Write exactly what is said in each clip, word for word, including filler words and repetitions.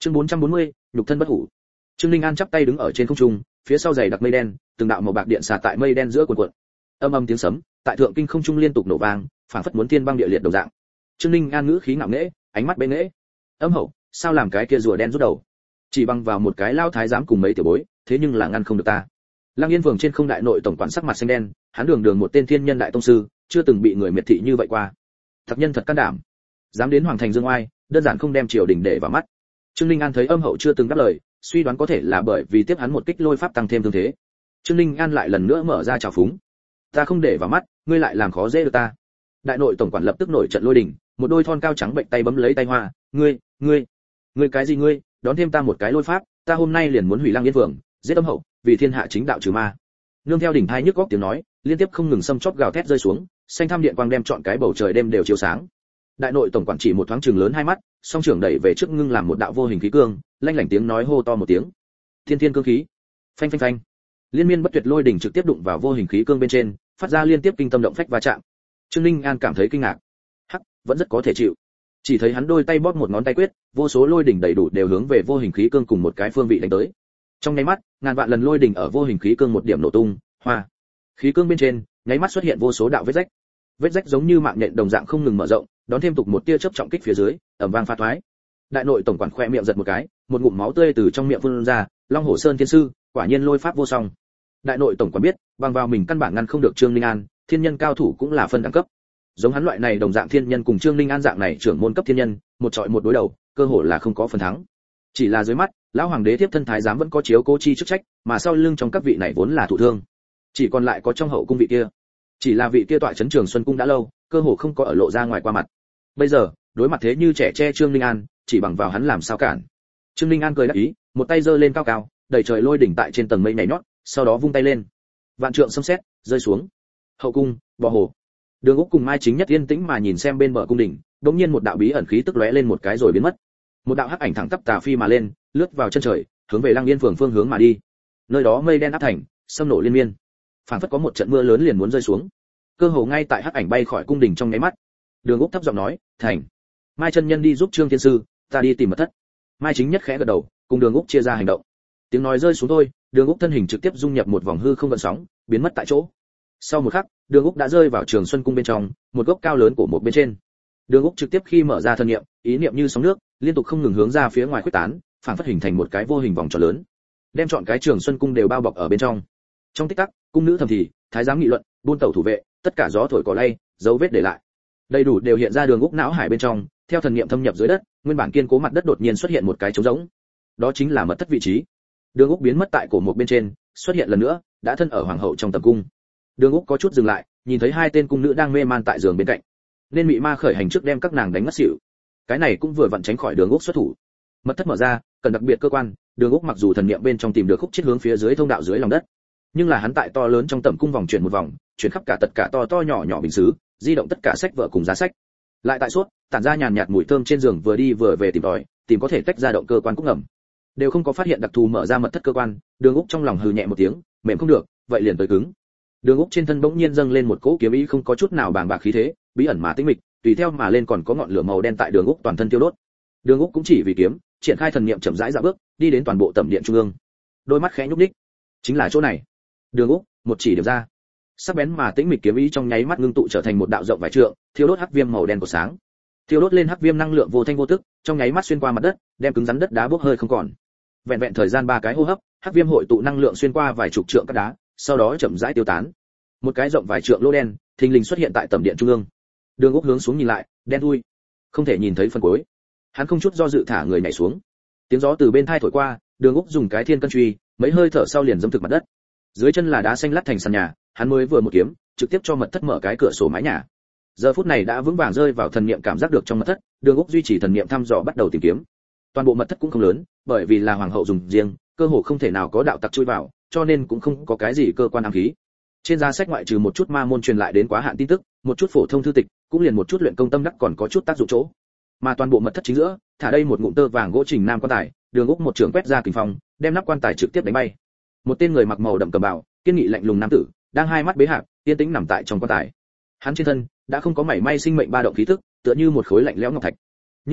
Chương bốn trăm bốn mươi, nhục thân bất hủ. Trương Linh An chắp tay đứng ở trên không trung, phía sau dày đặc mây đen, từng đạo màu bạc điện xà tại mây đen giữa cuộn cuộn. Âm âm tiếng sấm, tại thượng kinh không trung liên tục nổ vang, phảng phất muốn thiên băng địa liệt đồng dạng. Trương Linh An ngữ khí ngạo nghễ, ánh mắt bệ nghễ. Âm hậu, sao làm cái kia rùa đen rút đầu? Chỉ bằng vào một cái lao thái giám cùng mấy tiểu bối, thế nhưng là ngăn không được ta. Lăng Yên Phường trên không đại nội tổng quản sắc mặt xanh đen, hắn đường đường một tên thiên nhân đại tông sư, chưa từng bị người miệt thị như vậy qua. Thật nhân thật can đảm, dám đến hoàng thành dương oai, đơn giản không đem triều đình để vào mắt. Trương Linh An thấy Âm hậu chưa từng đáp lời, suy đoán có thể là bởi vì tiếp hắn một kích lôi pháp tăng thêm thương thế. Trương Linh An lại lần nữa mở ra trào phúng. Ta không để vào mắt, ngươi lại làm khó dễ được ta. Đại nội tổng quản lập tức nổi trận lôi đình, một đôi thon cao trắng bệnh tay bấm lấy tay hoa, ngươi, ngươi, ngươi cái gì ngươi, đón thêm ta một cái lôi pháp, ta hôm nay liền muốn hủy Lăng Yên Phường, giết Âm hậu, vì thiên hạ chính đạo trừ ma. Nương theo đỉnh thai nhức góc tiếng nói, liên tiếp không ngừng xâm chóp gào thét rơi xuống, xanh thăm điện quang đem trọn cái bầu trời đêm đều chiếu sáng. Đại nội tổng quản chỉ một thoáng chừng lớn hai mắt, song trưởng đẩy về trước ngưng làm một đạo vô hình khí cương, lanh lảnh tiếng nói hô to một tiếng. Thiên thiên cương khí. Phanh phanh phanh. Liên miên bất tuyệt lôi đỉnh trực tiếp đụng vào vô hình khí cương bên trên, phát ra liên tiếp kinh tâm động phách va chạm. Trương Linh An cảm thấy kinh ngạc. Hắc, vẫn rất có thể chịu. Chỉ thấy hắn đôi tay bóp một ngón tay quyết, vô số lôi đỉnh đầy đủ đều hướng về vô hình khí cương cùng một cái phương vị đánh tới. Trong nháy mắt, ngàn vạn lần lôi đỉnh ở vô hình khí cương một điểm nổ tung, hoa. Khí cương bên trên, nháy mắt xuất hiện vô số đạo vết rách. Vết rách giống như mạng nhện đồng dạng không ngừng mở rộng, đón thêm tục một tia chớp trọng kích phía dưới, ầm vang phá thoái. Đại nội tổng quản khoe miệng giật một cái, một ngụm máu tươi từ trong miệng phun ra, Long Hổ Sơn thiên sư, quả nhiên lôi pháp vô song. Đại nội tổng quản biết, bằng vào mình căn bản ngăn không được Trương Linh An, thiên nhân cao thủ cũng là phân đẳng cấp. Giống hắn loại này đồng dạng thiên nhân cùng Trương Linh An dạng này trưởng môn cấp thiên nhân, một trọi một đối đầu, cơ hội là không có phần thắng. Chỉ là dưới mắt, lão hoàng đế tiếp thân thái giám vẫn có chiếu cố chi chức trách, mà sau lưng trong các vị này vốn là thụ thương, chỉ còn lại có trong hậu cung vị kia. Chỉ là vị kia tọa trấn Trường Xuân cung đã lâu, cơ hồ không có ở lộ ra ngoài qua mặt. Bây giờ, đối mặt thế như trẻ tre Trương Linh An, chỉ bằng vào hắn làm sao cản. Trương Linh An cười đắc ý, một tay giơ lên cao cao, đẩy trời lôi đỉnh tại trên tầng mây nhảy nhót, sau đó vung tay lên. Vạn trượng xâm xét, rơi xuống. Hậu cung, bò hồ. Đường Úc cùng Mai Chính Nhất yên tĩnh mà nhìn xem bên bờ cung đỉnh, đột nhiên một đạo bí ẩn khí tức lóe lên một cái rồi biến mất. Một đạo hắc ảnh thẳng tắp tà phi mà lên, lướt vào chân trời, hướng về Lăng Yên Phường phương hướng mà đi. Nơi đó mây đen áp thành, sấm nổ liên miên. Phảng phất có một trận mưa lớn liền muốn rơi xuống. Cơ hồ ngay tại hắc ảnh bay khỏi cung đỉnh trong nháy mắt. Đường Úc thấp giọng nói, "Thành." Mai chân nhân đi giúp Trương Thiên sư, ta đi tìm mật thất. Mai Chính Nhất khẽ gật đầu, cùng Đường Úc chia ra hành động. Tiếng nói rơi xuống thôi, Đường Úc thân hình trực tiếp dung nhập một vòng hư không gợn sóng, biến mất tại chỗ. Sau một khắc, Đường Úc đã rơi vào Trường Xuân cung bên trong, một gốc cao lớn của một bên trên. Đường Úc trực tiếp khi mở ra thân niệm, ý niệm như sóng nước, liên tục không ngừng hướng ra phía ngoài khuếch tán, phản phất hình thành một cái vô hình vòng tròn lớn, đem trọn cái Trường Xuân cung đều bao bọc ở bên trong. Trong tích tắc, cung nữ thầm thì, thái giám nghị luận, buôn tẩu thủ vệ, tất cả gió thổi cỏ lay, dấu vết để lại, đầy đủ đều hiện ra Đường Úc não hải bên trong. Theo thần niệm thâm nhập dưới đất, nguyên bản kiên cố mặt đất đột nhiên xuất hiện một cái trống rỗng. Đó chính là mật thất vị trí. Đường Úc biến mất tại cổ một bên trên, xuất hiện lần nữa, đã thân ở hoàng hậu trong tầm cung. Đường Úc có chút dừng lại, nhìn thấy hai tên cung nữ đang mê man tại giường bên cạnh. Nên mị ma khởi hành trước đem các nàng đánh ngất xỉu. Cái này cũng vừa vặn tránh khỏi Đường Úc xuất thủ. Mật thất mở ra, cần đặc biệt cơ quan, Đường Úc mặc dù thần niệm bên trong tìm được khúc chết hướng phía dưới thông đạo dưới lòng đất, nhưng là hắn tại to lớn trong tầm cung vòng chuyển một vòng, chuyển khắp cả tất cả to to nhỏ nhỏ bình sứ, di động tất cả sách vở cùng giá sách. Lại tại suốt, tản ra nhàn nhạt mùi thơm trên giường vừa đi vừa về tìm tòi, tìm có thể tách ra động cơ quan cũng ngầm, đều không có phát hiện đặc thù mở ra mật thất cơ quan. Đường Úc trong lòng hừ nhẹ một tiếng, mềm không được, vậy liền tới cứng. Đường Úc trên thân bỗng nhiên dâng lên một cỗ kiếm ý không có chút nào bàng bạc khí thế, bí ẩn mà tĩnh mịch, tùy theo mà lên còn có ngọn lửa màu đen tại Đường Úc toàn thân tiêu đốt. Đường Úc cũng chỉ vì kiếm, triển khai thần niệm chậm rãi dạo bước, đi đến toàn bộ tẩm điện trung ương. Đôi mắt khẽ nhúc nhích, chính là chỗ này. Đường Úc một chỉ điểm ra, sắc bén mà tĩnh mịch kiếm ý trong nháy mắt ngưng tụ trở thành một đạo rộng vài trượng, thiêu đốt hắc viêm màu đen của sáng. Thiêu đốt lên hắc viêm năng lượng vô thanh vô tức, trong nháy mắt xuyên qua mặt đất, đem cứng rắn đất đá bốc hơi không còn. Vẹn vẹn thời gian ba cái hô hấp, hắc viêm hội tụ năng lượng xuyên qua vài chục trượng cát đá, sau đó chậm rãi tiêu tán. Một cái rộng vài trượng lỗ đen, thình lình xuất hiện tại tầm điện trung ương. Đường Úc hướng xuống nhìn lại, đen thui, không thể nhìn thấy phần cuối. Hắn không chút do dự thả người nhảy xuống. Tiếng gió từ bên tai thổi qua, Đường Úc dùng cái thiên cân truy, mấy hơi thở sau liền dẫm thực mặt đất. Dưới chân là đá xanh lát thành sàn nhà, hắn mới vừa một kiếm, trực tiếp cho mật thất mở cái cửa sổ mái nhà. Giờ phút này đã vững vàng rơi vào thần niệm cảm giác được trong mật thất, Đường Úc duy trì thần niệm thăm dò bắt đầu tìm kiếm. Toàn bộ mật thất cũng không lớn, bởi vì là hoàng hậu dùng riêng, cơ hồ không thể nào có đạo tặc chui vào, cho nên cũng không có cái gì cơ quan ám khí. Trên giá sách ngoại trừ một chút ma môn truyền lại đến quá hạn tin tức, một chút phổ thông thư tịch, cũng liền một chút luyện công tâm đắc còn có chút tác dụng chỗ. Mà toàn bộ mật thất chính giữa, thả đây một ngụm tơ vàng gỗ trình nam quan tài, Đường Úc một trường quét ra kình phong, đem nắp quan tài trực tiếp đánh bay. Một tên người mặc màu đậm cầm bào, kiên nghị lạnh lùng nam tử, đang hai mắt bế hạp, yên tĩnh nằm tại trong quan tài. Hắn trên thân đã không có mảy may sinh mệnh ba động khí tức, tựa như một khối lạnh lẽo ngọc thạch. Nhưng mà,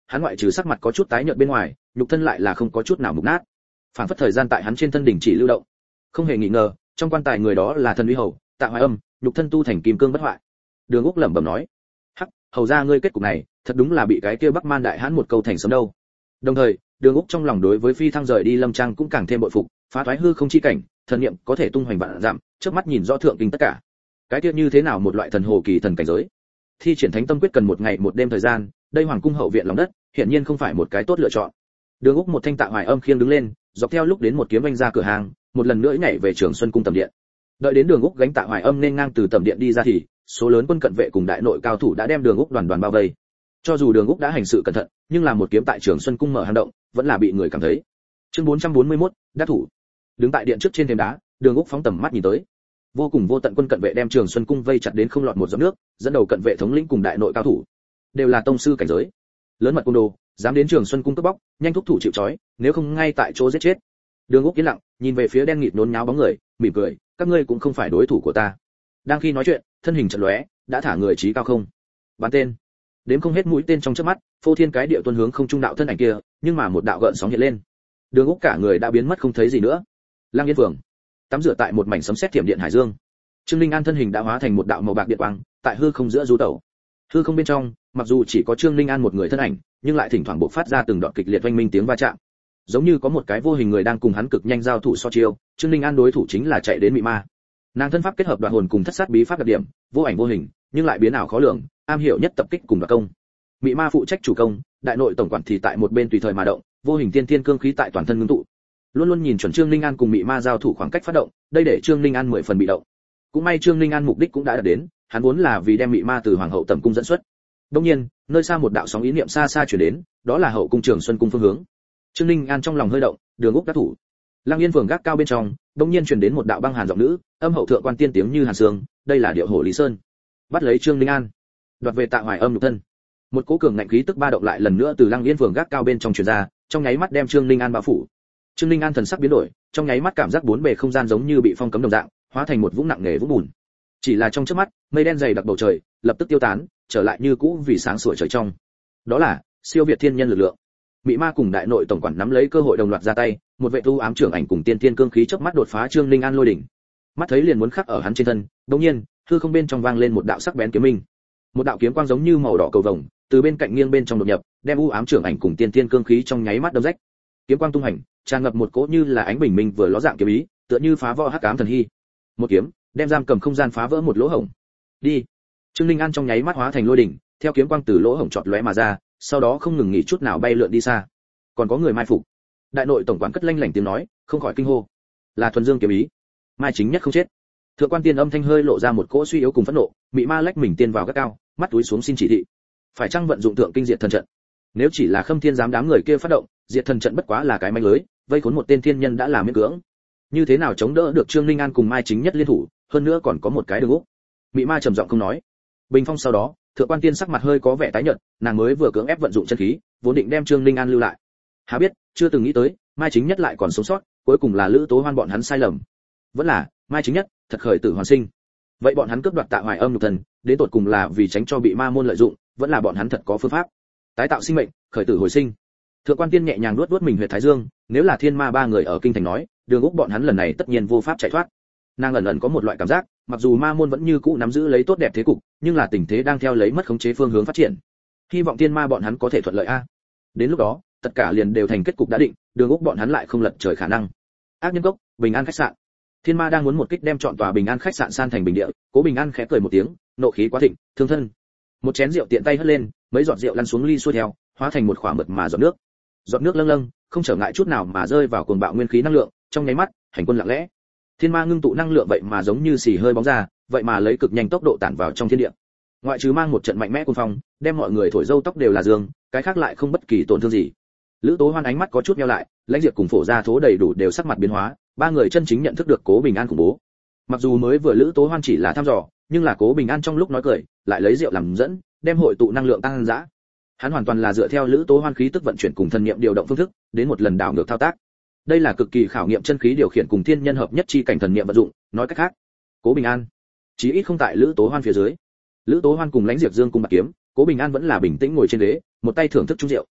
hắn ngoại trừ sắc mặt có chút tái nhợt bên ngoài, nhục thân lại là không có chút nào mục nát. Phản phất thời gian tại hắn trên thân đỉnh chỉ lưu động. Không hề nghi ngờ, trong quan tài người đó là thần uy hầu, Tạ Hoài Âm, nhục thân tu thành kim cương bất hoại. Đường Úc lẩm bẩm nói, hắc, hầu ra ngươi kết cục này, thật đúng là bị cái kia Bắc Man đại hãn một câu thành sớm đâu. Đồng thời, Đường Úc trong lòng đối với phi thăng rời đi Lâm Trang cũng càng thêm bội phục, phá thoái hư không chi cảnh, thần niệm có thể tung hoành vạn dặm, chớp mắt nhìn rõ thượng kinh tất cả. Cái kia như thế nào một loại thần hồ kỳ thần cảnh giới? Thi triển Thánh Tâm Quyết cần một ngày một đêm thời gian, đây hoàng cung hậu viện lòng đất, hiển nhiên không phải một cái tốt lựa chọn. Đường Úc một thanh Tạ Hoài Âm khiêng đứng lên, dọc theo lúc đến một kiếm vanh ra cửa hàng, một lần nữa nhảy về Trường Xuân cung tầm điện. Đợi đến Đường Úc gánh Tạ Hoài Âm nên ngang từ tầm điện đi ra thì, số lớn quân cận vệ cùng đại nội cao thủ đã đem Đường Úc đoàn đoàn bao vây. Cho dù Đường Úc đã hành sự cẩn thận, nhưng là một kiếm tại Trường Xuân cung mở hang động, vẫn là bị người cảm thấy. Chương bốn trăm bốn mươi mốt, đắc thủ. Đứng tại điện trước trên thềm đá, Đường Úc phóng tầm mắt nhìn tới. Vô cùng vô tận quân cận vệ đem Trường Xuân cung vây chặt đến không lọt một giọt nước, dẫn đầu cận vệ thống lĩnh cùng đại nội cao thủ, đều là tông sư cảnh giới. Lớn mật cung đồ, dám đến Trường Xuân cung cướp bóc, nhanh thúc thủ chịu trói, nếu không ngay tại chỗ giết chết. Đường Úc yên lặng, nhìn về phía đen nghịt nôn nháo bóng người, mỉm cười, các ngươi cũng không phải đối thủ của ta. Đang khi nói chuyện, thân hình chợt lóe, đã thả người trí cao không. Bắn tên. Đếm không hết mũi tên trong chớp mắt, phô thiên cái địa tuôn hướng không trung đạo thân ảnh kia, nhưng mà một đạo gợn sóng hiện lên. Đường Úc cả người đã biến mất không thấy gì nữa. Lang Yên Phường, tắm rửa tại một mảnh sấm sét thiểm điện hải dương. Trương Linh An thân hình đã hóa thành một đạo màu bạc điện quang, tại hư không giữa du tẩu. Hư không bên trong, mặc dù chỉ có Trương Linh An một người thân ảnh, nhưng lại thỉnh thoảng bộc phát ra từng đoạn kịch liệt oanh minh tiếng va chạm. Giống như có một cái vô hình người đang cùng hắn cực nhanh giao thủ so chiêu, Trương Linh An đối thủ chính là chạy đến mị ma. Nàng thân pháp kết hợp đoạt hồn cùng thất sát bí pháp đặc điểm, vô ảnh vô hình, nhưng lại biến ảo khó lường, am hiểu nhất tập kích cùng đoạt công. Mị ma phụ trách chủ công, đại nội tổng quản thì tại một bên tùy thời mà động, vô hình tiên tiên cương khí tại toàn thân ngưng tụ. Luôn luôn nhìn chuẩn Trương Linh An cùng mị ma giao thủ khoảng cách phát động, đây để Trương Linh An mười phần bị động. Cũng may Trương Linh An mục đích cũng đã đạt đến, hắn vốn là vì đem mị ma từ hoàng hậu tẩm cung dẫn xuất. Đương nhiên, nơi xa một đạo sóng ý niệm xa xa truyền đến, đó là hậu cung Trường Xuân cung phương hướng. Trương Linh An trong lòng hơi động, Đường Úc đắc thủ. Lang Yên Phường gác cao bên trong, đột nhiên truyền đến một đạo băng hàn giọng nữ, âm hậu thượng quan tiên tiếng như hàn sương, đây là điệu hổ Lý Sơn. Bắt lấy Trương Linh An, đoạt về Tạ Hoài Âm nhục thân. Một cỗ cường ngạnh khí tức ba động lại lần nữa từ Lang Yên Phường gác cao bên trong truyền ra, trong nháy mắt đem Trương Linh An bao phủ. Trương Linh An thần sắc biến đổi, trong nháy mắt cảm giác bốn bề không gian giống như bị phong cấm đồng dạng, hóa thành một vũng nặng nề vũng bùn. Chỉ là trong chớp mắt, mây đen dày đặc bầu trời, lập tức tiêu tán, trở lại như cũ vì sáng sủa trời trong. Đó là siêu việt thiên nhân lực lượng. Mị ma cùng đại nội tổng quản nắm lấy cơ hội đồng loạt ra tay, một vệ tu ám trưởng ảnh cùng tiên tiên cương khí chớp mắt đột phá Trương Linh An lôi đỉnh. Mắt thấy liền muốn khắc ở hắn trên thân, đột nhiên, hư không bên trong vang lên một đạo sắc bén kiếm minh. Một đạo kiếm quang giống như màu đỏ cầu vồng, từ bên cạnh nghiêng bên trong đột nhập, đem u ám trưởng ảnh cùng tiên tiên cương khí trong nháy mắt đâm rách. Kiếm quang tung hành, tràn ngập một cỗ như là ánh bình minh vừa ló dạng kiếm ý, tựa như phá vỡ hắc ám thần hy. Một kiếm, đem giam cầm không gian phá vỡ một lỗ hổng. Đi. Trương Linh An trong nháy mắt hóa thành lôi đỉnh, theo kiếm quang từ lỗ hổng chọt lóe mà ra, sau đó không ngừng nghỉ chút nào bay lượn đi xa. Còn có người mai phục. Đại nội tổng quản cất lanh lảnh tiếng nói, không khỏi kinh hô. Là thuần dương kiếm ý. Mai chính nhất không chết. Thượng quan tiên âm thanh hơi lộ ra một cỗ suy yếu cùng phẫn nộ, mị ma lách mình tiên vào gác cao, mắt túi xuống xin chỉ thị. Phải chăng vận dụng thượng kinh diệt thần trận? Nếu chỉ là Khâm Thiên giám đám người kia phát động, diệt thần trận bất quá là cái manh lưới, vây khốn một tên thiên nhân đã là miễn cưỡng. Như thế nào chống đỡ được Trương Linh An cùng Mai chính nhất liên thủ, hơn nữa còn có một cái Đường Úc. Mị ma trầm giọng không nói. Bình phong sau đó, thượng quan tiên sắc mặt hơi có vẻ tái nhợt, nàng mới vừa cưỡng ép vận dụng chân khí, vốn định đem Trương Linh An lưu lại. Há biết, chưa từng nghĩ tới, Mai chính nhất lại còn sống sót, cuối cùng là Lữ Tố Hoan bọn hắn sai lầm. Vẫn là, Mai chính nhất, thật khởi tử hoàn sinh. Vậy bọn hắn cướp đoạt Tạ Hoài Âm nhục thần, đến tột cùng là vì tránh cho bị ma môn lợi dụng, vẫn là bọn hắn thật có phương pháp tái tạo sinh mệnh, khởi tử hồi sinh. Thượng quan tiên nhẹ nhàng nuốt nuốt mình huyệt thái dương, nếu là thiên ma ba người ở kinh thành nói, Đường Úc bọn hắn lần này tất nhiên vô pháp chạy thoát. Nàng ẩn ẩn có một loại cảm giác, mặc dù ma môn vẫn như cũ nắm giữ lấy tốt đẹp thế cục, nhưng là tình thế đang theo lấy mất khống chế phương hướng phát triển. Hy vọng thiên ma bọn hắn có thể thuận lợi a. Đến lúc đó, tất cả liền đều thành kết cục đã định, Đường Úc bọn hắn lại không lật trời khả năng. Ác nhân cốc, Bình An khách sạn. Thiên ma đang muốn một kích đem trọn tòa Bình An khách sạn san thành bình địa, Cố Bình An khẽ cười một tiếng, nộ khí quá thịnh, thương thân. Một chén rượu tiện tay hất lên, mấy giọt rượu lăn xuống ly xuôi theo, hóa thành một khỏa mượt mà giọt nước. Giọt nước lâng lâng, không trở ngại chút nào mà rơi vào cuồng bạo nguyên khí năng lượng, trong nháy mắt, hành quân lặng lẽ. Thiên ma ngưng tụ năng lượng vậy mà giống như xì hơi bóng ra, vậy mà lấy cực nhanh tốc độ tản vào trong thiên địa. Ngoại trừ mang một trận mạnh mẽ cuồng phong, đem mọi người thổi râu tóc đều là dương, cái khác lại không bất kỳ tổn thương gì. Lữ Tố Hoan ánh mắt có chút nheo lại, Lãnh Diệp cùng Phổ Gia Thố đầy đủ đều sắc mặt biến hóa, ba người chân chính nhận thức được Cố Bình An khủng bố. Mặc dù mới vừa Lữ Tố Hoan chỉ là thăm dò, nhưng là Cố Bình An trong lúc nói cười, lại lấy rượu làm dẫn, đem hội tụ năng lượng tăng dã. Hắn hoàn toàn là dựa theo Lữ Tố Hoan khí tức vận chuyển cùng thần niệm điều động phương thức, đến một lần đảo ngược thao tác. Đây là cực kỳ khảo nghiệm chân khí điều khiển cùng thiên nhân hợp nhất chi cảnh thần niệm vận dụng, nói cách khác, Cố Bình An chí ít không tại Lữ Tố Hoan phía dưới. Lữ Tố Hoan cùng Lãnh Diệp Dương cùng bạc kiếm, Cố Bình An vẫn là bình tĩnh ngồi trên ghế, một tay thưởng thức chung rượu,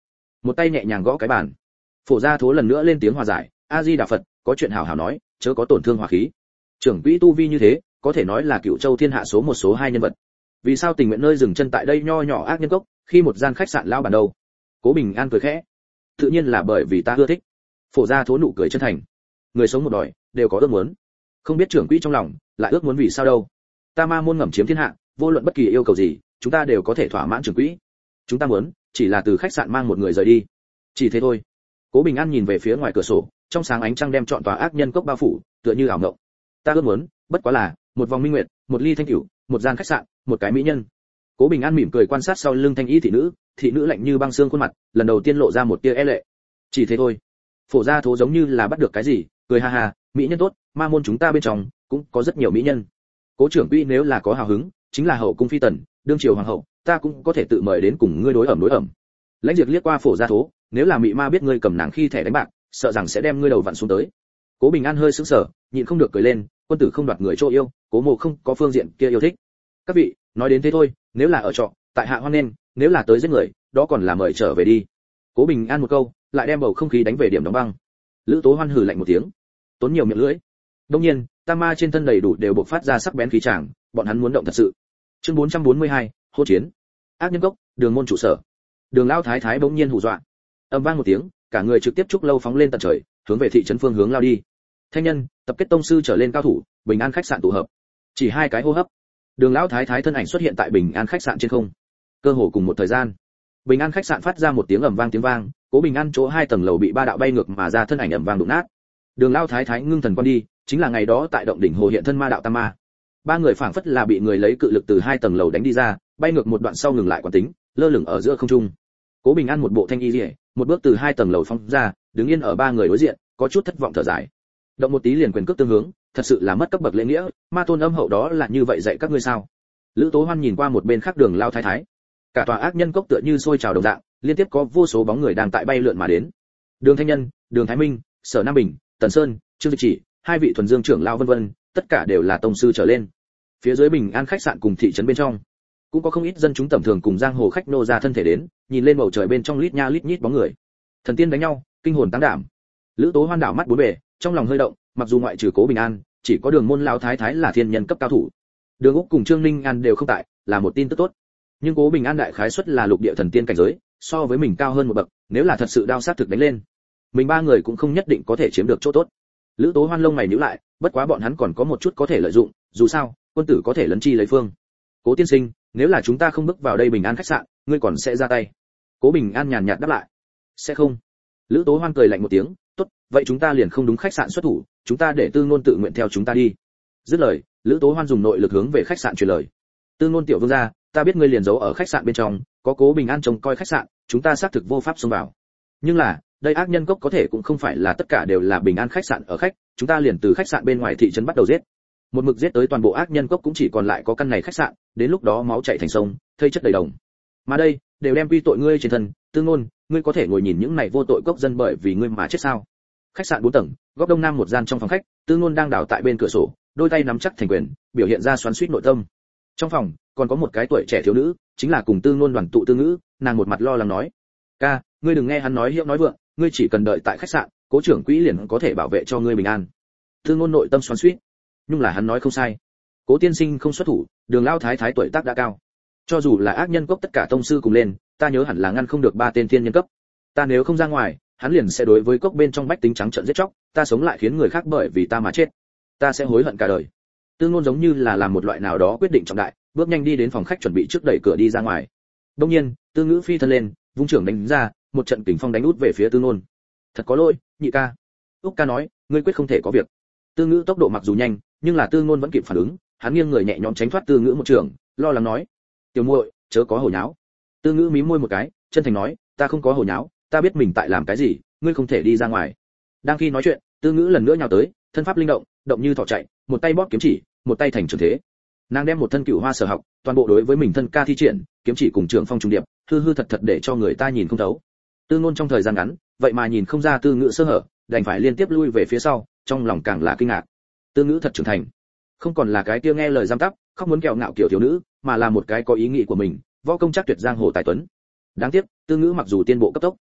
một tay nhẹ nhàng gõ cái bàn. Phổ Gia Thố lần nữa lên tiếng hòa giải, a di đà Phật, có chuyện hảo hảo nói, chớ có tổn thương hòa khí. Trưởng quỹ tu vi như thế, có thể nói là Cựu Châu thiên hạ số một số hai nhân vật. Vì sao tình nguyện nơi dừng chân tại đây nho nhỏ ác nhân cốc, khi một gian khách sạn lao bản đâu? Cố Bình An cười khẽ. Tự nhiên là bởi vì ta ưa thích. Phổ Gia Thố nụ cười chân thành. Người sống một đời đều có ước muốn. Không biết trưởng quỹ trong lòng lại ước muốn vì sao đâu? Ta ma môn ngầm chiếm thiên hạ, vô luận bất kỳ yêu cầu gì, chúng ta đều có thể thỏa mãn trưởng quỹ. Chúng ta muốn chỉ là từ khách sạn mang một người rời đi, chỉ thế thôi. Cố Bình An nhìn về phía ngoài cửa sổ, trong sáng ánh trăng đem trọn tòa ác nhân cốc bao phủ, tựa như ảo ngộng. Ta ước muốn bất quá là một vòng minh nguyệt, một ly thanh cửu, một gian khách sạn, một cái mỹ nhân. Cố Bình An mỉm cười quan sát sau lưng thanh y thị nữ, thị nữ lạnh như băng xương khuôn mặt, lần đầu tiên lộ ra một tia e lệ. Chỉ thế thôi. Phổ Gia Thố giống như là bắt được cái gì, cười ha ha, mỹ nhân tốt, ma môn chúng ta bên trong cũng có rất nhiều mỹ nhân. Cố trưởng quỹ nếu là có hào hứng, chính là hậu cung phi tần, đương triều hoàng hậu, ta cũng có thể tự mời đến cùng ngươi đối ẩm đối ẩm. Lãnh Diệp liếc qua Phổ Gia Thố, nếu là mị ma biết ngươi cầm nàng khi thẻ đánh bạc, sợ rằng sẽ đem ngươi đầu vặn xuống tới. Cố Bình An hơi sững sờ, nhịn không được cười lên, quân tử không đoạt người chỗ yêu, Cố Mộ không có phương diện kia yêu thích. Các vị, nói đến thế thôi, nếu là ở trọ, tại hạ hoan nghênh, nếu là tới giết người, đó còn là mời trở về đi. Cố Bình An một câu, lại đem bầu không khí đánh về điểm đóng băng. Lữ Tố Hoan hừ lạnh một tiếng, tốn nhiều miệng lưỡi. Đương nhiên, tam ma trên thân đầy đủ đều bộc phát ra sắc bén khí tràng, bọn hắn muốn động thật sự. Chương bốn trăm bốn mươi hai, hô chiến. Ác nhân cốc, đường môn trụ sở. Đường Lão Thái Thái bỗng nhiên hù dọa. Âm vang một tiếng, cả người trực tiếp trúc lâu phóng lên tận trời, hướng về thị trấn phương hướng lao đi. Thanh nhân, tập kết tông sư trở lên cao thủ, Bình An khách sạn tụ hợp. Chỉ hai cái hô hấp, Đường Lão Thái Thái thân ảnh xuất hiện tại Bình An khách sạn trên không. Cơ hồ cùng một thời gian, Bình An khách sạn phát ra một tiếng ầm vang tiếng vang, Cố Bình An chỗ hai tầng lầu bị ba đạo bay ngược mà ra thân ảnh ầm vang đụng nát. Đường Lão Thái Thái ngưng thần quan đi, chính là ngày đó tại động đỉnh hồ hiện thân ma đạo tam ma. Ba người phảng phất là bị người lấy cự lực từ hai tầng lầu đánh đi ra, bay ngược một đoạn sau ngừng lại quán tính, lơ lửng ở giữa không trung. Cố Bình An một bộ thanh y liễu, một bước từ hai tầng lầu phóng ra, đứng yên ở ba người đối diện, có chút thất vọng thở dài. Động một tí liền quyền cước tương hướng, thật sự là mất cấp bậc lễ nghĩa, ma tôn âm hậu đó là như vậy dạy các ngươi sao? Lữ Tố Hoan nhìn qua một bên khác Đường Lão Thái Thái. Cả tòa ác nhân cốc tựa như sôi trào đồng dạng, liên tiếp có vô số bóng người đang tại bay lượn mà đến. Đường Thanh Nhân, Đường Thái Minh, Sở Nam Bình, Tần Sơn, Trương Dịch Chỉ, hai vị thuần dương trưởng lão vân vân, tất cả đều là tông sư trở lên. Phía dưới Bình An khách sạn cùng thị trấn bên trong, cũng có không ít dân chúng tầm thường cùng giang hồ khách nô ra thân thể đến, nhìn lên bầu trời bên trong lít nha lít nhít bóng người. Thần tiên đánh nhau, kinh hồn tăng đảm. Lữ Tố Hoan đảo mắt bốn bề, trong lòng hơi động, mặc dù ngoại trừ Cố Bình An, chỉ có Đường môn lão thái thái là thiên nhân cấp cao thủ. Đường Úc cùng Trương Ninh An đều không tại, là một tin tức tốt. Nhưng Cố Bình An đại khái suất là lục địa thần tiên cảnh giới, so với mình cao hơn một bậc, nếu là thật sự đao sát thực đánh lên, mình ba người cũng không nhất định có thể chiếm được chỗ tốt. Lữ Tố Hoan lông mày nhíu lại, bất quá bọn hắn còn có một chút có thể lợi dụng, dù sao, quân tử có thể lấn chi lấy phương. Cố tiên sinh, nếu là chúng ta không bước vào đây Bình An khách sạn, ngươi còn sẽ ra tay? Cố Bình An nhàn nhạt đáp lại. Sẽ không. Lữ Tố Hoan cười lạnh một tiếng, tốt, vậy chúng ta liền không đúng khách sạn xuất thủ, chúng ta để Tư Nôn tự nguyện theo chúng ta đi. Dứt lời, Lữ Tố Hoan dùng nội lực hướng về khách sạn truyền lời. Tư Nôn tiểu vương gia, ta biết ngươi liền giấu ở khách sạn bên trong, có Cố Bình An trông coi khách sạn, chúng ta xác thực vô pháp xông vào. Nhưng là, đây ác nhân cốc có thể cũng không phải là tất cả đều là Bình An khách sạn ở khách, chúng ta liền từ khách sạn bên ngoài thị trấn bắt đầu giết. Một mực giết tới toàn bộ ác nhân cốc cũng chỉ còn lại có căn này khách sạn, đến lúc đó máu chảy thành sông, thây chất đầy đồng. Mà đây, đều đem quy tội ngươi trên thân, Tư Nôn, ngươi có thể ngồi nhìn những này vô tội cốc dân bởi vì ngươi mà chết sao? Khách sạn bốn tầng, góc đông nam một gian trong phòng khách, Tư Nôn đang đảo tại bên cửa sổ, đôi tay nắm chắc thành quyền, biểu hiện ra xoắn xuýt nội tâm. Trong phòng, còn có một cái tuổi trẻ thiếu nữ, chính là cùng Tư Nôn đoàn tụ Tư Ngữ, nàng một mặt lo lắng nói: "Ca, ngươi đừng nghe hắn nói hiệu nói vượng, ngươi chỉ cần đợi tại khách sạn, Cố trưởng quỹ liền có thể bảo vệ cho ngươi bình an." Tư Nôn nội tâm xoắn xuýt, nhưng là hắn nói không sai. Cố tiên sinh không xuất thủ, Đường Lão thái thái tuổi tác đã cao, cho dù là ác nhân cốc tất cả tông sư cùng lên, ta nhớ hẳn là ngăn không được ba tên thiên nhân cấp. Ta nếu không ra ngoài, hắn liền sẽ đối với cốc bên trong bách tính trắng trợn giết chóc, ta sống lại khiến người khác bởi vì ta mà chết, ta sẽ hối hận cả đời. Tư Nôn giống như là làm một loại nào đó quyết định trọng đại, bước nhanh đi đến phòng khách chuẩn bị trước đẩy cửa đi ra ngoài. Đương nhiên, Tư Ngữ phi thân lên, vung trưởng đánh ra, một trận kình phong đánh út về phía Tư Nôn. Thật có lỗi, nhị ca. Úc ca nói, ngươi quyết không thể có việc. Tư Ngữ tốc độ mặc dù nhanh, nhưng là Tư Nôn vẫn kịp phản ứng, hắn nghiêng người nhẹ nhõm tránh thoát Tư Ngữ một trường, lo lắng nói: "Tiểu muội, chớ có hồ nháo." Tư Ngữ mím môi một cái, chân thành nói: "Ta không có hồ nháo, ta biết mình tại làm cái gì, ngươi không thể đi ra ngoài." Đang khi nói chuyện, Tư Ngữ lần nữa nhào tới, thân pháp linh động, động như thỏ chạy, một tay bóp kiếm chỉ, một tay thành trường thế. Nàng đem một thân cửu hoa sở học, toàn bộ đối với mình thân ca thi triển, kiếm chỉ cùng trường phong trùng điệp, hư hư thật thật để cho người ta nhìn không thấu. Tư Nôn trong thời gian ngắn, vậy mà nhìn không ra Tư Ngữ sơ hở, đành phải liên tiếp lui về phía sau, trong lòng càng là kinh ngạc. Tư Ngữ thật trưởng thành, không còn là cái kia nghe lời giam tắp, không muốn kẹo ngạo kiểu thiếu nữ, mà là một cái có ý nghĩ của mình, võ công chắc tuyệt giang hồ tài tuấn. Đáng tiếc, Tư Ngữ mặc dù tiên bộ cấp tốc,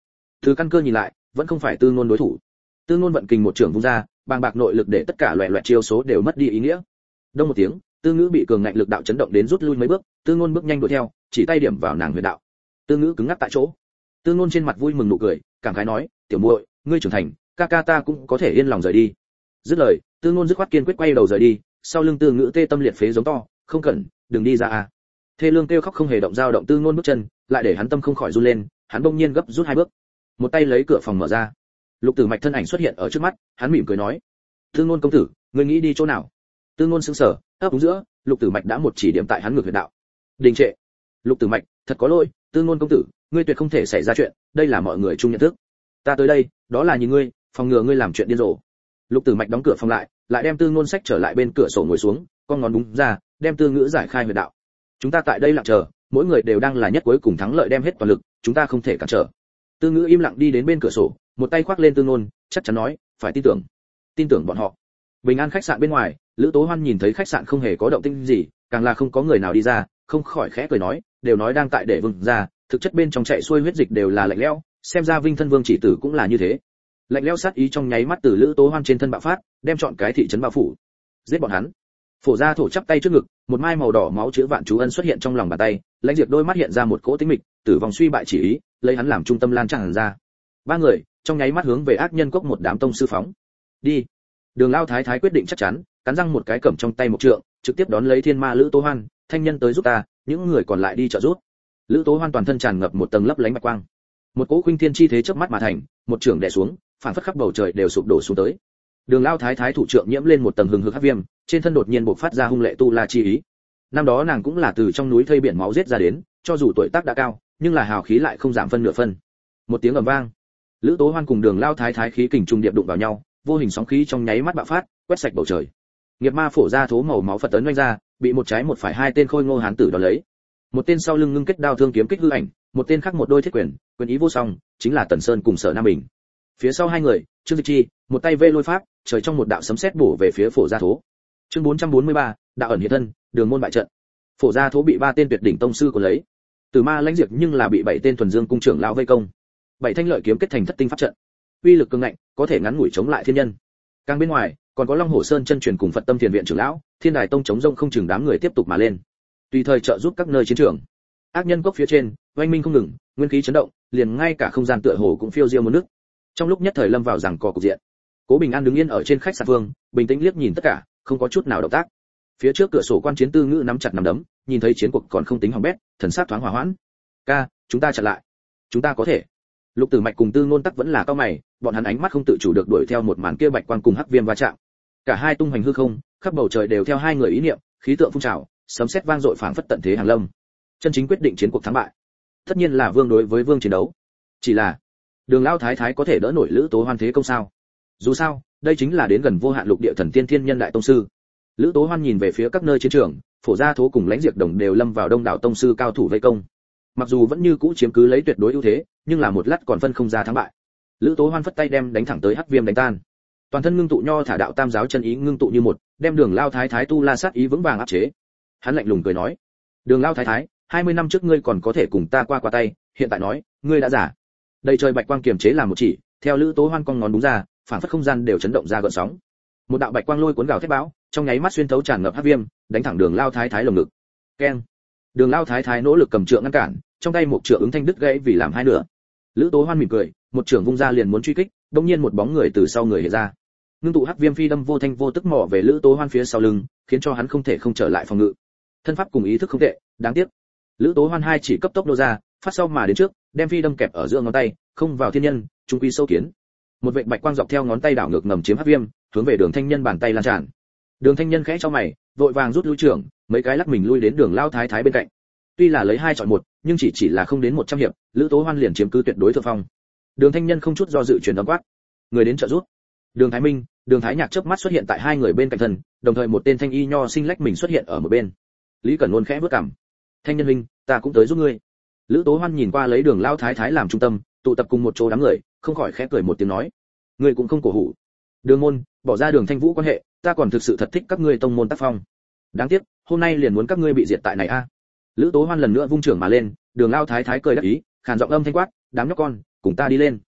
Từ căn cơ nhìn lại, vẫn không phải Tư Nôn đối thủ. Tư Nôn vận kình một trưởng vung ra, bàng bạc nội lực để tất cả loẻ loẹt chiêu số đều mất đi ý nghĩa. Đông một tiếng, Tư Ngữ bị cường ngạnh lực đạo chấn động đến rút lui mấy bước, Tư Nôn bước nhanh đuổi theo, chỉ tay điểm vào nàng huyền đạo. Tư Ngữ cứng ngắc tại chỗ. Tư Nôn trên mặt vui mừng nụ cười, cảm khái nói, "Tiểu muội, ngươi trưởng thành, ca ca ta cũng có thể yên lòng rời đi." Dứt lời, Tư Nôn dứt khoát kiên quyết quay đầu rời đi, sau lưng Tư Ngữ tê tâm liệt phế giống to, "Không cần, đừng đi ra à." Thê lương kêu khóc không hề động dao động Tư Nôn bước chân, lại để hắn tâm không khỏi run lên, hắn bỗng nhiên gấp rút hai bước. Một tay lấy cửa phòng mở ra. Lục Tử Mạch thân ảnh xuất hiện ở trước mắt, hắn mỉm cười nói, "Tư Nôn công tử, ngươi nghĩ đi chỗ nào?" Tư Nôn sững sờ, ấp úng giữa, Lục Tử Mạch đã một chỉ điểm tại hắn ngược huyệt đạo. Đình trệ. Lục Tử Mạch, thật có lỗi, Tư Nôn công tử, ngươi tuyệt không thể xảy ra chuyện, đây là mọi người chung nhận thức. Ta tới đây, đó là nhìn ngươi, phòng ngừa ngươi làm chuyện điên rồ. Lục Tử Mạch đóng cửa phòng lại, lại đem Tư Nôn sách trở lại bên cửa sổ ngồi xuống, con ngón đúng ra, đem Tư Ngữ giải khai huyệt đạo. Chúng ta tại đây lặng chờ, mỗi người đều đang là nhất cuối cùng thắng lợi đem hết toàn lực, chúng ta không thể cản trở. Tư Ngữ im lặng đi đến bên cửa sổ, một tay khoác lên Tư Nôn, chắc chắn nói, phải tin tưởng, tin tưởng bọn họ. Bình An khách sạn bên ngoài, Lữ Tố Hoan nhìn thấy khách sạn không hề có động tĩnh gì, càng là không có người nào đi ra, không khỏi khẽ cười nói, đều nói đang tại để vương ra, thực chất bên trong chạy xuôi huyết dịch đều là lạnh lẽo, xem ra Vinh Thân Vương chỉ tử cũng là như thế. Lạnh lẽo sát ý trong nháy mắt từ Lữ Tố Hoan trên thân bạo phát, đem chọn cái thị trấn bao phủ. Giết bọn hắn. Phổ Gia Thổ chắp tay trước ngực, một mai màu đỏ máu chữ vạn chú ân xuất hiện trong lòng bàn tay, Lãnh Diệp đôi mắt hiện ra một cỗ tĩnh mịch, tử vong suy bại chỉ ý, lấy hắn làm trung tâm lan tràn ra. Ba người, trong nháy mắt hướng về ác nhân cốc một đám tông sư phóng. Đi. Đường Lao Thái Thái quyết định chắc chắn, cắn răng một cái cầm trong tay một trượng, trực tiếp đón lấy Thiên Ma Lữ Tố Hoan, thanh nhân tới giúp ta, những người còn lại đi trợ giúp. Lữ Tố Hoan toàn thân tràn ngập một tầng lấp lánh bạch quang. Một cỗ khuynh thiên chi thế chớp mắt mà thành, một trường đè xuống, phản phất khắp bầu trời đều sụp đổ xuống tới. Đường Lao Thái Thái thủ trưởng nhiễm lên một tầng hừng hực hắc viêm, trên thân đột nhiên bộc phát ra hung lệ tu la chi ý. Năm đó nàng cũng là từ trong núi thây biển máu giết ra đến, cho dù tuổi tác đã cao, nhưng là hào khí lại không giảm phân nửa phân. Một tiếng ầm vang, Lữ Tố Hoan cùng Đường Lao Thái Thái khí kình trùng điệp đụng vào nhau, vô hình sóng khí trong nháy mắt bạo phát, quét sạch bầu trời. Nghiệp ma phổ ra thố màu máu phật tấn vung ra, bị một trái một phải hai tên khôi ngô hán tử đón lấy. Một tên sau lưng ngưng kết đao thương kiếm kích hư ảnh, một tên khác một đôi thiết quyền, quyền ý vô song, chính là Tần Sơn cùng Sở Nam Bình. Phía sau hai người, Trương Dịch Chi, một tay vê lôi pháp, trời trong một đạo sấm sét bổ về phía phổ gia thố. Chương bốn trăm bốn mươi ba, đạo ẩn hiện thân, đường môn bại trận. Phổ gia thố bị ba tên tuyệt đỉnh tông sư của lấy. Từ ma lãnh diệt nhưng là bị bảy tên thuần dương cung trưởng lão vây công. Bảy thanh lợi kiếm kết thành thất tinh pháp trận. Uy lực cường ngạnh, có thể ngắn ngủi chống lại thiên nhân. Càng bên ngoài, còn có Long Hổ Sơn chân truyền cùng Phật Tâm Thiền viện trưởng lão, Thiên Đài tông chống rông không chừng đám người tiếp tục mà lên. Tùy thời trợ giúp các nơi chiến trường. Ác nhân cốc phía trên, oanh minh không ngừng, nguyên khí chấn động, liền ngay cả không gian tựa hồ cũng phiêu diêu một nước. Trong lúc nhất thời lâm vào giằng co cục diện. Cố Bình An đứng yên ở trên khách sạn vương, bình tĩnh liếc nhìn tất cả, không có chút nào động tác. Phía trước cửa sổ quan chiến Tư Ngữ nắm chặt nắm đấm, nhìn thấy chiến cuộc còn không tính hỏng bét, thần sắc thoáng hòa hoãn. "Ca, chúng ta chặn lại. Chúng ta có thể." Lục Tử Mạch cùng Tư Ngôn Tắc vẫn là cao mày, bọn hắn ánh mắt không tự chủ được đuổi theo một màn kia bạch quang cùng hắc viêm va chạm. Cả hai tung hoành hư không, khắp bầu trời đều theo hai người ý niệm, khí tượng phun trào, sấm sét vang dội phảng phất tận thế hàng lâm. Chân chính quyết định chiến cuộc thắng bại, tất nhiên là vương đối với vương chiến đấu. Chỉ là, Đường Lão Thái Thái có thể đỡ nổi Lữ Tố Hoan thế công sao? Dù sao, đây chính là đến gần vô hạn lục địa thần tiên thiên nhân đại tông sư. Lữ Tố Hoan nhìn về phía các nơi chiến trường, Phổ Gia Thố cùng Lãnh Diệp Đồng đều lâm vào đông đảo tông sư cao thủ vây công. Mặc dù vẫn như cũ chiếm cứ lấy tuyệt đối ưu thế, nhưng là một lát còn phân không ra thắng bại. Lữ Tố Hoan phất tay đem đánh thẳng tới hắc viêm đánh tan. Toàn thân ngưng tụ nho thả đạo tam giáo chân ý ngưng tụ như một, đem Đường Lao Thái Thái tu la sát ý vững vàng áp chế. Hắn lạnh lùng cười nói: "Đường Lao Thái Thái, hai mươi năm trước ngươi còn có thể cùng ta qua qua tay, hiện tại nói, ngươi đã giả." Đầy trời bạch quang kiềm chế làm một chỉ, theo Lữ Tố Hoan cong ngón đúng ra, phản phất không gian đều chấn động ra gợn sóng. Một đạo bạch quang lôi cuốn gào thét bão, trong nháy mắt xuyên thấu tràn ngập hắc viêm, đánh thẳng Đường Lao Thái Thái lồng ngực. Keng! Đường Lao Thái Thái nỗ lực cầm trượng ngăn cản, trong tay một trượng ứng thanh đứt gãy vì làm hai nửa. Lữ Tố Hoan mỉm cười, một trượng vung ra liền muốn truy kích, đột nhiên một bóng người từ sau người hiện ra. Ngưng tụ hắc viêm phi đâm vô thanh vô tức mò về Lữ Tố Hoan phía sau lưng, khiến cho hắn không thể không trở lại phòng ngự. Thân pháp cùng ý thức không tệ, đáng tiếc. Lữ Tố Hoan hai chỉ cấp tốc nô ra, phát sau mà đến trước, đem phi đâm kẹp ở giữa ngón tay, không vào thiên nhân, trung quy sâu kiến. Một vệt bạch quang dọc theo ngón tay đảo ngược ngầm chiếm hắc viêm, hướng về Đường Thanh Nhân bàn tay lan tràn. Đường Thanh Nhân khẽ chau mày, vội vàng rút lui trưởng, mấy cái lắc mình lui đến Đường Lao Thái Thái bên cạnh. Tuy là lấy hai chọn một, nhưng chỉ chỉ là không đến một trăm hiệp, Lữ Tố Hoan liền chiếm cứ tuyệt đối thượng phong. Đường Thanh Nhân không chút do dự chuyển ấm quát: "Người đến trợ giúp." Đường Thái Minh, Đường Thái Nhạc chớp mắt xuất hiện tại hai người bên cạnh thân, đồng thời một tên thanh y nho sinh lách mình xuất hiện ở một bên. Lý Cẩn Luân khẽ bước cằm: "Thanh Nhân huynh, ta cũng tới giúp ngươi." Lữ Tố Hoan nhìn qua lấy Đường Lao Thái Thái làm trung tâm, tụ tập cùng một chỗ đám người, không khỏi khẽ cười một tiếng nói: "Ngươi cũng không cổ hủ. Đường môn, bỏ ra Đường Thanh Vũ quan hệ, ta còn thực sự thật thích các ngươi tông môn tác phong. Đáng tiếc, hôm nay liền muốn các ngươi bị diệt tại này a." Lữ Tố Hoan lần nữa vung trưởng mà lên, Đường Lao Thái Thái cười đắc ý, khàn giọng âm thanh quát: "Đám nhóc con, cùng ta đi lên."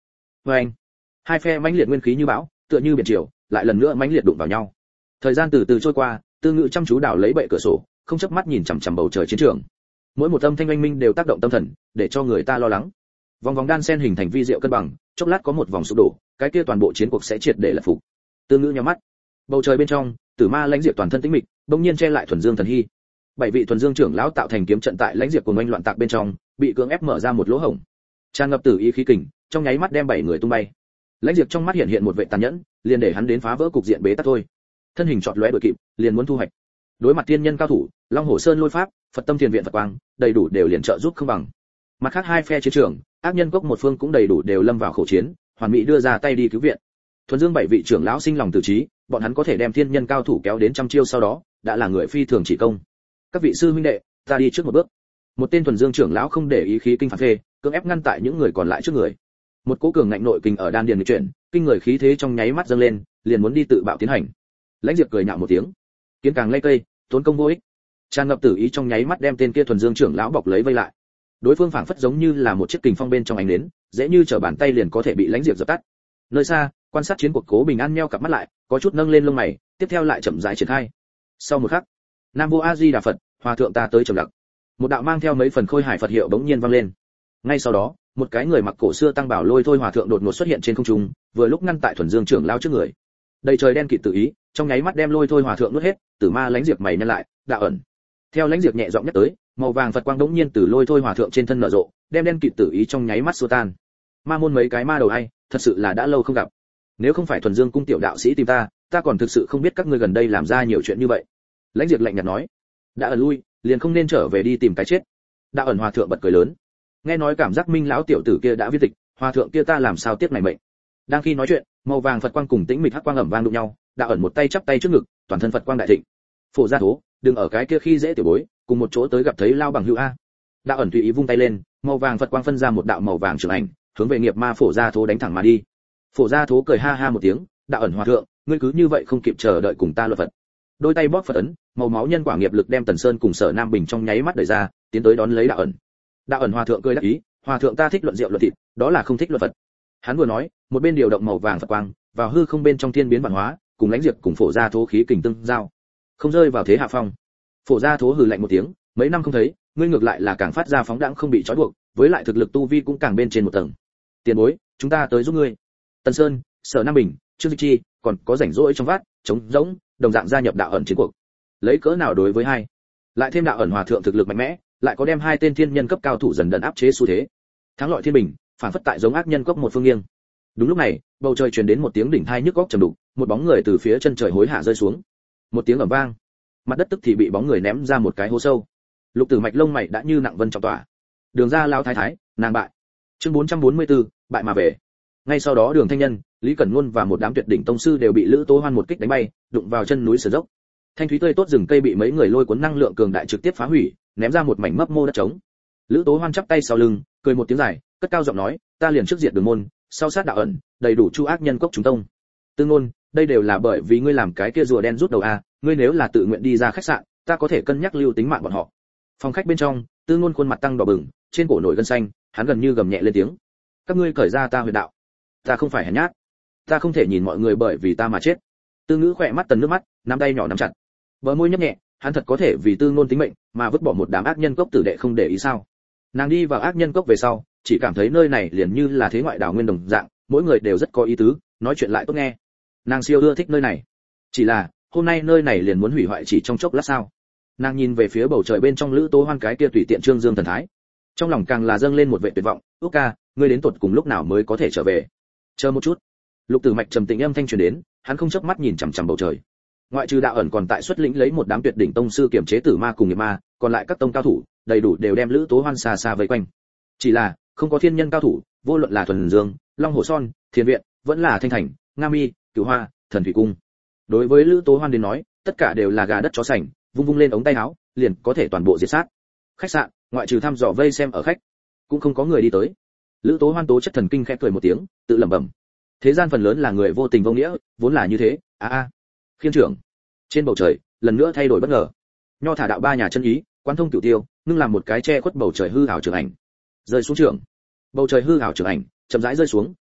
Anh, hai phe mãnh liệt nguyên khí như bão, tựa như biển triều, lại lần nữa mãnh liệt đụng vào nhau. Thời gian từ từ trôi qua, Tư Ngữ chăm chú đảo lấy bệ cửa sổ, không chớp mắt nhìn chằm chằm bầu trời chiến trường. Mỗi một âm thanh oanh minh đều tác động tâm thần, để cho người ta lo lắng. Vòng vòng đan sen hình thành vi diệu cân bằng, chốc lát có một vòng sụp đổ, cái kia toàn bộ chiến cuộc sẽ triệt để lật phục. Tư Ngữ nhắm mắt. Bầu trời bên trong, Tử Ma lãnh diệp toàn thân tĩnh mịch, bỗng nhiên che lại thuần dương thần hy. Bảy vị thuần dương trưởng lão tạo thành kiếm trận tại lãnh diệp cùng oanh loạn tạc bên trong, bị cưỡng ép mở ra một lỗ hổng. Tràn ngập tử ý khí kình, trong nháy mắt đem bảy người tung bay. Lãnh diệp trong mắt hiện hiện một vẻ tàn nhẫn, liền để hắn đến phá vỡ cục diện bế tắc thôi. Thân hình chọt lóe đuổi kịp, liền muốn thu hoạch. Đối mặt tiên nhân cao thủ, Long Hổ Sơn lôi pháp, Phật Tâm Thiền viện Phật quang, đầy đủ đều liền trợ giúp không bằng. Mặt khác hai phe chiến trường, ác nhân cốc một phương cũng đầy đủ đều lâm vào khổ chiến, hoàn mỹ đưa ra tay đi cứu viện. Thuần Dương bảy vị trưởng lão sinh lòng tự trí, bọn hắn có thể đem thiên nhân cao thủ kéo đến trăm chiêu sau đó, đã là người phi thường chỉ công. Các vị sư huynh đệ, ta đi trước một bước. Một tên Thuần Dương trưởng lão không để ý khí kinh phạt phê, cưỡng ép ngăn tại những người còn lại trước người. Một cỗ cường ngạnh nội kinh ở đan điền nghịch chuyển, kinh người khí thế trong nháy mắt dâng lên, liền muốn đi tự bạo tiến hành. Lãnh Diệp cười nhạo một tiếng, kiến càng lay cây, tốn công vô ích. Tràn ngập tử ý trong nháy mắt đem tên kia Thuần Dương trưởng lão bọc lấy vây lại. Đối phương phảng phất giống như là một chiếc kình phong bên trong ánh nến, dễ như trở bàn tay liền có thể bị Lãnh Diệp dập tắt. Nơi xa, quan sát chiến cuộc Cố Bình An nheo cặp mắt lại, có chút nâng lên lông mày, tiếp theo lại chậm rãi triển khai. Sau một khắc, Nam Vô A Di Đà Phật, hòa thượng ta tới trầm lặng. Một đạo mang theo mấy phần khôi hài Phật hiệu bỗng nhiên vang lên. Ngay sau đó, một cái người mặc cổ xưa tăng bảo lôi thôi hòa thượng đột ngột xuất hiện trên không trung, vừa lúc ngăn tại Thuần Dương trưởng lão trước người. Đầy trời đen kịt tự ý, trong nháy mắt đem lôi thôi hòa thượng nuốt hết, Tử Ma Lãnh Diệp mày nhăn lại, đạo ẩn. Theo Lãnh Diệp nhẹ giọng nhắc tới, màu vàng Phật quang đống nhiên từ lôi thôi hòa thượng trên thân nở rộ, đem đen kịt tự ý trong nháy mắt xua tan. Ma môn mấy cái ma đầu hay, thật sự là đã lâu không gặp. Nếu không phải Thuần Dương cung tiểu đạo sĩ tìm ta, ta còn thực sự không biết các ngươi gần đây làm ra nhiều chuyện như vậy. Lãnh Diệp lạnh nhạt nói, đã ẩn lui, liền không nên trở về đi tìm cái chết. Đạo ẩn hòa thượng bật cười lớn, nghe nói cảm giác Minh lão tiểu tử kia đã viên tịch, hòa thượng kia ta làm sao tiếp này mệnh. Đang khi nói chuyện, màu vàng Phật quang cùng tĩnh mịch hắc quang ầm vang đụng nhau, đạo ẩn một tay chắp tay trước ngực, toàn thân Phật quang đại thịnh. Phổ gia thố, đừng ở cái kia khi dễ tiểu bối, cùng một chỗ tới gặp thấy lao bằng hữu a. Đạo ẩn tùy ý vung tay lên, màu vàng Phật quang phân ra một đạo màu vàng trường ảnh, hướng về nghiệp ma phổ gia thố đánh thẳng mà đi. Phổ gia thố cười ha ha một tiếng, đạo ẩn hòa thượng, ngươi cứ như vậy không kịp chờ đợi cùng ta luận Phật. Đôi tay bóp Phật ấn, màu máu nhân quả nghiệp lực đem Tần Sơn cùng Sở Nam Bình trong nháy mắt đẩy ra, tiến tới đón lấy đạo ẩn. Đạo ẩn hòa thượng cười đắc ý, hòa thượng ta thích luận rượu luận thịt, đó là không thích luận Phật. Hắn vừa nói, một bên điều động màu vàng Phật quang, vào hư không bên trong thiên biến bản hóa, cùng Lãnh Diệp cùng Phổ gia thố khí kình tương giao, không rơi vào thế hạ phong. Phổ gia thố hừ lạnh một tiếng, mấy năm không thấy, ngươi ngược lại là càng phát ra phóng đãng không bị trói buộc, với lại thực lực tu vi cũng càng bên trên một tầng. Tiền bối, chúng ta tới giúp ngươi. Tần Sơn, Sở Nam Bình, Trương Dịch Chi, còn có rảnh rỗi trong vát, trống rỗng, đồng dạng gia nhập đạo ẩn chiến cuộc. Lấy cỡ nào đối với hai, lại thêm đạo ẩn hòa thượng thực lực mạnh mẽ, lại có đem hai tên thiên nhân cấp cao thủ dần dần áp chế xu thế. Thắng lợi thiên bình, phản phất tại giống ác nhân cấp một phương nghiêng. Đúng lúc này, bầu trời truyền đến một tiếng đỉnh thai nhức óc trầm đục, một bóng người từ phía chân trời hối hạ rơi xuống. Một tiếng ầm vang, mặt đất tức thì bị bóng người ném ra một cái hố sâu. Lục Tử Mạch lông mày đã như nặng vân trọng tỏa. Đường ra lao thái thái, nàng bại. Chương bốn trăm bốn mươi tư, bại mà về. Ngay sau đó Đường Thanh Nhân, Lý Cẩn Luân và một đám tuyệt đỉnh tông sư đều bị Lữ Tố Hoan một kích đánh bay, đụng vào chân núi sườn dốc. Thanh thúy tươi tốt rừng cây bị mấy người lôi cuốn năng lượng cường đại trực tiếp phá hủy, ném ra một mảnh mấp mô đất trống. Lữ Tố Hoan chắp tay sau lưng, cười một tiếng dài, cất cao giọng nói, ta liền trước diệt Đường môn, sau sát đạo ẩn, đầy đủ chu ác nhân cốc chúng tông. Tương Ngôn, đây đều là bởi vì ngươi làm cái kia rùa đen rút đầu a, ngươi nếu là tự nguyện đi ra khách sạn, ta có thể cân nhắc lưu tính mạng bọn họ. Phòng khách bên trong, Tương Ngôn khuôn mặt tăng đỏ bừng, trên cổ nổi gân xanh, hắn gần như gầm nhẹ lên tiếng, các ngươi cởi ra ta huyền đạo, ta không phải hèn nhát, ta không thể nhìn mọi người bởi vì ta mà chết. Tư Ngữ khỏe mắt tần nước mắt, nắm tay nhỏ nắm chặt, bờ môi nhấp nhẹ, hắn thật có thể vì Tương Ngôn tính mệnh mà vứt bỏ một đám ác nhân cốc tử đệ không để ý sao? Nàng đi vào ác nhân cốc về sau, chỉ cảm thấy nơi này liền như là thế ngoại đảo nguyên đồng dạng, mỗi người đều rất có ý tứ, nói chuyện lại tốt nghe. Nàng siêu ưa thích nơi này. Chỉ là, hôm nay nơi này liền muốn hủy hoại chỉ trong chốc lát sao? Nàng nhìn về phía bầu trời bên trong Lữ Tố Hoan cái kia tùy tiện trương dương thần thái, trong lòng càng là dâng lên một vẻ tuyệt vọng. Úc ca, ngươi đến tuột cùng lúc nào mới có thể trở về? Chờ một chút. Lục Tử Mạch trầm tĩnh âm thanh truyền đến, hắn không chớp mắt nhìn chằm chằm bầu trời. Ngoại trừ đạo ẩn còn tại xuất lĩnh lấy một đám tuyệt đỉnh tông sư kiểm chế tử ma cùng nghiệp ma, còn lại các tông cao thủ, đầy đủ đều đem Lữ Tố Hoan xa xa vây quanh. Chỉ là, không có thiên nhân cao thủ, vô luận là Thuần Dương, Long Hổ Son, Thiên Viện, vẫn là Thanh Thành, Nga Mi, Cửu Hoa, Thần Thủy Cung. Đối với Lữ Tố Hoan đến nói, tất cả đều là gà đất chó sành, vung vung lên ống tay áo, liền có thể toàn bộ diệt sát. Khách sạn, ngoại trừ thăm dò vây xem ở khách, cũng không có người đi tới. Lữ Tố Hoan tố chất thần kinh khẽ cười một tiếng, tự lẩm bẩm. Thế gian phần lớn là người vô tình vô nghĩa, vốn là như thế. A a. Khiên trưởng. Trên bầu trời, lần nữa thay đổi bất ngờ. Nho thả đạo ba nhà chân ý, quán thông cửu tiêu, ngưng làm một cái che khuất bầu trời hư ảo trường ảnh. Rơi xuống trường. Bầu trời hư ảo trường ảnh, chậm rãi rơi xuống,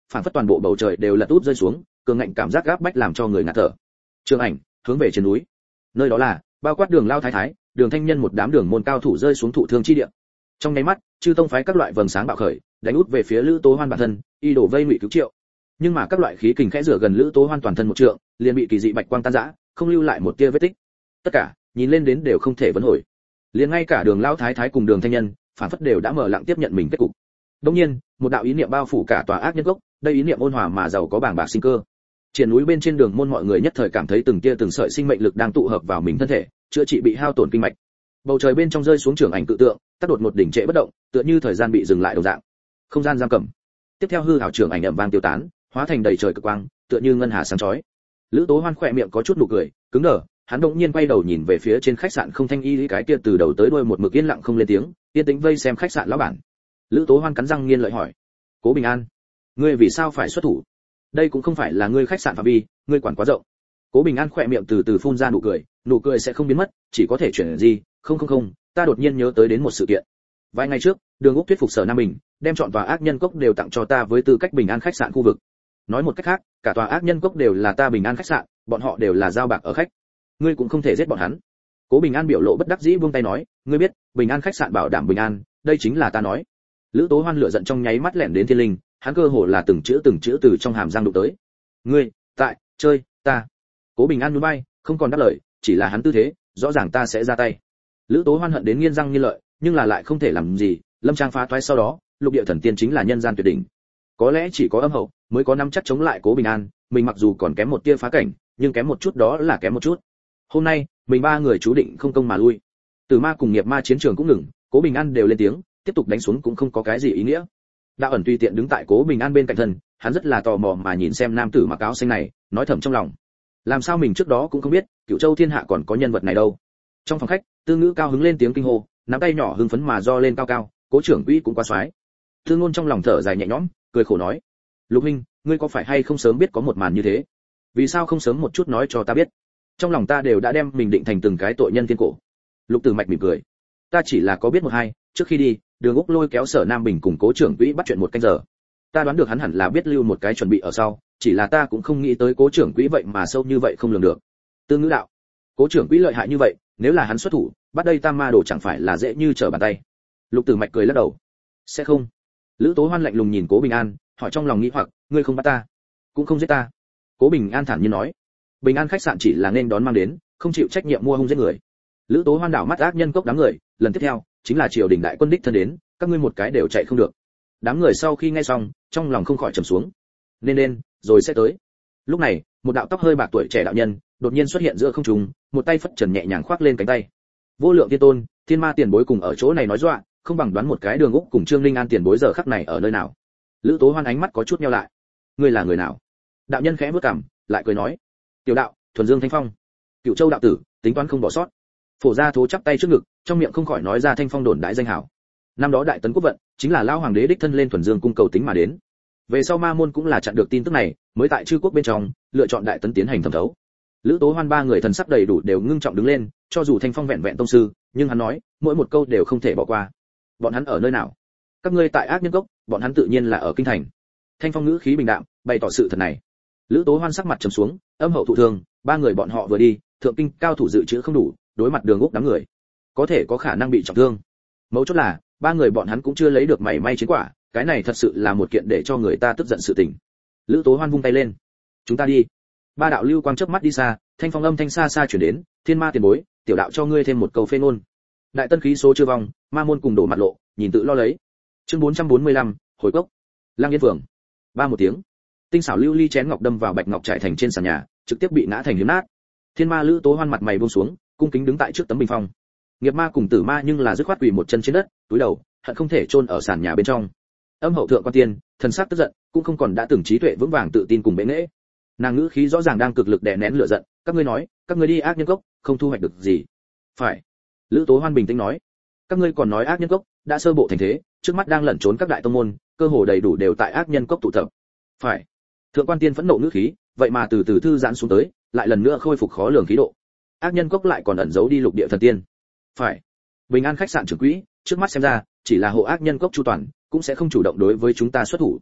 phản phất toàn bộ bầu trời đều lật úp rơi xuống, cường ngạnh cảm giác gáp bách làm cho người ngạt thở. Trường ảnh hướng về trên núi, nơi đó là bao quát Đường Lao Thái Thái, Đường Thanh Nhân một đám đường môn cao thủ rơi xuống thụ thương chi địa. Trong nháy mắt, chư tông phái các loại vầng sáng bạo khởi, đánh út về phía Lữ Tố Hoan bản thân, y đổ vây ngụy cứu triệu. Nhưng mà các loại khí kình khẽ rửa gần Lữ Tố Hoan toàn thân một trượng, liền bị kỳ dị bạch quang tan rã, không lưu lại một tia vết tích. Tất cả, nhìn lên đến đều không thể vấn hồi. Liền ngay cả Đường Lao Thái Thái cùng Đường Thanh Nhân, phản phất đều đã mở lặng tiếp nhận mình kết cục. Đương nhiên, một đạo ý niệm bao phủ cả tòa ác nhân gốc, đây ý niệm ôn hòa mà giàu có bảng bạc sinh cơ. Triển núi bên trên đường môn mọi người nhất thời cảm thấy từng tia từng sợi sinh mệnh lực đang tụ hợp vào mình thân thể, chữa trị bị hao tổn kinh mạch. Bầu trời bên trong rơi xuống trưởng ảnh cự tượng, tác đột một đỉnh trệ bất động, tựa như thời gian bị dừng lại đồng dạng. Không gian giam cầm. Tiếp theo hư ảo trưởng ảnh ầm vang tiêu tán, hóa thành đầy trời cực quang, tựa như ngân hà sáng chói. Lữ Tố Hoan khỏe miệng có chút nụ cười, cứng đờ, hắn đột nhiên quay đầu nhìn về phía trên khách sạn không thanh y cái kia từ đầu tới đuôi một mực yên lặng không lên tiếng, yên tĩnh vây xem khách sạn lão bản. Lữ Tố Hoan cắn răng nghiến lợi hỏi: Cố Bình An, ngươi vì sao phải xuất thủ? Đây cũng không phải là ngươi khách sạn phạm vi, ngươi quản quá rộng. Cố Bình An khỏe miệng từ từ phun ra nụ cười, nụ cười sẽ không biến mất, chỉ có thể chuyển gì, không không không, ta đột nhiên nhớ tới đến một sự kiện. Vài ngày trước, Đường Úc thuyết phục Sở Nam Bình, đem chọn tòa ác nhân cốc đều tặng cho ta với tư cách Bình An khách sạn khu vực. Nói một cách khác, cả tòa ác nhân cốc đều là ta Bình An khách sạn, bọn họ đều là giao bạc ở khách. Ngươi cũng không thể giết bọn hắn. Cố Bình An biểu lộ bất đắc dĩ buông tay nói, ngươi biết, Bình An khách sạn bảo đảm bình an, đây chính là ta nói. Lữ Tố Hoan lửa giận trong nháy mắt lẻn đến thiên linh, hắn cơ hồ là từng chữ từng chữ từ trong hàm răng đụng tới. Ngươi, tại chơi ta. Cố Bình An nhún vai, không còn đáp lời, chỉ là hắn tư thế, rõ ràng ta sẽ ra tay. Lữ Tố Hoan hận đến nghiến răng nghiến lợi, nhưng là lại không thể làm gì, Lâm Trang phá toái sau đó, lục địa thần tiên chính là nhân gian tuyệt đỉnh. Có lẽ chỉ có âm hậu mới có nắm chắc chống lại Cố Bình An, mình mặc dù còn kém một tia phá cảnh, nhưng kém một chút đó là kém một chút. Hôm nay, mình ba người chú định không công mà lui. Từ ma cùng nghiệp ma chiến trường cũng ngừng, Cố Bình An đều lên tiếng, tiếp tục đánh xuống cũng không có cái gì ý nghĩa. Đạo ẩn tùy tiện đứng tại Cố Bình An bên cạnh thân, hắn rất là tò mò mà nhìn xem nam tử mặc áo xanh này, nói thầm trong lòng. Làm sao mình trước đó cũng không biết, Cửu Châu thiên hạ còn có nhân vật này đâu. Trong phòng khách, Tư Ngữ cao hứng lên tiếng kinh hô, nắm tay nhỏ hưng phấn mà do lên cao cao, Cố trưởng quỹ cũng quá xoái. Tư Ngôn trong lòng thở dài nhẹ nhõm, cười khổ nói: Lục huynh, ngươi có phải hay không sớm biết có một màn như thế? Vì sao không sớm một chút nói cho ta biết? Trong lòng ta đều đã đem mình định thành từng cái tội nhân thiên cổ. Lục Tử Mạch mỉm cười: Ta chỉ là có biết một hai, trước khi đi, Đường Úc lôi kéo Sở Nam Bình cùng Cố trưởng quỹ bắt chuyện một canh giờ. Ta đoán được hắn hẳn là biết lưu một cái chuẩn bị ở sau, chỉ là ta cũng không nghĩ tới Cố trưởng quỹ vậy mà sâu như vậy không lường được. Tư Ngữ đạo: Cố trưởng quỹ lợi hại như vậy, nếu là hắn xuất thủ, bắt đây Tam Ma Đồ chẳng phải là dễ như trở bàn tay. Lục Tử Mạch cười lắc đầu: Sẽ không. Lữ Tố Hoan lạnh lùng nhìn Cố Bình An, hỏi trong lòng nghĩ hoặc, ngươi không bắt ta, cũng không giết ta. Cố Bình An thản nhiên nói: Bình An khách sạn chỉ là nên đón mang đến, không chịu trách nhiệm mua hung giết người. Lữ Tố Hoan đảo mắt ác nhân cốc đám người, lần tiếp theo chính là triều đình đại quân đích thân đến, các ngươi một cái đều chạy không được. Đám người sau khi nghe xong, trong lòng không khỏi trầm xuống. Nên nên, rồi sẽ tới. Lúc này, một đạo tóc hơi bạc tuổi trẻ đạo nhân đột nhiên xuất hiện giữa không trung, một tay phất trần nhẹ nhàng khoác lên cánh tay. Vô Lượng Tiên Tôn, Thiên Ma tiền bối cùng ở chỗ này nói dọa, không bằng đoán một cái Đường Úc cùng Trương Linh An tiền bối giờ khắc này ở nơi nào. Lữ Tố Hoan ánh mắt có chút nheo lại. Ngươi là người nào? Đạo nhân khẽ bước cằm, lại cười nói: Tiểu đạo, thuần dương thanh phong, Cửu Châu đạo tử, tính toán không bỏ sót. Phổ gia thố chắp tay trước ngực, trong miệng không khỏi nói ra thanh phong đồn đại danh hảo. Năm đó đại tấn quốc vận, chính là lao hoàng đế đích thân lên thuần dương cung cầu tính mà đến. Về sau ma môn cũng là chặn được tin tức này, mới tại chư quốc bên trong lựa chọn đại tấn tiến hành thẩm thấu. Lữ Tố Hoan ba người thần sắc đầy đủ đều ngưng trọng đứng lên, cho dù thanh phong vẹn vẹn tông sư, nhưng hắn nói mỗi một câu đều không thể bỏ qua. Bọn hắn ở nơi nào? Các ngươi tại ác nhân cốc, bọn hắn tự nhiên là ở kinh thành. Thanh phong ngữ khí bình đạm, bày tỏ sự thật này. Lữ Tố Hoan sắc mặt trầm xuống, âm hậu thụ thương, ba người bọn họ vừa đi, thượng kinh cao thủ dự trữ không đủ, đối mặt Đường Úc đám người, có thể có khả năng bị trọng thương. Mấu chốt là, ba người bọn hắn cũng chưa lấy được mảy may chiến quả, cái này thật sự là một kiện để cho người ta tức giận sự tình. Lữ Tố Hoan vung tay lên: Chúng ta đi. Ba đạo lưu quang chớp mắt đi xa, thanh phong âm thanh xa xa truyền đến: Thiên Ma tiền bối, tiểu đạo cho ngươi thêm một câu phê ngôn. Đại tân khí số chưa vong, ma môn cùng đổ mặt lộ, nhìn tự lo lấy. Chương bốn trăm bốn mươi lăm, hồi cốc. Lang Yên Phượng. Ba một tiếng, tinh xảo lưu ly chén ngọc đâm vào bạch ngọc trải thành trên sàn nhà, trực tiếp bị ngã thành hiếm nát. Thiên Ma Lữ Tố Hoan mặt mày buông xuống, cung kính đứng tại trước tấm bình phong. Nghiệp ma cùng tử ma nhưng là dứt khoát quỳ một chân trên đất, túi đầu, hận không thể chôn ở sàn nhà bên trong. Âm hậu thượng quan tiên, thần sắc tức giận, cũng không còn đã từng trí tuệ vững vàng tự tin cùng bệ nghệ. Nàng ngữ khí rõ ràng đang cực lực đè nén lửa giận, các ngươi nói, các ngươi đi ác nhân cốc, không thu hoạch được gì. Phải. Lữ Tố Hoan bình tĩnh nói. Các ngươi còn nói ác nhân cốc đã sơ bộ thành thế, trước mắt đang lẩn trốn các đại tông môn, cơ hồ đầy đủ đều tại ác nhân cốc tụ tập. Phải. Thượng quan tiên phẫn nộ ngữ khí, vậy mà từ từ thư giãn xuống tới, lại lần nữa khôi phục khó lường khí độ. Ác nhân cốc lại còn ẩn giấu đi lục địa thần tiên. Phải. Bình An khách sạn trưởng quỹ, trước mắt xem ra, chỉ là hộ ác nhân cốc chu toàn, cũng sẽ không chủ động đối với chúng ta xuất thủ.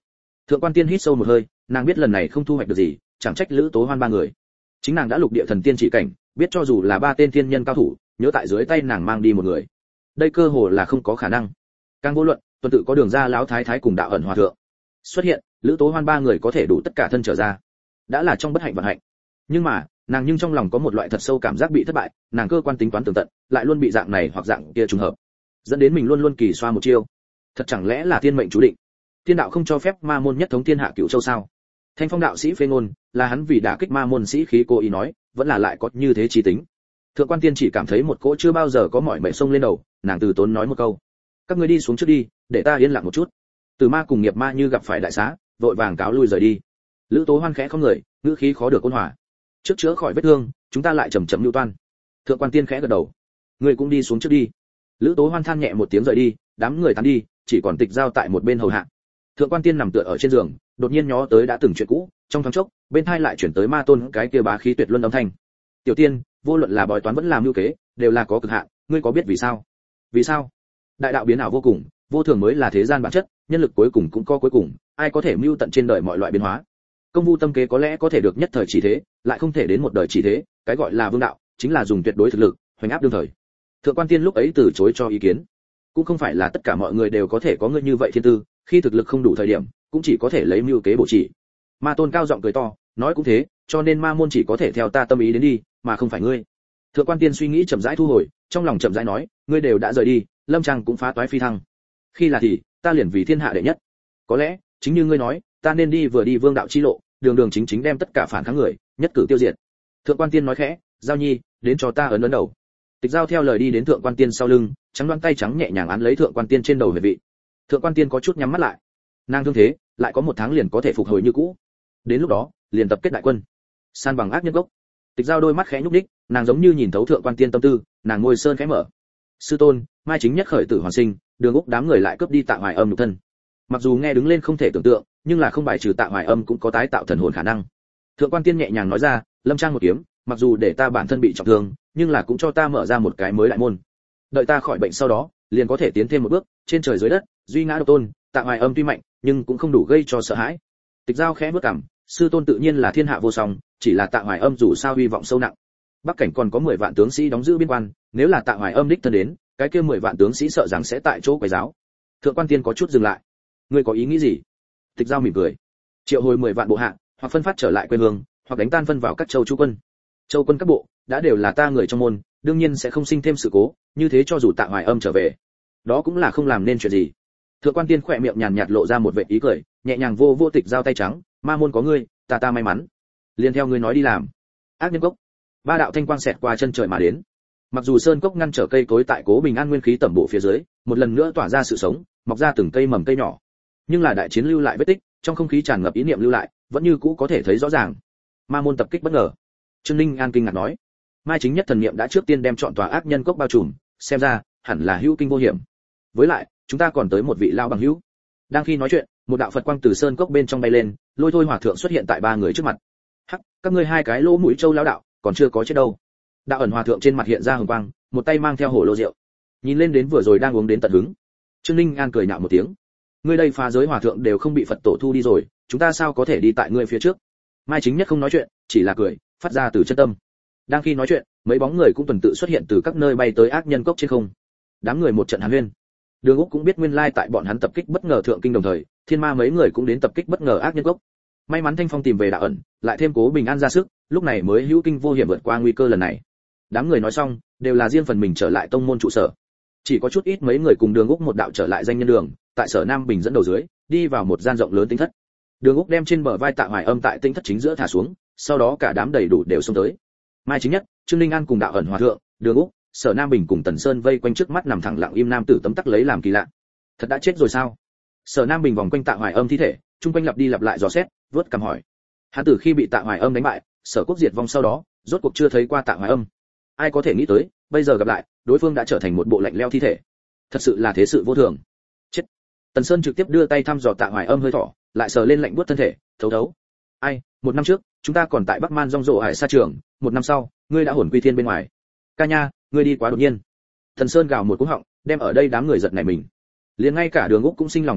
Thượng quan Tiên hít sâu một hơi, nàng biết lần này không thu hoạch được gì, chẳng trách Lữ Tố Hoan ba người. Chính nàng đã lục địa thần tiên chỉ cảnh, biết cho dù là ba tên thiên nhân cao thủ, nhớ tại dưới tay nàng mang đi một người, đây cơ hồ là không có khả năng. Càng vô luận, tuần tự có Đường ra lão thái thái cùng Đạo ẩn hòa thượng xuất hiện, Lữ Tố Hoan ba người có thể đủ tất cả thân trở ra, đã là trong bất hạnh vận hạnh. Nhưng mà, nàng nhưng trong lòng có một loại thật sâu cảm giác bị thất bại, nàng cơ quan tính toán tường tận, lại luôn bị dạng này hoặc dạng kia trùng hợp, dẫn đến mình luôn luôn kỳ xoa một chiêu. Thật chẳng lẽ là thiên mệnh chú định? Thiên đạo không cho phép ma môn nhất thống thiên hạ cửu châu sao? Thanh Phong đạo sĩ phê ngôn, là hắn vì đả kích ma môn sĩ khí cố ý nói, vẫn là lại có như thế trí tính. Thượng quan Tiên chỉ cảm thấy một cỗ chưa bao giờ có mỏi mệt sông lên đầu, nàng từ tốn nói một câu: các ngươi đi xuống trước đi, để ta yên lặng một chút. Từ ma cùng nghiệp ma như gặp phải đại xá, vội vàng cáo lui rời đi. Lữ Tố Hoan khẽ không người, ngữ khí khó được ôn hòa: trước chữa khỏi vết thương, chúng ta lại chậm chậm lưu toan. Thượng quan Tiên khẽ gật đầu: ngươi cũng đi xuống trước đi. Lữ Tố Hoan than nhẹ một tiếng rời đi, đám người tán đi, chỉ còn Tịch Giao tại một bên hầu hạ. Thượng quan Tiên nằm tựa ở trên giường, đột nhiên nhớ tới đã từng chuyện cũ, trong thoáng chốc, bên tai lại chuyển tới Ma Tôn cái kia bá khí tuyệt luân âm thanh. Tiểu Tiên, vô luận là bói toán vẫn làm mưu kế, đều là có cực hạn, ngươi có biết vì sao? Vì sao? Đại đạo biến ảo vô cùng, vô thường mới là thế gian bản chất, nhân lực cuối cùng cũng có cuối cùng, ai có thể mưu tận trên đời mọi loại biến hóa. Công vu tâm kế có lẽ có thể được nhất thời chỉ thế, lại không thể đến một đời chỉ thế, cái gọi là vương đạo, chính là dùng tuyệt đối thực lực, hoành áp đương thời. Thượng quan Tiên lúc ấy từ chối cho ý kiến. Cũng không phải là tất cả mọi người đều có thể có người như vậy thiên tư, khi thực lực không đủ thời điểm, cũng chỉ có thể lấy mưu kế bổ chỉ. Ma Tôn cao giọng cười to, nói cũng thế, cho nên ma môn chỉ có thể theo ta tâm ý đến đi, mà không phải ngươi. Thượng quan Tiên suy nghĩ chậm rãi thu hồi, trong lòng chậm rãi nói, ngươi đều đã rời đi, Lâm Trang cũng phá toái phi thăng. Khi là thì, ta liền vì thiên hạ đệ nhất. Có lẽ, chính như ngươi nói, ta nên đi vừa đi vương đạo chi lộ, đường đường chính chính đem tất cả phản kháng người, nhất cử tiêu diệt. Thượng quan Tiên nói khẽ, Giao Nhi, đến cho ta ấn ấn đầu. Tịch Giao theo lời đi đến Thượng quan Tiên sau lưng, trắng đoán tay trắng nhẹ nhàng án lấy Thượng quan Tiên trên đầu huyệt vị. Thượng quan Tiên có chút nhắm mắt lại. Nàng thương thế, lại có một tháng liền có thể phục hồi như cũ. Đến lúc đó, liền tập kết đại quân, san bằng ác nhân gốc. Tịch Giao đôi mắt khẽ nhúc nhích, nàng giống như nhìn thấu Thượng quan Tiên tâm tư, nàng ngôi sơn khẽ mở. Sư tôn, mai chính nhất khởi tử hoàn sinh, Đường Úc đám người lại cướp đi Tạ Hoài Âm nhục thân. Mặc dù nghe đứng lên không thể tưởng tượng, nhưng là không bài trừ Tạ Hoài Âm cũng có tái tạo thần hồn khả năng. Thượng quan Tiên nhẹ nhàng nói ra, Lâm Trang một kiếm, mặc dù để ta bản thân bị trọng thương, nhưng là cũng cho ta mở ra một cái mới đại môn. Đợi ta khỏi bệnh sau đó, liền có thể tiến thêm một bước, trên trời dưới đất, duy ngã độc tôn. Tạ Hoài Âm tuy mạnh, nhưng cũng không đủ gây cho sợ hãi. Tịch Giao khẽ bước cằm, sư tôn tự nhiên là thiên hạ vô song, chỉ là Tạ Hoài Âm dù sao hy vọng sâu nặng. Bắc cảnh còn có mười vạn tướng sĩ đóng giữ biên quan, nếu là Tạ Hoài Âm đích thân đến, cái kia mười vạn tướng sĩ sợ rằng sẽ tại chỗ quấy ráo. Thượng quan Tiên có chút dừng lại. Ngươi có ý nghĩ gì? Tịch Giao mỉm cười. Triệu hồi mười vạn bộ hạ, hoặc phân phát trở lại quê hương, hoặc đánh tan phân vào các châu chú quân. Châu quân các bộ đã đều là ta người trong môn, đương nhiên sẽ không sinh thêm sự cố, như thế cho dù Tạ Hoài Âm trở về, đó cũng là không làm nên chuyện gì. Thượng quan Tiên khỏe miệng nhàn nhạt lộ ra một vệt ý cười, nhẹ nhàng vô vô Tịch Giao tay trắng, ma môn có ngươi, ta ta may mắn, liền theo ngươi nói đi làm. Ác nhân cốc, ba đạo thanh quang xẹt qua chân trời mà đến. Mặc dù sơn cốc ngăn trở cây cối tại Cố Bình An nguyên khí tẩm bộ phía dưới, một lần nữa tỏa ra sự sống, mọc ra từng cây mầm cây nhỏ. Nhưng là đại chiến lưu lại vết tích, trong không khí tràn ngập ý niệm lưu lại, vẫn như cũ có thể thấy rõ ràng. Ma môn tập kích bất ngờ. Trương Ninh An kinh ngạc nói, Mai chính nhất thần niệm đã trước tiên đem chọn tòa ác nhân cốc bao trùm, xem ra hẳn là hữu kinh vô hiểm. Với lại, chúng ta còn tới một vị lao bằng hữu. Đang khi nói chuyện, một đạo Phật quang từ sơn cốc bên trong bay lên, lôi thôi hòa thượng xuất hiện tại ba người trước mặt. Hắc, các ngươi hai cái lỗ mũi trâu lão đạo, còn chưa có chết đâu. Đạo ẩn hòa thượng trên mặt hiện ra hồng quang, một tay mang theo hổ lô rượu, nhìn lên đến vừa rồi đang uống đến tận hứng. Trương Ninh An cười nhạo một tiếng, ngươi đây phá giới hòa thượng đều không bị Phật tổ thu đi rồi, chúng ta sao có thể đi tại ngươi phía trước? Mai chính nhất không nói chuyện, chỉ là cười, phát ra từ chân tâm. Đang khi nói chuyện, mấy bóng người cũng tuần tự xuất hiện từ các nơi bay tới ác nhân cốc trên không. Đám người một trận hàn huyên. Đường Úc cũng biết nguyên lai tại bọn hắn tập kích bất ngờ thượng kinh đồng thời, thiên ma mấy người cũng đến tập kích bất ngờ ác nhân cốc. May mắn Thanh Phong tìm về Đạo ẩn, lại thêm Cố Bình An ra sức, lúc này mới hữu kinh vô hiểm vượt qua nguy cơ lần này. Đám người nói xong, đều là riêng phần mình trở lại tông môn trụ sở. Chỉ có chút ít mấy người cùng Đường Úc một đạo trở lại danh nhân đường, tại Sở Nam Bình dẫn đầu dưới, đi vào một gian rộng lớn tinh thất. Đường Úc đem trên bờ vai Tạ Hoài Âm tại tinh thất chính giữa thả xuống, sau đó cả đám đầy đủ đều xông tới. Mai chính nhất, Trương Ninh An cùng Đạo ẩn hòa thượng, Đường Úc, Sở Nam Bình cùng Tần Sơn vây quanh trước mắt nằm thẳng lặng im nam tử tấm tắc lấy làm kỳ lạ. Thật đã chết rồi sao? Sở Nam Bình vòng quanh Tạ Hoài Âm thi thể, chung quanh lặp đi lặp lại dò xét, vớt cằm hỏi. Hắn từ khi bị Tạ Hoài Âm đánh bại, Sở Quốc diệt vong sau đó, rốt cuộc chưa thấy qua Tạ Hoài Âm. Ai có thể nghĩ tới, bây giờ gặp lại, đối phương đã trở thành một bộ lạnh lẽo thi thể. Thật sự là thế sự vô thường. Chết. Tần Sơn trực tiếp đưa tay thăm dò Tạ Hoài Âm hơi thở, lại sờ lên lạnh buốt thân thể, thấu thấu. Ai, một năm trước, chúng ta còn tại Bắc Man rong rộ hải sa trường, một năm sau, ngươi đã hồn quy thiên bên ngoài. Ca nha, ngươi đi quá đột nhiên. Tần Sơn gào một cú họng, đem ở đây đám người giật nảy mình. Liền ngay cả Đường Úc cũng sinh lòng kinh ngạc,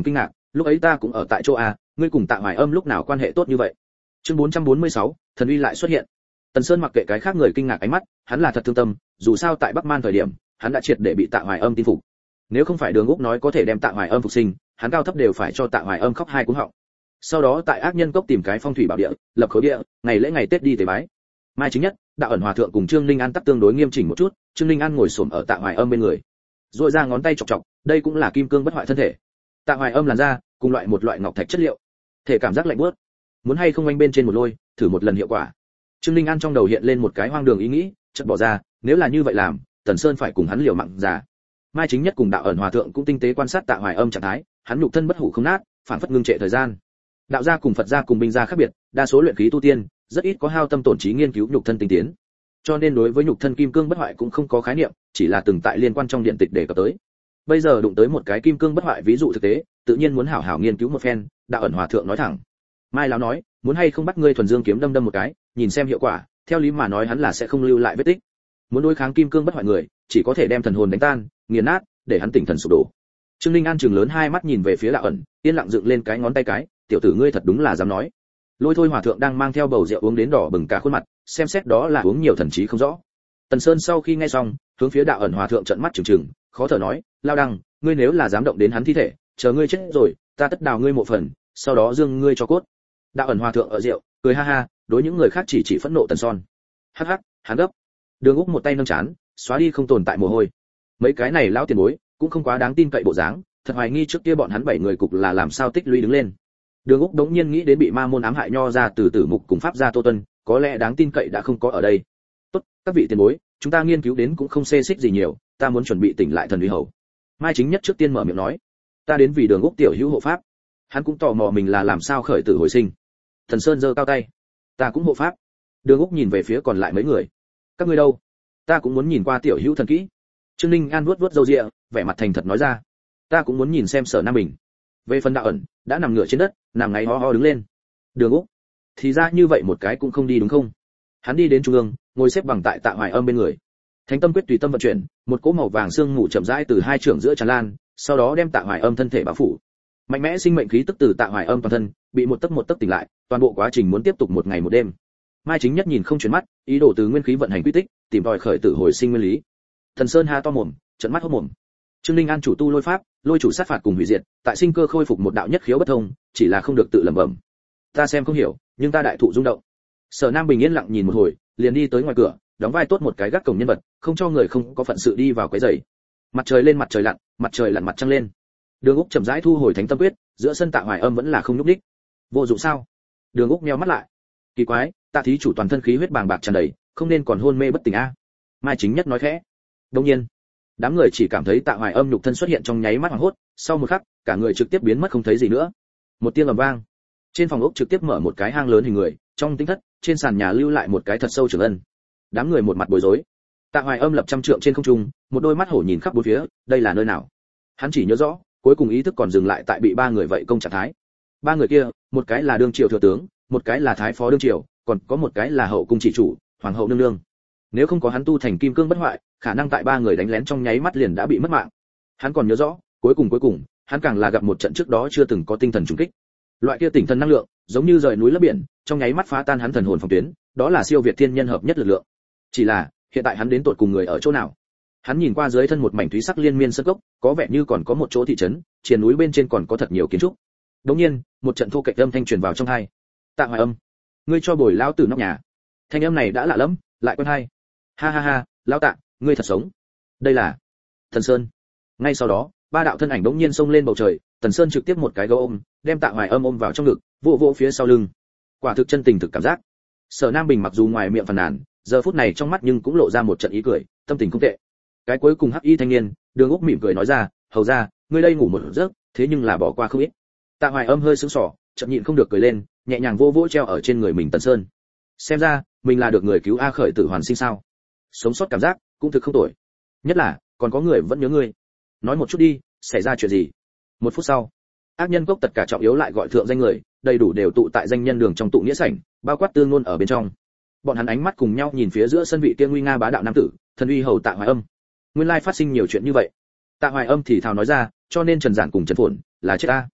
lúc ấy ta cũng ở tại chỗ a, ngươi cùng Tạ Hoài Âm lúc nào quan hệ tốt như vậy? Chương bốn trăm bốn mươi sáu, thần uy lại xuất hiện. Tần Sơn mặc kệ cái khác người kinh ngạc ánh mắt, hắn là thật thương tâm, dù sao tại Bắc Man thời điểm, hắn đã triệt để bị Tạ Hoài Âm tin phục. Nếu không phải Đường Úc nói có thể đem Tạ Hoài Âm phục sinh, hắn cao thấp đều phải cho Tạ Hoài Âm khóc hai cú họng. Sau đó tại ác nhân cốc tìm cái phong thủy bảo địa, lập khối địa, ngày lễ ngày Tết đi tế bái. Mai chính nhất, Đạo ẩn hòa thượng cùng Trương Linh An tắc tương đối nghiêm chỉnh một chút, Trương Linh An ngồi xổm ở Tạ Hoài Âm bên người, duỗi ra ngón tay chọc chọc, đây cũng là kim cương bất hoại thân thể. Tạ Hoài Âm làn da, cùng loại một loại ngọc thạch chất liệu, thể cảm giác lạnh buốt. Muốn hay không anh bên trên một lôi, thử một lần hiệu quả. Trương Linh An trong đầu hiện lên một cái hoang đường ý nghĩ, chợt bỏ ra, nếu là như vậy làm, Tần Sơn phải cùng hắn liều mạng già. Mai chính nhất cùng Đạo ẩn hòa thượng cũng tinh tế quan sát Tạ Hoài Âm trạng thái, hắn nhục thân bất hủ không nát, phản phất ngưng trệ thời gian. Đạo gia cùng Phật gia cùng binh gia khác biệt, đa số luyện khí tu tiên, rất ít có hao tâm tổn trí nghiên cứu nhục thân tinh tiến. Cho nên đối với nhục thân kim cương bất hoại cũng không có khái niệm, chỉ là từng tại liên quan trong điện tịch đề cập tới. Bây giờ đụng tới một cái kim cương bất hoại ví dụ thực tế, tự nhiên muốn hảo hảo nghiên cứu một phen. Đạo ẩn hòa thượng nói thẳng. Mai lão nói, muốn hay không bắt ngươi thuần dương kiếm đâm đâm một cái, nhìn xem hiệu quả, theo lý mà nói hắn là sẽ không lưu lại vết tích. Muốn đối kháng kim cương bất hoại người, chỉ có thể đem thần hồn đánh tan, nghiền nát, để hắn tỉnh thần sụp đổ. Trương Linh An trừng lớn hai mắt nhìn về phía Đạo ẩn, yên lặng dựng lên cái ngón tay cái, tiểu tử ngươi thật đúng là dám nói. Lôi Thôi hòa thượng đang mang theo bầu rượu uống đến đỏ bừng cả khuôn mặt, xem xét đó là uống nhiều thần trí không rõ. Tần Sơn sau khi nghe xong, hướng phía Đạo ẩn hòa thượng trợn mắt trừng trừng, khó thở nói, lao đăng, ngươi nếu là dám động đến hắn thi thể, chờ ngươi chết rồi, ta tất đào ngươi một phần, sau đó dương ngươi cho cốt. Đạo ẩn hòa thượng ở rượu, cười ha ha, đối những người khác chỉ chỉ phẫn nộ Tần Son. Hắc hắc, hắn gấp. Đường Úc một tay nâng chán, xóa đi không tồn tại mồ hôi. Mấy cái này lão tiền bối, cũng không quá đáng tin cậy bộ dáng, thật hoài nghi trước kia bọn hắn bảy người cục là làm sao tích lũy đứng lên. Đường Úc đống nhiên nghĩ đến bị ma môn ám hại nho ra từ tử mục cùng pháp gia Tô Tuân, có lẽ đáng tin cậy đã không có ở đây. Tốt, các vị tiền bối, chúng ta nghiên cứu đến cũng không xê xích gì nhiều, ta muốn chuẩn bị tỉnh lại thần uy hầu. Mai chính nhất trước tiên mở miệng nói, ta đến vì Đường Úc tiểu hữu hộ pháp. Hắn cũng tò mò mình là làm sao khởi tử hồi sinh. Thần Sơn giơ cao tay, ta cũng hộ pháp. Đường Úc nhìn về phía còn lại mấy người, các ngươi đâu? Ta cũng muốn nhìn qua tiểu hữu thần kỹ. Trương Ninh An vuốt vuốt râu ria, vẻ mặt thành thật nói ra, ta cũng muốn nhìn xem Sở Nam Bình. Về phần Đạo ẩn, đã nằm ngửa trên đất, nằm ngáy ho ho đứng lên. Đường Úc, thì ra như vậy một cái cũng không đi đúng không? Hắn đi đến trung ương, ngồi xếp bằng tại Tạ Hoài Âm bên người. Thánh tâm quyết tùy tâm vận chuyển, một cỗ màu vàng xương mù chậm rãi từ hai trưởng giữa tràn lan, sau đó đem Tạ Hoài Âm thân thể bao phủ. Mạnh mẽ sinh mệnh khí tức từ Tạ Hoài Âm toàn thân, bị một tấc một tấc tỉnh lại, toàn bộ quá trình muốn tiếp tục một ngày một đêm. Mai chính nhất nhìn không chuyển mắt, ý đồ từ nguyên khí vận hành quy tích, tìm tòi khởi tử hồi sinh nguyên lý. Thần Sơn ha to mồm, trợn mắt hốt mồm. Trương Linh An chủ tu lôi pháp, lôi chủ sát phạt cùng hủy diệt, tại sinh cơ khôi phục một đạo nhất khiếu bất thông, chỉ là không được tự lẩm bẩm. Ta xem không hiểu, nhưng ta đại thụ rung động. Sở Nam Bình yên lặng nhìn một hồi, liền đi tới ngoài cửa, đóng vai tốt một cái gác cổng nhân vật, không cho người không có phận sự đi vào quấy rầy. Mặt trời lên mặt trời lặn, mặt trời lặn mặt trăng lên. Đường Úc chậm rãi thu hồi thánh tâm quyết, giữa sân Tạ Hoài Âm vẫn là không nhúc nhích. Vô dụng sao? Đường Úc nheo mắt lại. Kỳ quái, Tạ thí chủ toàn thân khí huyết bàng bạc tràn đầy, không nên còn hôn mê bất tỉnh a. Mai chính nhất nói khẽ. Đương nhiên, đám người chỉ cảm thấy Tạ Hoài Âm nhục thân xuất hiện trong nháy mắt hoảng hốt, sau một khắc, cả người trực tiếp biến mất không thấy gì nữa. Một tiếng ầm vang, trên phòng ốc trực tiếp mở một cái hang lớn hình người, trong tinh thất, trên sàn nhà lưu lại một cái thật sâu trường ân. Đám người một mặt bối rối. Tạ Hoài Âm lập trăm trượng trên không trung, một đôi mắt hổ nhìn khắp bốn phía, đây là nơi nào? Hắn chỉ nhớ rõ, cuối cùng ý thức còn dừng lại tại bị ba người vậy công trạng thái. Ba người kia, một cái là đương triều thừa tướng, một cái là thái phó đương triều, còn có một cái là hậu cung chỉ chủ, hoàng hậu nương nương. Nếu không có hắn tu thành kim cương bất hoại, khả năng tại ba người đánh lén trong nháy mắt liền đã bị mất mạng. Hắn còn nhớ rõ, cuối cùng cuối cùng, hắn càng là gặp một trận trước đó chưa từng có tinh thần trùng kích. Loại kia tinh thần năng lượng, giống như rời núi lấp biển, trong nháy mắt phá tan hắn thần hồn phòng tuyến, đó là siêu việt thiên nhân hợp nhất lực lượng. Chỉ là, hiện tại hắn đến tột cùng người ở chỗ nào? Hắn nhìn qua dưới thân một mảnh thúy sắc liên miên sơn cốc, có vẻ như còn có một chỗ thị trấn, triền núi bên trên còn có thật nhiều kiến trúc. Đống nhiên, một trận thô kệch âm thanh truyền vào trong tai. Tạ Hoài Âm, ngươi cho bồi lão tử nóc nhà. Thanh âm này đã lạ lắm, lại quen tai. Ha ha ha, lão Tạ, ngươi thật sống. Đây là Thần Sơn. Ngay sau đó, ba đạo thân ảnh đống nhiên xông lên bầu trời, Thần Sơn trực tiếp một cái gấu ôm, đem Tạ Hoài Âm ôm vào trong ngực, vỗ vỗ phía sau lưng. Quả thực chân tình thực cảm giác. Sở Nam Bình mặc dù ngoài miệng phàn nàn, giờ phút này trong mắt nhưng cũng lộ ra một trận ý cười, tâm tình không tệ. Cái cuối cùng hắc y thanh niên, Đường Úc mỉm cười nói ra, hầu ra, ngươi đây ngủ một giấc, thế nhưng là bỏ qua không ít. Tạ Hoài Âm hơi sững sờ, chợt nhịn không được cười lên, nhẹ nhàng vô vỗ treo ở trên người mình Tần Sơn. Xem ra, mình là được người cứu a khởi tử hoàn sinh sao? Sống sót cảm giác, cũng thực không tồi. Nhất là, còn có người vẫn nhớ ngươi. Nói một chút đi, xảy ra chuyện gì? Một phút sau, ác nhân cốc tất cả trọng yếu lại gọi thượng danh người, đầy đủ đều tụ tại danh nhân đường trong tụ nghĩa sảnh, bao quát tương ngôn ở bên trong. Bọn hắn ánh mắt cùng nhau nhìn phía giữa sân vị kia nguy nga bá đạo nam tử, thần uy hầu Tạ Hoài Âm. Nguyên lai phát sinh nhiều chuyện như vậy. Tạ Hoài Âm thì thào nói ra, cho nên Trần Giản cùng Trần Phồn là chết a.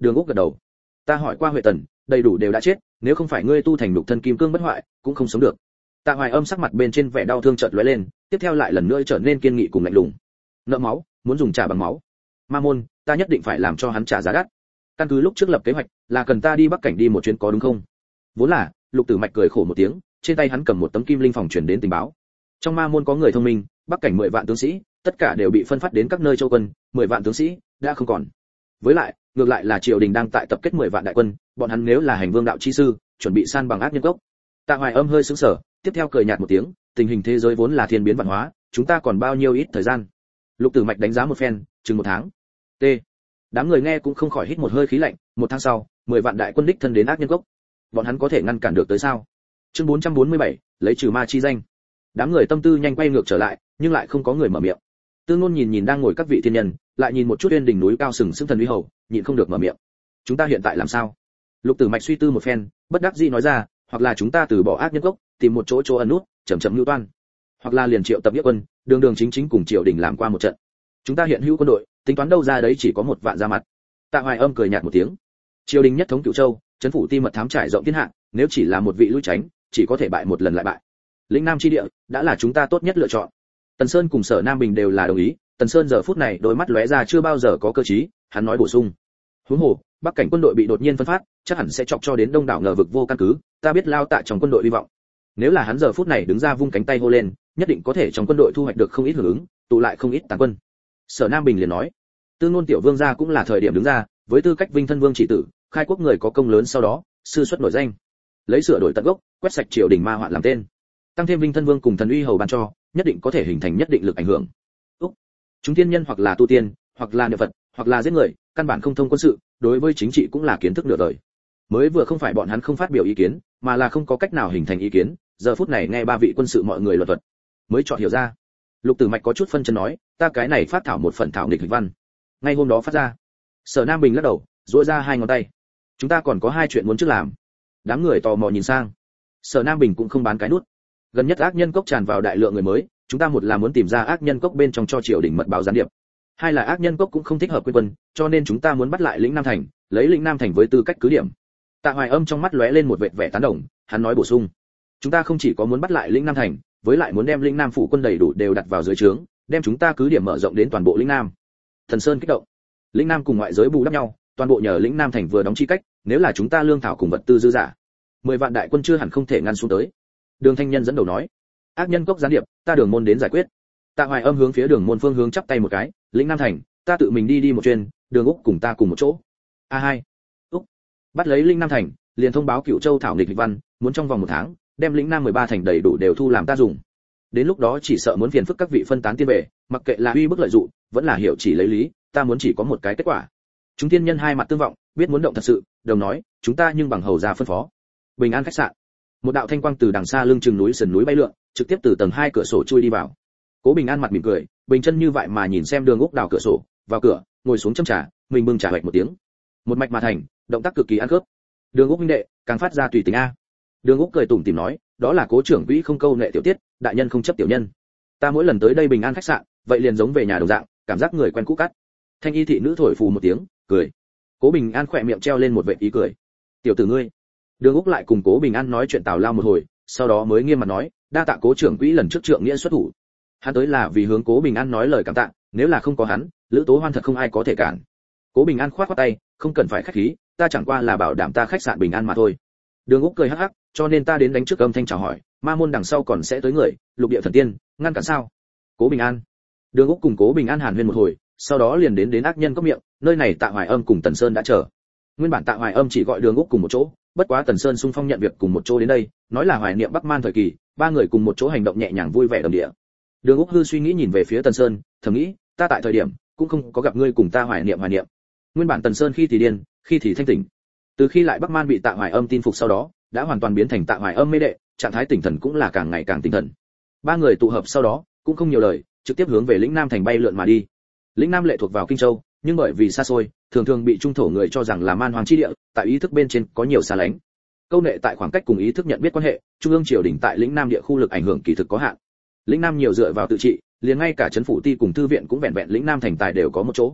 Đường Úc gật đầu. Ta hỏi qua Huệ Tần, đầy đủ đều đã chết, nếu không phải ngươi tu thành nhục thân kim cương bất hoại, cũng không sống được. Tạ Hoài Âm sắc mặt bên trên vẻ đau thương chợt lóe lên, tiếp theo lại lần nữa trở nên kiên nghị cùng lạnh lùng. Nợ máu, muốn dùng trả bằng máu. Ma môn, ta nhất định phải làm cho hắn trả giá đắt. Căn cứ lúc trước lập kế hoạch, là cần ta đi Bắc Cảnh đi một chuyến có đúng không? Vốn là, Lục Tử Mạch cười khổ một tiếng, trên tay hắn cầm một tấm kim linh phòng truyền đến tình báo. Trong Ma môn có người thông minh, Bắc Cảnh mười vạn tướng sĩ, tất cả đều bị phân phát đến các nơi châu quân, mười vạn tướng sĩ đã không còn. Với lại, ngược lại là triều đình đang tại tập kết mười vạn đại quân, bọn hắn nếu là hành vương đạo chi sư, chuẩn bị san bằng ác nhân gốc. Tạ Hoài Âm hơi sững sờ, tiếp theo cười nhạt một tiếng, tình hình thế giới vốn là thiên biến vạn hóa, chúng ta còn bao nhiêu ít thời gian? Lục Tử Mạch đánh giá một phen, chừng một tháng. T. Đám người nghe cũng không khỏi hít một hơi khí lạnh, một tháng sau, mười vạn đại quân đích thân đến ác nhân gốc. Bọn hắn có thể ngăn cản được tới sao? Chương bốn trăm bốn mươi bảy, lấy trừ ma chi danh. Đám người tâm tư nhanh quay ngược trở lại, nhưng lại không có người mở miệng. Tương Nôn nhìn nhìn đang ngồi các vị thiên nhân, lại nhìn một chút uyên đỉnh núi cao sừng sững thần uy hầu, nhịn không được mở miệng. Chúng ta hiện tại làm sao? Lục Tử Mạch suy tư một phen, bất đắc dĩ nói ra, hoặc là chúng ta từ bỏ ác nhân gốc, tìm một chỗ chỗ ẩn nút, chậm chậm lưu toan, hoặc là liền triệu tập nghĩa quân, đường đường chính chính cùng triều đình làm qua một trận. Chúng ta hiện hữu quân đội, tính toán đâu ra đấy chỉ có một vạn ra mặt. Tạ Hoài Âm cười nhạt một tiếng. Triều đình nhất thống Cửu Châu, trấn phủ ti mật thám trải rộng thiên hạ, nếu chỉ là một vị lui tránh, chỉ có thể bại một lần lại bại. Lĩnh Nam chi địa đã là chúng ta tốt nhất lựa chọn. Tần Sơn cùng Sở Nam Bình đều là đồng ý, Tần Sơn giờ phút này đôi mắt lóe ra chưa bao giờ có cơ trí, hắn nói bổ sung. Huống hồ, Bắc Cảnh quân đội bị đột nhiên phân phát, chắc hẳn sẽ chọc cho đến đông đảo ngờ vực vô căn cứ, ta biết Lao Tạ trong quân đội hy vọng. Nếu là hắn giờ phút này đứng ra vung cánh tay hô lên, nhất định có thể trong quân đội thu hoạch được không ít hưởng ứng, tụ lại không ít tàn quân. Sở Nam Bình liền nói, Tương Nôn tiểu vương gia cũng là thời điểm đứng ra, với tư cách Vinh thân vương chỉ tử, khai quốc người có công lớn sau đó, sư xuất nổi danh. Lấy sửa đổi tận gốc, quét sạch triều đình ma hoạn làm tên. Tăng thêm Vinh thân vương cùng thần uy hầu ban cho, nhất định có thể hình thành nhất định lực ảnh hưởng. Úc. Chúng tiên nhân hoặc là tu tiên, hoặc là niệm Phật, hoặc là giết người, căn bản không thông quân sự, đối với chính trị cũng là kiến thức nửa đời. Mới vừa không phải bọn hắn không phát biểu ý kiến, mà là không có cách nào hình thành ý kiến, giờ phút này nghe ba vị quân sự mọi người luật thuật, mới chọn hiểu ra. Lục Tử Mạch có chút phân chân nói, ta cái này phát thảo một phần thảo nghịch lịch văn. Ngay hôm đó phát ra. Sở Nam Bình lắc đầu, duỗi ra hai ngón tay. Chúng ta còn có hai chuyện muốn trước làm. Đám người tò mò nhìn sang. Sở Nam Bình cũng không bán cái nút. Gần nhất ác nhân cốc tràn vào đại lượng người mới, chúng ta một là muốn tìm ra ác nhân cốc bên trong cho triều đình mật báo gián điệp. Hai là ác nhân cốc cũng không thích hợp quy quân, cho nên chúng ta muốn bắt lại lĩnh Nam thành, lấy lĩnh Nam thành với tư cách cứ điểm. Tạ Hoài Âm trong mắt lóe lên một vệt vẻ tán đồng, hắn nói bổ sung, chúng ta không chỉ có muốn bắt lại lĩnh Nam thành, với lại muốn đem lĩnh Nam phủ quân đầy đủ đều đặt vào dưới trướng, đem chúng ta cứ điểm mở rộng đến toàn bộ lĩnh Nam. Thần Sơn kích động. Lĩnh Nam cùng ngoại giới bù đắp nhau, toàn bộ nhờ lĩnh Nam thành vừa đóng chi cách, nếu là chúng ta lương thảo cùng vật tư dư giả, mười vạn đại quân chưa hẳn không thể ngăn xuống tới. Đường Thanh Nhân dẫn đầu nói, ác nhân cốc gián điệp, ta Đường môn đến giải quyết. Tạ Hoài Âm hướng phía Đường môn phương hướng chắp tay một cái, lĩnh Nam thành, ta tự mình đi đi một chuyến, Đường Úc cùng ta cùng một chỗ. A hai. Úc. Bắt lấy lĩnh Nam thành, liền thông báo Cửu Châu thảo nghịch lịch văn, muốn trong vòng một tháng, đem lĩnh Nam mười ba thành đầy đủ đều thu làm ta dùng. Đến lúc đó chỉ sợ muốn phiền phức các vị phân tán tiên về, mặc kệ là uy bức lợi dụng, vẫn là hiểu chỉ lấy lý, ta muốn chỉ có một cái kết quả. Chúng tiên nhân hai mặt tương vọng, biết muốn động thật sự, đồng nói, chúng ta nhưng bằng hầu ra phân phó. Bình An khách sạn. Một đạo thanh quang từ đằng xa lưng chừng núi sườn núi bay lượn, trực tiếp từ tầng hai cửa sổ chui đi vào. Cố Bình An mặt mỉm cười, bình chân như vậy mà nhìn xem Đường Úc đào cửa sổ, vào cửa, ngồi xuống châm trà, mình bưng trà hoạch một tiếng. Một mạch mà thành, động tác cực kỳ ăn khớp. Đường Úc huynh đệ, càng phát ra tùy tính a. Đường Úc cười tủm tỉm nói, đó là Cố trưởng quỹ không câu nệ tiểu tiết, đại nhân không chấp tiểu nhân. Ta mỗi lần tới đây Bình An khách sạn, vậy liền giống về nhà đồng dạng, cảm giác người quen cũ cắt. Thanh y thị nữ thổi phù một tiếng, cười. Cố Bình An khỏe miệng treo lên một vệt ý cười. Tiểu tử ngươi. Đường Úc lại cùng Cố Bình An nói chuyện tào lao một hồi, sau đó mới nghiêm mặt nói, đa tạ Cố trưởng quỹ lần trước trượng nghĩa xuất thủ. Hắn tới là vì hướng Cố Bình An nói lời cảm tạ, nếu là không có hắn, Lữ Tố Hoan thật không ai có thể cản. Cố Bình An khoát khoát tay, không cần phải khách khí, ta chẳng qua là bảo đảm ta khách sạn bình an mà thôi. Đường Úc cười hắc hắc, cho nên ta đến đánh trước âm thanh chào hỏi, ma môn đằng sau còn sẽ tới người, lục địa thần tiên, ngăn cản sao? Cố Bình An. Đường Úc cùng Cố Bình An hàn huyên một hồi, sau đó liền đến đến ác nhân cốc miệng, nơi này Tạ Hoài Âm cùng Tần Sơn đã chờ. Nguyên bản Tạ Hoài Âm chỉ gọi Đường Úc cùng một chỗ, bất quá Tần Sơn xung phong nhận việc cùng một chỗ đến đây, nói là hoài niệm Bắc Man thời kỳ, ba người cùng một chỗ hành động nhẹ nhàng vui vẻ đầm địa. Đường Úc hư suy nghĩ nhìn về phía Tần Sơn, thầm nghĩ, ta tại thời điểm cũng không có gặp ngươi cùng ta hoài niệm hoài niệm. Nguyên bản Tần Sơn khi thì điên, khi thì thanh tỉnh. Từ khi lại Bắc Man bị Tạ Hoài Âm tin phục sau đó, đã hoàn toàn biến thành Tạ Hoài Âm mê đệ, trạng thái tỉnh thần cũng là càng ngày càng tinh thần. Ba người tụ hợp sau đó, cũng không nhiều lời, trực tiếp hướng về lĩnh Nam thành bay lượn mà đi. Lĩnh Nam lệ thuộc vào Kinh Châu, nhưng bởi vì xa xôi, thường thường bị trung thổ người cho rằng là man hoàng chi địa, tại ý thức bên trên có nhiều xa lánh. Câu nệ tại khoảng cách cùng ý thức nhận biết quan hệ, trung ương triều đình tại lĩnh Nam địa khu lực ảnh hưởng kỳ thực có hạn. Lĩnh Nam nhiều dựa vào tự trị, liền ngay cả trấn phủ ti cùng thư viện cũng vẹn vẹn lĩnh Nam thành tài đều có một chỗ.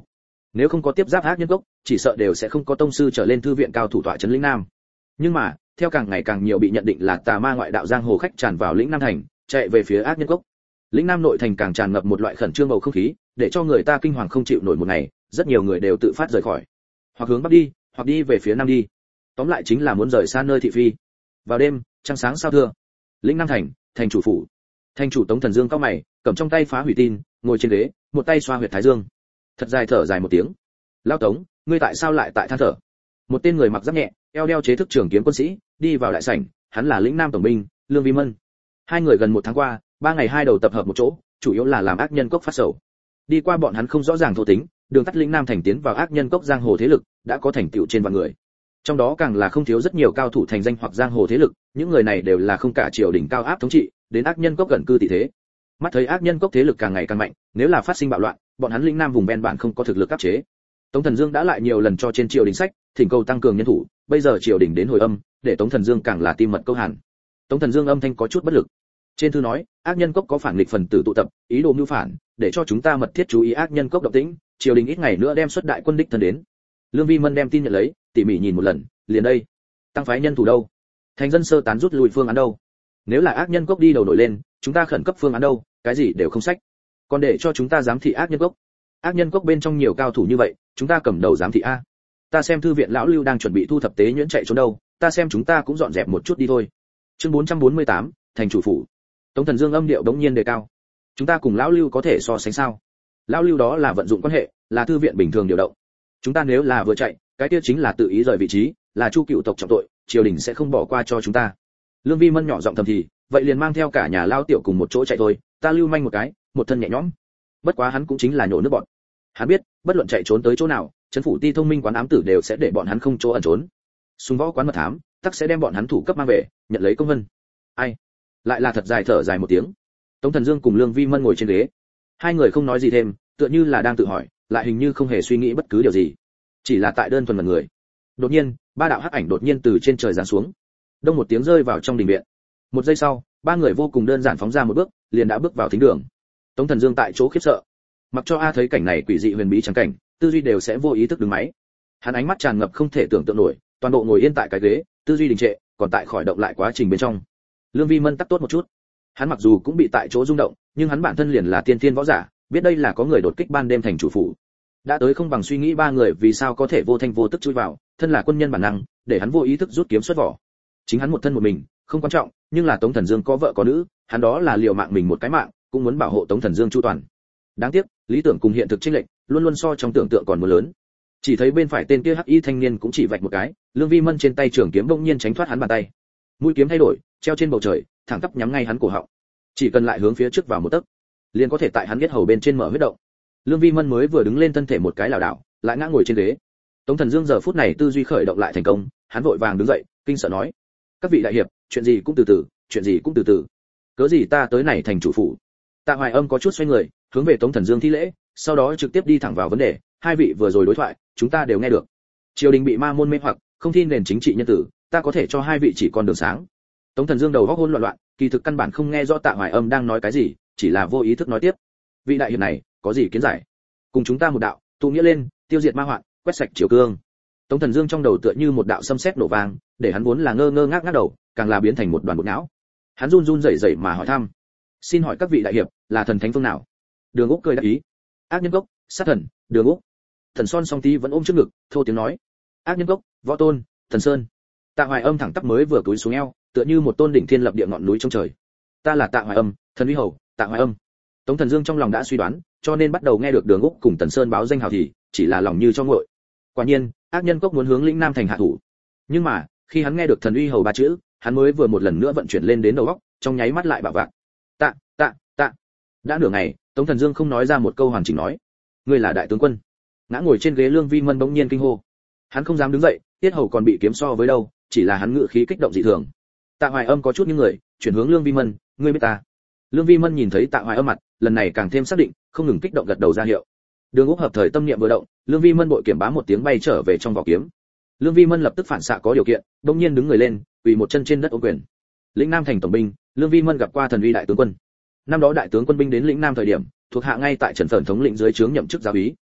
Nếu không có tiếp giáp ác nhân cốc, chỉ sợ đều sẽ không có tông sư trở lên thư viện cao thủ tọa trấn lĩnh nam. Nhưng mà, theo càng ngày càng nhiều bị nhận định là tà ma ngoại đạo giang hồ khách tràn vào lĩnh nam thành, chạy về phía ác nhân cốc. Lĩnh nam nội thành càng tràn ngập một loại khẩn trương bầu không khí, để cho người ta kinh hoàng không chịu nổi một ngày, rất nhiều người đều tự phát rời khỏi, hoặc hướng bắc đi, hoặc đi về phía nam đi. Tóm lại chính là muốn rời xa nơi thị phi. Vào đêm, trăng sáng sao thưa. Lĩnh nam thành, thành chủ phủ. Thành chủ Tống Thần Dương cau mày, cầm trong tay phá hủy tin, ngồi trên ghế, một tay xoa huyệt thái dương. Thật dài thở dài một tiếng. Lão Tống, ngươi tại sao lại tại than thở? Một tên người mặc giáp nhẹ, eo đeo chế thức trường kiếm quân sĩ, đi vào đại sảnh, hắn là lĩnh nam tổng binh, Lương Vi Mân. Hai người gần một tháng qua, ba ngày hai đầu tập hợp một chỗ, chủ yếu là làm ác nhân cốc phát sầu. Đi qua bọn hắn không rõ ràng thô tính, đường tắt lĩnh nam thành tiến vào ác nhân cốc giang hồ thế lực, đã có thành tựu trên vạn người. Trong đó càng là không thiếu rất nhiều cao thủ thành danh hoặc giang hồ thế lực, những người này đều là không cả triều đình cao áp thống trị, đến ác nhân cốc gần cư tỷ thế. Mắt thấy ác nhân cốc thế lực càng ngày càng mạnh, nếu là phát sinh bạo loạn, bọn hắn lĩnh nam vùng ven bản không có thực lực áp chế. Tống Thần Dương đã lại nhiều lần cho trên triều đình sách, thỉnh cầu tăng cường nhân thủ, bây giờ triều đình đến hồi âm, để Tống Thần Dương càng là tim mật câu hàn. Tống Thần Dương âm thanh có chút bất lực. Trên thư nói, ác nhân cốc có phản nghịch phần tử tụ tập, ý đồ mưu phản, để cho chúng ta mật thiết chú ý ác nhân cốc động tĩnh, triều đình ít ngày nữa đem xuất đại quân đích thân đến. Lương Vi Mân đem tin nhận lấy, tỉ mỉ nhìn một lần, liền đây. Tăng phái nhân thủ đâu? Thành dân sơ tán rút lui phương án đâu? Nếu là ác nhân cốc đi đầu nổi lên, chúng ta khẩn cấp phương án đâu? Cái gì đều không sách. Còn để cho chúng ta giám thị ác nhân cốc. Ác nhân cốc bên trong nhiều cao thủ như vậy, chúng ta cầm đầu giám thị a. Ta xem thư viện lão Lưu đang chuẩn bị thu thập tế nhuyễn chạy trốn đâu, ta xem chúng ta cũng dọn dẹp một chút đi thôi. Chương bốn trăm bốn mươi tám, thành chủ phủ. Tống Thần Dương âm điệu đống nhiên đề cao. Chúng ta cùng lão Lưu có thể so sánh sao? Lão Lưu đó là vận dụng quan hệ, là thư viện bình thường điều động. Chúng ta nếu là vừa chạy, cái kia chính là tự ý rời vị trí, là Chu cựu tộc trọng tội, triều đình sẽ không bỏ qua cho chúng ta. Lương Vi Mân nhỏ giọng thầm thì, vậy liền mang theo cả nhà lao tiểu cùng một chỗ chạy thôi, ta lưu manh một cái, một thân nhẹ nhõm. Bất quá hắn cũng chính là nhổ nước bọn. Hắn biết, bất luận chạy trốn tới chỗ nào, trấn phủ ti thông minh quán ám tử đều sẽ để bọn hắn không chỗ ẩn trốn. Xung võ quán mật thám, tắc sẽ đem bọn hắn thủ cấp mang về, nhận lấy công vân. Ai? Lại là thật dài thở dài một tiếng. Tống Thần Dương cùng Lương Vi Mân ngồi trên ghế. Hai người không nói gì thêm, tựa như là đang tự hỏi, lại hình như không hề suy nghĩ bất cứ điều gì. Chỉ là tại đơn thuần một người. Đột nhiên, ba đạo hắc ảnh đột nhiên từ trên trời giáng xuống. Đông một tiếng rơi vào trong đình viện. Một giây sau, ba người vô cùng đơn giản phóng ra một bước, liền đã bước vào thính đường. Tống Thần Dương tại chỗ khiếp sợ. Mặc cho A thấy cảnh này quỷ dị huyền bí chẳng cảnh, tư duy đều sẽ vô ý thức đứng máy. Hắn ánh mắt tràn ngập không thể tưởng tượng nổi, toàn bộ ngồi yên tại cái ghế, tư duy đình trệ, còn tại khỏi động lại quá trình bên trong. Lương Vi Mân tắc tốt một chút. Hắn mặc dù cũng bị tại chỗ rung động, nhưng hắn bản thân liền là tiên thiên võ giả, biết đây là có người đột kích ban đêm thành chủ phủ. Đã tới không bằng suy nghĩ ba người vì sao có thể vô thanh vô tức chui vào, thân là quân nhân bản năng, để hắn vô ý thức rút kiếm xuất vỏ. Chính hắn một thân một mình, không quan trọng, nhưng là Tống Thần Dương có vợ có nữ, hắn đó là liều mạng mình một cái mạng, cũng muốn bảo hộ Tống Thần Dương chu toàn. Đáng tiếc, lý tưởng cùng hiện thực chênh lệch, luôn luôn so trong tưởng tượng còn muốn lớn. Chỉ thấy bên phải tên kia hắc y thanh niên cũng chỉ vạch một cái, Lương Vi Mân trên tay trường kiếm bỗng nhiên tránh thoát hắn bàn tay. Mũi kiếm thay đổi, treo trên bầu trời, thẳng tắp nhắm ngay hắn cổ họng. Chỉ cần lại hướng phía trước vào một tấc, liền có thể tại hắn huyết hầu bên trên mở huyết động. Lương Vi Mân mới vừa đứng lên thân thể một cái lảo đảo, lại ngã ngồi trên ghế. Tống Thần Dương giờ phút này tư duy khởi động lại thành công, hắn vội vàng đứng dậy, kinh sợ nói: "Các vị đại hiệp, chuyện gì cũng từ từ, chuyện gì cũng từ từ. Cớ gì ta tới này thành chủ phủ?" Tạ Hoài Âm có chút xoay người, hướng về Tống Thần Dương thi lễ, sau đó trực tiếp đi thẳng vào vấn đề, hai vị vừa rồi đối thoại, chúng ta đều nghe được. Triều đình bị ma môn mê hoặc, không tin nền chính trị nhân tử, ta có thể cho hai vị chỉ con đường sáng. Tống Thần Dương đầu óc hỗn loạn loạn, kỳ thực căn bản không nghe rõ Tạ Hoài Âm đang nói cái gì, chỉ là vô ý thức nói tiếp. Vị đại hiệp này, có gì kiến giải? Cùng chúng ta một đạo, tụ nghĩa lên, tiêu diệt ma hoạn, quét sạch triều cương. Tống Thần Dương trong đầu tựa như một đạo sấm sét nổ vang, để hắn vốn là ngơ ngơ ngác ngác đầu, càng là biến thành một đoàn bột não. Hắn run run rẩy rẩy mà hỏi thăm: "Xin hỏi các vị đại hiệp, là thần thánh phương nào?" Đường Úc cười đáp ý: "Ác nhân cốc, sát thần, Đường Úc." Thần Son song tí vẫn ôm trước ngực, thô tiếng nói: "Ác nhân cốc, Võ Tôn, Thần Sơn." Tạ Hoài Âm thẳng tắp mới vừa cúi xuống eo, tựa như một tôn đỉnh thiên lập địa ngọn núi trong trời. "Ta là Tạ Hoài Âm, thần uy hầu, Tạ Hoài Âm." Tống Thần Dương trong lòng đã suy đoán, cho nên bắt đầu nghe được Đường Úc cùng Tần Sơn báo danh hào thì, chỉ là lòng như cho nguội. Quả nhiên, ác nhân cốc muốn hướng lĩnh Nam thành hạ thủ. Nhưng mà, khi hắn nghe được thần uy hầu ba chữ, hắn mới vừa một lần nữa vận chuyển lên đến đầu óc, trong nháy mắt lại bạo vạn. Tạ, tạ, tạ. Đã nửa ngày, Tống Thần Dương không nói ra một câu hoàn chỉnh nói. "Ngươi là đại tướng quân." Ngã ngồi trên ghế Lương Vi Mân bỗng nhiên kinh hô. Hắn không dám đứng dậy, tiết hầu còn bị kiếm so với đâu, chỉ là hắn ngự khí kích động dị thường. Tạ Hoài Âm có chút những người, chuyển hướng Lương Vi Mân: "Ngươi biết ta?" Lương Vi Mân nhìn thấy Tạ Hoài Âm mặt, lần này càng thêm xác định, không ngừng kích động gật đầu ra hiệu. Đường Úc hợp thời tâm niệm vừa động, Lương Vi Mân bội kiểm bá một tiếng bay trở về trong vỏ kiếm. Lương Vi Mân lập tức phản xạ có điều kiện, đột nhiên đứng người lên, quỳ một chân trên đất ôm quyền. Lĩnh Nam thành tổng binh, Lương Vi Mân gặp qua thần uy đại tướng quân. Năm đó đại tướng quân binh đến lĩnh Nam thời điểm, thuộc hạ ngay tại Trần Phởn thống lĩnh dưới trướng nhậm chức giáo úy.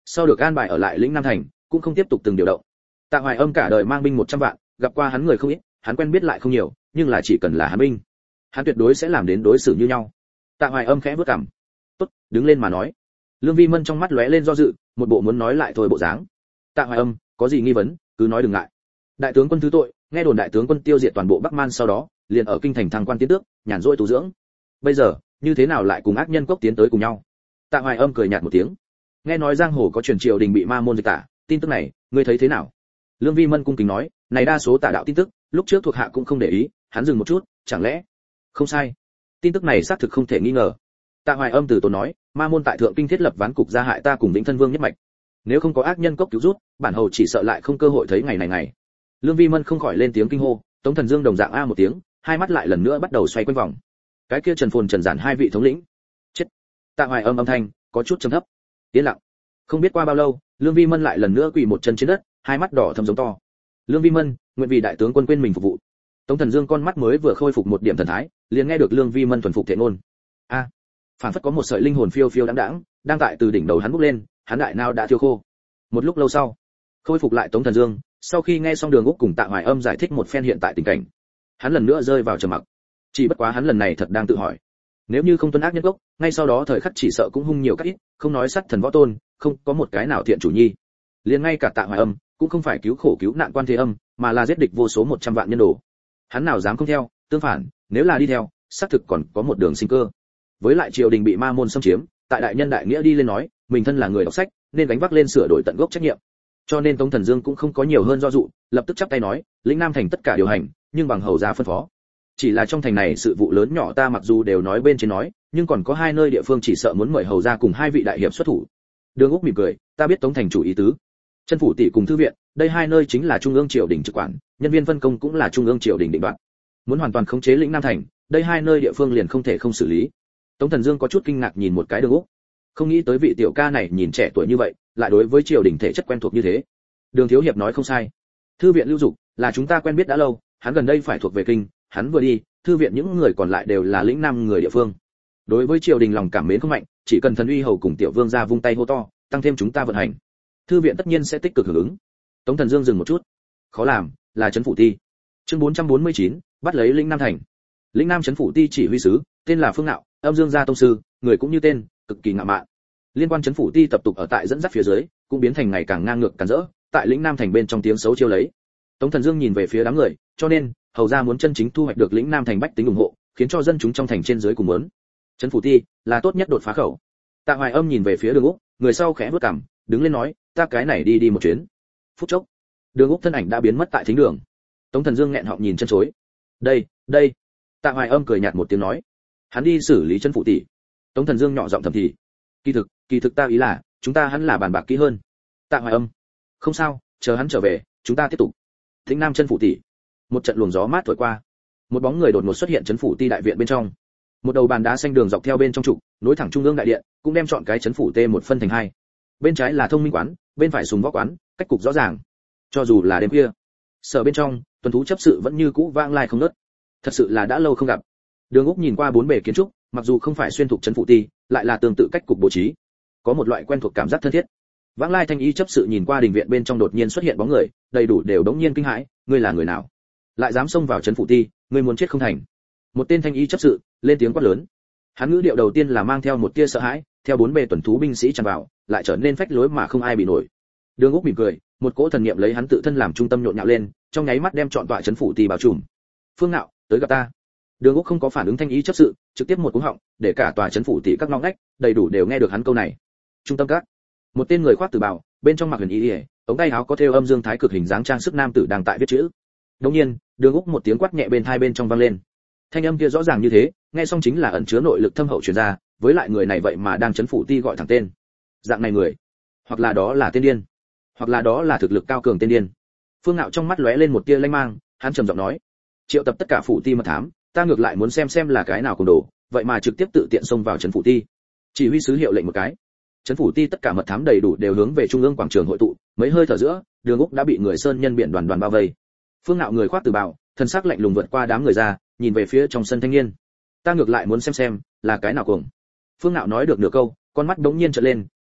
sau được an bài ở lại lĩnh Nam thành, cũng không tiếp tục từng điều động. Tạ Hoài Âm cả đời mang binh một trăm vạn, gặp qua hắn người không ít, hắn quen biết lại không nhiều, nhưng là chỉ cần là hắn binh, hắn tuyệt đối sẽ làm đến đối xử như nhau. Tạ Hoài Âm khẽ bước cằm. "Tốt, đứng lên mà nói." Lương Vi Mân trong mắt lóe lên do dự, một bộ muốn nói lại thôi bộ dáng. "Tạ Hoài Âm, có gì nghi vấn, cứ nói đừng ngại." Đại tướng quân thứ tội, nghe đồn đại tướng quân tiêu diệt toàn bộ Bắc Man sau đó, liền ở kinh thành thăng quan tiến tước, nhàn rỗi tu dưỡng. Bây giờ, như thế nào lại cùng ác nhân cốc tiến tới cùng nhau? Tạ Hoài Âm cười nhạt một tiếng. Nghe nói giang hồ có truyền triều đình bị ma môn dịch tả, tin tức này, ngươi thấy thế nào? Lương Vi Mân cung kính nói, này đa số tả đạo tin tức, lúc trước thuộc hạ cũng không để ý, hắn dừng một chút, chẳng lẽ? Không sai. Tin tức này xác thực không thể nghi ngờ. Tạ Hoài Âm từ tốn nói, ma môn tại thượng kinh thiết lập ván cục gia hại ta cùng Vĩnh Thân Vương nhất mạch. Nếu không có ác nhân cốc cứu rút, bản hầu chỉ sợ lại không cơ hội thấy ngày này ngày. Lương Vi Mân không khỏi lên tiếng kinh hô, Tống Thần Dương đồng dạng a một tiếng, hai mắt lại lần nữa bắt đầu xoay quanh vòng. Cái kia Trần Phồn Trần Giản hai vị thống lĩnh. Chết. Tạ Hoài Âm âm thanh có chút trầm thấp. Tiến lặng. Không biết qua bao lâu, Lương Vi Mân lại lần nữa quỳ một chân trên đất, hai mắt đỏ thâm giống to. Lương Vi Mân, nguyện vì đại tướng quân quên mình phục vụ. Tống Thần Dương con mắt mới vừa khôi phục một điểm thần thái, liền nghe được Lương Vi Mân thuần phục thệ ngôn. A, à, phản phất có một sợi linh hồn phiêu phiêu đãng đãng, đang tại từ đỉnh đầu hắn bốc lên, hắn đại nào đã thiêu khô. Một lúc lâu sau, khôi phục lại Tống Thần Dương, sau khi nghe xong Đường Úc cùng Tạ Hoài Âm giải thích một phen hiện tại tình cảnh, hắn lần nữa rơi vào trầm mặc. Chỉ bất quá hắn lần này thật đang tự hỏi, nếu như không tuân ác nhân gốc, ngay sau đó thời khắc chỉ sợ cũng hung nhiều cách ít, không nói sát thần võ tôn, không có một cái nào thiện chủ nhi. Liền ngay cả Tạ Hoài Âm cũng không phải cứu khổ cứu nạn quan thế âm, mà là giết địch vô số một trăm vạn nhân đồ. Hắn nào dám không theo, tương phản, nếu là đi theo, xác thực còn có một đường sinh cơ. Với lại triều đình bị ma môn xâm chiếm, tại đại nhân đại nghĩa đi lên nói, mình thân là người đọc sách, nên gánh vác lên sửa đổi tận gốc trách nhiệm. Cho nên Tống Thần Dương cũng không có nhiều hơn do dự, lập tức chắp tay nói, lĩnh Nam thành tất cả điều hành, nhưng bằng hầu gia phân phó. Chỉ là trong thành này sự vụ lớn nhỏ ta mặc dù đều nói bên trên nói, nhưng còn có hai nơi địa phương chỉ sợ muốn mời hầu gia cùng hai vị đại hiệp xuất thủ. Đường Úc mỉm cười, ta biết Tống thành chủ ý tứ. Chân phủ tỷ cùng thư viện, đây hai nơi chính là trung ương triều đình trực quản, nhân viên phân công cũng là trung ương triều đình định đoạt. Muốn hoàn toàn khống chế lĩnh Nam thành, đây hai nơi địa phương liền không thể không xử lý. Tống Thần Dương có chút kinh ngạc nhìn một cái Đường Úc, không nghĩ tới vị tiểu ca này nhìn trẻ tuổi như vậy, lại đối với triều đình thể chất quen thuộc như thế. Đường thiếu hiệp nói không sai, thư viện lưu dục là chúng ta quen biết đã lâu, hắn gần đây phải thuộc về kinh, hắn vừa đi, thư viện những người còn lại đều là lĩnh Nam người địa phương. Đối với triều đình lòng cảm mến không mạnh, chỉ cần thần uy hầu cùng tiểu vương gia vung tay hô to, tăng thêm chúng ta vận hành, thư viện tất nhiên sẽ tích cực hưởng ứng. Tống Thần Dương dừng một chút, khó làm, là trấn phủ ti. Chương bốn trăm bốn mươi chín, bắt lấy lĩnh Nam thành. Lĩnh Nam trấn phủ ti chỉ huy sứ, tên là Phương Nạo, âm dương gia tông sư, người cũng như tên, cực kỳ ngạo mạn. Liên quan trấn phủ ti tập tục ở tại dẫn dắt phía dưới, cũng biến thành ngày càng ngang ngược cản rỡ, tại lĩnh Nam thành bên trong tiếng xấu chiêu lấy. Tống Thần Dương nhìn về phía đám người, cho nên, hầu gia muốn chân chính thu hoạch được lĩnh Nam thành bách tính ủng hộ, khiến cho dân chúng trong thành trên dưới cùng muốn. Trấn phủ ti là tốt nhất đột phá khẩu. Tạ Hoài Âm nhìn về phía Đường Úc, người sau khẽ bước cằm, đứng lên nói, ta cái này đi đi một chuyến. Phút chốc, Đường Úc thân ảnh đã biến mất tại thính đường. Tống Thần Dương nghẹn họng nhìn chân chối. Đây, đây. Tạ Hoài Âm cười nhạt một tiếng nói, hắn đi xử lý trấn phủ tỷ. Tống Thần Dương nhỏ giọng thầm thì, kỳ thực, kỳ thực ta ý là, chúng ta hắn là bàn bạc kỹ hơn. Tạ Hoài Âm, không sao, chờ hắn trở về, chúng ta tiếp tục. Thính Nam trấn phủ tỷ. Một trận luồng gió mát thổi qua, một bóng người đột ngột xuất hiện trấn phủ ti đại viện bên trong. Một đầu bàn đá xanh đường dọc theo bên trong trụ, nối thẳng trung ương đại điện, cũng đem chọn cái trấn phủ tê một phân thành hai. Bên trái là thông minh quán, bên phải sùng võ quán, cách cục rõ ràng. Cho dù là đêm khuya, sở bên trong, tuần thú chấp sự vẫn như cũ vang lai không ngớt. Thật sự là đã lâu không gặp. Đường Úc nhìn qua bốn bề kiến trúc, mặc dù không phải xuyên thuộc trấn phủ ti, lại là tương tự cách cục bố trí, có một loại quen thuộc cảm giác thân thiết. Vãng lai thanh y chấp sự nhìn qua đình viện bên trong đột nhiên xuất hiện bóng người, đầy đủ đều đống nhiên kinh hãi, ngươi là người nào? Lại dám xông vào trấn phủ ti, ngươi muốn chết không thành? Một tên thanh y chấp sự lên tiếng quát lớn. Hắn ngữ điệu đầu tiên là mang theo một tia sợ hãi, theo bốn bề tuần thú binh sĩ tràn vào, lại trở nên phách lối mà không ai bị nổi. Đường Úc mỉm cười, một cỗ thần niệm lấy hắn tự thân làm trung tâm nhộn nhạo lên, trong nháy mắt đem trọn tọa trấn phủ ti bao trùm. Phương Nạo, tới gặp ta. Đường Úc không có phản ứng thanh ý chấp sự, trực tiếp một cú họng, để cả tòa trấn phủ tỷ các ngóc ngách, đầy đủ đều nghe được hắn câu này. Trung tâm các. Một tên người khoác tử bào, bên trong mặc huyền y, ống tay áo có thêu âm dương thái cực hình dáng trang sức nam tử đang tại viết chữ. Đột nhiên, Đường Úc một tiếng quát nhẹ bên tai bên trong vang lên. Thanh âm kia rõ ràng như thế, nghe xong chính là ẩn chứa nội lực thâm hậu truyền ra, với lại người này vậy mà đang trấn phủ ti gọi thẳng tên. Dạng này người, hoặc là đó là tên điên, hoặc là đó là thực lực cao cường tên điên. Phương Nạo trong mắt lóe lên một tia lanh mang, hắn trầm giọng nói: "Triệu tập tất cả phủ ti mật thám, ta ngược lại muốn xem xem là cái nào cùng đồ, vậy mà trực tiếp tự tiện xông vào trấn phủ ti." Chỉ huy sứ hiệu lệnh một cái, trấn phủ ti tất cả mật thám đầy đủ đều hướng về trung ương quảng trường hội tụ, mấy hơi thở giữa, Đường Úc đã bị người sơn nhân biển đoàn đoàn bao vây. Phương Nạo người khoác từ bào, thân sắc lạnh lùng vượt qua đám người ra, nhìn về phía trong sân thanh niên. "Ta ngược lại muốn xem xem là cái nào cuồng." Phương Nạo nói được nửa câu, con mắt đống nhiên trợn lên,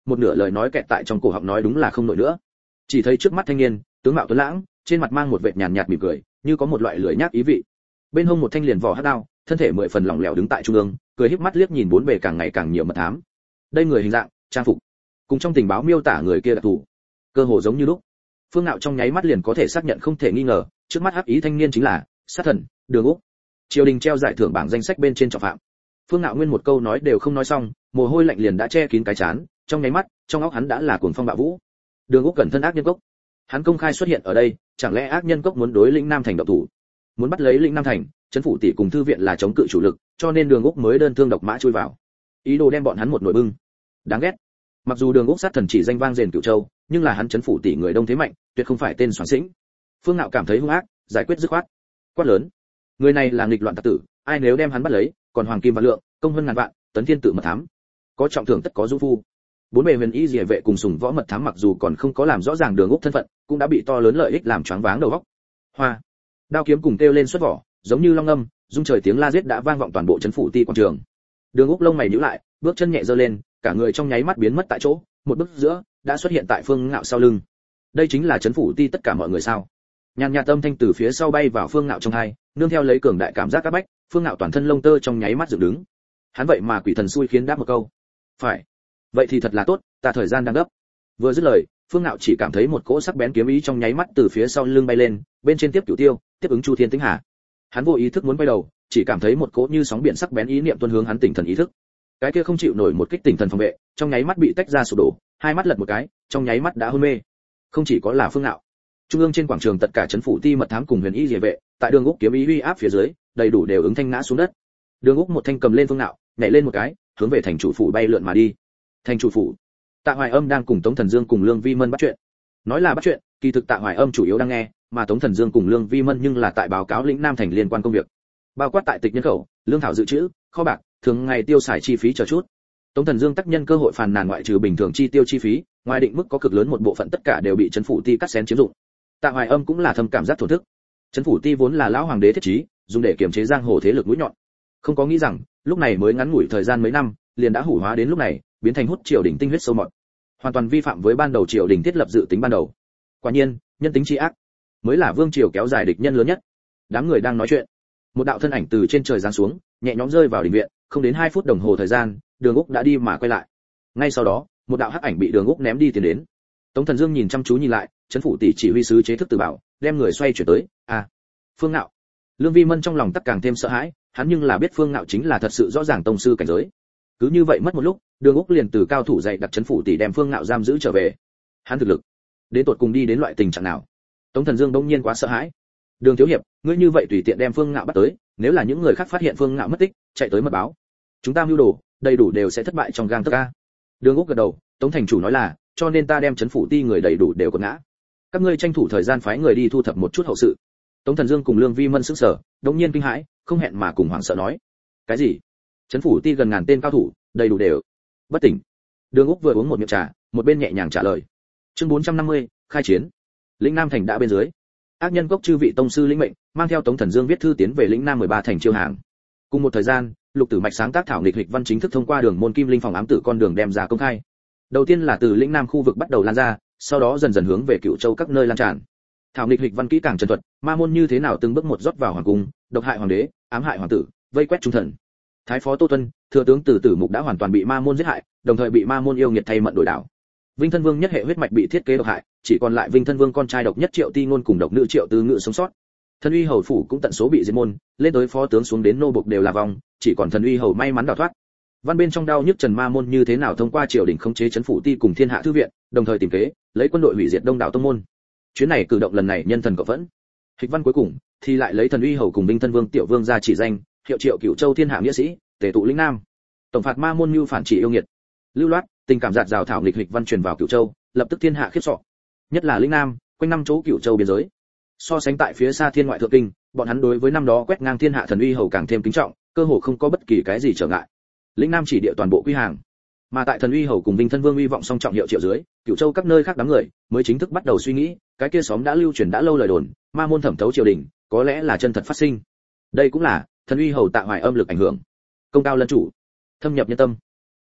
một nửa lời nói kẹt tại trong cổ họng nói đúng là không nổi nữa. Chỉ thấy trước mắt thanh niên, tướng mạo tuấn lãng, trên mặt mang một vệt nhàn nhạt mỉm cười, như có một loại lưỡi nhác ý vị. Bên hông một thanh liền vỏ hắc đao, thân thể mười phần lỏng lẻo đứng tại trung ương, cười híp mắt liếc nhìn bốn bề càng ngày càng nhiều mật thám. Đây người hình dạng, trang phục, cùng trong tình báo miêu tả người kia đặc thù, cơ hồ giống như lúc. Phương Nạo trong nháy mắt liền có thể xác nhận không thể nghi ngờ, trước mắt hắc ý thanh niên chính là sát thần Đường Úc. Triều đình treo giải thưởng bảng danh sách bên trên trọng phạm. Phương Nạo nguyên một câu nói đều không nói xong, mồ hôi lạnh liền đã che kín cái trán, trong nháy mắt, trong óc hắn đã là cuồng phong bạo vũ. Đường Úc cẩn thân ác nhân cốc. Hắn công khai xuất hiện ở đây, chẳng lẽ ác nhân cốc muốn đối lĩnh Nam thành động thủ, muốn bắt lấy lĩnh Nam thành, trấn phủ tỷ cùng thư viện là chống cự chủ lực, cho nên Đường Úc mới đơn thương độc mã chui vào, ý đồ đem bọn hắn một nồi bưng. Đáng ghét. Mặc dù Đường Úc sát thần chỉ danh vang rền Cửu Châu, nhưng là hắn trấn phủ tỷ người đông thế mạnh, tuyệt không phải tên soán xĩnh. Phương Nạo cảm thấy hung ác, giải quyết dứt khoát. Quát lớn, người này là nghịch loạn tặc tử, ai nếu đem hắn bắt lấy, còn hoàng kim và lượng, công hơn ngàn vạn, tấn thiên tự mật thám, có trọng thưởng tất có du phu. Bốn bề huyền y diệ vệ cùng sùng võ mật thám mặc dù còn không có làm rõ ràng Đường Úc thân phận, cũng đã bị to lớn lợi ích làm choáng váng đầu óc. Hoa, đao kiếm cùng kêu lên xuất vỏ, giống như long âm, rung trời tiếng la giết đã vang vọng toàn bộ trấn phủ ti quảng trường. Đường Úc lông mày nhíu lại, bước chân nhẹ giơ lên, cả người trong nháy mắt biến mất tại chỗ, một bước giữa đã xuất hiện tại Phương Ngạo sau lưng. Đây chính là trấn phủ ti tất cả mọi người sao? Nhàn nhạt âm thanh từ phía sau bay vào Phương Ngạo trong tai, nương theo lấy cường đại cảm giác các bách, Phương Ngạo toàn thân lông tơ trong nháy mắt dựng đứng. Hắn vậy mà quỷ thần xui khiến đáp một câu. Phải. Vậy thì thật là tốt, ta thời gian đang gấp. Vừa dứt lời, Phương Ngạo chỉ cảm thấy một cỗ sắc bén kiếm ý trong nháy mắt từ phía sau lưng bay lên, bên trên tiếp Cửu Tiêu, tiếp ứng Chu Thiên Tĩnh Hà. Hắn vô ý thức muốn quay đầu, chỉ cảm thấy một cỗ như sóng biển sắc bén ý niệm tuôn hướng hắn tỉnh thần ý thức. Cái kia không chịu nổi một kích tỉnh thần phòng vệ, trong nháy mắt bị tách ra sụp đổ, hai mắt lật một cái, trong nháy mắt đã hôn mê. Không chỉ có là Phương Ngạo, trung ương trên quảng trường tất cả trấn phủ ti mật thám cùng huyền y liề vệ, tại Đường Úc kiếm ý uy áp phía dưới, đầy đủ đều ứng thanh ngã xuống đất. Đường Úc một thanh cầm lên Phương Ngạo, nhảy lên một cái, hướng về thành chủ phủ bay lượn mà đi. Thành chủ phủ, Tạ Hoài Âm đang cùng Tống Thần Dương cùng Lương Vi Mân bắt chuyện. Nói là bắt chuyện, kỳ thực Tạ Hoài Âm chủ yếu đang nghe, mà Tống Thần Dương cùng Lương Vi Mân nhưng là tại báo cáo lĩnh Nam thành liên quan công việc, bao quát tại tịch nhân khẩu, lương thảo dự trữ, kho bạc, thường ngày tiêu xài chi phí chờ chút. Tống Thần Dương tác nhân cơ hội phàn nàn ngoại trừ bình thường chi tiêu chi phí, ngoài định mức có cực lớn một bộ phận tất cả đều bị trấn phủ ti cắt xén chiếm dụng. Tạ Hoài Âm cũng là thâm cảm giác thổ thức. Trấn phủ ti vốn là lão hoàng đế thiết trí, dùng để kiểm chế giang hồ thế lực mũi nhọn. Không có nghĩ rằng, lúc này mới ngắn ngủi thời gian mấy năm, liền đã hủ hóa đến lúc này, biến thành hút triều đình tinh huyết sâu mọt. Hoàn toàn vi phạm với ban đầu triều đình thiết lập dự tính ban đầu. Quả nhiên, nhân tính chi ác, mới là vương triều kéo dài địch nhân lớn nhất. Đám người đang nói chuyện, một đạo thân ảnh từ trên trời giáng xuống, nhẹ nhõm rơi vào đình viện, không đến hai phút đồng hồ thời gian, Đường Úc đã đi mà quay lại. Ngay sau đó, một đạo hắc ảnh bị Đường Úc ném đi tiến đến. Tống Thần Dương nhìn chăm chú nhìn lại, trấn phủ tỷ chỉ huy sứ chế thức từ bảo, đem người xoay chuyển tới, à, Phương Ngạo. Lương Vi Mân trong lòng tất càng thêm sợ hãi, hắn nhưng là biết Phương Ngạo chính là thật sự rõ ràng tông sư cảnh giới. Cứ như vậy mất một lúc, Đường Úc liền từ cao thủ dạy đặc trấn phủ tỷ đem Phương Ngạo giam giữ trở về. Hắn thực lực, đến tột cùng đi đến loại tình trạng nào? Tống Thần Dương bỗng nhiên quá sợ hãi. Đường thiếu hiệp, ngươi như vậy tùy tiện đem Phương Ngạo bắt tới, nếu là những người khác phát hiện Phương Ngạo mất tích, chạy tới mật báo, chúng ta mưu đồ, đầy đủ đều sẽ thất bại trong gang tấc a. Đường Úc gật đầu, Tống thành chủ nói là, cho nên ta đem trấn phủ ti người đầy đủ đều quật ngã. Các ngươi tranh thủ thời gian phái người đi thu thập một chút hậu sự. Tống Thần Dương cùng Lương Vi Mân sững sờ, đống nhiên kinh hãi, không hẹn mà cùng hoảng sợ nói, cái gì? Trấn phủ ti gần ngàn tên cao thủ, đầy đủ đều bất tỉnh. Đường Úc vừa uống một miệng trà, một bên nhẹ nhàng trả lời. Chương bốn trăm năm mươi, khai chiến. Lĩnh Nam thành đã bên dưới. Ác nhân cốc chư vị tông sư lĩnh mệnh, mang theo Tống Thần Dương viết thư tiến về lĩnh Nam mười ba thành chiêu hàng. Cùng một thời gian, Lục Tử Mạch sáng tác thảo nghịch hịch văn chính thức thông qua đường môn Kim Linh phòng ám tử con đường đem ra công khai. Đầu tiên là từ lĩnh Nam khu vực bắt đầu lan ra, sau đó dần dần hướng về Cửu Châu các nơi lan tràn. Thảo nghịch hịch văn kỹ càng trần thuật, ma môn như thế nào từng bước một rót vào hoàng cung, độc hại hoàng đế, ám hại hoàng tử, vây quét trung thần. Thái phó Tô Tuân, thừa tướng Từ Tử Mục đã hoàn toàn bị ma môn giết hại, đồng thời bị ma môn yêu nghiệt thay mận đổi đảo. Vinh Thân Vương nhất hệ huyết mạch bị thiết kế độc hại, chỉ còn lại Vinh Thân Vương con trai độc nhất Triệu Ti Ngôn cùng độc nữ Triệu Tư Ngự sống sót. Thần uy hầu phủ cũng tận số bị diệt môn, lên tới phó tướng xuống đến nô bộc đều là vong, chỉ còn thần uy hầu may mắn đào thoát. Văn bên trong đau nhức Trần Ma môn như thế nào thông qua triều đình khống chế trấn phủ ti cùng thiên hạ thư viện, đồng thời tìm kế, lấy quân đội hủy diệt đông đảo tông môn. Chuyến này cử động lần này nhân thần cộng vẫn. Hịch văn cuối cùng thì lại lấy thần uy hầu cùng Vinh Thân Vương tiểu vương ra chỉ danh, hiệu Triệu Cửu Châu thiên hạ nghĩa sĩ, tề tụ lĩnh Nam. Tổng phạt ma môn như phản chỉ yêu nghiệt. Lưu loát, tình cảm giạt rào thảo nghịch hịch văn truyền vào Cửu Châu, lập tức thiên hạ khiếp sợ. Nhất là lĩnh Nam, quanh năm chỗ Cửu Châu biên giới. So sánh tại phía xa thiên ngoại thượng kinh, bọn hắn đối với năm đó quét ngang thiên hạ thần uy hầu càng thêm kính trọng, cơ hồ không có bất kỳ cái gì trở ngại. Lĩnh Nam chỉ địa toàn bộ quy hàng, mà tại thần uy hầu cùng Vinh Thân Vương uy vọng song trọng hiệu triệu dưới, Cửu Châu các nơi khác đám người mới chính thức bắt đầu suy nghĩ, cái kia xóm đã lưu truyền đã lâu lời đồn, ma môn thẩm thấu triều đình, có lẽ là chân thật phát sinh. Đây cũng là thần uy hầu Tạ Hoài Âm lực ảnh hưởng, công cao lân chủ, thâm nhập nhân tâm.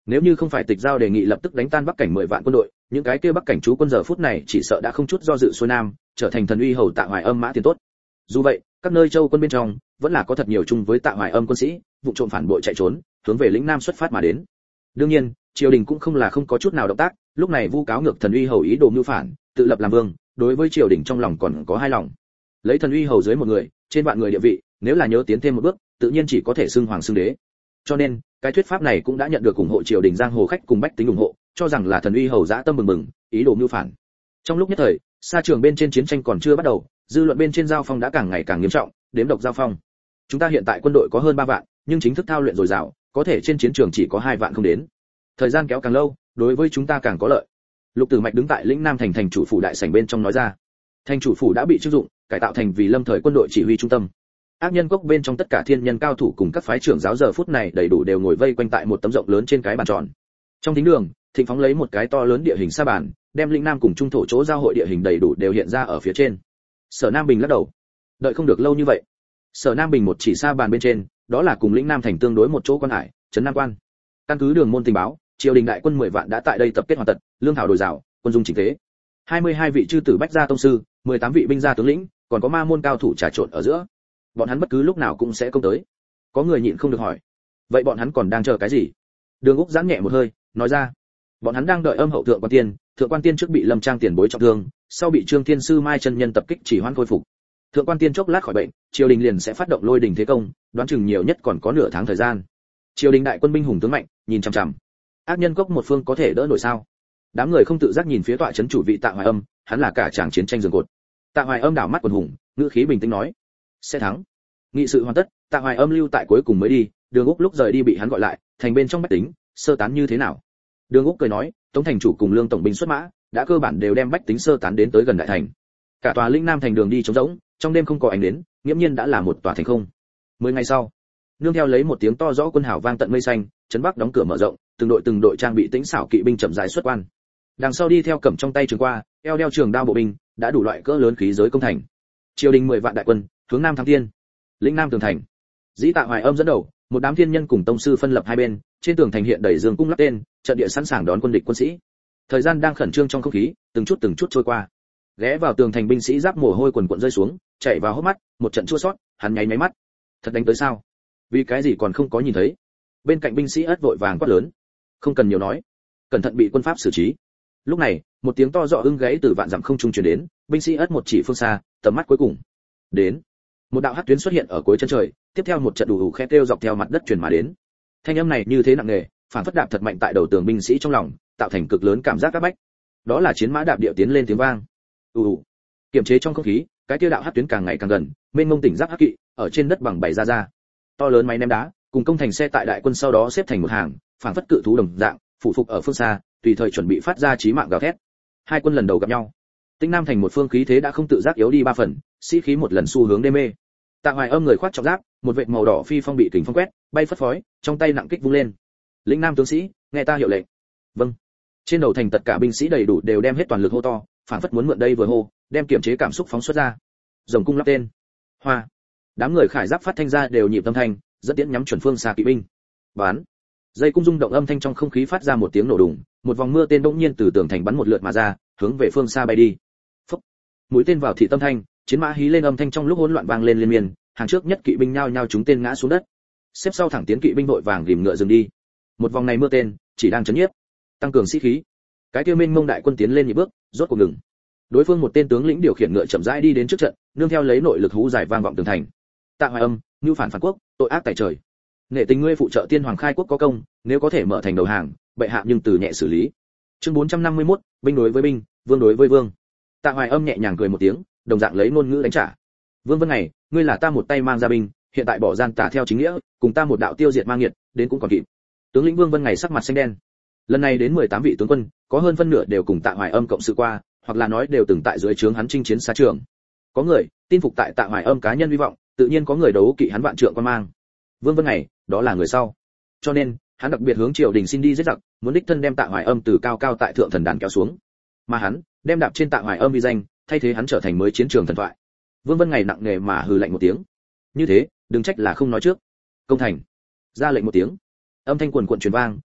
Nếu như không phải Tịch Giao đề nghị lập tức đánh tan Bắc cảnh mười vạn quân đội, những cái kia Bắc cảnh chú quân giờ phút này chỉ sợ đã không chút do dự xuôi nam, trở thành thần uy hầu Tạ Hoài Âm mã tiền tốt. Dù vậy, các nơi châu quân bên trong vẫn là có thật nhiều chung với Tạ Hoài Âm quân sĩ, vụ trộm phản bội chạy trốn, hướng về lĩnh Nam xuất phát mà đến. Đương nhiên, triều đình cũng không là không có chút nào động tác, lúc này vu cáo ngược thần uy hầu ý đồ mưu phản, tự lập làm vương, đối với triều đình trong lòng còn có hai lòng. Lấy thần uy hầu dưới một người, trên vạn người địa vị, nếu là nhớ tiến thêm một bước, tự nhiên chỉ có thể xưng hoàng xưng đế. Cho nên, cái thuyết pháp này cũng đã nhận được ủng hộ triều đình giang hồ khách cùng bách tính ủng hộ, cho rằng là thần uy hầu dã tâm bừng bừng, ý đồ mưu phản. Trong lúc nhất thời, xa trường bên trên chiến tranh còn chưa bắt đầu, dư luận bên trên giao phong đã càng ngày càng nghiêm trọng, đếm độc giao phong. Chúng ta hiện tại quân đội có hơn ba vạn, nhưng chính thức thao luyện dồi dào, có thể trên chiến trường chỉ có hai vạn không đến. Thời gian kéo càng lâu, đối với chúng ta càng có lợi. Lục Tử Mạch đứng tại lĩnh Nam thành thành chủ phủ đại sảnh bên trong nói ra. Thành chủ phủ đã bị trưng dụng, cải tạo thành vì lâm thời quân đội chỉ huy trung tâm. Ác nhân cốc bên trong tất cả thiên nhân cao thủ cùng các phái trưởng giáo giờ phút này đầy đủ đều ngồi vây quanh tại một tấm rộng lớn trên cái bàn tròn. Trong thính đường, Thịnh Phóng lấy một cái to lớn địa hình sa bàn, đem lĩnh Nam cùng trung thổ chỗ giao hội địa hình đầy đủ đều hiện ra ở phía trên. Sở Nam Bình lắc đầu, đợi không được lâu như vậy. Sở Nam Bình một chỉ sa bàn bên trên, đó là cùng lĩnh Nam thành tương đối một chỗ quan hải, trấn Nam quan. Căn cứ đường môn tình báo, triều đình đại quân mười vạn đã tại đây tập kết hoàn tật, lương thảo dồi dào, quân dung chỉnh tế. hai mươi hai vị chư tử bách gia tông sư, mười tám vị binh gia tướng lĩnh, còn có ma môn cao thủ trà trộn ở giữa. Bọn hắn bất cứ lúc nào cũng sẽ công tới. Có người nhịn không được hỏi, vậy bọn hắn còn đang chờ cái gì? Đường Úc giãn nhẹ một hơi, nói ra, bọn hắn đang đợi âm hậu thượng quan tiên, thượng quan tiên trước bị Lâm Trang tiền bối trọng thương, sau bị Trương Thiên sư Mai chân nhân tập kích chỉ hoãn khôi phục. Thượng quan tiên chốc lát khỏi bệnh, triều đình liền sẽ phát động lôi đình thế công, đoán chừng nhiều nhất còn có nửa tháng thời gian. Triều đình đại quân binh hùng tướng mạnh, nhìn chằm chằm. Ác nhân cốc một phương có thể đỡ nổi sao? Đám người không tự giác nhìn phía tọa trấn chủ vị Tạ Hoài Âm, hắn là cả tràng chiến tranh giường cột. Tạ Hoài Âm đảo mắt quần hùng, ngữ khí bình tĩnh nói, sẽ thắng. Nghị sự hoàn tất, Tạ Hoài Âm lưu tại cuối cùng mới đi, Đường Úc lúc rời đi bị hắn gọi lại, thành bên trong bách tính, sơ tán như thế nào? Đường Úc cười nói, Tống thành chủ cùng Lương tổng binh xuất mã, đã cơ bản đều đem bách tính sơ tán đến tới gần đại thành. Cả tòa lĩnh Nam thành đường đi trống rỗng, trong đêm không có ánh đến, nghiễm nhiên đã là một tòa thành không. Mười ngày sau, nương theo lấy một tiếng to rõ quân hào vang tận mây xanh, trấn Bắc đóng cửa mở rộng, từng đội từng đội trang bị tĩnh xảo kỵ binh chậm rãi xuất quan. Đằng sau đi theo cầm trong tay trường qua, eo đeo trường đao bộ binh, đã đủ loại cỡ lớn khí giới công thành. Triều đình mười vạn đại quân, hướng nam thắng thiên. Lĩnh Nam tường thành. Dĩ Tạ Hoài Âm dẫn đầu, một đám thiên nhân cùng tông sư phân lập hai bên, trên tường thành hiện đầy dương cung lắp tên, trận địa sẵn sàng đón quân địch quân sĩ. Thời gian đang khẩn trương trong không khí, từng chút từng chút trôi qua. Ghé vào tường thành binh sĩ giáp mồ hôi quần quần rơi xuống, chảy vào hốc mắt, một trận chua xót, hắn nháy nháy mắt. Thật đánh tới sao? Vì cái gì còn không có nhìn thấy? Bên cạnh binh sĩ ất vội vàng quát lớn. Không cần nhiều nói, cẩn thận bị quân pháp xử trí. Lúc này, một tiếng to rõ ưng gáy từ vạn dặm không trung truyền đến, binh sĩ ất một chỉ phương xa, tầm mắt cuối cùng. Đến. Một đạo hắc tuyến xuất hiện ở cuối chân trời, tiếp theo một trận đủ đủ khe kêu dọc theo mặt đất truyền mà đến. Thanh âm này như thế nặng nề, phản phất đạp thật mạnh tại đầu tường binh sĩ trong lòng, tạo thành cực lớn cảm giác các bách. Đó là chiến mã đạp địa tiến lên tiếng vang. Ù ù. Kiềm chế trong không khí, cái tiêu đạo hắc tuyến càng ngày càng gần, mênh mông tỉnh giáp hắc kỵ, ở trên đất bằng bày ra ra. To lớn máy ném đá, cùng công thành xe tại đại quân sau đó xếp thành một hàng, phản phất cự thú đồng dạng, phụ phục ở phương xa, tùy thời chuẩn bị phát ra chí mạng gào thét. Hai quân lần đầu gặp nhau, Tĩnh Nam thành một phương khí thế đã không tự giác yếu đi ba phần, sĩ khí một lần xu hướng đê mê. Tạ Hoài Âm người khoác trọng giáp, một vệt màu đỏ phi phong bị kình phong quét, bay phất phới, trong tay nặng kích vung lên. Lĩnh Nam tướng sĩ, nghe ta hiệu lệnh. Vâng. Trên đầu thành tất cả binh sĩ đầy đủ đều đem hết toàn lực hô to, phản phất muốn mượn đây vừa hô, đem kiềm chế cảm xúc phóng xuất ra. Rồng cung lắp tên. Hoa. Đám người khải giáp phát thanh ra đều nhịp tâm thanh, dẫn tiễn nhắm chuẩn phương xa kỵ binh. Bán. Dây cung rung động âm thanh trong không khí phát ra một tiếng nổ đùng, một vòng mưa tên bỗng nhiên từ tường thành bắn một lượt mà ra, hướng về phương xa bay đi. Phốc. Mũi tên vào thị tâm thanh, chiến mã hí lên âm thanh trong lúc hỗn loạn vang lên liên miên, hàng trước nhất kỵ binh nhao nhao chúng tên ngã xuống đất. Xếp sau thẳng tiến kỵ binh đội vàng rìm ngựa dừng đi. Một vòng này mưa tên, chỉ đang chấn nhiếp, tăng cường sĩ khí. Cái kia mênh mông đại quân tiến lên nhịp bước, rốt cuộc ngừng. Đối phương một tên tướng lĩnh điều khiển ngựa chậm rãi đi đến trước trận, nương theo lấy nội lực hú dài vang vọng tường thành. Tạ Hoài Âm, nhu phản phản quốc, tội ác tại trời. Nghệ tình ngươi phụ trợ tiên hoàng khai quốc có công, nếu có thể mở thành đầu hàng, bệ hạ nhưng từ nhẹ xử lý. Chương bốn trăm năm mươi mốt, binh đối với binh, vương đối với vương. Tạ Hoài Âm nhẹ nhàng cười một tiếng, đồng dạng lấy ngôn ngữ đánh trả. Vương Vân Ngày, ngươi là ta một tay mang ra binh, hiện tại bỏ gian tà theo chính nghĩa, cùng ta một đạo tiêu diệt mang nghiệt, đến cũng còn kịp. Tướng lĩnh Vương Vân Ngày sắc mặt xanh đen. Lần này đến mười tám vị tướng quân, có hơn phân nửa đều cùng Tạ Hoài Âm cộng sự qua, hoặc là nói đều từng tại dưới trướng hắn chinh chiến xa trường. Có người tin phục tại Tạ Hoài Âm cá nhân hy vọng, tự nhiên có người đấu kỵ hắn vạn trượng quan mang. Vương Vân Ngày, đó là người sau. Cho nên, hắn đặc biệt hướng triều đình xin đi giết giặc, muốn đích thân đem Tạ Hoài Âm từ cao cao tại thượng thần đàn kéo xuống. Mà hắn, đem đạp trên Tạ Hoài Âm uy danh, thay thế hắn trở thành mới chiến trường thần thoại. Vương Vân Ngày nặng nề mà hừ lạnh một tiếng. Như thế, đừng trách là không nói trước. Công thành. Ra lệnh một tiếng. Âm thanh quần quần truyền vang,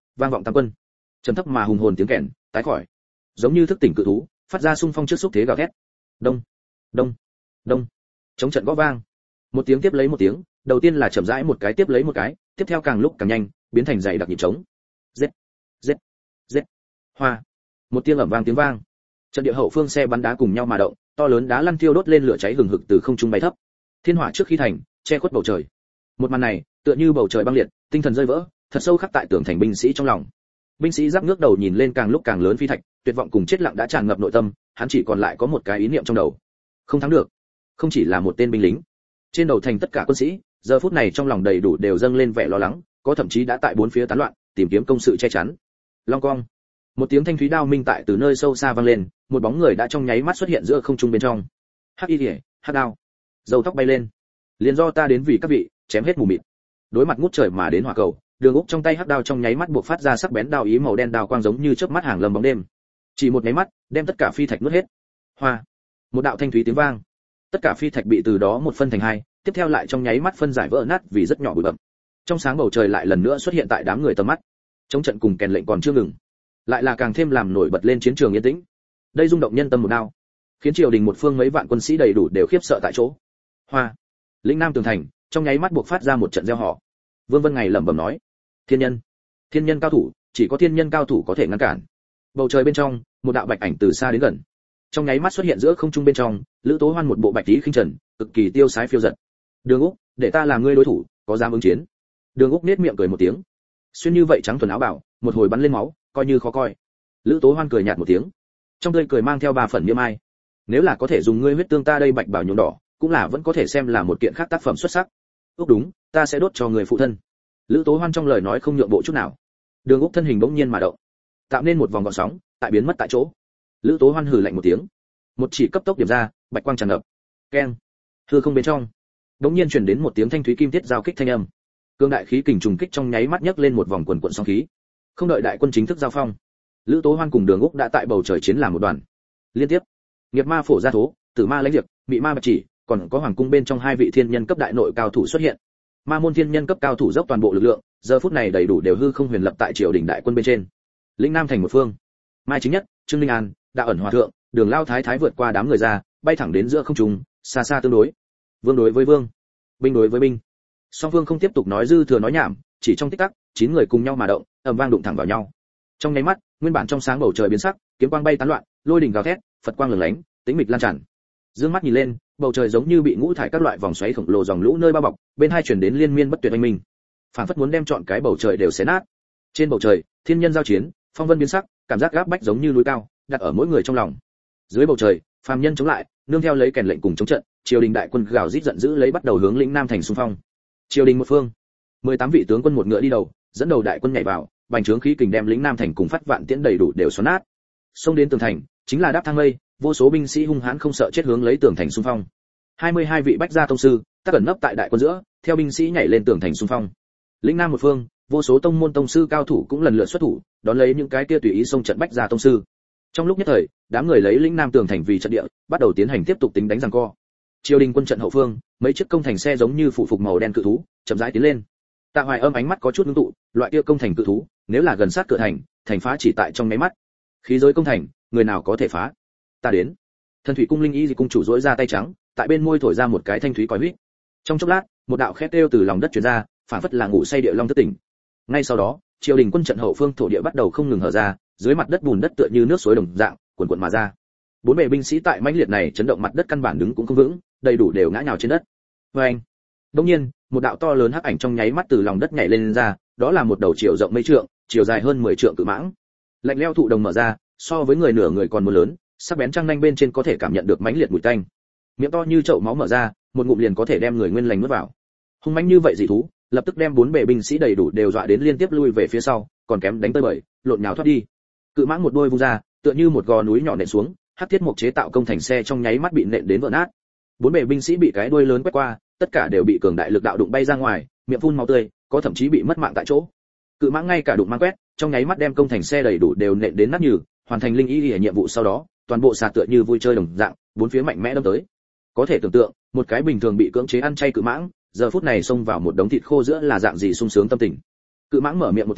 vang vọng tam quân. Trầm thấp mà hùng hồn tiếng kèn tái khỏi, giống như thức tỉnh cự thú, phát ra xung phong trước xúc thế gào thét. Đông, đông, đông. Chống trận gõ vang. Một tiếng tiếp lấy một tiếng, đầu tiên là chậm rãi một cái tiếp lấy một cái, tiếp theo càng lúc càng nhanh, biến thành dày đặc nhịp trống. Giết, giết, giết. Hoa. Một tiếng ầm vang tiếng vang. Trận địa hậu phương xe bắn đá cùng nhau mà động, to lớn đá lăn thiêu đốt lên lửa cháy hừng hực từ không trung bay thấp. Thiên hỏa trước khi thành, che khuất bầu trời. Một màn này, tựa như bầu trời băng liệt, tinh thần rơi vỡ, thật sâu khắc tại tường thành binh sĩ trong lòng. Binh sĩ giáp ngước đầu nhìn lên càng lúc càng lớn phi thạch, tuyệt vọng cùng chết lặng đã tràn ngập nội tâm, hắn chỉ còn lại có một cái ý niệm trong đầu. Không thắng được. Không chỉ là một tên binh lính. Trên đầu thành tất cả quân sĩ, giờ phút này trong lòng đầy đủ đều dâng lên vẻ lo lắng, có thậm chí đã tại bốn phía tán loạn, tìm kiếm công sự che chắn. Long cong. Một tiếng thanh thúy đao minh tại từ nơi sâu xa vang lên, một bóng người đã trong nháy mắt xuất hiện giữa không trung bên trong. Hắc y liễu, hắc đao, dầu tóc bay lên. Liền do ta đến vì các vị, chém hết mù mịt. Đối mặt ngút trời mà đến hỏa cầu, Đường Úc trong tay hắc đao trong nháy mắt buộc phát ra sắc bén đao ý màu đen đao quang giống như chớp mắt hàng lâm bóng đêm. Chỉ một nháy mắt, đem tất cả phi thạch nuốt hết. Hoa. Một đạo thanh thúy tiếng vang. Tất cả phi thạch bị từ đó một phân thành hai, tiếp theo lại trong nháy mắt phân giải vỡ nát vì rất nhỏ bụi bặm. Trong sáng bầu trời lại lần nữa xuất hiện tại đám người tầm mắt. Chống trận cùng kèn lệnh còn chưa ngừng, lại là càng thêm làm nổi bật lên chiến trường yên tĩnh. Đây rung động nhân tâm một đao, khiến triều đình một phương mấy vạn quân sĩ đầy đủ đều khiếp sợ tại chỗ. Hoa. Lĩnh Nam tường thành, trong nháy mắt buộc phát ra một trận reo hò. Vương Vân Ngày lẩm bẩm nói: Thiên nhân, thiên nhân cao thủ, chỉ có thiên nhân cao thủ có thể ngăn cản. Bầu trời bên trong, một đạo bạch ảnh từ xa đến gần, trong nháy mắt xuất hiện giữa không trung bên trong, Lữ Tố Hoan một bộ bạch tí khinh trần, cực kỳ tiêu sái phiêu dật. Đường Úc, để ta làm ngươi đối thủ, có dám ứng chiến? Đường Úc nét miệng cười một tiếng, xuyên như vậy trắng thuần áo bảo, một hồi bắn lên máu, coi như khó coi. Lữ Tố Hoan cười nhạt một tiếng, trong tươi cười mang theo ba phần niêm ai. Nếu là có thể dùng ngươi huyết tương ta đây bạch bảo nhuộm đỏ, cũng là vẫn có thể xem là một kiện khác tác phẩm xuất sắc. Úc đúng, ta sẽ đốt cho người phụ thân. Lữ Tố Hoan trong lời nói không nhượng bộ chút nào. Đường Úc thân hình bỗng nhiên mà động, tạo nên một vòng gợn sóng, tại biến mất tại chỗ. Lữ Tố Hoan hừ lạnh một tiếng, một chỉ cấp tốc điểm ra, bạch quang tràn ngập. Keng. Hư không bên trong, bỗng nhiên truyền đến một tiếng thanh thúy kim thiết giao kích thanh âm. Cương đại khí kình trùng kích trong nháy mắt nhấc lên một vòng quần quần sóng khí. Không đợi đại quân chính thức giao phong, Lữ Tố Hoan cùng Đường Úc đã tại bầu trời chiến làm một đoàn. Liên tiếp, Nghiệp Ma Phổ Gia Thố, Tử Ma Lãnh Diệp, Mị Ma Bạch Chỉ, còn có hoàng cung bên trong hai vị thiên nhân cấp đại nội cao thủ xuất hiện. Ma môn thiên nhân cấp cao thủ dốc toàn bộ lực lượng, giờ phút này đầy đủ đều hư không huyền lập tại triều đình đại quân bên trên. Lĩnh Nam thành một phương, Mai Chính Nhất, Trương Linh An, Đạo ẩn hòa thượng, Đường Lao Thái Thái vượt qua đám người ra, bay thẳng đến giữa không trung, xa xa tương đối. Vương đối với vương, binh đối với binh. Song phương không tiếp tục nói dư thừa nói nhảm, chỉ trong tích tắc, chín người cùng nhau mà động, ầm vang đụng thẳng vào nhau. Trong nháy mắt, nguyên bản trong sáng bầu trời biến sắc, kiếm quang bay tán loạn, lôi đình gào thét, Phật quang lửng lánh, tĩnh mịch lan tràn. Dương mắt nhìn lên, bầu trời giống như bị ngũ thải các loại vòng xoáy khổng lồ dòng lũ nơi bao bọc, bên hai truyền đến liên miên bất tuyệt oanh minh, phảng phất muốn đem trọn cái bầu trời đều xé nát. Trên bầu trời, thiên nhân giao chiến, phong vân biến sắc, cảm giác gáp bách giống như núi cao, đặt ở mỗi người trong lòng. Dưới bầu trời, phàm nhân chống lại, nương theo lấy kèn lệnh cùng chống trận, triều đình đại quân gào rít giận dữ lấy bắt đầu hướng lĩnh Nam thành xung phong. Triều đình một phương, mười tám vị tướng quân một ngựa đi đầu, dẫn đầu đại quân nhảy vào, bành trướng khí kình đem lĩnh Nam thành cùng phát vạn tiễn đầy đủ đều xoắn nát. Xông đến tường thành, chính là đáp thang mây, vô số binh sĩ hung hãn không sợ chết hướng lấy tường thành xung phong. hai mươi hai vị bách gia tông sư, tác ẩn nấp tại đại quân giữa, theo binh sĩ nhảy lên tường thành xung phong. Lĩnh Nam một phương, vô số tông môn tông sư cao thủ cũng lần lượt xuất thủ, đón lấy những cái kia tùy ý xông trận bách gia tông sư. Trong lúc nhất thời, đám người lấy lĩnh Nam tường thành vì trận địa, bắt đầu tiến hành tiếp tục tính đánh giằng co. Triều đình quân trận hậu phương, mấy chiếc công thành xe giống như phụ phục màu đen cự thú, chậm rãi tiến lên. Tạ Hoài Âm ánh mắt có chút ngưng tụ, loại kia công thành cự thú, nếu là gần sát cửa thành, thành phá chỉ tại trong mấy mắt. Khí giới công thành, người nào có thể phá? Ta đến. Thần thủy cung linh y dị cung chủ rỗi ra tay trắng, tại bên môi thổi ra một cái thanh thúy còi huýt. Trong chốc lát, một đạo khét kêu từ lòng đất truyền ra, phản phất là ngủ say địa long thức tỉnh. Ngay sau đó, triều đình quân trận hậu phương thổ địa bắt đầu không ngừng hở ra, dưới mặt đất bùn đất tựa như nước suối đồng dạng, cuồn cuộn mà ra. Bốn bề binh sĩ tại mãnh liệt này chấn động mặt đất căn bản đứng cũng không vững, đầy đủ đều ngã nhào trên đất. Oeng! Đột nhiên, một đạo to lớn hắc ảnh trong nháy mắt từ lòng đất nhảy lên, lên ra, đó là một đầu chiều rộng mấy trượng, chiều dài hơn mười trượng cự mãng. Lạnh lẽo thụ đồng mở ra, so với người nửa người còn muốn lớn, sắc bén răng nanh bên trên có thể cảm nhận được mãnh liệt mùi tanh. Miệng to như chậu máu mở ra, một ngụm liền có thể đem người nguyên lành nuốt vào. Hung mãnh như vậy dị thú, lập tức đem bốn bề binh sĩ đầy đủ đều dọa đến liên tiếp lui về phía sau, còn kém đánh tới bời, lộn nhào thoát đi. Cự mãng một đôi vung ra, tựa như một gò núi nhỏ nện xuống, hắc thiết mục chế tạo công thành xe trong nháy mắt bị nện đến vỡ nát. Bốn bề binh sĩ bị cái đuôi lớn quét qua, tất cả đều bị cường đại lực đạo đụng bay ra ngoài, miệng phun máu tươi, có thậm chí bị mất mạng tại chỗ. Cự mãng ngay cả đụng mang quét, trong nháy mắt đem công thành xe đầy đủ đều nện đến nát nhừ, hoàn thành linh ý liễu nhiệm vụ sau đó, toàn bộ xà tựa như vui chơi đồng dạng, bốn phía mạnh mẽ đâm tới. Có thể tưởng tượng, một cái bình thường bị cưỡng chế ăn chay cự mãng, giờ phút này xông vào một đống thịt khô giữa là dạng gì sung sướng tâm tình. Cự mãng mở miệng một tiếng,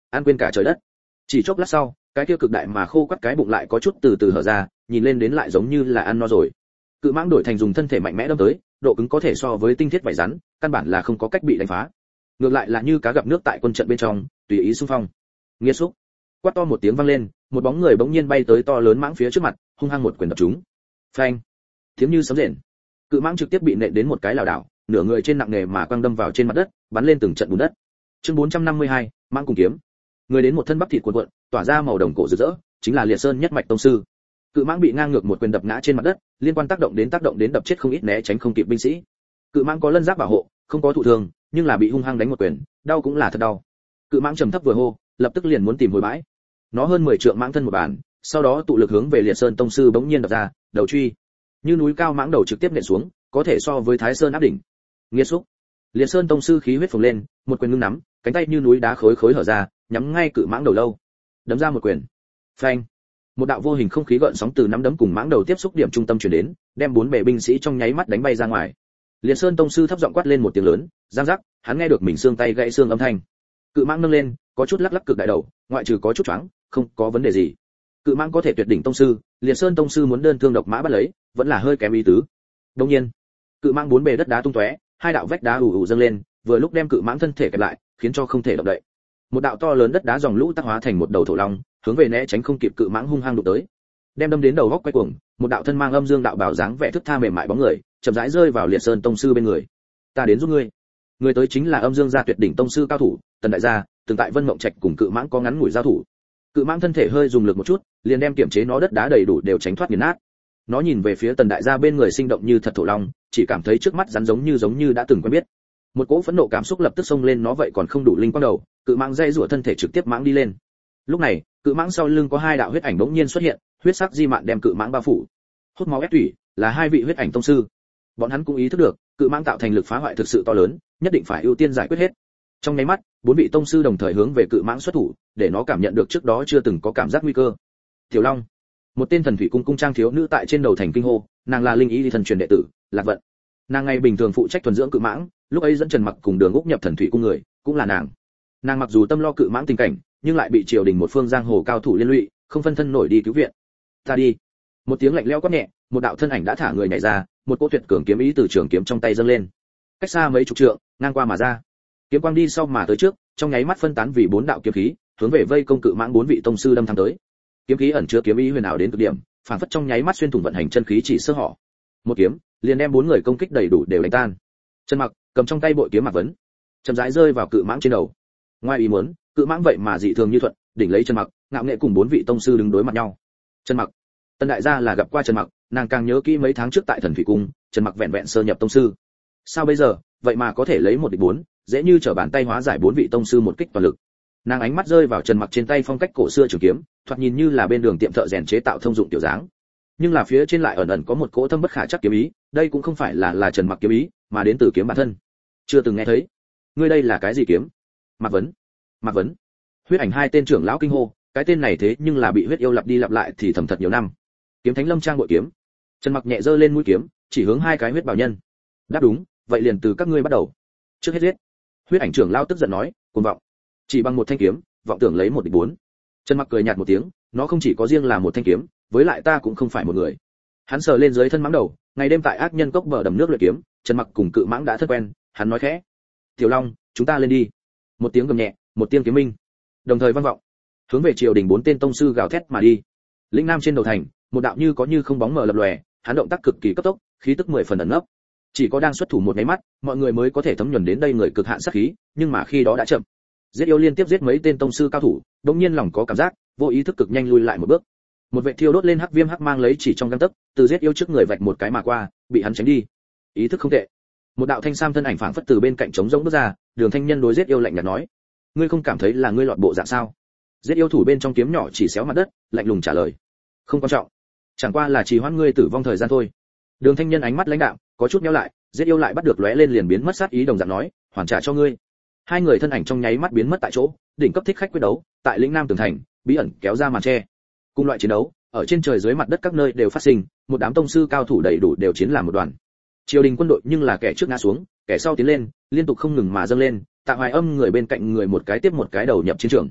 ăn quên cả trời đất. Chỉ chốc lát sau, cái kia cực đại mà khô quắt cái bụng lại có chút từ từ hở ra, nhìn lên đến lại giống như là ăn no rồi. Cự mãng đổi thành dùng thân thể mạnh mẽ đâm tới, độ cứng có thể so với tinh thiết vảy rắn, căn bản là không có cách bị đánh phá. Ngược lại là như cá gặp nước tại quân trận bên trong, tùy ý xung phong. Nghiệt xúc. Quát to một tiếng vang lên, một bóng người bỗng nhiên bay tới to lớn mãng phía trước mặt, hung hăng một quyền đập trúng. Phanh. Tiếng như sấm rền. Cự mãng trực tiếp bị nện đến một cái lảo đảo, nửa người trên nặng nề mà quăng đâm vào trên mặt đất, bắn lên từng trận bùn đất. Chương bốn trăm năm mươi hai, mãng cùng kiếm. Người đến một thân bắp thịt cuộn cuộn, tỏa ra màu đồng cổ rực rỡ, chính là Liệt Sơn nhất mạch tông sư. Cự mãng bị ngang ngược một quyền đập ngã trên mặt đất, liên quan tác động đến tác động đến đập chết không ít né tránh không kịp binh sĩ. Cự mãng có lân giáp bảo hộ, không có thụ thương, nhưng là bị hung hăng đánh một quyền, đau cũng là thật đau. Cự mãng trầm thấp vừa hô, lập tức liền muốn tìm hồi bãi. Nó hơn mười trượng mãng thân một bàn, sau đó tụ lực hướng về Liệt Sơn tông sư bỗng nhiên đập ra, đầu truy. Như núi cao mãng đầu trực tiếp nện xuống, có thể so với Thái Sơn áp đỉnh. Nghiệt xúc. Liệt Sơn tông sư khí huyết phồng lên, một quyền ngưng nắm, cánh tay như núi đá khối khối hở ra, nhắm ngay cự mãng đầu lâu. Đấm ra một quyền. Phanh. Một đạo vô hình không khí gợn sóng từ nắm đấm cùng mãng đầu tiếp xúc điểm trung tâm truyền đến, đem bốn bề binh sĩ trong nháy mắt đánh bay ra ngoài. Liệt Sơn tông sư thấp giọng quát lên một tiếng lớn, giang giác, hắn nghe được mình xương tay gãy xương âm thanh. Cự mãng nâng lên, có chút lắc lắc cực đại đầu, ngoại trừ có chút choáng, không có vấn đề gì. Cự mãng có thể tuyệt đỉnh tông sư, Liệt Sơn tông sư muốn đơn thương độc mã bắt lấy, vẫn là hơi kém ý tứ. Đương nhiên, cự mãng bốn bề đất đá tung tóe, hai đạo vách đá ù ù dâng lên, vừa lúc đem cự mãng thân thể kẹp lại, khiến cho không thể động đậy. Một đạo to lớn đất đá dòng lũ tác hóa thành một đầu thổ long, hướng về né tránh không kịp cự mãng hung hăng đụng tới, đem đâm đến đầu góc quay cuồng. Một đạo thân mang âm dương đạo bảo dáng vẻ thức tha mềm mại bóng người, chậm rãi rơi vào Liệt Sơn tông sư bên người. Ta đến giúp ngươi. Người tới chính là âm dương gia tuyệt đỉnh tông sư cao thủ Tần đại gia, từng tại Vân Mộng Trạch cùng cự mãng có ngắn ngủi giao thủ. Cự mãng thân thể hơi dùng lực một chút, liền đem kiểm chế nó đất đá đầy đủ đều tránh thoát nghiền nát. Nó nhìn về phía Tần đại gia bên người sinh động như thật thổ long, chỉ cảm thấy trước mắt rắn giống như giống như đã từng quen biết. Một cỗ phẫn nộ cảm xúc lập tức xông lên nó, vậy còn không đủ linh quang đầu, cự mãng dây rủa thân thể trực tiếp mãng đi lên. Lúc này, cự mãng sau lưng có hai đạo huyết ảnh bỗng nhiên xuất hiện, huyết sắc di mạn đem cự mãng bao phủ. Hút máu ép thủy, là hai vị huyết ảnh tông sư. Bọn hắn cũng ý thức được, cự mãng tạo thành lực phá hoại thực sự to lớn, nhất định phải ưu tiên giải quyết hết. Trong nháy mắt, bốn vị tông sư đồng thời hướng về cự mãng xuất thủ, để nó cảm nhận được trước đó chưa từng có cảm giác nguy cơ. Tiểu Long, một tên thần thủy cung cung trang thiếu nữ tại trên đầu thành kinh hô, nàng là linh ý thần truyền đệ tử, Lạc Vận. Nàng ngày bình thường phụ trách thuần dưỡng cự mãng, lúc ấy dẫn Trần Mặc cùng Đường Úc nhập thần thủy cung người, cũng là nàng. Nàng mặc dù tâm lo cự mãng tình cảnh, nhưng lại bị triều đình một phương giang hồ cao thủ liên lụy, không phân thân nổi đi cứu viện. Ta đi. Một tiếng lạnh lẽo quát nhẹ, một đạo thân ảnh đã thả người nhảy ra, một cỗ tuyệt cường kiếm ý từ trường kiếm trong tay dâng lên, cách xa mấy chục trượng, ngang qua mà ra. Kiếm quang đi sau mà tới trước, trong nháy mắt phân tán vì bốn đạo kiếm khí, hướng về vây công cự mãng bốn vị tông sư đâm thẳng tới. Kiếm khí ẩn chứa kiếm ý huyền ảo đến cực điểm, phản phất trong nháy mắt xuyên thủng vận hành chân khí chỉ sơ hở. Một kiếm, liền đem bốn người công kích đầy đủ đều đánh tan. Trần Mặc cầm trong tay bội kiếm Mạc Vấn, chậm rãi rơi vào cự mãng trên đầu. Ngoài ý muốn, cự mãng vậy mà dị thường như thuận, đỉnh lấy Trần Mặc, ngạo nghệ cùng bốn vị tông sư đứng đối mặt nhau. Trần Mặc, Tần đại gia là gặp qua Trần Mặc, nàng càng nhớ kỹ mấy tháng trước tại Thần Thủy Cung, Trần Mặc vẹn vẹn sơ nhập tông sư. Sao bây giờ, vậy mà có thể lấy một địch bốn, dễ như trở bàn tay hóa giải bốn vị tông sư một kích toàn lực. Nàng ánh mắt rơi vào Trần Mặc trên tay phong cách cổ xưa trường kiếm, thoạt nhìn như là bên đường tiệm thợ rèn chế tạo thông dụng tiểu dáng, nhưng là phía trên lại ẩn ẩn có một cỗ thâm bất khả chắc kiếm ý, đây cũng không phải là là Trần Mặc kiếm ý, mà đến từ kiếm bản thân. Chưa từng nghe thấy. Ngươi đây là cái gì kiếm? Mạc Vấn. Mạc Vấn. Huyết ảnh hai tên trưởng lão kinh hô, cái tên này thế nhưng là bị huyết yêu lặp đi lặp lại thì thầm thật nhiều năm. Kiếm Thánh Lâm trang bội kiếm. Trần Mặc nhẹ giơ lên mũi kiếm, chỉ hướng hai cái huyết bảo nhân. Đáp đúng, vậy liền từ các ngươi bắt đầu. Trước hết giết. Huyết ảnh trưởng lão tức giận nói, cuồng vọng. Chỉ bằng một thanh kiếm, vọng tưởng lấy một địch bốn. Trần Mặc cười nhạt một tiếng, nó không chỉ có riêng là một thanh kiếm, với lại ta cũng không phải một người. Hắn sờ lên dưới thân mãng đầu, ngày đêm tại ác nhân cốc bờ đầm nước luyện kiếm, Trần Mặc cùng cự mãng đã thân quen, hắn nói khẽ: "Tiểu Long, chúng ta lên đi." Một tiếng gầm nhẹ, một tiếng kiếm minh, đồng thời vang vọng, hướng về triều đình bốn tên tông sư gào thét mà đi. Lĩnh Nam trên đầu thành, một đạo như có như không bóng mờ lập lòe, hắn động tác cực kỳ cấp tốc, khí tức mười phần ẩn nấp. Chỉ có đang xuất thủ một cái mắt, mọi người mới có thể thấm nhuần đến đây người cực hạn sát khí, nhưng mà khi đó đã chậm. Giết yêu liên tiếp giết mấy tên tông sư cao thủ, đột nhiên lòng có cảm giác, vô ý thức cực nhanh lui lại một bước. Một vệt thiêu đốt lên hắc viêm hắc mang lấy chỉ trong gang tấc, từ giết yêu trước người vạch một cái mà qua, bị hắn tránh đi. Ý thức không tệ. Một đạo thanh sam thân ảnh phảng phất từ bên cạnh trống rỗng bước ra, Đường Thanh Nhân đối giết yêu lạnh nhạt nói: "Ngươi không cảm thấy là ngươi lọt bộ dạng sao?" Giết yêu thủ bên trong kiếm nhỏ chỉ xéo mặt đất, lạnh lùng trả lời: "Không quan trọng, chẳng qua là trì hoãn ngươi tử vong thời gian thôi." Đường Thanh Nhân ánh mắt lãnh đạm, có chút nhíu lại, giết yêu lại bắt được lóe lên liền biến mất sát ý đồng dạng nói: "Hoàn trả cho ngươi." Hai người thân ảnh trong nháy mắt biến mất tại chỗ, đỉnh cấp thích khách quyết đấu, tại lĩnh Nam tường thành, bí ẩn kéo ra màn che. Cùng loại chiến đấu, ở trên trời dưới mặt đất các nơi đều phát sinh, một đám tông sư cao thủ đầy đủ đều chiến làm một đoàn. Triều đình quân đội nhưng là kẻ trước ngã xuống, kẻ sau tiến lên, liên tục không ngừng mà dâng lên, Tạ Hoài Âm người bên cạnh người một cái tiếp một cái đầu nhập chiến trường.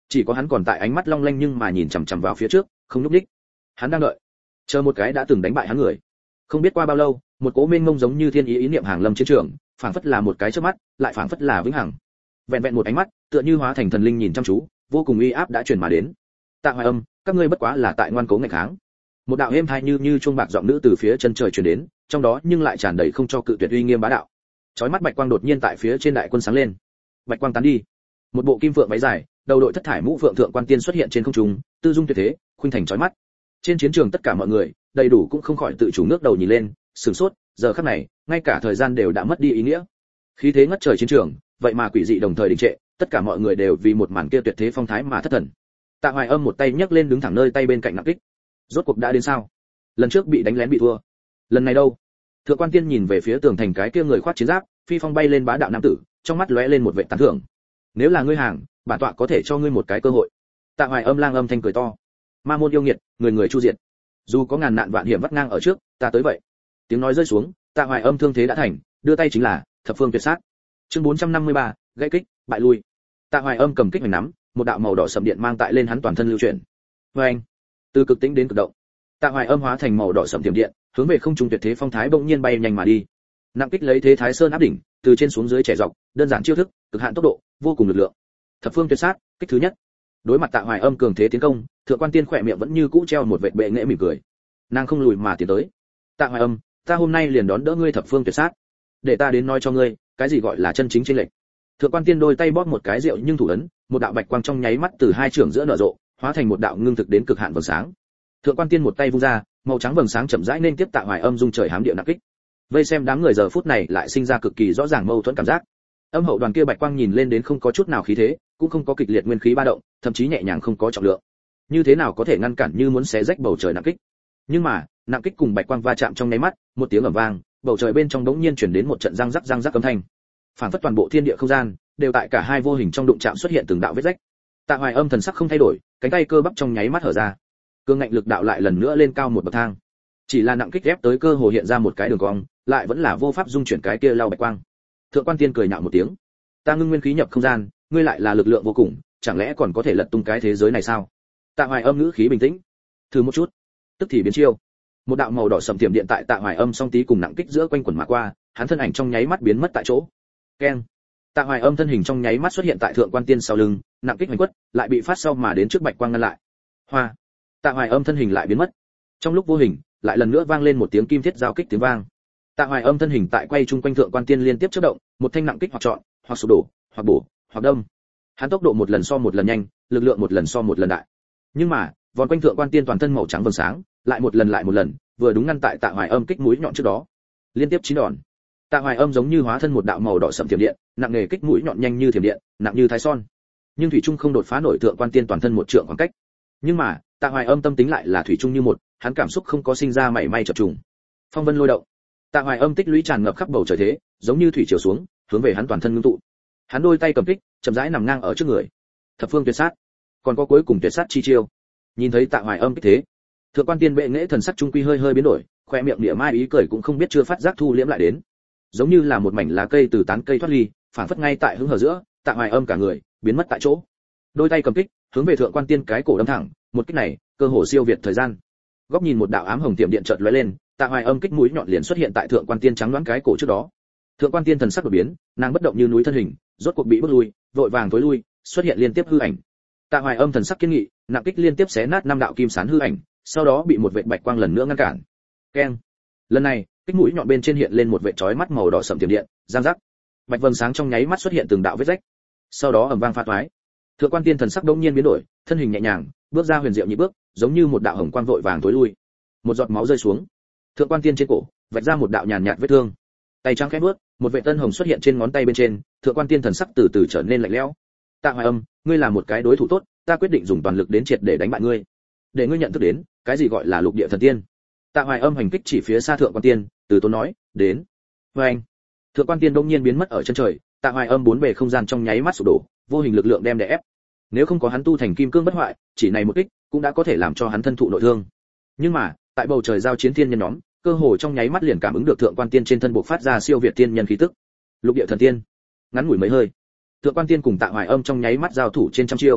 Chỉ có hắn còn tại ánh mắt long lanh nhưng mà nhìn chằm chằm vào phía trước, không nhúc nhích. Hắn đang đợi, chờ một cái đã từng đánh bại hắn người. Không biết qua bao lâu, một cỗ mênh mông giống như thiên ý ý niệm hàng lâm chiến trường, phảng phất là một cái chớp mắt, lại phảng phất là vĩnh hằng. Vẹn vẹn một ánh mắt, tựa như hóa thành thần linh nhìn chăm chú, vô cùng uy áp đã truyền mà đến. Tạ Hoài Âm, các ngươi bất quá là tại ngoan cố nghịch kháng. Một đạo êm tai như như chuông bạc giọng nữ từ phía chân trời truyền đến, trong đó nhưng lại tràn đầy không cho cự tuyệt uy nghiêm bá đạo. Chói mắt bạch quang đột nhiên tại phía trên đại quân sáng lên. Bạch quang tán đi, một bộ kim phượng váy dài, đầu đội thất thải mũ phượng thượng quan tiên xuất hiện trên không trung, tư dung tuyệt thế, khuynh thành chói mắt. Trên chiến trường tất cả mọi người, đầy đủ cũng không khỏi tự chủ ngước đầu nhìn lên, sửng sốt, giờ khắc này, ngay cả thời gian đều đã mất đi ý nghĩa. Khí thế ngất trời chiến trường, vậy mà quỷ dị đồng thời đình trệ, tất cả mọi người đều vì một màn kia tuyệt thế phong thái mà thất thần. Tạ Hoài Âm một tay nhấc lên đứng thẳng nơi tay bên cạnh nặng kích. Rốt cuộc đã đến sao? Lần trước bị đánh lén bị thua, lần này đâu? Thượng quan tiên nhìn về phía tường thành cái kia người khoác chiến giáp, phi phong bay lên bá đạo nam tử, trong mắt lóe lên một vẻ tán thưởng. Nếu là ngươi hàng, bản tọa có thể cho ngươi một cái cơ hội. Tạ Hoài Âm lang âm thanh cười to. Ma môn yêu nghiệt, người người chu diệt. Dù có ngàn nạn vạn hiểm vắt ngang ở trước, ta tới vậy. Tiếng nói rơi xuống, Tạ Hoài Âm thương thế đã thành, đưa tay chính là thập phương tuyệt sát. Chương bốn trăm năm mươi ba, gãy kích, bại lui. Tạ Hoài Âm cầm kích hoành nắm, một đạo màu đỏ sẫm điện mang tại lên hắn toàn thân lưu chuyển. Oeng! Từ cực tĩnh đến cực động. Tạ Hoài Âm hóa thành màu đỏ sẫm tiềm điện, hướng về không trung tuyệt thế phong thái bỗng nhiên bay nhanh mà đi. Nặng kích lấy thế thái sơn áp đỉnh, từ trên xuống dưới trẻ dọc, đơn giản chiêu thức, cực hạn tốc độ, vô cùng lực lượng. Thập phương tuyệt sát, kích thứ nhất. Đối mặt Tạ Hoài Âm cường thế tiến công, thượng quan tiên khỏe miệng vẫn như cũ treo một vệt bệ nghệ mỉm cười. Nàng không lùi mà tiến tới. Tạ Hoài Âm, ta hôm nay liền đón đỡ ngươi thập phương tuyệt sát, để ta đến nói cho ngươi, cái gì gọi là chân chính chênh lệch. Thượng quan tiên đôi tay bóp một cái rượu nhưng thủ ấn, một đạo bạch quang trong nháy mắt từ hai trưởng giữa nở rộ, hóa thành một đạo ngưng thực đến cực hạn vầng sáng. Thượng quan tiên một tay vung ra, màu trắng vầng sáng chậm rãi nên tiếp Tạ Hoài Âm dung trời hám địa nặng kích. Vây xem đám người giờ phút này lại sinh ra cực kỳ rõ ràng mâu thuẫn cảm giác. Âm hậu đoàn kia bạch quang nhìn lên đến không có chút nào khí thế, cũng không có kịch liệt nguyên khí ba động, thậm chí nhẹ nhàng không có trọng lượng. Như thế nào có thể ngăn cản như muốn xé rách bầu trời nặng kích? Nhưng mà, nặng kích cùng bạch quang va chạm trong nháy mắt, một tiếng ầm vang, bầu trời bên trong đống nhiên chuyển đến một trận răng rắc răng rắc âm thanh. Phản phất toàn bộ thiên địa không gian đều tại cả hai vô hình trong đụng chạm xuất hiện từng đạo vết rách. Tạ Hoài Âm thần sắc không thay đổi, cánh tay cơ bắp trong nháy mắt hở ra, cương ngạnh lực đạo lại lần nữa lên cao một bậc thang. Chỉ là nặng kích ép tới cơ hồ hiện ra một cái đường cong, lại vẫn là vô pháp dung chuyển cái kia lao bạch quang. Thượng quan tiên cười nhạo một tiếng, ta ngưng nguyên khí nhập không gian, ngươi lại là lực lượng vô cùng, chẳng lẽ còn có thể lật tung cái thế giới này sao? Tạ Hoài Âm ngữ khí bình tĩnh, thử một chút. Tức thì biến chiêu, một đạo màu đỏ sầm tiềm điện tại Tạ Hoài Âm song tí cùng nặng kích giữa quanh quẩn mà qua, hắn thân ảnh trong nháy mắt biến mất tại chỗ. Keng. Tạ Hoài Âm thân hình trong nháy mắt xuất hiện tại thượng quan tiên sau lưng, nặng kích hoành quất, lại bị phát sau mà đến trước bạch quang ngăn lại. Hoa. Tạ Hoài Âm thân hình lại biến mất. Trong lúc vô hình, lại lần nữa vang lên một tiếng kim thiết giao kích tiếng vang. Tạ Hoài Âm thân hình tại quay chung quanh thượng quan tiên liên tiếp chớp động, một thanh nặng kích hoặc chọn, hoặc sụp đổ, hoặc bổ, hoặc đâm. Hắn tốc độ một lần so một lần nhanh, lực lượng một lần so một lần đại. Nhưng mà, vòng quanh thượng quan tiên toàn thân màu trắng vầng sáng, lại một lần lại một lần, vừa đúng ngăn tại Tạ Hoài Âm kích mũi nhọn trước đó. Liên tiếp chín đòn. Tạ Hoài Âm giống như hóa thân một đạo màu đỏ sẫm thiểm điện, nặng nghề kích mũi nhọn nhanh như thiểm điện, nặng như thái son. Nhưng thủy trung không đột phá nổi thượng quan tiên toàn thân một trượng khoảng cách. Nhưng mà, Tạ Hoài Âm tâm tính lại là thủy trung như một, hắn cảm xúc không có sinh ra mảy may chập trùng. Phong vân lôi động. Tạ Hoài Âm tích lũy tràn ngập khắp bầu trời thế, giống như thủy triều xuống, hướng về hắn toàn thân ngưng tụ. Hắn đôi tay cầm kích, chậm rãi nằm ngang ở trước người. Thập phương tuyệt sát, còn có cuối cùng tuyệt sát chi chiêu. Nhìn thấy Tạ Hoài Âm kích thế, thượng quan tiên bệ nghệ thần sắc trung quy hơi hơi biến đổi, khoe miệng địa mai ý cười cũng không biết chưa phát giác thu liễm lại đến. Giống như là một mảnh lá cây từ tán cây thoát ly, phản phất ngay tại hứng hở giữa, Tạ Hoài Âm cả người biến mất tại chỗ. Đôi tay cầm kích, hướng về thượng quan tiên cái cổ đâm thẳng, một kích này, cơ hồ siêu việt thời gian. Góc nhìn một đạo ám hồng tiệm điện chợt lóe lên, Tạ Hoài Âm kích mũi nhọn liền xuất hiện tại thượng quan tiên trắng đoán cái cổ trước đó. Thượng quan tiên thần sắc đột biến, nàng bất động như núi thân hình, rốt cuộc bị bước lui, vội vàng tối lui, xuất hiện liên tiếp hư ảnh. Tạ Hoài Âm thần sắc kiên nghị, nặng kích liên tiếp xé nát năm đạo kim sán hư ảnh, sau đó bị một vệt bạch quang lần nữa ngăn cản. Keng. Lần này, kích mũi nhọn bên trên hiện lên một vệt chói mắt màu đỏ sẫm tiềm điện, giang rắc. Bạch vầng sáng trong nháy mắt xuất hiện từng đạo vết rách. Sau đó ầm vang phá toái. Thượng quan tiên thần sắc đột nhiên biến đổi, thân hình nhẹ nhàng, bước ra huyền diệu nhị bước, giống như một đạo hồng quang vội vàng tối lui. Một giọt máu rơi xuống. Thượng quan tiên trên cổ, vạch ra một đạo nhàn nhạt vết thương. Tay trắng khẽ bước, một vệt tân hồng xuất hiện trên ngón tay bên trên, thượng quan tiên thần sắc từ từ trở nên lạnh lẽo. Tạ Hoài Âm, ngươi là một cái đối thủ tốt, ta quyết định dùng toàn lực đến triệt để đánh bại ngươi. Để ngươi nhận thức đến, cái gì gọi là lục địa thần tiên. Tạ Hoài Âm hành kích chỉ phía xa thượng quan tiên, từ tốn nói, đến. Với anh, thượng quan tiên đông nhiên biến mất ở chân trời, Tạ Hoài Âm bốn bề không gian trong nháy mắt sụp đổ, vô hình lực lượng đem đè ép. Nếu không có hắn tu thành kim cương bất hoại, chỉ này một kích cũng đã có thể làm cho hắn thân thụ nội thương. Nhưng mà, tại bầu trời giao chiến thiên nhân nhóm, cơ hồ trong nháy mắt liền cảm ứng được thượng quan tiên trên thân bộc phát ra siêu việt tiên nhân khí tức. Lục địa thần tiên. Ngắn ngủi mấy hơi, thượng quan tiên cùng Tạ Hoài Âm trong nháy mắt giao thủ trên trăm chiêu.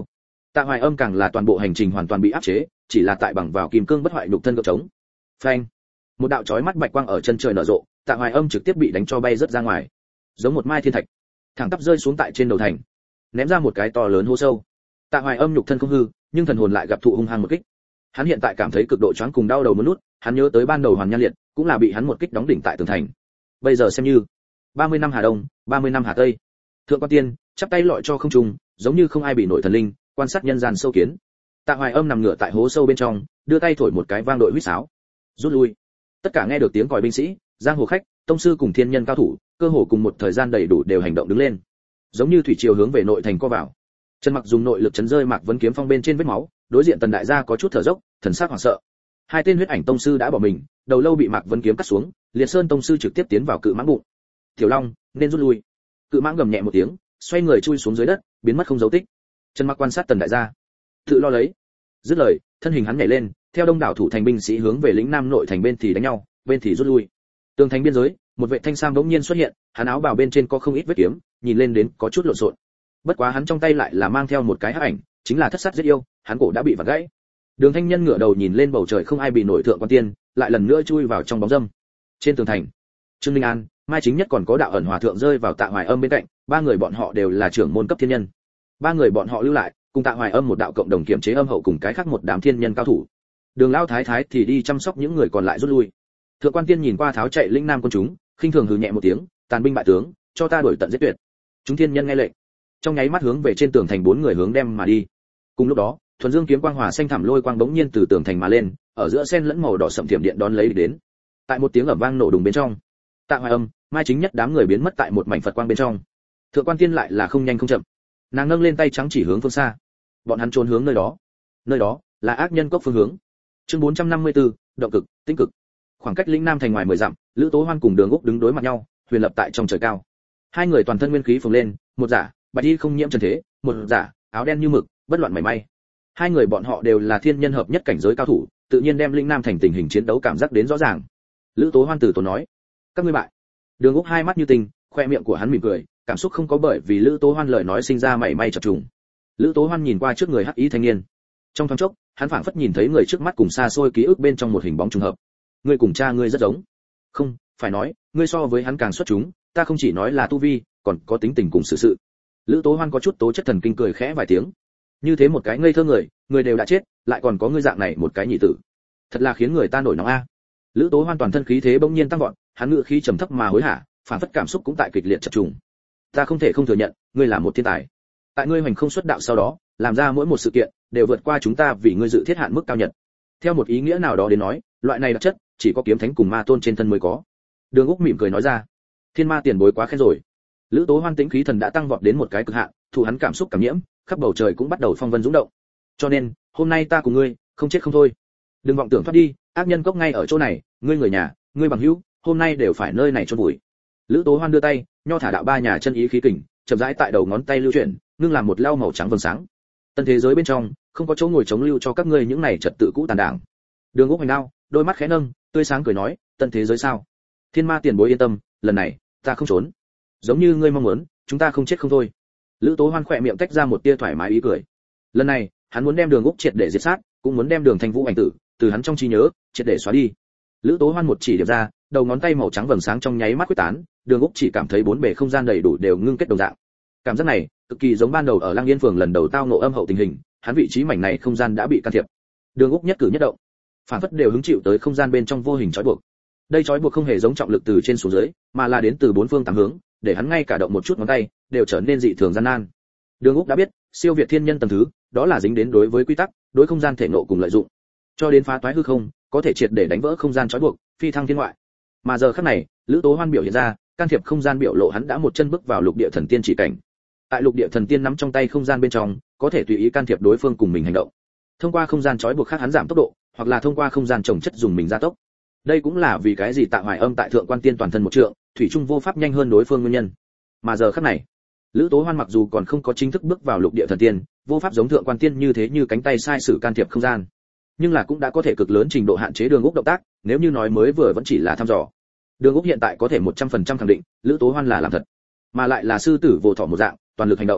Tạ Hoài Âm càng là toàn bộ hành trình hoàn toàn bị áp chế, chỉ là tại bằng vào kim cương bất hoại nhục thân gợp chống. Phanh! Một đạo chói mắt bạch quang ở chân trời nở rộ, Tạ Hoài Âm trực tiếp bị đánh cho bay rất ra ngoài, giống một mai thiên thạch, thẳng tắp rơi xuống tại trên đầu thành, ném ra một cái to lớn hố sâu. Tạ Hoài Âm nhục thân không hư, nhưng thần hồn lại gặp thụ hung hăng một kích. Hắn hiện tại cảm thấy cực độ choáng cùng đau đầu muốn nút, hắn nhớ tới ban đầu Hoàn Nhan Liệt, cũng là bị hắn một kích đóng đỉnh tại tường thành. Bây giờ xem như ba mươi năm Hà Đông, ba mươi năm Hà Tây. Thượng Quan Tiên chắp tay lọi cho không trung, giống như không ai bị nổi thần linh, quan sát nhân gian sâu kiến. Tạ Hoài Âm nằm ngửa tại hố sâu bên trong, đưa tay thổi một cái vang đội huýt sáo. Rút lui. Tất cả nghe được tiếng còi binh sĩ, giang hồ khách, tông sư cùng thiên nhân cao thủ, cơ hồ cùng một thời gian đầy đủ đều hành động đứng lên, giống như thủy triều hướng về nội thành co vào. Trần Mặc dùng nội lực chấn rơi Mạc Vấn Kiếm Phong bên trên vết máu, đối diện Tần đại gia có chút thở dốc, thần sắc hoảng sợ. Hai tên huyết ảnh tông sư đã bỏ mình, đầu lâu bị Mạc Vấn Kiếm cắt xuống, Liệt Sơn tông sư trực tiếp tiến vào cự mãng bụng. Tiểu Long, nên rút lui. Cự mãng gầm nhẹ một tiếng, xoay người chui xuống dưới đất, biến mất không dấu tích. Trần Mặc quan sát Tần đại gia, tự lo lấy. Dứt lời, thân hình hắn nhảy lên, theo đông đảo thủ thành binh sĩ hướng về lĩnh Nam nội thành bên thì đánh nhau, bên thì rút lui. Tường thành biên giới, một vệ thanh sam bỗng nhiên xuất hiện, hắn áo bào bên trên có không ít vết kiếm, nhìn lên đến có chút lộn xộn. Bất quá hắn trong tay lại là mang theo một cái hắc ảnh, chính là Thất Sát giết yêu, hắn cổ đã bị vặn gãy. Đường Thanh Nhân ngửa đầu nhìn lên bầu trời không ai bị nổi Thượng Quan Tiên, lại lần nữa chui vào trong bóng râm. Trên tường thành, Trương Linh An, Mai Chính Nhất còn có Đạo Ẩn Hòa thượng rơi vào Tạ Hoài Âm bên cạnh, ba người bọn họ đều là trưởng môn cấp thiên nhân. Ba người bọn họ lưu lại, cùng Tạ Hoài Âm một đạo cộng đồng kiểm chế âm hậu cùng cái khác một đám thiên nhân cao thủ. Đường Lão Thái Thái thì đi chăm sóc những người còn lại rút lui. Thượng Quan Tiên nhìn qua tháo chạy lĩnh Nam quân chúng, khinh thường hừ nhẹ một tiếng, tàn binh bại tướng, cho ta đuổi tận giết tuyệt. Chúng thiên nhân nghe lệnh, trong nháy mắt hướng về trên tường thành bốn người hướng đem mà đi. Cùng lúc đó, thuần dương kiếm quang hòa xanh thẳm lôi quang bỗng nhiên từ tường thành mà lên, ở giữa sen lẫn màu đỏ sậm thiểm điện đón lấy đến. Tại một tiếng ầm vang nổ đùng bên trong, Tạ Hoài Âm, Mai Chính Nhất đám người biến mất tại một mảnh Phật quang bên trong. Thượng Quan Tiên lại là không nhanh không chậm, nàng nâng lên tay trắng chỉ hướng phương xa. Bọn hắn trốn hướng nơi đó. Nơi đó là ác nhân cốc phương hướng. Chương bốn trăm năm mươi tư, động cực, tinh cực. Khoảng cách lĩnh Nam thành ngoài mười dặm, Lữ Tố Hoan cùng Đường Úc đứng đối mặt nhau, huyền lập tại trong trời cao. Hai người toàn thân nguyên khí phồng lên, một giả bạch y không nhiễm trần thế, một giả áo đen như mực, bất loạn mảy may. Hai người bọn họ đều là thiên nhân hợp nhất cảnh giới cao thủ, tự nhiên đem lĩnh Nam thành tình hình chiến đấu cảm giác đến rõ ràng. Lữ Tố Hoan từ tốn nói: các ngươi bại. Đường Úc hai mắt như tinh, khoe miệng của hắn mỉm cười, cảm xúc không có bởi vì Lữ Tố Hoan lời nói sinh ra mảy may chập trùng. Lữ Tố Hoan nhìn qua trước người hắc ý thanh niên, trong thoáng chốc, hắn phảng phất nhìn thấy người trước mắt cùng xa xôi ký ức bên trong một hình bóng trùng hợp. Ngươi cùng cha ngươi rất giống. Không, phải nói, ngươi so với hắn càng xuất chúng, ta không chỉ nói là tu vi, còn có tính tình cùng sự sự. Lữ Tố Hoan có chút tố chất thần kinh cười khẽ vài tiếng. Như thế một cái ngây thơ người, người đều đã chết, lại còn có ngươi dạng này một cái nhị tử, thật là khiến người ta nổi nóng a. Lữ Tố Hoan toàn thân khí thế bỗng nhiên tăng vọt, hắn ngự khí trầm thấp mà hối hả, phản phất cảm xúc cũng tại kịch liệt chập trùng. Ta không thể không thừa nhận, ngươi là một thiên tài. Tại ngươi hoành không xuất đạo sau đó, làm ra mỗi một sự kiện đều vượt qua chúng ta vì ngươi dự thiết hạn mức cao nhất. Theo một ý nghĩa nào đó đến nói, loại này đặc chất chỉ có kiếm thánh cùng ma tôn trên thân mới có. Đường Úc mỉm cười nói ra: thiên ma tiền bối quá khen rồi. Lữ Tố Hoan tĩnh khí thần đã tăng vọt đến một cái cực hạn, thủ hắn cảm xúc cảm nhiễm, khắp bầu trời cũng bắt đầu phong vân dũng động. Cho nên, hôm nay ta cùng ngươi, không chết không thôi. Đừng vọng tưởng thoát đi, ác nhân cốc ngay ở chỗ này, ngươi người nhà, ngươi bằng hữu, hôm nay đều phải nơi này chôn vùi. Lữ Tố Hoan đưa tay, nho thả đạo ba nhà chân ý khí kình, chậm rãi tại đầu ngón tay lưu chuyển, ngưng làm một lao màu trắng vầng sáng. Tân thế giới bên trong, không có chỗ ngồi chống lưu cho các ngươi những này trật tự cũ tàn đảng. Đường Úc hoành đao, đôi mắt khẽ nâng, tươi sáng cười nói: tân thế giới sao? Thiên ma tiền bối yên tâm, lần này ta không trốn. Giống như ngươi mong muốn, chúng ta không chết không thôi. Lữ Tố Hoan khỏe miệng tách ra một tia thoải mái ý cười. Lần này, hắn muốn đem Đường Úc triệt để diệt sát, cũng muốn đem Đường Thanh Vũ ảnh tử từ hắn trong trí nhớ triệt để xóa đi. Lữ Tố Hoan một chỉ điểm ra, đầu ngón tay màu trắng vầng sáng trong nháy mắt quyết tán, Đường Úc chỉ cảm thấy bốn bề không gian đầy đủ đều ngưng kết đồng dạng. Cảm giác này, cực kỳ giống ban đầu ở Lăng Yên phường lần đầu tao ngộ âm hậu tình hình, hắn vị trí mảnh này không gian đã bị can thiệp. Đường Úc nhất cử nhất động, phản phất đều hứng chịu tới không gian bên trong vô hình trói buộc. Đây trói buộc không hề giống trọng lực từ trên xuống dưới, mà là đến từ bốn phương tám hướng, để hắn ngay cả động một chút ngón tay đều trở nên dị thường gian nan. Đường Úc đã biết, siêu việt thiên nhân tầng thứ, đó là dính đến đối với quy tắc, đối không gian thể ngộ cùng lợi dụng, cho đến phá toái hư không, có thể triệt để đánh vỡ không gian trói buộc, phi thăng thiên ngoại. Mà giờ khắc này, Lữ Tố Hoan biểu hiện ra, can thiệp không gian biểu lộ hắn đã một chân bước vào lục địa thần tiên chỉ cảnh. Tại lục địa thần tiên nắm trong tay không gian bên trong, có thể tùy ý can thiệp đối phương cùng mình hành động. Thông qua không gian trói buộc khác hắn giảm tốc độ, hoặc là thông qua không gian trồng chất dùng mình gia tốc. Đây cũng là vì cái gì Tạ Hoài Âm tại Thượng Quan Tiên toàn thân một trượng, thủy trung vô pháp nhanh hơn đối phương nguyên nhân. Mà giờ khắc này, Lữ Tố Hoan mặc dù còn không có chính thức bước vào lục địa thần tiên, vô pháp giống Thượng Quan Tiên như thế như cánh tay sai sử can thiệp không gian, nhưng là cũng đã có thể cực lớn trình độ hạn chế Đường Úc động tác, nếu như nói mới vừa vẫn chỉ là thăm dò. Đường Úc hiện tại có thể một trăm phần trăm khẳng định, Lữ Tố Hoan là làm thật, mà lại là sư tử vô thọ một dạng, toàn lực hành động.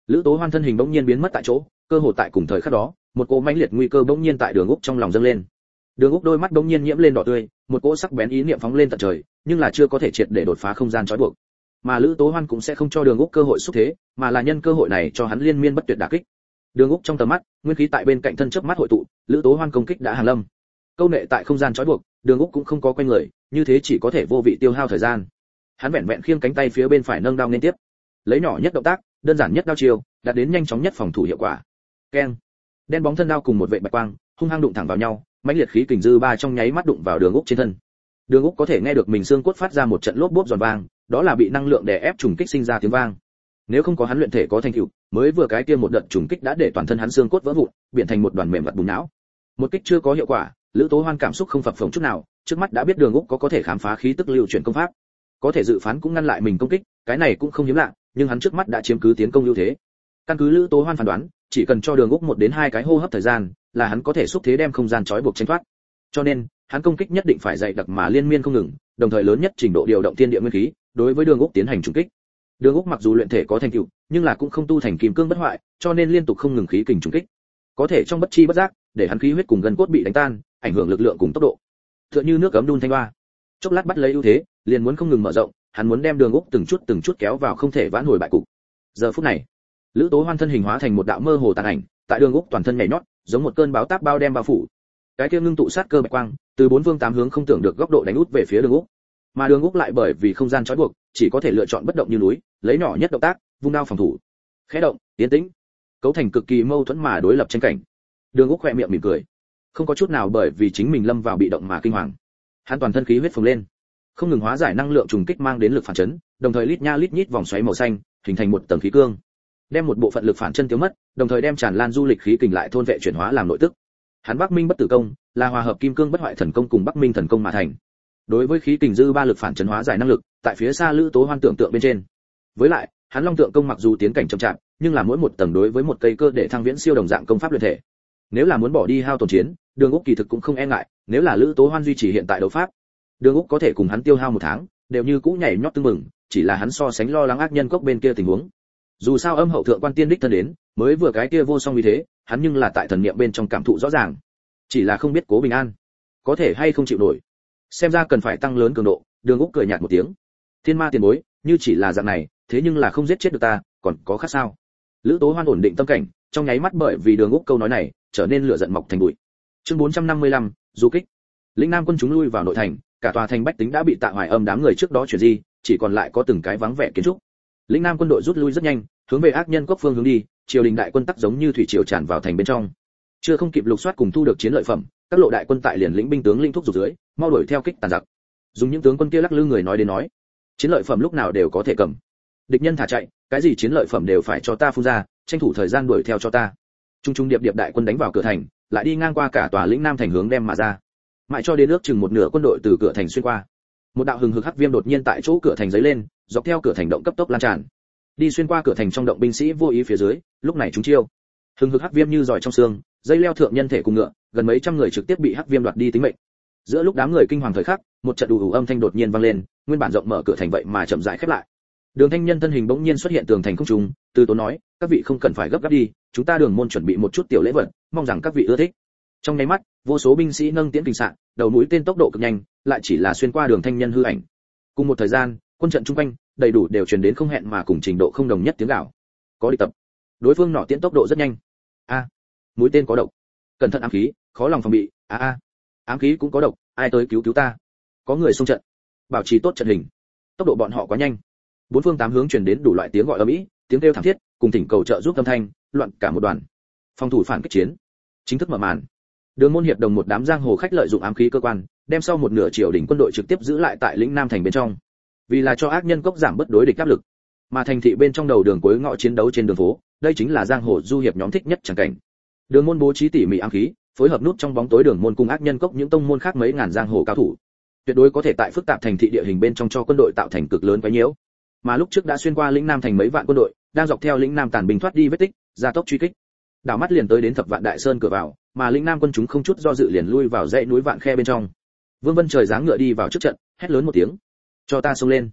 Lữ Tố Hoan thân hình bỗng nhiên biến mất tại chỗ, cơ hồ tại cùng thời khắc đó, một cỗ mãnh liệt nguy cơ bỗng nhiên tại Đường Úc trong lòng dâng lên. Đường Úc đôi mắt bỗng nhiên nhiễm lên đỏ tươi, một cỗ sắc bén ý niệm phóng lên tận trời, nhưng là chưa có thể triệt để đột phá không gian trói buộc. Mà Lữ Tố Hoan cũng sẽ không cho Đường Úc cơ hội xúc thế, mà là nhân cơ hội này cho hắn liên miên bất tuyệt đả kích. Đường Úc trong tầm mắt, nguyên khí tại bên cạnh thân chớp mắt hội tụ, Lữ Tố Hoan công kích đã hàng lâm. Câu nệ tại không gian trói buộc, Đường Úc cũng không có quay người, như thế chỉ có thể vô vị tiêu hao thời gian. Hắn vẹn vẹn khiêng cánh tay phía bên phải nâng đao liên tiếp, lấy nhỏ nhất động tác, đơn giản nhất đao chiêu, đạt đến nhanh chóng nhất phòng thủ hiệu quả. Keng. Đen bóng thân đao cùng một vệ bạch quang, hung hăng đụng thẳng vào nhau, mãnh liệt khí kình dư ba trong nháy mắt đụng vào Đường Úc trên thân. Đường Úc có thể nghe được mình xương cốt phát ra một trận lốp bốp giòn vang, đó là bị năng lượng đè ép trùng kích sinh ra tiếng vang. Nếu không có hắn luyện thể có thành tựu, mới vừa cái kia một đợt trùng kích đã để toàn thân hắn xương cốt vỡ vụn, biến thành một đoàn mềm vật bùn não. Một kích chưa có hiệu quả, Lữ Tố Hoan cảm xúc không phập phồng chút nào, trước mắt đã biết Đường Úc có có thể khám phá khí tức lưu chuyển công pháp, có thể dự phán cũng ngăn lại mình công kích, cái này cũng không hiếm lạ, nhưng hắn trước mắt đã chiếm cứ tiến công ưu thế. Căn cứ Lữ Tố Hoan phán đoán, chỉ cần cho Đường Úc một đến hai cái hô hấp thời gian, là hắn có thể xúc thế đem không gian trói buộc tránh thoát. Cho nên, hắn công kích nhất định phải dày đặc mà liên miên không ngừng, đồng thời lớn nhất trình độ điều động thiên địa nguyên khí, đối với Đường Úc tiến hành trùng kích. Đường Úc mặc dù luyện thể có thành tựu, nhưng là cũng không tu thành kim cương bất hoại, cho nên liên tục không ngừng khí kình trùng kích. Có thể trong bất chi bất giác, để hắn khí huyết cùng gân cốt bị đánh tan, ảnh hưởng lực lượng cùng tốc độ. Tựa như nước ấm đun thanh hoa. Chốc lát bắt lấy ưu thế, liền muốn không ngừng mở rộng, hắn muốn đem Đường Úc từng chút từng chút kéo vào không thể vãn hồi bại cục. Giờ phút này, Lữ Tố Hoan thân hình hóa thành một đạo mơ hồ tàn ảnh, tại Đường Úc toàn thân nhảy nhót, giống một cơn bão táp bao đem bao phủ. Cái kia ngưng tụ sát cơ bạch quang, từ bốn phương tám hướng không tưởng được góc độ đánh út về phía Đường Úc. Mà Đường Úc lại bởi vì không gian trói buộc, chỉ có thể lựa chọn bất động như núi, lấy nhỏ nhất động tác, vung đao phòng thủ. Khẽ động, tiến tĩnh, cấu thành cực kỳ mâu thuẫn mà đối lập tranh cảnh. Đường Úc khẽ miệng mỉm cười, không có chút nào bởi vì chính mình lâm vào bị động mà kinh hoàng. Hắn toàn thân khí huyết phồng lên, không ngừng hóa giải năng lượng trùng kích mang đến lực phản chấn, đồng thời lít nha lít nhít vòng xoáy màu xanh, hình thành một tầng khí cương, đem một bộ phận lực phản chân tiêu mất, đồng thời đem tràn lan du lịch khí kình lại thôn vệ chuyển hóa làm nội tức. Hắn Bắc Minh bất tử công, là hòa hợp kim cương bất hoại thần công cùng Bắc Minh thần công mà thành. Đối với khí kình dư ba lực phản chấn hóa giải năng lực, tại phía xa Lữ Tố Hoan tưởng tượng bên trên. Với lại, hắn Long Tượng công mặc dù tiến cảnh chậm chạp, nhưng là mỗi một tầng đối với một cây cơ để thăng viễn siêu đồng dạng công pháp luyện thể. Nếu là muốn bỏ đi hao tổn chiến, Đường Úc kỳ thực cũng không e ngại, nếu là Lữ Tố Hoan duy trì hiện tại đấu pháp, Đường Úc có thể cùng hắn tiêu hao một tháng, đều như cũ nhảy nhót tưng mừng, chỉ là hắn so sánh lo lắng ác nhân cốc bên kia tình huống. Dù sao âm hậu thượng quan tiên đích thân đến, mới vừa cái kia vô song như thế, hắn nhưng là tại thần niệm bên trong cảm thụ rõ ràng, chỉ là không biết Cố Bình An có thể hay không chịu nổi. Xem ra cần phải tăng lớn cường độ. Đường Úc cười nhạt một tiếng, thiên ma tiền bối, như chỉ là dạng này, thế nhưng là không giết chết được ta, còn có khác sao? Lữ Tố Hoan ổn định tâm cảnh, trong nháy mắt bởi vì Đường Úc câu nói này, trở nên lửa giận mọc thành bụi. Chương bốn trăm năm mươi lăm, du kích. Lĩnh Nam quân chúng lui vào nội thành, cả tòa thành bách tính đã bị Tạ Hoài Âm đám người trước đó chuyển di, chỉ còn lại có từng cái vắng vẻ kiến trúc. Lĩnh Nam quân đội rút lui rất nhanh, hướng về ác nhân cốc phương hướng đi, triều đình đại quân tắc giống như thủy triều tràn vào thành bên trong. Chưa không kịp lục soát cùng thu được chiến lợi phẩm, các lộ đại quân tại liền lĩnh binh tướng linh thúc giục dưới, mau đuổi theo kích tàn giặc. Dùng những tướng quân kia lắc lư người nói đến nói, chiến lợi phẩm lúc nào đều có thể cầm. Địch nhân thả chạy, cái gì chiến lợi phẩm đều phải cho ta phun ra, tranh thủ thời gian đuổi theo cho ta. Trung trung điệp điệp đại quân đánh vào cửa thành, lại đi ngang qua cả tòa lĩnh Nam thành hướng đem mà ra. Mãi cho đến ước chừng một nửa quân đội từ cửa thành xuyên qua. Một đạo hừng hực hắc viêm đột nhiên tại chỗ cửa thành giấy lên, dọc theo cửa thành động cấp tốc lan tràn. Đi xuyên qua cửa thành trong động binh sĩ vô ý phía dưới, lúc này chúng chiêu. Hừng hực hắc viêm như giỏi trong xương, dây leo thượng nhân thể cùng ngựa, gần mấy trăm người trực tiếp bị hắc viêm đoạt đi tính mệnh. Giữa lúc đám người kinh hoàng thời khắc, một trận ù ù âm thanh đột nhiên vang lên, nguyên bản rộng mở cửa thành vậy mà chậm rãi khép lại. Đường Thanh Nhân thân hình bỗng nhiên xuất hiện tường thành không trung, từ tốn nói, các vị không cần phải gấp gáp đi, chúng ta Đường môn chuẩn bị một chút tiểu lễ vật, mong rằng các vị ưa thích. Trong nháy mắt, vô số binh sĩ nâng tiễn kình xạ, đầu mũi tên tốc độ cực nhanh, lại chỉ là xuyên qua Đường Thanh Nhân hư ảnh. Cùng một thời gian, quân trận trung quanh, đầy đủ đều truyền đến không hẹn mà cùng trình độ không đồng nhất tiếng gào. Có địch tập. Đối phương nỏ tiễn tốc độ rất nhanh. A, mũi tên có độc. Cẩn thận ám khí, khó lòng phòng bị. A a, ám khí cũng có độc, ai tới cứu cứu ta? Có người xung trận. Bảo trì tốt trận hình. Tốc độ bọn họ quá nhanh. Bốn phương tám hướng truyền đến đủ loại tiếng gọi ầm ĩ, tiếng kêu thảm thiết, cùng thỉnh cầu trợ giúp âm thanh, loạn cả một đoàn. Phòng thủ phản kích chiến chính thức mở màn. Đường môn hiệp đồng một đám giang hồ khách lợi dụng ám khí cơ quan, đem sau một nửa triều đình quân đội trực tiếp giữ lại tại lĩnh Nam thành bên trong. Vì là cho ác nhân cốc giảm bất đối địch áp lực, mà thành thị bên trong đầu đường cuối ngõ chiến đấu trên đường phố, đây chính là giang hồ du hiệp nhóm thích nhất chẳng cảnh. Đường môn bố trí tỉ mỉ ám khí, phối hợp nút trong bóng tối đường môn cùng ác nhân cốc những tông môn khác mấy ngàn giang hồ cao thủ, tuyệt đối có thể tại phức tạp thành thị địa hình bên trong cho quân đội tạo thành cực lớn quấy nhiễu. Mà lúc trước đã xuyên qua lĩnh Nam thành mấy vạn quân đội, đang dọc theo lĩnh Nam tàn binh thoát đi vết tích, gia tốc truy kích. Đảo mắt liền tới đến Thập Vạn Đại Sơn cửa vào, mà lĩnh Nam quân chúng không chút do dự liền lui vào dãy núi Vạn Khe bên trong. Vương Vân Trời giáng ngựa đi vào trước trận, hét lớn một tiếng: "Cho ta xông lên!"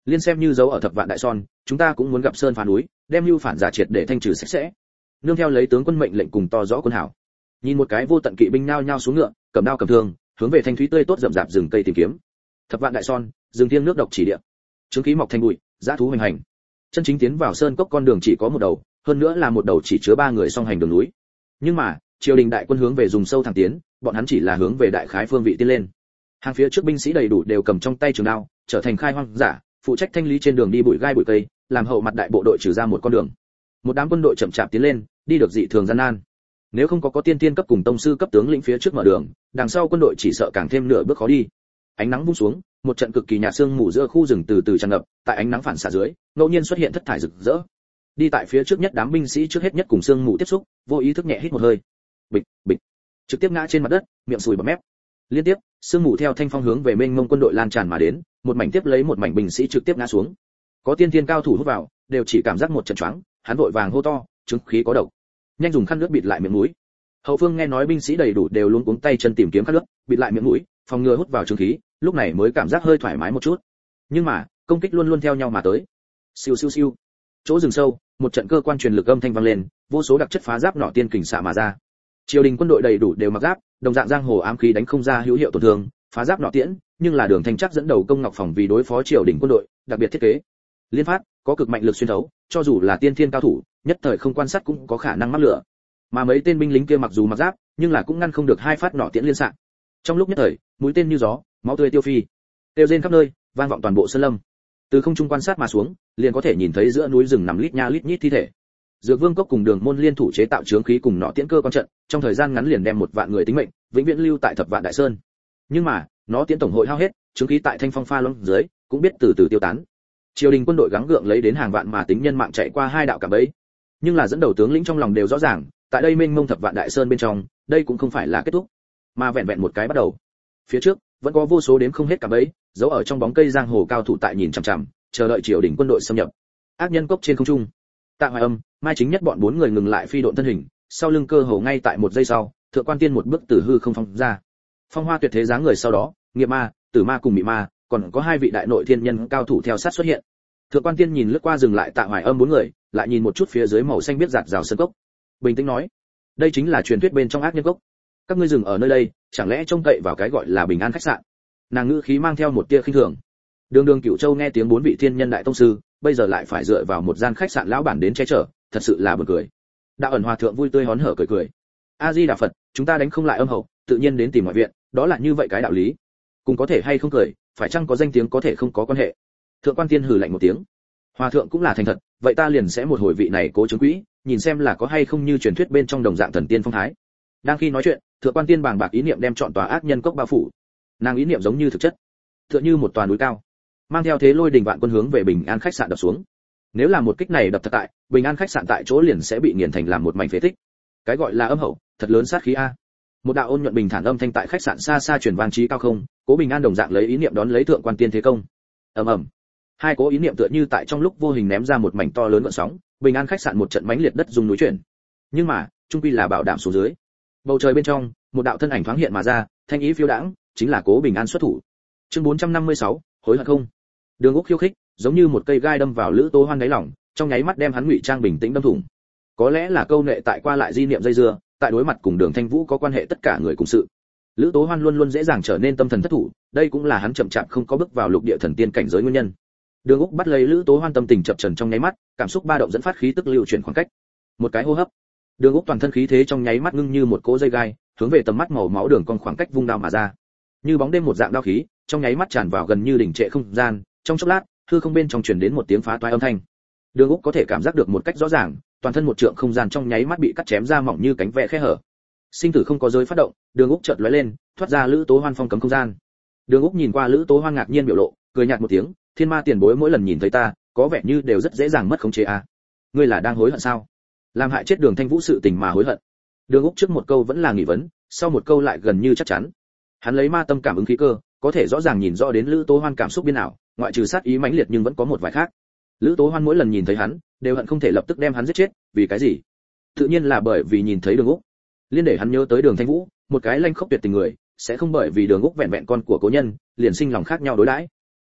Liên xem như dấu ở Thập Vạn Đại Son, chúng ta cũng muốn gặp sơn phá núi, đem lưu phản giả triệt để thanh trừ sạch sẽ. Nương theo lấy tướng quân mệnh lệnh cùng to rõ quân hảo. Nhìn một cái vô tận kỵ binh nao nhao xuống ngựa, cầm đao cầm thương, hướng về thanh thúy tươi tốt rậm rạp rừng cây tìm kiếm. Thập Vạn Đại Son, rừng thiêng nước độc chỉ địa. Trướng khí mọc thành bụi, dã thú hoành hành. Chân chính tiến vào sơn cốc con đường chỉ có một đầu, hơn nữa là một đầu chỉ chứa ba người song hành đường núi. Nhưng mà, triều đình đại quân hướng về dùng sâu thẳng tiến, bọn hắn chỉ là hướng về đại khái phương vị tiến lên. Hàng phía trước binh sĩ đầy đủ đều cầm trong tay trường đao, trở thành khai hoang giả, phụ trách thanh lý trên đường đi bụi gai bụi cây, làm hậu mặt đại bộ đội trừ ra một con đường. Một đám quân đội chậm chạp tiến lên, đi được dị thường gian nan. Nếu không có có tiên tiên cấp cùng tông sư cấp tướng lĩnh phía trước mở đường, đằng sau quân đội chỉ sợ càng thêm nửa bước khó đi. Ánh nắng buông xuống, một trận cực kỳ nhạt sương mù giữa khu rừng từ từ tràn ngập, tại ánh nắng phản xạ dưới, ngẫu nhiên xuất hiện thất thải rực rỡ. Đi tại phía trước nhất đám binh sĩ trước hết nhất cùng sương mù tiếp xúc, vô ý thức nhẹ hít một hơi. Bịch, bịch, trực tiếp ngã trên mặt đất, miệng sùi bọt mép. Liên tiếp, sương mù theo thanh phong hướng về mênh mông quân đội lan tràn mà đến, một mảnh tiếp lấy một mảnh binh sĩ trực tiếp ngã xuống. Có tiên tiên cao thủ hút vào, đều chỉ cảm giác một trận choáng, hắn vội vàng hô to, chứng khí có độc. Nhanh dùng khăn nước bịt lại miệng mũi. Hậu phương nghe nói binh sĩ đầy đủ đều luống cuống tay chân tìm kiếm khăn nước, bịt lại miệng mũi, phòng ngừa hút vào chứng khí, lúc này mới cảm giác hơi thoải mái một chút. Nhưng mà, công kích luôn luôn theo nhau mà tới. Siêu siêu siêu. Chỗ rừng sâu, một trận cơ quan truyền lực âm thanh vang lên, vô số đặc chất phá giáp nỏ tiên kình xạ mà ra. Triều đình quân đội đầy đủ đều mặc giáp, đồng dạng giang hồ ám khí đánh không ra hữu hiệu tổn thương, phá giáp nỏ tiễn, nhưng là Đường Thanh chắc dẫn đầu công ngọc phòng vì đối phó triều đình quân đội, đặc biệt thiết kế. Liên phát, có cực mạnh lực xuyên thấu, cho dù là tiên thiên cao thủ, nhất thời không quan sát cũng có khả năng mắc lửa. Mà mấy tên binh lính kia mặc dù mặc giáp, nhưng là cũng ngăn không được hai phát nỏ tiễn liên xạ. Trong lúc nhất thời, mũi tên như gió, máu tươi tiêu phi, tiêu rên khắp nơi, vang vọng toàn bộ sơn lâm. Từ không trung quan sát mà xuống, liền có thể nhìn thấy giữa núi rừng nằm lít nha lít nhít thi thể. Dược Vương Cốc cùng Đường Môn liên thủ chế tạo chướng khí cùng nọ tiễn cơ quan trận, trong thời gian ngắn liền đem một vạn người tính mệnh vĩnh viễn lưu tại Thập Vạn Đại Sơn. Nhưng mà, nó tiễn tổng hội hao hết, chướng khí tại thanh phong pha loãng dưới, cũng biết từ từ tiêu tán. Triều đình quân đội gắng gượng lấy đến hàng vạn mà tính nhân mạng chạy qua hai đạo cạm bẫy. Nhưng là dẫn đầu tướng lĩnh trong lòng đều rõ ràng, tại đây mênh mông Thập Vạn Đại Sơn bên trong, đây cũng không phải là kết thúc, mà vẹn vẹn một cái bắt đầu. Phía trước, vẫn có vô số đếm không hết cạm bẫy, giấu ở trong bóng cây giang hồ cao thủ tại nhìn chằm chằm, chờ đợi triều đình quân đội xâm nhập. Ác nhân cốc trên không trung, Tạ Hoài Âm, Mai Chính Nhất bọn bốn người ngừng lại phi độn thân hình, sau lưng cơ hồ ngay tại một giây sau, Thượng Quan Tiên một bước từ hư không phong ra. Phong hoa tuyệt thế dáng người sau đó, Nghiệp Ma, Tử Ma cùng Mị Ma, còn có hai vị đại nội thiên nhân cao thủ theo sát xuất hiện. Thượng Quan Tiên nhìn lướt qua dừng lại Tạ Hoài Âm bốn người, lại nhìn một chút phía dưới màu xanh biết giạt rào sơn cốc. Bình tĩnh nói, đây chính là truyền thuyết bên trong ác nhân cốc. Các ngươi dừng ở nơi đây, chẳng lẽ trông cậy vào cái gọi là bình an khách sạn? Nàng ngữ khí mang theo một tia khinh thường. Đường Đường Cửu Châu nghe tiếng bốn vị thiên nhân đại tông sư, bây giờ lại phải dựa vào một gian khách sạn lão bản đến che chở, thật sự là buồn cười. Đạo ẩn hòa thượng vui tươi hón hở cười cười. A Di Đà Phật, chúng ta đánh không lại âm hậu, tự nhiên đến tìm ngoại viện, đó là như vậy cái đạo lý. Cùng có thể hay không cười, phải chăng có danh tiếng có thể không có quan hệ. Thượng Quan Tiên hừ lạnh một tiếng. Hòa thượng cũng là thành thật, vậy ta liền sẽ một hồi vị này cố chứng quỹ, nhìn xem là có hay không như truyền thuyết bên trong đồng dạng thần tiên phong thái. Đang khi nói chuyện, Thượng Quan Tiên bàng bạc ý niệm đem trọn tòa ác nhân cốc bao phủ. Nàng ý niệm giống như thực chất, tựa như một tòa núi cao, mang theo thế lôi đình vạn quân hướng về Bình An khách sạn đập xuống. Nếu là một kích này đập thật tại, Bình An khách sạn tại chỗ liền sẽ bị nghiền thành làm một mảnh phế tích. Cái gọi là âm hậu, thật lớn sát khí a. Một đạo ôn nhuận bình thản âm thanh tại khách sạn xa xa truyền vang trí cao không, Cố Bình An đồng dạng lấy ý niệm đón lấy Thượng Quan Tiên thế công. Ầm ầm. Hai cố ý niệm tựa như tại trong lúc vô hình ném ra một mảnh to lớn gợn sóng, Bình An khách sạn một trận mãnh liệt đất rung núi chuyển. Nhưng mà, trung quy là bảo đảm xuống dưới. Bầu trời bên trong, một đạo thân ảnh thoáng hiện mà ra, thanh ý phiêu đãng, chính là Cố Bình An xuất thủ. Chương bốn trăm năm mươi sáu, hối hận không. Đường Úc khiêu khích, giống như một cây gai đâm vào Lữ Tố Hoan đáy lòng, trong nháy mắt đem hắn ngụy trang bình tĩnh đâm thủng. Có lẽ là câu nệ tại qua lại di niệm dây dưa, tại đối mặt cùng Đường Thanh Vũ có quan hệ tất cả người cùng sự. Lữ Tố Hoan luôn luôn dễ dàng trở nên tâm thần thất thủ, đây cũng là hắn chậm chạp không có bước vào lục địa thần tiên cảnh giới nguyên nhân. Đường Úc bắt lấy Lữ Tố Hoan tâm tình chập chờn trong nháy mắt, cảm xúc ba động dẫn phát khí tức lưu chuyển khoảng cách. Một cái hô hấp, Đường Úc toàn thân khí thế trong nháy mắt ngưng như một cỗ dây gai, hướng về tầm mắt màu máu đường con khoảng cách vung đao mà ra. Như bóng đêm một dạng đao khí, trong nháy mắt tràn vào gần như đỉnh trệ không gian, trong chốc lát, hư không bên trong truyền đến một tiếng phá toái âm thanh. Đường Úc có thể cảm giác được một cách rõ ràng, toàn thân một trượng không gian trong nháy mắt bị cắt chém ra mỏng như cánh ve khe hở. Sinh tử không có giới phát động, Đường Úc chợt lóe lên, thoát ra Lữ Tố Hoan phong cấm không gian. Đường Úc nhìn qua Lữ Tố Hoan ngạc nhiên biểu lộ, cười nhạt một tiếng, Thiên Ma tiền bối mỗi lần nhìn thấy ta, có vẻ như đều rất dễ dàng mất khống chế à? Ngươi là đang hối hận sao? Làm hại chết Đường Thanh Vũ sự tình mà hối hận. Đường Úc trước một câu vẫn là nghi vấn, sau một câu lại gần như chắc chắn. Hắn lấy ma tâm cảm ứng khí cơ, có thể rõ ràng nhìn rõ đến Lữ Tố Hoan cảm xúc biến ảo, ngoại trừ sát ý mãnh liệt nhưng vẫn có một vài khác. Lữ Tố Hoan mỗi lần nhìn thấy hắn, đều hận không thể lập tức đem hắn giết chết, vì cái gì? Tự nhiên là bởi vì nhìn thấy Đường Úc. Liên để hắn nhớ tới Đường Thanh Vũ, một cái lanh khốc tuyệt tình người, sẽ không bởi vì Đường Úc vẹn vẹn con của cố nhân, liền sinh lòng khác nhau đối đãi.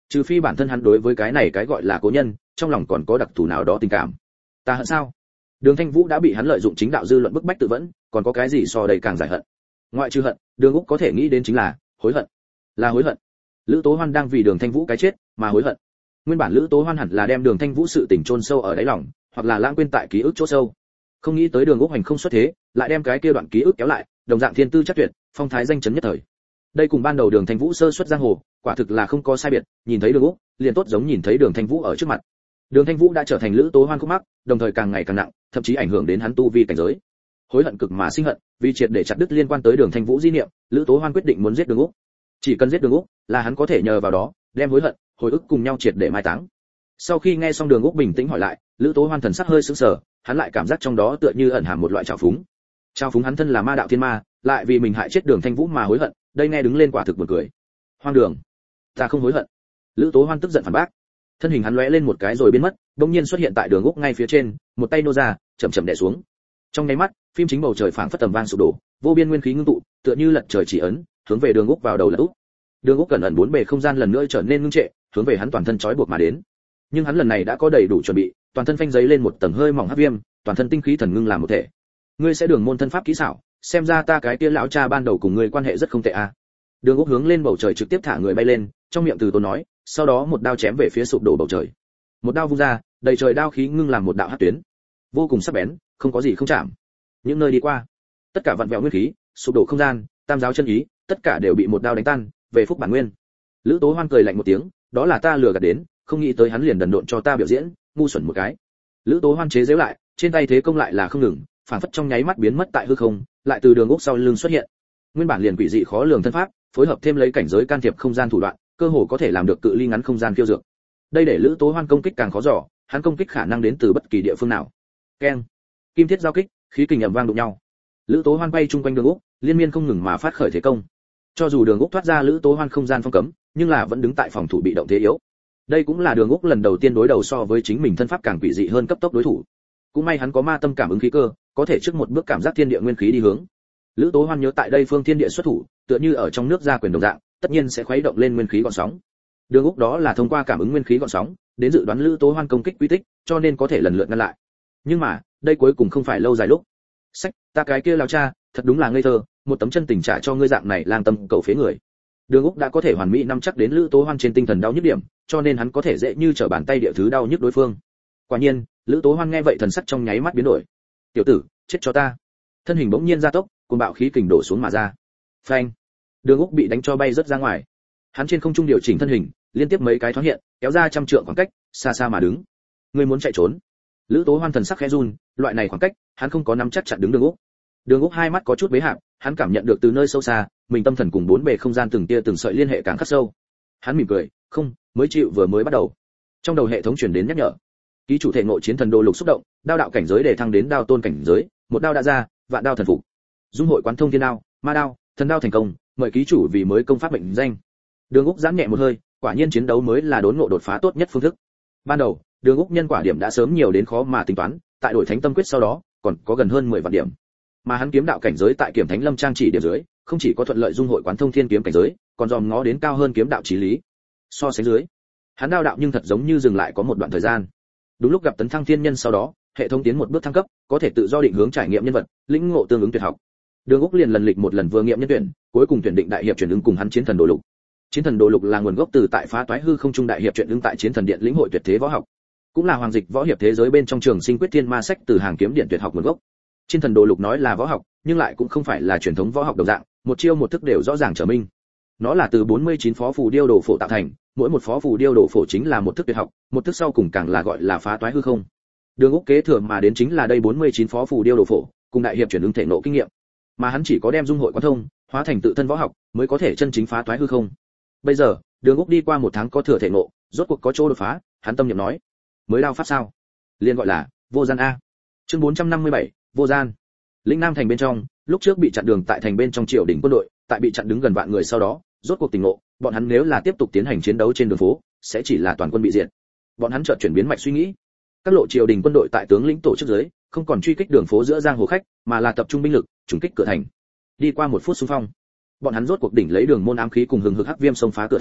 Trừ phi bản thân hắn đối với cái này cái gọi là cố nhân, trong lòng còn có đặc thù nào đó tình cảm. Ta hận sao? Đường Thanh Vũ đã bị hắn lợi dụng chính đạo dư luận bức bách tự vẫn, còn có cái gì so đây càng giải hận? Ngoại trừ hận, Đường Úc có thể nghĩ đến chính là hối hận. Là hối hận. Lữ Tố Hoan đang vì Đường Thanh Vũ cái chết mà hối hận. Nguyên bản Lữ Tố Hoan hẳn là đem Đường Thanh Vũ sự tình chôn sâu ở đáy lòng, hoặc là lãng quên tại ký ức chỗ sâu. Không nghĩ tới Đường Úc hành không xuất thế, lại đem cái kia đoạn ký ức kéo lại, đồng dạng thiên tư chắc tuyệt, phong thái danh chấn nhất thời. Đây cùng ban đầu Đường Thanh Vũ sơ xuất giang hồ, quả thực là không có sai biệt, nhìn thấy Đường Úc, liền tốt giống nhìn thấy Đường Thanh Vũ ở trước mặt. Đường Thanh Vũ đã trở thành Lữ Tố Hoan khúc mắc, đồng thời càng ngày càng nặng, thậm chí ảnh hưởng đến hắn tu vi cảnh giới. Hối hận cực mà sinh hận, vì triệt để chặt đứt liên quan tới Đường Thanh Vũ di niệm, Lữ Tố Hoan quyết định muốn giết Đường Úc. Chỉ cần giết Đường Úc, là hắn có thể nhờ vào đó, đem hối hận, hồi ức cùng nhau triệt để mai táng. Sau khi nghe xong Đường Úc bình tĩnh hỏi lại, Lữ Tố Hoan thần sắc hơi sững sờ, hắn lại cảm giác trong đó tựa như ẩn hàm một loại trào phúng. Trào phúng hắn thân là ma đạo thiên ma, lại vì mình hại chết Đường Thanh Vũ mà hối hận, đây nghe đứng lên quả thực buồn cười. Hoang đường, ta không hối hận. Lữ Tố Hoan tức giận phản bác. Thân hình hắn lóe lên một cái rồi biến mất, bỗng nhiên xuất hiện tại Đường Úc ngay phía trên, một tay nô ra, chậm chậm đè xuống. Trong nháy mắt, phim chính bầu trời phảng phất tầm vang sụp đổ, vô biên nguyên khí ngưng tụ, tựa như lật trời chỉ ấn, hướng về Đường Úc vào đầu là úp. Đường Úc cẩn ẩn bốn bề không gian lần nữa trở nên ngưng trệ, hướng về hắn toàn thân trói buộc mà đến. Nhưng hắn lần này đã có đầy đủ chuẩn bị, toàn thân phanh giấy lên một tầng hơi mỏng hắc viêm, toàn thân tinh khí thần ngưng làm một thể. Ngươi sẽ Đường môn thân pháp kỹ xảo, xem ra ta cái kia lão cha ban đầu cùng ngươi quan hệ rất không tệ a. À. Đường Úc hướng lên bầu trời trực tiếp thả người bay lên, trong miệng từ tốn nói, sau đó một đao chém về phía sụp đổ bầu trời. Một đao vung ra, đầy trời đao khí ngưng làm một đạo hắc tuyến, vô cùng sắc bén, không có gì không chạm. Những nơi đi qua, tất cả vặn vẹo nguyên khí, sụp đổ không gian, tam giáo chân ý, tất cả đều bị một đao đánh tan, về phúc bản nguyên. Lữ Tố Hoan cười lạnh một tiếng, đó là ta lừa gạt đến, không nghĩ tới hắn liền đần độn cho ta biểu diễn, ngu xuẩn một cái. Lữ Tố Hoan chế giễu lại, trên tay thế công lại là không ngừng, phản phất trong nháy mắt biến mất tại hư không, lại từ Đường Úc sau lưng xuất hiện. Nguyên bản liền quỷ dị khó lường thân pháp, phối hợp thêm lấy cảnh giới can thiệp không gian thủ đoạn, cơ hồ có thể làm được cự ly ngắn không gian phiêu dược. Đây để Lữ Tố Hoan công kích càng khó dò, hắn công kích khả năng đến từ bất kỳ địa phương nào. Keng, kim thiết giao kích, khí kình ầm vang đụng nhau. Lữ Tố Hoan bay chung quanh Đường Úc, liên miên không ngừng mà phát khởi thế công. Cho dù Đường Úc thoát ra Lữ Tố Hoan không gian phong cấm, nhưng là vẫn đứng tại phòng thủ bị động thế yếu. Đây cũng là Đường Úc lần đầu tiên đối đầu so với chính mình thân pháp càng quỷ dị hơn cấp tốc đối thủ. Cũng may hắn có ma tâm cảm ứng khí cơ, có thể trước một bước cảm giác thiên địa nguyên khí đi hướng. Lữ Tố Hoan nhớ tại đây phương thiên địa xuất thủ, tựa như ở trong nước ra quyền đồng dạng, tất nhiên sẽ khuấy động lên nguyên khí gợn sóng. Đường Úc đó là thông qua cảm ứng nguyên khí gợn sóng, đến dự đoán Lữ Tố Hoan công kích quy tích, cho nên có thể lần lượt ngăn lại. Nhưng mà, đây cuối cùng không phải lâu dài lúc. Sách, ta cái kia lão cha, thật đúng là ngây thơ, một tấm chân tình trả cho ngươi dạng này lang tâm cầu phế người. Đường Úc đã có thể hoàn mỹ nắm chắc đến Lữ Tố Hoan trên tinh thần đau nhức điểm, cho nên hắn có thể dễ như trở bàn tay địa thứ đau nhức đối phương. Quả nhiên, Lữ Tố Hoan nghe vậy thần sắc trong nháy mắt biến đổi. "Tiểu tử, chết cho ta!" Thân hình bỗng nhiên gia tốc, cuồng bạo khí kình đổ xuống mà ra. Phanh! Đường Úc bị đánh cho bay rất ra ngoài. Hắn trên không trung điều chỉnh thân hình, liên tiếp mấy cái thoáng hiện, kéo ra trăm trượng khoảng cách, xa xa mà đứng. "Ngươi muốn chạy trốn?" Lữ Tố Hoan thần sắc khẽ run, loại này khoảng cách, hắn không có nắm chắc chặn đứng Đường Úc. Đường Úc hai mắt có chút bế hạp, hắn cảm nhận được từ nơi sâu xa, mình tâm thần cùng bốn bề không gian từng tia từng sợi liên hệ càng khắc sâu. Hắn mỉm cười, "Không, mới chịu vừa mới bắt đầu." Trong đầu hệ thống truyền đến nhắc nhở. Ký chủ thể ngộ chiến thần đồ lục xúc động, đao đạo cảnh giới để thăng đến đao tôn cảnh giới, một đao đã ra, vạn đao thần phục. Dung hội quán thông thiên đao, ma đao, thần đao thành công, mời ký chủ vì mới công pháp mệnh danh. Đường Úc giãn nhẹ một hơi, quả nhiên chiến đấu mới là đốn ngộ đột phá tốt nhất phương thức. Ban đầu, Đường Úc nhân quả điểm đã sớm nhiều đến khó mà tính toán, tại đổi thánh tâm quyết sau đó, còn có gần hơn mười vạn điểm. Mà hắn kiếm đạo cảnh giới tại Kiểm Thánh Lâm Trang chỉ điểm dưới, không chỉ có thuận lợi dung hội quán thông thiên kiếm cảnh giới, còn dòm ngó đến cao hơn kiếm đạo chí lý. So sánh dưới, hắn đao đạo nhưng thật giống như dừng lại có một đoạn thời gian. Đúng lúc gặp tấn thăng thiên nhân sau đó, hệ thống tiến một bước thăng cấp, có thể tự do định hướng trải nghiệm nhân vật, lĩnh ngộ tương ứng tuyệt học. Đường Úc liền lần lịch một lần vừa nghiệm nhân tuyển, cuối cùng tuyển định đại hiệp chuyển ứng cùng hắn chiến thần đồ lục. Chiến thần đồ lục là nguồn gốc từ tại phá toái hư không trung đại hiệp chuyển ứng tại chiến thần điện lĩnh hội tuyệt thế võ học, cũng là hoàng dịch võ hiệp thế giới bên trong trường sinh quyết thiên ma sách từ hàng kiếm điện tuyệt học nguồn gốc. Chiến thần đồ lục nói là võ học, nhưng lại cũng không phải là truyền thống võ học đồng dạng, một chiêu một thức đều rõ ràng trở minh. Nó là từ bốn mươi chín phó phù điêu đồ phổ tạo thành, mỗi một phó phù điêu đồ phổ chính là một thức tuyệt học, một thức sau cùng càng là gọi là phá toái hư không. Đường Úc kế thừa mà đến chính là đây bốn mươi chín phó phù điêu đồ phổ, cùng đại hiệp chuyển ứng thể nộ kinh nghiệm. Mà hắn chỉ có đem dung hội quán thông, hóa thành tự thân võ học, mới có thể chân chính phá toái hư không. Bây giờ, Đường Úc đi qua một tháng có thừa thể nộ, rốt cuộc có chỗ đột phá, hắn tâm niệm nói: "Mới đao pháp sao?" Liên gọi là Vô Gian a. Chương bốn trăm năm mươi bảy, Vô Gian. Lĩnh Nam thành bên trong, lúc trước bị chặn đường tại thành bên trong triều đình quân đội, tại bị chặn đứng gần vạn người sau đó, rốt cuộc tỉnh ngộ, bọn hắn nếu là tiếp tục tiến hành chiến đấu trên đường phố, sẽ chỉ là toàn quân bị diệt. Bọn hắn chợt chuyển biến mạch suy nghĩ. Các lộ triều đình quân đội tại tướng lĩnh tổ chức dưới, không còn truy kích đường phố giữa giang hồ khách, mà là tập trung binh lực, trùng kích cửa thành. Đi qua một phút xung phong, bọn hắn rốt cuộc đỉnh lấy đường môn ám khí cùng hừng hực hắc viêm xông phá cửa thành,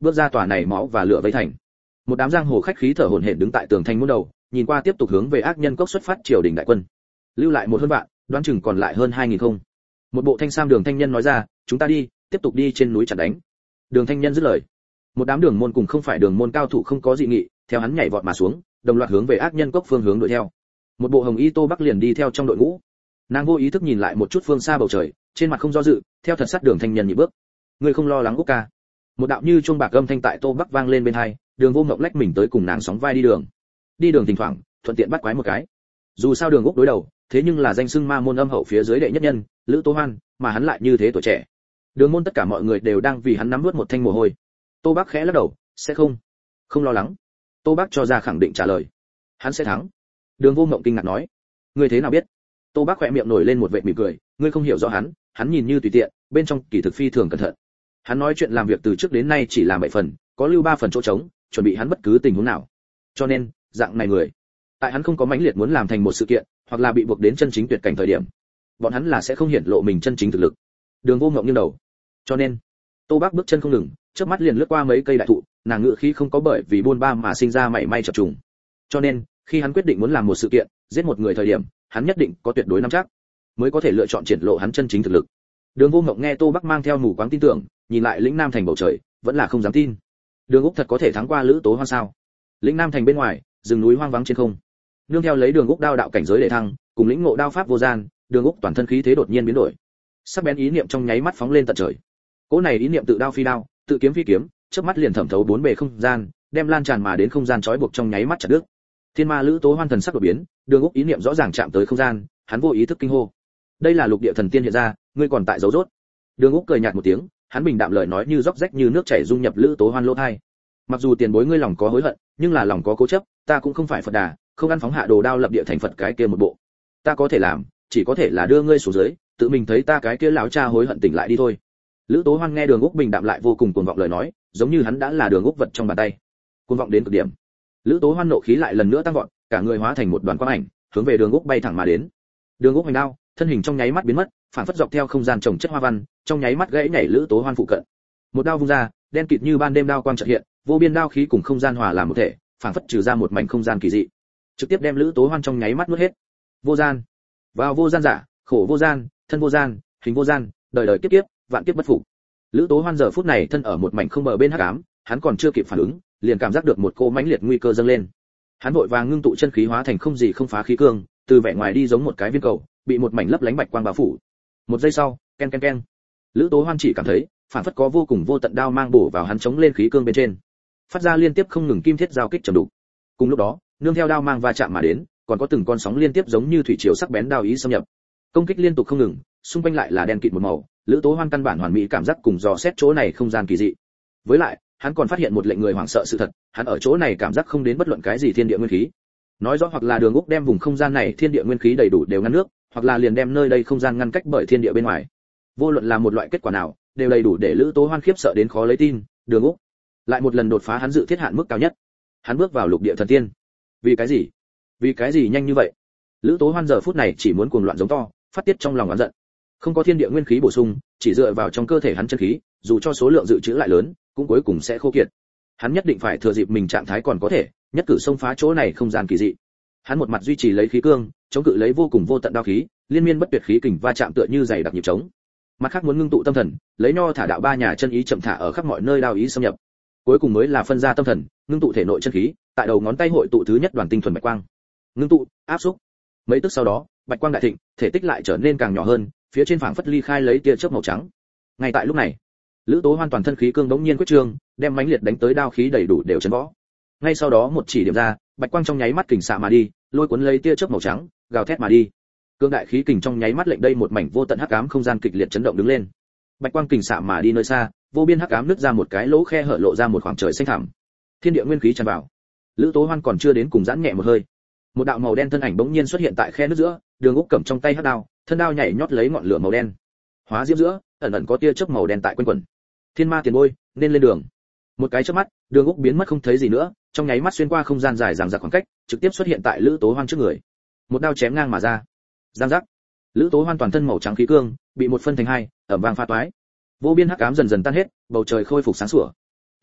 bước ra tòa này máu và lửa vây thành. Một đám giang hồ khách khí thở hổn hển đứng tại tường thành môn đầu, nhìn qua tiếp tục hướng về ác nhân cốc xuất phát triều đình đại quân. Lưu lại một hơn vạn, đoán chừng còn lại hơn hai nghìn không. Một bộ thanh sam Đường Thanh Nhân nói ra, chúng ta đi, tiếp tục đi trên núi chặn đánh. Đường Thanh Nhân dứt lời, một đám đường môn cùng không phải đường môn cao thủ không có dị nghị, theo hắn nhảy vọt mà xuống, đồng loạt hướng về ác nhân cốc phương hướng đuổi theo. Một bộ hồng y Tô Bắc liền đi theo trong đội ngũ. Nàng vô ý thức nhìn lại một chút phương xa bầu trời, trên mặt không do dự, theo thật sát Đường Thanh Nhân nhị bước. Ngươi không lo lắng Úc ca? Một đạo như chuông bạc âm thanh tại Tô Bắc vang lên bên tai, Đường Vô Ngọc lách mình tới cùng nàng sóng vai đi đường. Đi đường thỉnh thoảng, thuận tiện bắt quái một cái. Dù sao Đường Úc đối đầu, thế nhưng là danh xưng ma môn âm hậu phía dưới đệ nhất nhân, Lữ Tố Hoan, mà hắn lại như thế tuổi trẻ. Đường môn tất cả mọi người đều đang vì hắn nắm nuốt một thanh mồ hôi. Tô Bắc khẽ lắc đầu, sẽ không, không lo lắng. Tô Bắc cho ra khẳng định trả lời, hắn sẽ thắng. Đường Vô Ngộng kinh ngạc nói, ngươi thế nào biết? Tô Bắc khẽ miệng nổi lên một vệt mỉm cười, ngươi không hiểu rõ hắn, hắn nhìn như tùy tiện, bên trong kỳ thực phi thường cẩn thận. Hắn nói chuyện làm việc từ trước đến nay chỉ làm bảy phần, có lưu ba phần chỗ trống, chuẩn bị hắn bất cứ tình huống nào. Cho nên, dạng này người, tại hắn không có mãnh liệt muốn làm thành một sự kiện, hoặc là bị buộc đến chân chính tuyệt cảnh thời điểm, bọn hắn là sẽ không hiển lộ mình chân chính thực lực. Đường Vô Ngộng nghiêng đầu. Cho nên, Tô Bắc bước chân không ngừng, chớp mắt liền lướt qua mấy cây đại thụ, nàng ngự khí không có bởi vì buôn ba mà sinh ra mảy may chập trùng. Cho nên, khi hắn quyết định muốn làm một sự kiện, giết một người thời điểm, hắn nhất định có tuyệt đối nắm chắc, mới có thể lựa chọn triển lộ hắn chân chính thực lực. Đường Vô Ngộng nghe Tô Bắc mang theo mù quáng tin tưởng, nhìn lại lĩnh Nam thành bầu trời, vẫn là không dám tin. Đường Úc thật có thể thắng qua Lữ Tố Hoan sao? Lĩnh Nam thành bên ngoài, rừng núi hoang vắng trên không. Nương theo lấy Đường Úc đao đạo cảnh giới để thăng, cùng lĩnh ngộ đao pháp vô gian, Đường Úc toàn thân khí thế đột nhiên biến đổi. Sắc bén ý niệm trong nháy mắt phóng lên tận trời. Cỗ này ý niệm tự đao phi đao, tự kiếm phi kiếm, chớp mắt liền thẩm thấu bốn bề không gian, đem lan tràn mà đến không gian trói buộc trong nháy mắt chặt đứt. Thiên Ma Lữ Tố Hoan thần sắc đột biến, Đường Úc ý niệm rõ ràng chạm tới không gian, hắn vô ý thức kinh hô. Đây là lục địa thần tiên hiện ra, ngươi còn tại giấu rốt. Đường Úc cười nhạt một tiếng, hắn bình đạm lời nói như róc rách như nước chảy dung nhập Lữ Tố Hoan lỗ tai. Mặc dù tiền bối ngươi lòng có hối hận, nhưng là lòng có cố chấp, ta cũng không phải Phật Đà, không ăn phóng hạ đồ đao lập địa thành Phật cái kia một bộ. Ta có thể làm, chỉ có thể là đưa ngươi xuống dưới, tự mình thấy ta cái kia lão cha hối hận tỉnh lại đi thôi. Lữ Tố Hoan nghe Đường Úc bình đạm lại vô cùng cuồng vọng lời nói, giống như hắn đã là Đường Úc vật trong bàn tay. Cuồng vọng đến cực điểm. Lữ Tố Hoan nộ khí lại lần nữa tăng vọt, cả người hóa thành một đoàn quang ảnh, hướng về Đường Úc bay thẳng mà đến. Đường Úc hành đao, thân hình trong nháy mắt biến mất, phản phất dọc theo không gian trồng chất hoa văn, trong nháy mắt gãy nhảy Lữ Tố Hoan phụ cận. Một đao vung ra, đen kịt như ban đêm đao quang chợt hiện, vô biên đao khí cùng không gian hòa làm một thể, phản phất trừ ra một mảnh không gian kỳ dị, trực tiếp đem Lữ Tố Hoan trong nháy mắt nuốt hết. Vô gian, vào vô gian giả, khổ vô gian, thân vô gian, hình vô gian, đời đời kiếp kiếp, vạn kiếp bất phục. Lữ Tố Hoan giờ phút này thân ở một mảnh không bờ bên hắc ám, hắn còn chưa kịp phản ứng, liền cảm giác được một cô mãnh liệt nguy cơ dâng lên. Hắn vội vàng ngưng tụ chân khí hóa thành không gì không phá khí cương, từ vẻ ngoài đi giống một cái viên cầu, bị một mảnh lấp lánh bạch quang bao phủ. Một giây sau, ken ken ken. Lữ Tố Hoan chỉ cảm thấy, phản phất có vô cùng vô tận đao mang bổ vào hắn chống lên khí cương bên trên, phát ra liên tiếp không ngừng kim thiết giao kích trầm đục. Cùng lúc đó, nương theo đao mang va chạm mà đến, còn có từng con sóng liên tiếp giống như thủy triều sắc bén đao ý xâm nhập, công kích liên tục không ngừng, xung quanh lại là đen kịt một màu. Lữ Tố Hoan căn bản hoàn mỹ cảm giác cùng dò xét chỗ này không gian kỳ dị. Với lại, hắn còn phát hiện một lệnh người hoảng sợ sự thật, hắn ở chỗ này cảm giác không đến bất luận cái gì thiên địa nguyên khí. Nói rõ hoặc là Đường Úc đem vùng không gian này thiên địa nguyên khí đầy đủ đều ngăn nước, hoặc là liền đem nơi đây không gian ngăn cách bởi thiên địa bên ngoài. Vô luận là một loại kết quả nào, đều đầy đủ để Lữ Tố Hoan khiếp sợ đến khó lấy tin. Đường Úc lại một lần đột phá hắn dự thiết hạn mức cao nhất. Hắn bước vào lục địa thần tiên. Vì cái gì? Vì cái gì nhanh như vậy? Lữ Tố Hoan giờ phút này chỉ muốn cuồng loạn giống to, phát tiết trong lòng oán giận. Không có thiên địa nguyên khí bổ sung, chỉ dựa vào trong cơ thể hắn chân khí, dù cho số lượng dự trữ lại lớn, cũng cuối cùng sẽ khô kiệt. Hắn nhất định phải thừa dịp mình trạng thái còn có thể, nhất cử xông phá chỗ này không gian kỳ dị. Hắn một mặt duy trì lấy khí cương, chống cự lấy vô cùng vô tận đao khí, liên miên bất tuyệt khí kình va chạm tựa như dày đặc nhịp trống. Mặt khác muốn ngưng tụ tâm thần, lấy nho thả đạo ba nhà chân ý chậm thả ở khắp mọi nơi đao ý xâm nhập. Cuối cùng mới là phân ra tâm thần, ngưng tụ thể nội chân khí, tại đầu ngón tay hội tụ thứ nhất đoàn tinh thuần bạch quang. Ngưng tụ, áp xúc. Mấy tức sau đó, bạch quang đại thịnh, thể tích lại trở nên càng nhỏ hơn, phía trên phảng phất ly khai lấy tia chớp màu trắng. Ngay tại lúc này, Lữ Tố Hoan toàn thân khí cương đống nhiên quyết trương, đem mãnh liệt đánh tới đao khí đầy đủ đều chấn võ. Ngay sau đó một chỉ điểm ra, bạch quang trong nháy mắt kình xạ mà đi, lôi cuốn lấy tia chớp màu trắng, gào thét mà đi. Cương đại khí kình trong nháy mắt lệnh đây một mảnh vô tận hắc ám không gian kịch liệt chấn động đứng lên. Bạch quang kình xạ mà đi nơi xa, vô biên hắc ám nứt ra một cái lỗ khe hở lộ ra một khoảng trời xanh thẳm. Thiên địa nguyên khí tràn vào. Lữ Tố Hoan còn chưa đến cùng giãn nhẹ một hơi. Một đạo màu đen thân ảnh bỗng nhiên xuất hiện tại khe nứt giữa, Đường Úc cầm trong tay hắc đao, thân đao nhảy nhót lấy ngọn lửa màu đen. Hóa diễm giữa, ẩn ẩn có tia chớp màu đen tại quanh quẩn. Thiên Ma tiền bối, nên lên đường. Một cái chớp mắt, Đường Úc biến mất không thấy gì nữa, trong nháy mắt xuyên qua không gian dài dằng dặc khoảng cách, trực tiếp xuất hiện tại Lữ Tố Hoan trước người. Một đao chém ngang mà ra. Giang giác. Lữ Tố Hoan toàn thân màu trắng khí cương, bị một phân thành hai, ầm vang pha toái. Vô biên hắc ám dần dần tan hết, bầu trời khôi phục sáng sủa.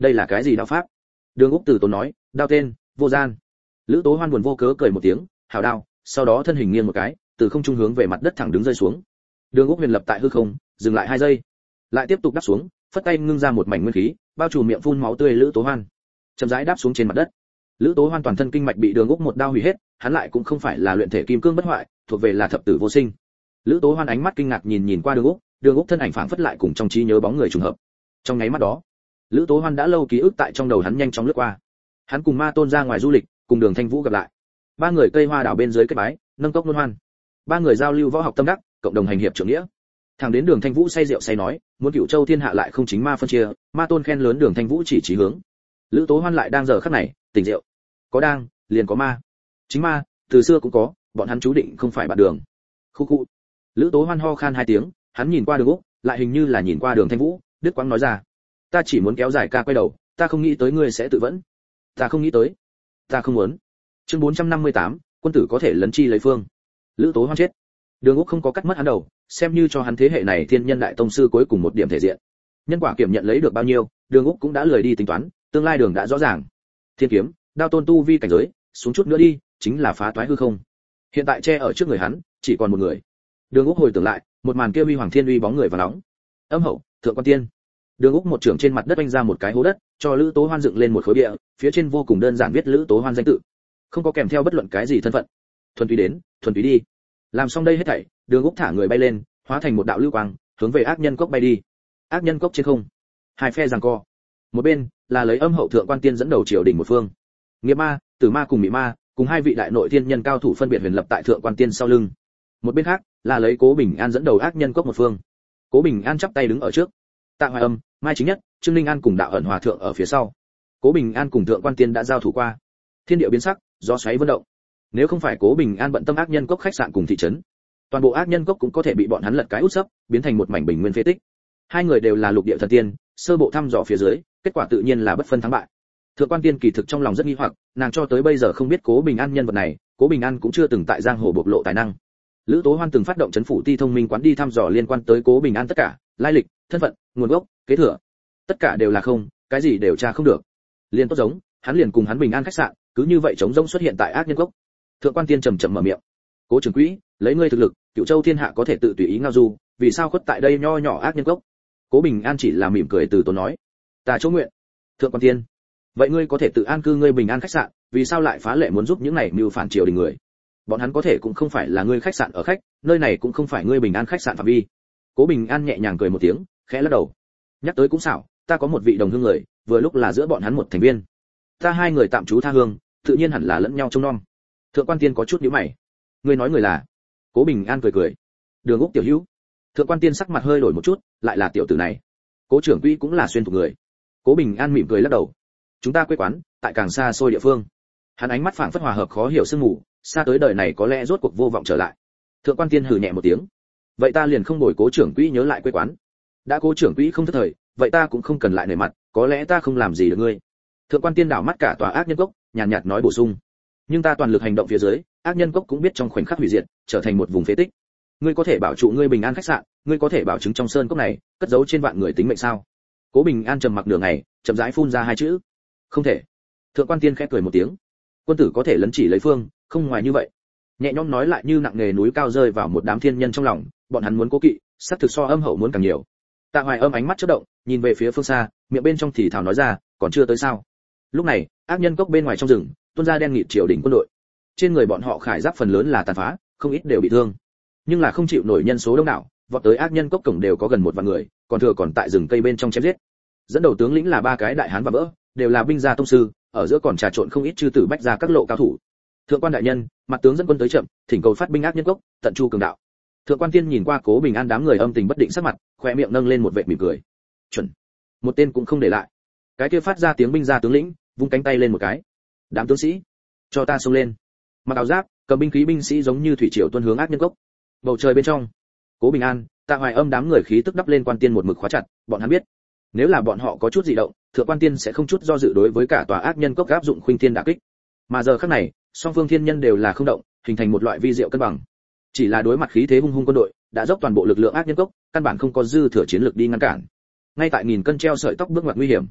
đây là cái gì đạo pháp? Đường Úc từ tốn nói, đao tên vô gian. Lữ Tố Hoan buồn vô cớ cười một tiếng, hảo đao, sau đó thân hình nghiêng một cái, từ không trung hướng về mặt đất thẳng đứng rơi xuống. Đường Úc huyền lập tại hư không, dừng lại hai giây, lại tiếp tục đáp xuống, phất tay ngưng ra một mảnh nguyên khí, bao trùm miệng phun máu tươi Lữ Tố Hoan, chậm rãi đáp xuống trên mặt đất. Lữ Tố Hoan toàn thân kinh mạch bị Đường Úc một đao hủy hết, hắn lại cũng không phải là luyện thể kim cương bất hoại, thuộc về là thập tử vô sinh. Lữ Tố Hoan ánh mắt kinh ngạc nhìn nhìn qua Đường Úc, Đường Úc thân ảnh phảng phất lại cùng trong trí nhớ bóng người trùng hợp. Trong nháy mắt đó, Lữ Tố Hoan đã lâu ký ức tại trong đầu hắn nhanh chóng lướt qua. Hắn cùng Ma Tôn ra ngoài du lịch, cùng Đường Thanh Vũ gặp lại. Ba người cây hoa đảo bên dưới kết bái, nâng cốc luân hoan. Ba người giao lưu võ học tâm đắc, cộng đồng hành hiệp trưởng nghĩa. Thẳng đến Đường Thanh Vũ say rượu say nói, muốn Cửu Châu thiên hạ lại không chính ma phân chia, Ma Tôn khen lớn Đường Thanh Vũ chỉ chí hướng. Lữ Tố Hoan lại đang giờ khắc này, tỉnh rượu. Có đang, liền có ma. Chính ma, từ xưa cũng có, bọn hắn chú định không phải bạn đường. Khu khu. Lữ Tố Hoan ho khan hai tiếng, hắn nhìn qua Đường Úc, lại hình như là nhìn qua Đường Thanh Vũ, đứt quãng nói ra: "Ta chỉ muốn kéo dài ca quay đầu, ta không nghĩ tới ngươi sẽ tự vẫn. Ta không nghĩ tới. Ta không muốn." Chương bốn trăm năm mươi tám, quân tử có thể lấn chi lấy phương. Lữ Tố Hoan chết. Đường Úc không có cắt mất hắn đầu, xem như cho hắn thế hệ này thiên nhân đại tông sư cuối cùng một điểm thể diện. Nhân quả kiểm nhận lấy được bao nhiêu, Đường Úc cũng đã lười đi tính toán, tương lai đường đã rõ ràng. Thiên kiếm, đao tôn tu vi cảnh giới, xuống chút nữa đi, chính là phá toái hư không. Hiện tại che ở trước người hắn, chỉ còn một người. Đường Úc hồi tưởng lại, một màn kia uy hoàng thiên uy bóng người và nóng. Âm hậu, thượng quan tiên. Đường Úc một trường trên mặt đất vanh ra một cái hố đất, cho Lữ Tố Hoan dựng lên một khối địa, phía trên vô cùng đơn giản viết Lữ Tố Hoan danh tự, không có kèm theo bất luận cái gì thân phận. Thuần túy đến, thuần túy đi. Làm xong đây hết thảy, Đường Úc thả người bay lên, hóa thành một đạo lưu quang, hướng về ác nhân cốc bay đi. Ác nhân cốc trên không, hai phe giằng co. Một bên là lấy Âm hậu thượng quan tiên dẫn đầu triều đình một phương. Nghiệp ma, Tử ma cùng Mị ma, cùng hai vị đại nội thiên nhân cao thủ phân biệt huyền lập tại thượng quan tiên sau lưng. Một bên khác là lấy Cố Bình An dẫn đầu ác nhân cốc một phương. Cố Bình An chắp tay đứng ở trước. Tạ Hoài Âm, Mai Chính Nhất, Trương Linh An cùng Đạo ẩn hòa thượng ở phía sau. Cố Bình An cùng thượng quan tiên đã giao thủ qua. Thiên địa biến sắc, gió xoáy vân động. Nếu không phải Cố Bình An bận tâm ác nhân cốc khách sạn cùng thị trấn, toàn bộ ác nhân cốc cũng có thể bị bọn hắn lật cái út sấp, biến thành một mảnh bình nguyên phế tích. Hai người đều là lục địa thần tiên, sơ bộ thăm dò phía dưới, kết quả tự nhiên là bất phân thắng bại. Thượng quan tiên kỳ thực trong lòng rất nghi hoặc, nàng cho tới bây giờ không biết Cố Bình An nhân vật này, Cố Bình An cũng chưa từng tại giang hồ bộc lộ tài năng. Lữ Tố Hoan từng phát động chấn phủ ti thông minh quán đi thăm dò liên quan tới Cố Bình An tất cả, lai lịch, thân phận, nguồn gốc, kế thừa, tất cả đều là không, cái gì đều tra không được. Liên tốt giống, hắn liền cùng hắn Bình An khách sạn, cứ như vậy trống rỗng xuất hiện tại ác nhân cốc. Thượng quan tiên trầm trầm mở miệng: "Cố trưởng quỹ, lấy ngươi thực lực, Cửu Châu thiên hạ có thể tự tùy ý ngao du, vì sao khuất tại đây nho nhỏ ác nhân cốc?" Cố Bình An chỉ là mỉm cười từ tốn nói: "Ta chỗ nguyện." Thượng quan tiên: "Vậy ngươi có thể tự an cư ngươi Bình An khách sạn, vì sao lại phá lệ muốn giúp những này mưu phản triều đình người? Bọn hắn có thể cũng không phải là ngươi khách sạn ở khách, nơi này cũng không phải ngươi Bình An khách sạn phạm vi." Cố Bình An nhẹ nhàng cười một tiếng, khẽ lắc đầu. Nhắc tới cũng xảo, ta có một vị đồng hương người, vừa lúc là giữa bọn hắn một thành viên. Ta hai người tạm trú tha hương, tự nhiên hẳn là lẫn nhau trông nom. Thượng quan tiên có chút nhíu mày. Ngươi nói người là? Cố Bình An cười cười. Đường Úc tiểu hữu. Thượng quan tiên sắc mặt hơi đổi một chút, lại là tiểu tử này. Cố trưởng quỹ cũng là xuyên thuộc người. Cố Bình An mỉm cười lắc đầu. Chúng ta quê quán tại càng xa xôi địa phương. Hắn ánh mắt phảng phất hòa hợp khó hiểu sương mù, xa tới đời này có lẽ rốt cuộc vô vọng trở lại. Thượng quan tiên hừ nhẹ một tiếng. Vậy ta liền không bồi Cố trưởng quỹ nhớ lại quê quán. Đã Cố trưởng quỹ không thất thời, vậy ta cũng không cần lại nể mặt, có lẽ ta không làm gì được ngươi. Thượng quan tiên đảo mắt cả tòa ác nhân cốc, nhàn nhạt nói bổ sung. Nhưng ta toàn lực hành động phía dưới, ác nhân cốc cũng biết trong khoảnh khắc hủy diệt, trở thành một vùng phế tích. Ngươi có thể bảo trụ ngươi Bình An khách sạn, ngươi có thể bảo chứng trong sơn cốc này cất giấu trên vạn người tính mệnh sao? Cố Bình An trầm mặc nửa ngày, chậm rãi phun ra hai chữ: không thể. Thượng quan tiên khẽ cười một tiếng. Quân tử có thể lấn chỉ lấy phương, không ngoài như vậy. Nhẹ nhõm nói lại như nặng nề núi cao rơi vào một đám thiên nhân trong lòng, bọn hắn muốn cố kỵ, sắp thực so Âm hậu muốn càng nhiều. Tạ Hoài Âm ánh mắt chớp động, nhìn về phía phương xa, miệng bên trong thì thào nói ra, còn chưa tới sao? Lúc này, ác nhân cốc bên ngoài trong rừng, tuôn ra đen nghịt triều đình quân đội. Trên người bọn họ khải giáp phần lớn là tàn phá, không ít đều bị thương. Nhưng là không chịu nổi nhân số đông đảo, vọt tới ác nhân cốc cổng đều có gần một vạn người, còn thừa còn tại rừng cây bên trong chém giết. Dẫn đầu tướng lĩnh là ba cái đại hán và vỡ, đều là binh gia tông sư, ở giữa còn trà trộn không ít chư tử bách gia các lộ cao thủ. Thượng quan đại nhân, mặt tướng dẫn quân tới chậm, thỉnh cầu phát binh ác nhân cốc, tận chu cường đạo. Thượng quan tiên nhìn qua Cố Bình An đám người âm tình bất định sắc mặt, khóe miệng nâng lên một vệt mỉm cười. Chuẩn, một tên cũng không để lại. Cái kia phát ra tiếng binh gia tướng lĩnh, vung cánh tay lên một cái. Đám tướng sĩ, cho ta xông lên. Mặc áo giáp, cầm binh khí binh sĩ giống như thủy triều tuôn hướng ác nhân cốc. Bầu trời bên trong, Cố Bình An, Tạ Hoài Âm đám người khí tức đắp lên quan tiên một mực khóa chặt, bọn hắn biết, nếu là bọn họ có chút dị động, thượng quan tiên sẽ không chút do dự đối với cả tòa ác nhân cốc áp dụng khuynh thiên đả kích. Mà giờ khắc này, song phương thiên nhân đều là không động, hình thành một loại vi diệu cân bằng. Chỉ là đối mặt khí thế hung hung quân đội, đã dốc toàn bộ lực lượng ác nhân cốc, căn bản không có dư thừa chiến lược đi ngăn cản. Ngay tại nghìn cân treo sợi tóc bước ngoặt nguy hiểm,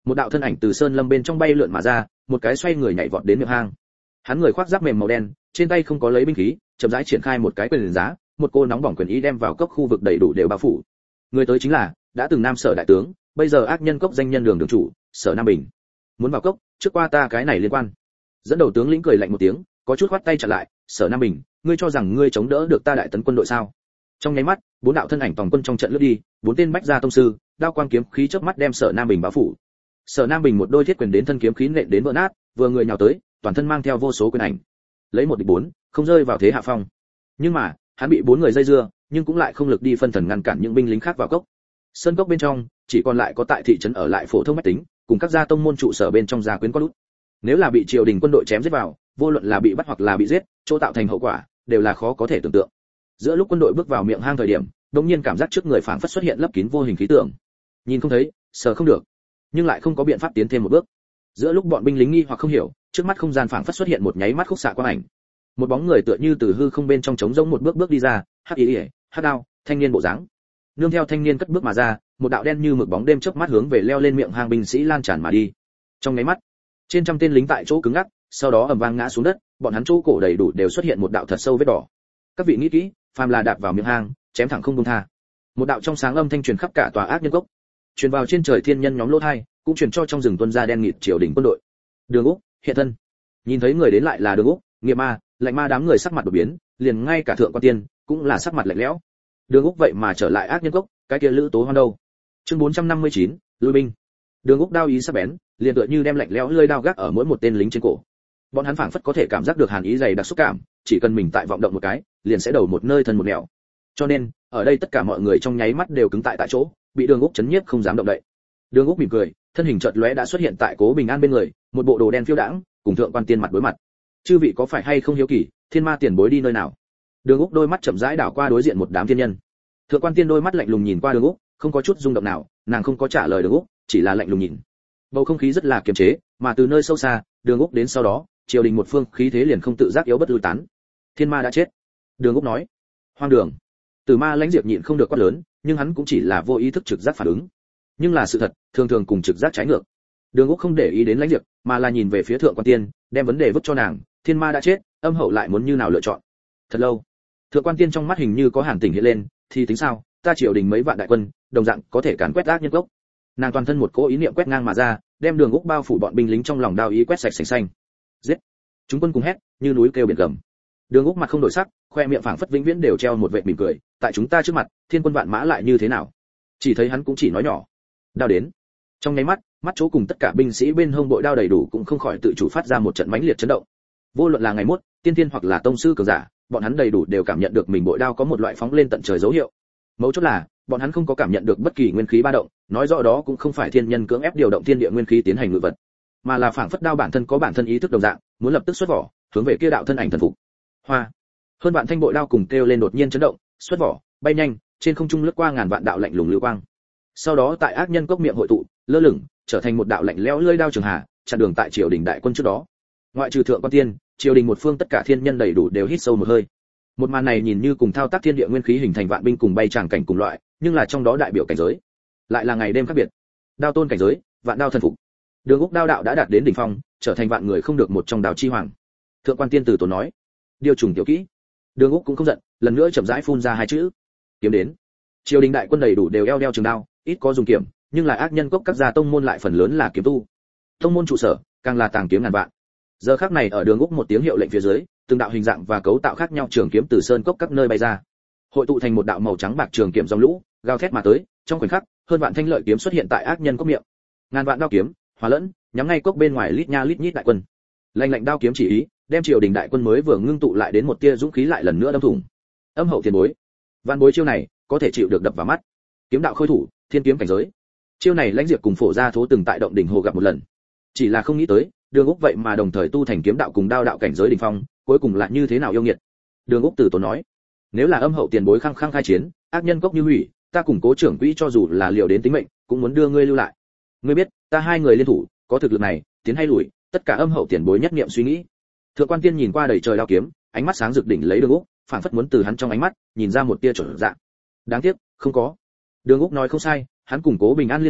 Một đạo thân ảnh từ sơn lâm bên trong bay lượn mà ra, một cái xoay người nhảy vọt đến miệng hang. Hắn người khoác giáp mềm màu đen, trên tay không có lấy binh khí, chậm rãi triển khai một cái quyền giá, một cô nóng bỏng quyền ý đem vào cốc khu vực đầy đủ đều bao phủ. Người tới chính là đã từng Nam Sở đại tướng, bây giờ ác nhân cốc danh nhân đường đường chủ, Sở Nam Bình. Muốn vào cốc, trước qua ta cái này liên quan. Dẫn đầu tướng lĩnh cười lạnh một tiếng, có chút khoát tay chặn lại, Sở Nam Bình, ngươi cho rằng ngươi chống đỡ được ta đại tấn quân đội sao? Trong nháy mắt, bốn đạo thân ảnh toàn quân trong trận lướt đi, bốn tên bách gia tông sư, đao quang kiếm khí chớp mắt đem Sở Nam Bình bao phủ. Sở Nam Bình một đôi thiết quyền đến thân kiếm khí nện đến vỡ nát, vừa người nhào tới, toàn thân mang theo vô số quyền ảnh. Lấy một địch bốn, không rơi vào thế hạ phong. Nhưng mà, hắn bị bốn người dây dưa, nhưng cũng lại không lực đi phân thần ngăn cản những binh lính khác vào cốc. Sơn cốc bên trong, chỉ còn lại có tại thị trấn ở lại phổ thông mách tính, cùng các gia tông môn trụ sở bên trong gia quyến có lút. Nếu là bị triều đình quân đội chém giết vào, vô luận là bị bắt hoặc là bị giết, chỗ tạo thành hậu quả đều là khó có thể tưởng tượng. Giữa lúc quân đội bước vào miệng hang thời điểm, đột nhiên cảm giác trước người phảng phất xuất hiện lấp kín vô hình khí tượng. Nhìn không thấy, sờ không được, nhưng lại không có biện pháp tiến thêm một bước. Giữa lúc bọn binh lính nghi hoặc không hiểu, trước mắt không gian phảng phất xuất hiện một nháy mắt khúc xạ quang ảnh. Một bóng người tựa như từ hư không bên trong trống rỗng một bước bước đi ra, hắc ý, hắc đao, thanh niên bộ dáng. Nương theo thanh niên cất bước mà ra, một đạo đen như mực bóng đêm chớp mắt hướng về leo lên miệng hang binh sĩ lan tràn mà đi. Trong nháy mắt, trên trăm tên lính tại chỗ cứng ngắc, sau đó ầm vang ngã xuống đất, bọn hắn chỗ cổ đầy đủ đều xuất hiện một đạo thật sâu vết đỏ. Các vị nghĩ kỹ, phàm là đạp vào miệng hang, chém thẳng không buông tha. Một đạo trong sáng âm thanh truyền khắp cả tòa ác nhân cốc, truyền vào trên trời thiên nhân nhóm lỗ thai, cũng truyền cho trong rừng tuân gia đen nghịt triều đình quân đội. Đường Úc hiện thân, nhìn thấy người đến lại là Đường Úc, Nghiệp Ma, Lạnh Ma đám người sắc mặt đột biến, liền ngay cả thượng quan tiên cũng là sắc mặt lạnh lẽo. Đường Úc vậy mà trở lại ác nhân cốc, cái kia Lữ Tố Hoan đâu? Chương bốn trăm năm mươi chín, lui binh. Đường Úc đao ý sắc bén, liền tựa như đem lạnh lẽo lưỡi đao gác ở mỗi một tên lính trên cổ. Bọn hắn phảng phất có thể cảm giác được hàn ý dày đặc xúc cảm, chỉ cần mình tại vọng động một cái, liền sẽ đầu một nơi thân một nẻo. Cho nên, ở đây tất cả mọi người trong nháy mắt đều cứng tại tại chỗ, bị Đường Úc chấn nhiếp không dám động đậy. Đường Úc mỉm cười, thân hình chợt lóe đã xuất hiện tại Cố Bình An bên người, một bộ đồ đen phiêu đãng, cùng thượng quan tiên mặt đối mặt. Chư vị có phải hay không hiếu kỳ, thiên ma tiền bối đi nơi nào? Đường Úc đôi mắt chậm rãi đảo qua đối diện một đám thiên nhân. Thượng quan tiên đôi mắt lạnh lùng nhìn qua Đường Úc, không có chút rung động nào, nàng không có trả lời Đường Úc, chỉ là lạnh lùng nhìn. Bầu không khí rất là kiềm chế, mà từ nơi sâu xa, Đường Úc đến sau đó, triều đình một phương khí thế liền không tự giác yếu bất lui tán. Thiên ma đã chết. Đường Úc nói. Hoang đường. Từ Ma Lãnh Diệp nhịn không được quát lớn, nhưng hắn cũng chỉ là vô ý thức trực giác phản ứng. Nhưng là sự thật, thường thường cùng trực giác trái ngược. Đường Úc không để ý đến Lãnh Diệp, mà là nhìn về phía thượng quan tiên, đem vấn đề vứt cho nàng. Thiên ma đã chết, âm hậu lại muốn như nào lựa chọn? Thật lâu, thượng quan tiên trong mắt hình như có hàn tỉnh hiện lên, thì tính sao? Ta triều đình mấy vạn đại quân, đồng dạng có thể càn quét ác nhân cốc. Nàng toàn thân một cỗ ý niệm quét ngang mà ra, đem Đường Úc bao phủ bọn binh lính trong lòng đao ý quét sạch sành xanh. Giết! Chúng quân cùng hét, như núi kêu biển gầm. Đường Úc mặt không đổi sắc, khoe miệng phảng phất vĩnh viễn đều treo một vệt mỉm cười, tại chúng ta trước mặt, thiên quân vạn mã lại như thế nào? Chỉ thấy hắn cũng chỉ nói nhỏ. Đao đến. Trong nháy mắt, mắt chỗ cùng tất cả binh sĩ bên hông bội đao đầy đủ cũng không khỏi tự chủ phát ra một trận mãnh liệt chấn động. Vô luận là ngày mốt, tiên tiên hoặc là tông sư cường giả, bọn hắn đầy đủ đều cảm nhận được mình bội đao có một loại phóng lên tận trời dấu hiệu. Mấu chốt là, bọn hắn không có cảm nhận được bất kỳ nguyên khí ba động, nói rõ đó cũng không phải thiên nhân cưỡng ép điều động thiên địa nguyên khí tiến hành ngự vật, mà là phảng phất đao bản thân có bản thân ý thức đồng dạng, muốn lập tức xuất vỏ, hướng về kia đạo thân ảnh thần phục. Hoa. Hơn vạn thanh bội đao cùng kêu lên đột nhiên chấn động, xuất vỏ, bay nhanh, trên không trung lướt qua ngàn vạn đạo lạnh lùng lưu quang. Sau đó tại ác nhân cốc miệng hội tụ, lơ lửng, trở thành một đạo lạnh lẽo lưỡi đao trường hà, chặn đường tại triều đình đại quân trước đó. Ngoại trừ thượng quan tiên, triều đình một phương tất cả thiên nhân đầy đủ đều hít sâu một hơi. Một màn này nhìn như cùng thao tác thiên địa nguyên khí hình thành vạn binh cùng bay tràng cảnh cùng loại, nhưng là trong đó đại biểu cảnh giới, lại là ngày đêm khác biệt. Đao tôn cảnh giới, vạn đao thần phục. Đường Úc đao đạo đã đạt đến đỉnh phong, trở thành vạn người không được một trong đao chi hoàng. Thượng quan tiên từ tốn nói, điều trùng tiểu kỹ. Đường Úc cũng không giận, lần nữa chậm rãi phun ra hai chữ, kiếm đến. Triều đình đại quân đầy đủ đều eo đeo trường đao, ít có dùng kiếm, nhưng là ác nhân cốc các gia tông môn lại phần lớn là kiếm tu. Tông môn trụ sở, càng là tàng kiếm ngàn vạn. Giờ khắc này ở Đường Úc một tiếng hiệu lệnh phía dưới, từng đạo hình dạng và cấu tạo khác nhau trường kiếm từ sơn cốc các nơi bay ra, hội tụ thành một đạo màu trắng bạc trường kiếm dòng lũ, gào thét mà tới, trong khoảnh khắc, hơn vạn thanh lợi kiếm xuất hiện tại ác nhân cốc miệng. Ngàn vạn đao kiếm, hòa lẫn, nhắm ngay cốc bên ngoài lít nha lít nhít đại quân. Lạnh lạnh đao kiếm chỉ ý, đem triều đình đại quân mới vừa ngưng tụ lại đến một tia dũng khí lại lần nữa đâm thủng. Âm hậu tiền bối, văn bối chiêu này, có thể chịu được đập vào mắt. Kiếm đạo khôi thủ, thiên kiếm cảnh giới. Chiêu này Lãnh Diệp cùng Phổ Gia Thố từng tại động đỉnh hồ gặp một lần. Chỉ là không nghĩ tới, Đường Úc vậy mà đồng thời tu thành kiếm đạo cùng đao đạo cảnh giới đỉnh phong, cuối cùng là như thế nào yêu nghiệt. Đường Úc từ tốn nói, nếu là âm hậu tiền bối khăng khăng khai chiến, ác nhân cốc như hủy, ta cùng Cố trưởng quỹ cho dù là liều đến tính mệnh, cũng muốn đưa ngươi lưu lại. Ngươi biết, ta hai người liên thủ, có thực lực này, tiến hay lùi, tất cả âm hậu tiền bối nhất niệm suy nghĩ. Thượng quan tiên nhìn qua đầy trời đao kiếm, ánh mắt sáng rực đỉnh lấy Đường Úc, phảng phất muốn từ hắn trong ánh mắt nhìn ra một tia chuẩn dạng. Đáng tiếc, không có. Đường Úc nói không sai, hắn cùng Cố Bình An liên thủ,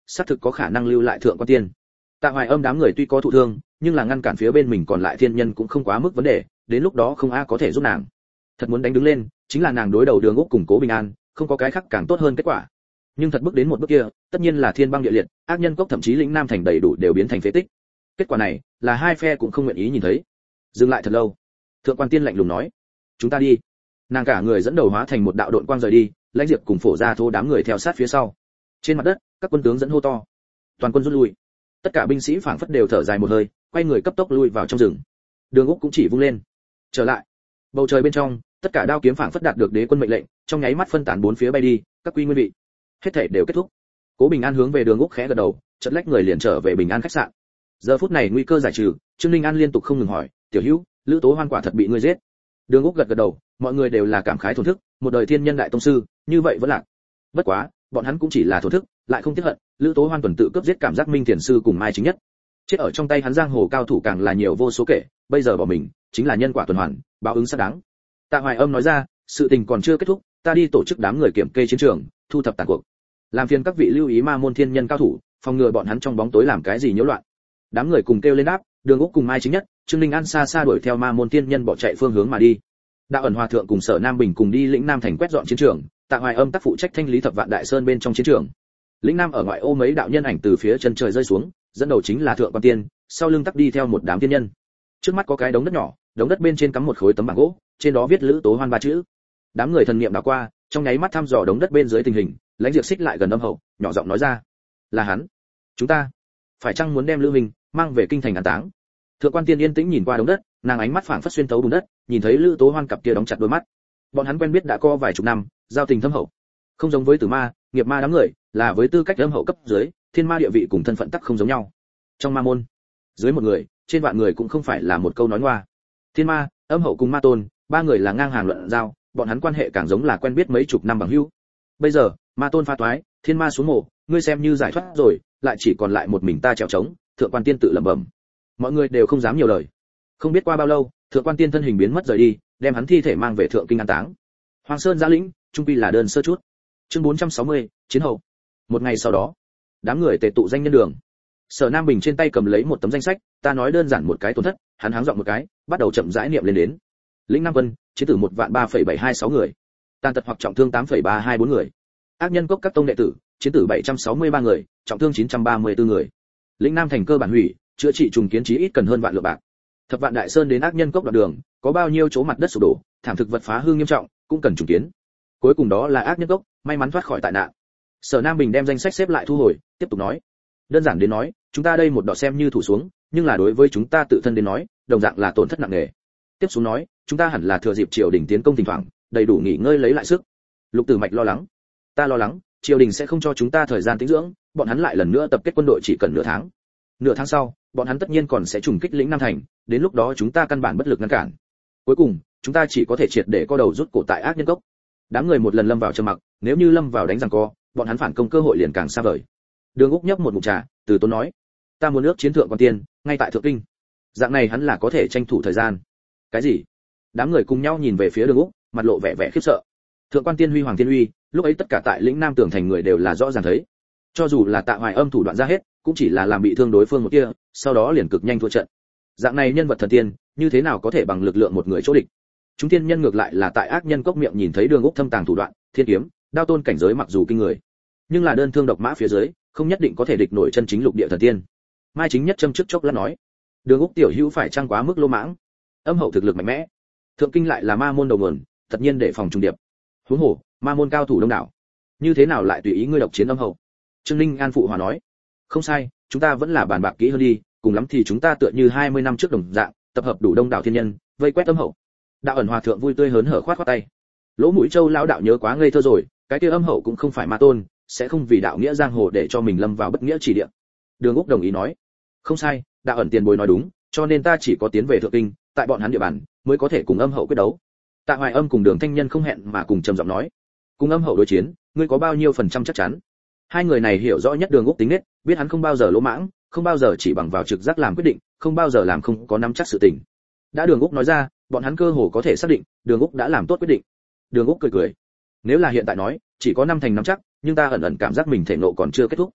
xác thực có khả năng lưu lại thượng quan tiên. Tạ Hoài Âm đám người tuy có thụ thương, nhưng là ngăn cản phía bên mình còn lại thiên nhân cũng không quá mức vấn đề, đến lúc đó không ai có thể giúp nàng. Thật muốn đánh đứng lên, chính là nàng đối đầu Đường Úc cùng Cố Bình An, không có cái khác càng tốt hơn kết quả. Nhưng thật bước đến một bước kia, tất nhiên là thiên băng địa liệt, ác nhân cốc thậm chí lĩnh Nam thành đầy đủ đều biến thành phế tích. Kết quả này, là hai phe cũng không nguyện ý nhìn thấy. Dừng lại thật lâu, thượng quan tiên lạnh lùng nói: "Chúng ta đi." Nàng cả người dẫn đầu hóa thành một đạo độn quang rời đi, Lãnh Diệp cùng Phổ Gia Thô đám người theo sát phía sau. Trên mặt đất, các quân tướng dẫn hô to: "Toàn quân rút lui!" Tất cả binh sĩ phảng phất đều thở dài một hơi, quay người cấp tốc lui vào trong rừng. Đường Úc cũng chỉ vung lên: "Trở lại!" Bầu trời bên trong, tất cả đao kiếm phảng phất đạt được đế quân mệnh lệnh, trong nháy mắt phân tán bốn phía bay đi, các quy nguyên vị. Hết thảy đều kết thúc. Cố Bình An hướng về Đường Úc khẽ gật đầu, chợt lách người liền trở về Bình An khách sạn. Giờ phút này nguy cơ giải trừ, Trương Ninh An liên tục không ngừng hỏi: "Tiểu Hữu, Lữ Tố Hoan quả thật bị ngươi giết?" Đường Úc gật gật đầu, mọi người đều là cảm khái thổn thức, một đời thiên nhân đại tông sư, như vậy vẫn lạc. Bất quá, bọn hắn cũng chỉ là thổn thức, lại không tiếc hận, Lữ Tố Hoan tuần tự cướp giết cảm giác Minh Thiền sư cùng Mai Chính Nhất. Chết ở trong tay hắn giang hồ cao thủ càng là nhiều vô số kể, bây giờ bỏ mình, chính là nhân quả tuần hoàn, báo ứng xác đáng. Tạ Hoài Âm nói ra: "Sự tình còn chưa kết thúc, ta đi tổ chức đám người kiểm kê chiến trường, thu thập tàn cuộc. Làm phiền các vị lưu ý ma môn thiên nhân cao thủ, phòng ngừa bọn hắn trong bóng tối làm cái gì nhiễu loạn." Đám người cùng kêu lên đáp, Đường Úc cùng Mai Chính Nhất, Trương Ninh An xa xa đuổi theo ma môn thiên nhân bỏ chạy phương hướng mà đi. Đạo ẩn hòa thượng cùng Sở Nam Bình cùng đi lĩnh Nam thành quét dọn chiến trường, Tạ Hoài Âm tác phụ trách thanh lý thập vạn đại sơn bên trong chiến trường. Lĩnh Nam ở ngoại ô mấy đạo nhân ảnh từ phía chân trời rơi xuống, dẫn đầu chính là thượng quan tiên, sau lưng tắc đi theo một đám tiên nhân. Trước mắt có cái đống đất nhỏ, đống đất bên trên cắm một khối tấm bảng gỗ, trên đó viết Lữ Tố Hoan ba chữ. Đám người thần niệm đảo qua, trong nháy mắt thăm dò đống đất bên dưới tình hình, Lãnh Diệp xích lại gần Âm Hậu, nhỏ giọng nói ra: "Là hắn. Chúng ta phải chăng muốn đem Lữ Minh mang về kinh thành an táng?" Thượng quan tiên yên tĩnh nhìn qua đống đất, nàng ánh mắt phảng phất xuyên thấu bùn đất, nhìn thấy Lữ Tố Hoan cặp kia đóng chặt đôi mắt. Bọn hắn quen biết đã có vài chục năm, giao tình thâm hậu. Không giống với Tử Ma, Nghiệp Ma đám người, là với tư cách Âm Hậu cấp dưới, thiên ma địa vị cùng thân phận tắc không giống nhau. Trong ma môn, dưới một người, trên vạn người cũng không phải là một câu nói ngoa. Thiên Ma, Âm Hậu cùng Ma Tôn, ba người là ngang hàng luận giao, bọn hắn quan hệ càng giống là quen biết mấy chục năm bằng hữu. Bây giờ, Ma Tôn phá toái, Thiên Ma xuống mộ, ngươi xem như giải thoát rồi, lại chỉ còn lại một mình ta trèo trống. Thượng quan tiên tự lẩm bẩm. Mọi người đều không dám nhiều lời. Không biết qua bao lâu, thượng quan tiên thân hình biến mất rời đi, đem hắn thi thể mang về thượng kinh an táng. Hoàng Sơn Giã Lĩnh, trung quy là đơn sơ chút. Chương bốn trăm sáu mươi, chiến hậu. Một ngày sau đó, đám người tề tụ danh nhân đường. Sở Nam Bình trên tay cầm lấy một tấm danh sách, ta nói đơn giản một cái tổn thất, hắn háng giọng một cái, bắt đầu chậm rãi niệm lên đến. Lĩnh Nam Quân, chiến tử một vạn ba phẩy bảy hai sáu người, tàn tật hoặc trọng thương tám phẩy ba hai bốn người. Ác nhân cốc các tông đệ tử, chiến tử bảy trăm sáu mươi ba người, trọng thương chín trăm ba mươi tư người. Lĩnh Nam thành cơ bản hủy, chữa trị trùng kiến chí ít cần hơn vạn lượng bạc. Thập vạn đại sơn đến ác nhân cốc đoạn đường, có bao nhiêu chỗ mặt đất sụp đổ, thảm thực vật phá hư nghiêm trọng, cũng cần trùng kiến. Cuối cùng đó là ác nhân cốc, may mắn thoát khỏi tai nạn. Sở Nam Bình đem danh sách xếp lại thu hồi, tiếp tục nói: đơn giản đến nói, chúng ta đây một đọt xem như thủ xuống, nhưng là đối với chúng ta tự thân đến nói, đồng dạng là tổn thất nặng nề. Tiếp xuống nói, chúng ta hẳn là thừa dịp triều đình tiến công thỉnh thoảng, đầy đủ nghỉ ngơi lấy lại sức. Lục Tử Mạch lo lắng, ta lo lắng, triều đình sẽ không cho chúng ta thời gian tĩnh dưỡng, bọn hắn lại lần nữa tập kết quân đội chỉ cần nửa tháng. Nửa tháng sau, bọn hắn tất nhiên còn sẽ trùng kích lĩnh Nam thành, đến lúc đó chúng ta căn bản bất lực ngăn cản. Cuối cùng, chúng ta chỉ có thể triệt để co đầu rút cổ tại ác nhân cốc. Đám người một lần lâm vào trầm mặc, nếu như lâm vào đánh giằng co, bọn hắn phản công cơ hội liền càng xa vời. Đường Úc nhấp một ngụm trà, từ tốn nói: ta muốn nước chiến thượng quan tiên, ngay tại thượng kinh. Dạng này hắn là có thể tranh thủ thời gian. Cái gì? Đám người cùng nhau nhìn về phía Đường Úc, mặt lộ vẻ vẻ khiếp sợ. Thượng quan tiên huy hoàng tiên uy, lúc ấy tất cả tại lĩnh Nam tường thành người đều là rõ ràng thấy. Cho dù là Tạ Hoài Âm thủ đoạn ra hết, cũng chỉ là làm bị thương đối phương một tia, sau đó liền cực nhanh thua trận. Dạng này nhân vật thần tiên, như thế nào có thể bằng lực lượng một người chỗ địch? Chúng tiên nhân ngược lại là tại ác nhân cốc miệng nhìn thấy Đường Úc thâm tàng thủ đoạn, thiên kiếm, đao tôn cảnh giới mặc dù kinh người, nhưng là đơn thương độc mã phía dưới, không nhất định có thể địch nổi chân chính lục địa thần tiên. Mai Chính Nhất châm trước chốc lát nói: Đường Úc tiểu hữu phải trang quá mức lô mãng. Âm hậu thực lực mạnh mẽ, thượng kinh lại là ma môn đầu nguồn, tất nhiên để phòng trùng điệp. Huống hồ, ma môn cao thủ đông đảo, như thế nào lại tùy ý ngươi độc chiến âm hậu? Trương Ninh An phụ hòa nói: không sai, chúng ta vẫn là bàn bạc kỹ hơn đi, cùng lắm thì chúng ta tựa như hai mươi năm trước đồng dạng, tập hợp đủ đông đảo thiên nhân, vây quét âm hậu. Đạo ẩn hòa thượng vui tươi hớn hở khoát khoát tay. Lỗ Mũi Châu lão đạo nhớ quá ngây thơ rồi, cái kia âm hậu cũng không phải ma tôn, sẽ không vì đạo nghĩa giang hồ để cho mình lâm vào bất nghĩa chỉ địa. Đường Úc đồng ý nói: không sai, đạo ẩn tiền bối nói đúng, cho nên ta chỉ có tiến về thượng kinh, tại bọn hắn địa bàn mới có thể cùng âm hậu quyết đấu. Tạ Hoài Âm cùng Đường Thanh Nhân không hẹn mà cùng trầm giọng nói: cùng âm hậu đối chiến, ngươi có bao nhiêu phần trăm chắc chắn? Hai người này hiểu rõ nhất Đường Úc tính nết, biết hắn không bao giờ lỗ mãng, không bao giờ chỉ bằng vào trực giác làm quyết định, không bao giờ làm không có nắm chắc sự tình. Đã Đường Úc nói ra, bọn hắn cơ hồ có thể xác định, Đường Úc đã làm tốt quyết định. Đường Úc cười cười: nếu là hiện tại nói, chỉ có năm thành nắm chắc, nhưng ta ẩn ẩn cảm giác mình thể nộ còn chưa kết thúc.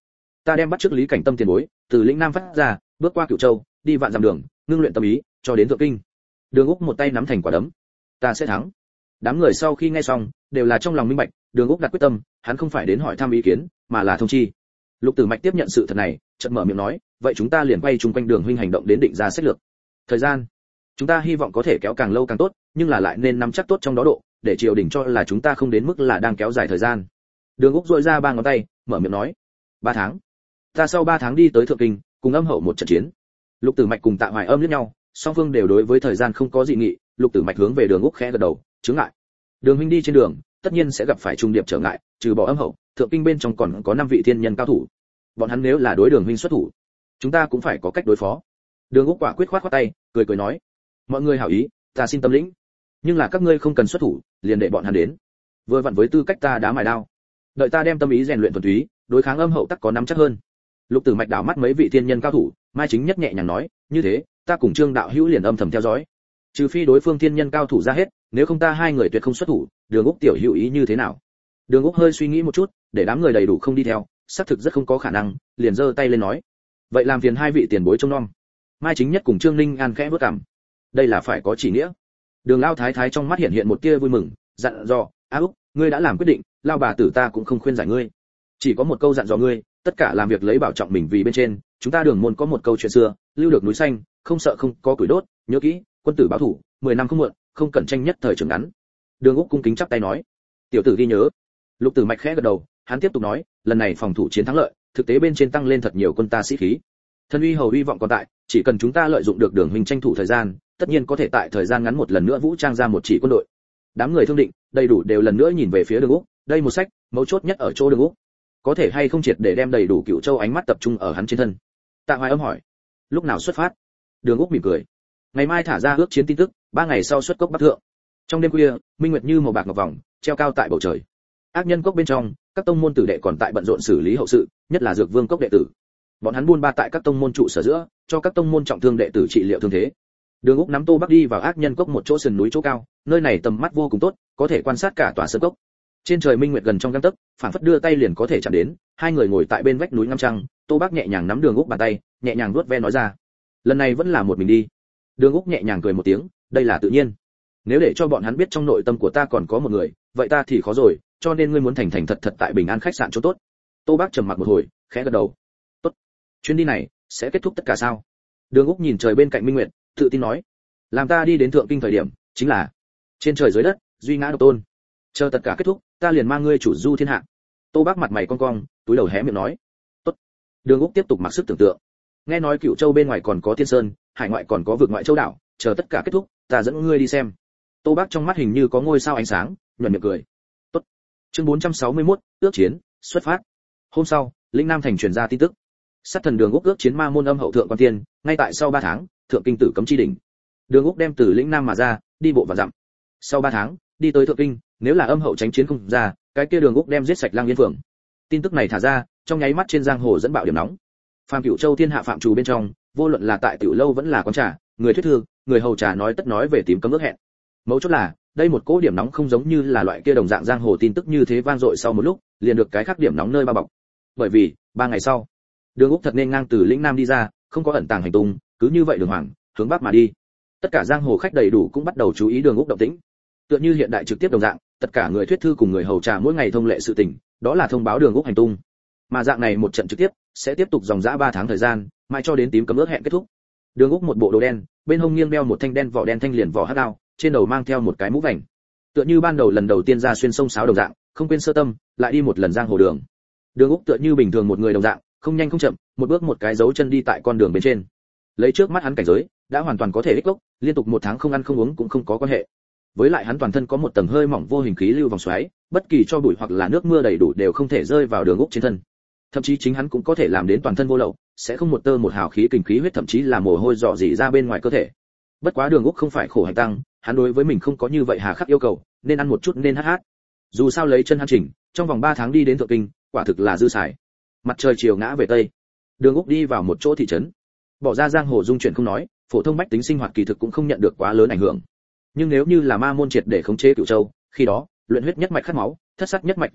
Ta đem bắt trước Lý Cảnh Tâm tiền bối, từ lĩnh Nam phát ra, bước qua Cửu Châu, đi vạn dặm đường, ngưng luyện tâm ý, cho đến thượng kinh. Đường Úc một tay nắm thành quả đấm. Ta sẽ thắng. Đám người sau khi nghe xong, đều là trong lòng minh bạch, Đường Úc đặt quyết tâm, hắn không phải đến hỏi thăm ý kiến, mà là thông chi. Lục Tử Mạch tiếp nhận sự thật này, chợt mở miệng nói, vậy chúng ta liền quay chung quanh Đường huynh hành động đến định ra sách lược. Thời gian, chúng ta hy vọng có thể kéo càng lâu càng tốt, nhưng là lại nên nắm chắc tốt trong đó độ, để triều đình cho là chúng ta không đến mức là đang kéo dài thời gian. Đường Úc duỗi ra ba ngón tay, mở miệng nói, ba tháng. Ta sau ba tháng đi tới thượng kinh, cùng Âm hậu một trận chiến. Lục Tử Mạch cùng Tạ Hoài Âm liếc nhau, song phương đều đối với thời gian không có dị nghị. Lục Tử Mạch hướng về Đường Úc khẽ gật đầu, chướng ngại. Đường huynh đi trên đường, tất nhiên sẽ gặp phải trung điệp trở ngại, trừ bỏ Âm hậu, thượng kinh bên trong còn có năm vị thiên nhân cao thủ. Bọn hắn nếu là đối Đường huynh xuất thủ, chúng ta cũng phải có cách đối phó. Đường Úc quả quyết khoát khoát tay, cười cười nói, mọi người hảo ý, ta xin tâm lĩnh. Nhưng là các ngươi không cần xuất thủ, liền để bọn hắn đến. Vừa vặn với tư cách ta đá mài đao, đợi ta đem tâm ý rèn luyện thuần túy, đối kháng Âm hậu tắc có nắm chắc hơn. Lục Tử Mạch đảo mắt mấy vị thiên nhân cao thủ, Mai Chính Nhất nhẹ nhàng nói, như thế, ta cùng Trương đạo hữu liền âm thầm theo dõi. Trừ phi đối phương thiên nhân cao thủ ra hết, nếu không ta hai người tuyệt không xuất thủ. Đường Úc tiểu hữu ý như thế nào? Đường Úc hơi suy nghĩ một chút, để đám người đầy đủ không đi theo, xác thực rất không có khả năng, liền giơ tay lên nói, vậy làm phiền hai vị tiền bối trông nom. Mai Chính Nhất cùng Trương Ninh An khẽ bước cằm, đây là phải có chỉ nghĩa. Đường Lao Thái Thái trong mắt hiện hiện một tia vui mừng, dặn dò, a Úc, ngươi đã làm quyết định, Lao bà tử ta cũng không khuyên giải ngươi, chỉ có một câu dặn dò ngươi, tất cả làm việc lấy bảo trọng mình vì bên trên. Chúng ta Đường môn có một câu chuyện xưa, lưu được núi xanh, không sợ không có củi đốt, nhớ kỹ, quân tử báo thủ, mười năm không muộn, không cần tranh nhất thời trường ngắn. Đường Úc cung kính chắp tay nói, tiểu tử ghi nhớ. Lục Tử Mạch khẽ gật đầu, hắn tiếp tục nói, lần này phòng thủ chiến thắng lợi, thực tế bên trên tăng lên thật nhiều quân ta sĩ khí. Thân uy hầu uy vọng còn tại, chỉ cần chúng ta lợi dụng được Đường huynh tranh thủ thời gian, tất nhiên có thể tại thời gian ngắn một lần nữa vũ trang ra một chỉ quân đội. Đám người thương định, đầy đủ đều lần nữa nhìn về phía Đường Úc, đây một sách, mấu chốt nhất ở chỗ Đường Úc. Có thể hay không triệt để đem đầy đủ Cửu Châu ánh mắt tập trung ở hắn trên thân. Tạ Hoài Âm hỏi, lúc nào xuất phát? Đường Úc mỉm cười, ngày mai thả ra ước chiến tin tức, ba ngày sau xuất cốc bắc thượng. Trong đêm khuya, minh nguyệt như màu bạc ngọc vòng, treo cao tại bầu trời. Ác nhân cốc bên trong, các tông môn tử đệ còn tại bận rộn xử lý hậu sự, nhất là Dược Vương cốc đệ tử. Bọn hắn buôn ba tại các tông môn trụ sở giữa, cho các tông môn trọng thương đệ tử trị liệu thương thế. Đường Úc nắm Tô Bắc đi vào ác nhân cốc một chỗ sườn núi chỗ cao, nơi này tầm mắt vô cùng tốt, có thể quan sát cả tòa sơn cốc. Trên trời minh nguyệt gần trong gang tấc, phản phất đưa tay liền có thể chạm đến. Hai người ngồi tại bên vách núi ngắm trăng, Tô Bắc nhẹ nhàng nắm Đường Úc bàn tay, nhẹ nhàng vuốt ve nói ra, lần này vẫn là một mình đi. Đường Úc nhẹ nhàng cười một tiếng, đây là tự nhiên. Nếu để cho bọn hắn biết trong nội tâm của ta còn có một người, vậy ta thì khó rồi, cho nên ngươi muốn thành thành thật thật tại Bình An khách sạn chỗ tốt. Tô Bắc trầm mặc một hồi, khẽ gật đầu. Tốt. Chuyến đi này sẽ kết thúc tất cả sao? Đường Úc nhìn trời bên cạnh minh nguyệt, tự tin nói, làm ta đi đến thượng kinh thời điểm, chính là trên trời dưới đất, duy ngã độc tôn. Chờ tất cả kết thúc, ta liền mang ngươi chủ du thiên hạ. Tô Bắc mặt mày cong cong, túi đầu hé miệng nói, tốt. Đường Úc tiếp tục mặc sức tưởng tượng. Nghe nói Cửu Châu bên ngoài còn có Thiên Sơn, hải ngoại còn có vực ngoại châu đảo, chờ tất cả kết thúc, ta dẫn ngươi đi xem. Tô Bắc trong mắt hình như có ngôi sao ánh sáng, nhuận miệng cười. Tốt. Chương bốn trăm sáu mươi mốt, ước chiến, xuất phát. Hôm sau, Lĩnh Nam thành truyền ra tin tức. Sát thần Đường Úc ước chiến ma môn Âm hậu thượng quan tiên, ngay tại sau ba tháng, thượng kinh tử cấm chi đỉnh. Đường Úc đem từ Lĩnh Nam mà ra, đi bộ và dặm. Sau ba tháng, đi tới thượng kinh, nếu là Âm hậu tránh chiến không ra, cái kia Đường Úc đem giết sạch Lang Yên Phượng. Tin tức này thả ra, trong nháy mắt trên giang hồ dẫn bạo điểm nóng. Phàm Cửu Châu thiên hạ phạm trù bên trong, vô luận là tại tiểu lâu vẫn là quán trà, người thuyết thư, người hầu trà nói tất nói về tím cấm ước hẹn. Mấu chốt là, đây một cỗ điểm nóng không giống như là loại kia đồng dạng giang hồ tin tức như thế vang dội sau một lúc, liền được cái khác điểm nóng nơi bao bọc. Bởi vì, ba ngày sau, Đường Úc thật nên ngang từ Lĩnh Nam đi ra, không có ẩn tàng hành tung, cứ như vậy đường hoàng, hướng bắc mà đi. Tất cả giang hồ khách đầy đủ cũng bắt đầu chú ý Đường Úc động tĩnh. Tựa như hiện đại trực tiếp đồng dạng, tất cả người thuyết thư cùng người hầu trà mỗi ngày thông lệ sự tình, đó là thông báo Đường Úc hành tung. Mà dạng này một trận trực tiếp sẽ tiếp tục dòng dã ba tháng thời gian, mãi cho đến tím cấm ước hẹn kết thúc. Đường Úc một bộ đồ đen, bên hông nghiêng đeo một thanh đen vỏ đen thanh liền vỏ hắc đao, trên đầu mang theo một cái mũ vành. Tựa như ban đầu lần đầu tiên ra xuyên sông sáo đồng dạng, không quên sơ tâm, lại đi một lần giang hồ đường. Đường Úc tựa như bình thường một người đồng dạng, không nhanh không chậm, một bước một cái dấu chân đi tại con đường bên trên. Lấy trước mắt hắn cảnh giới, đã hoàn toàn có thể ích lốc, liên tục một tháng không ăn không uống cũng không có quan hệ. Với lại hắn toàn thân có một tầng hơi mỏng vô hình khí lưu vòng xoáy, bất kỳ cho bụi hoặc là nước mưa đầy đủ đều không thể rơi vào Đường Úc trên thân. Thậm chí chính hắn cũng có thể làm đến toàn thân vô lậu, sẽ không một tơ một hào khí kinh khí huyết thậm chí là mồ hôi rọ rỉ ra bên ngoài cơ thể. Bất quá Đường Úc không phải khổ hành tăng, hắn đối với mình không có như vậy hà khắc yêu cầu, nên ăn một chút nên hát hát. Dù sao lấy chân hắn chỉnh, trong vòng ba tháng đi đến thượng kinh, quả thực là dư xài. Mặt trời chiều ngã về tây, Đường Úc đi vào một chỗ thị trấn. Bỏ ra giang hồ dung chuyển không nói, phổ thông bách tính sinh hoạt kỳ thực cũng không nhận được quá lớn ảnh hưởng. Nhưng nếu như là ma môn triệt để khống chế Cửu Châu, khi đó, luyện huyết nhất mạch khát máu, thất sát nhất mạch tàn sát,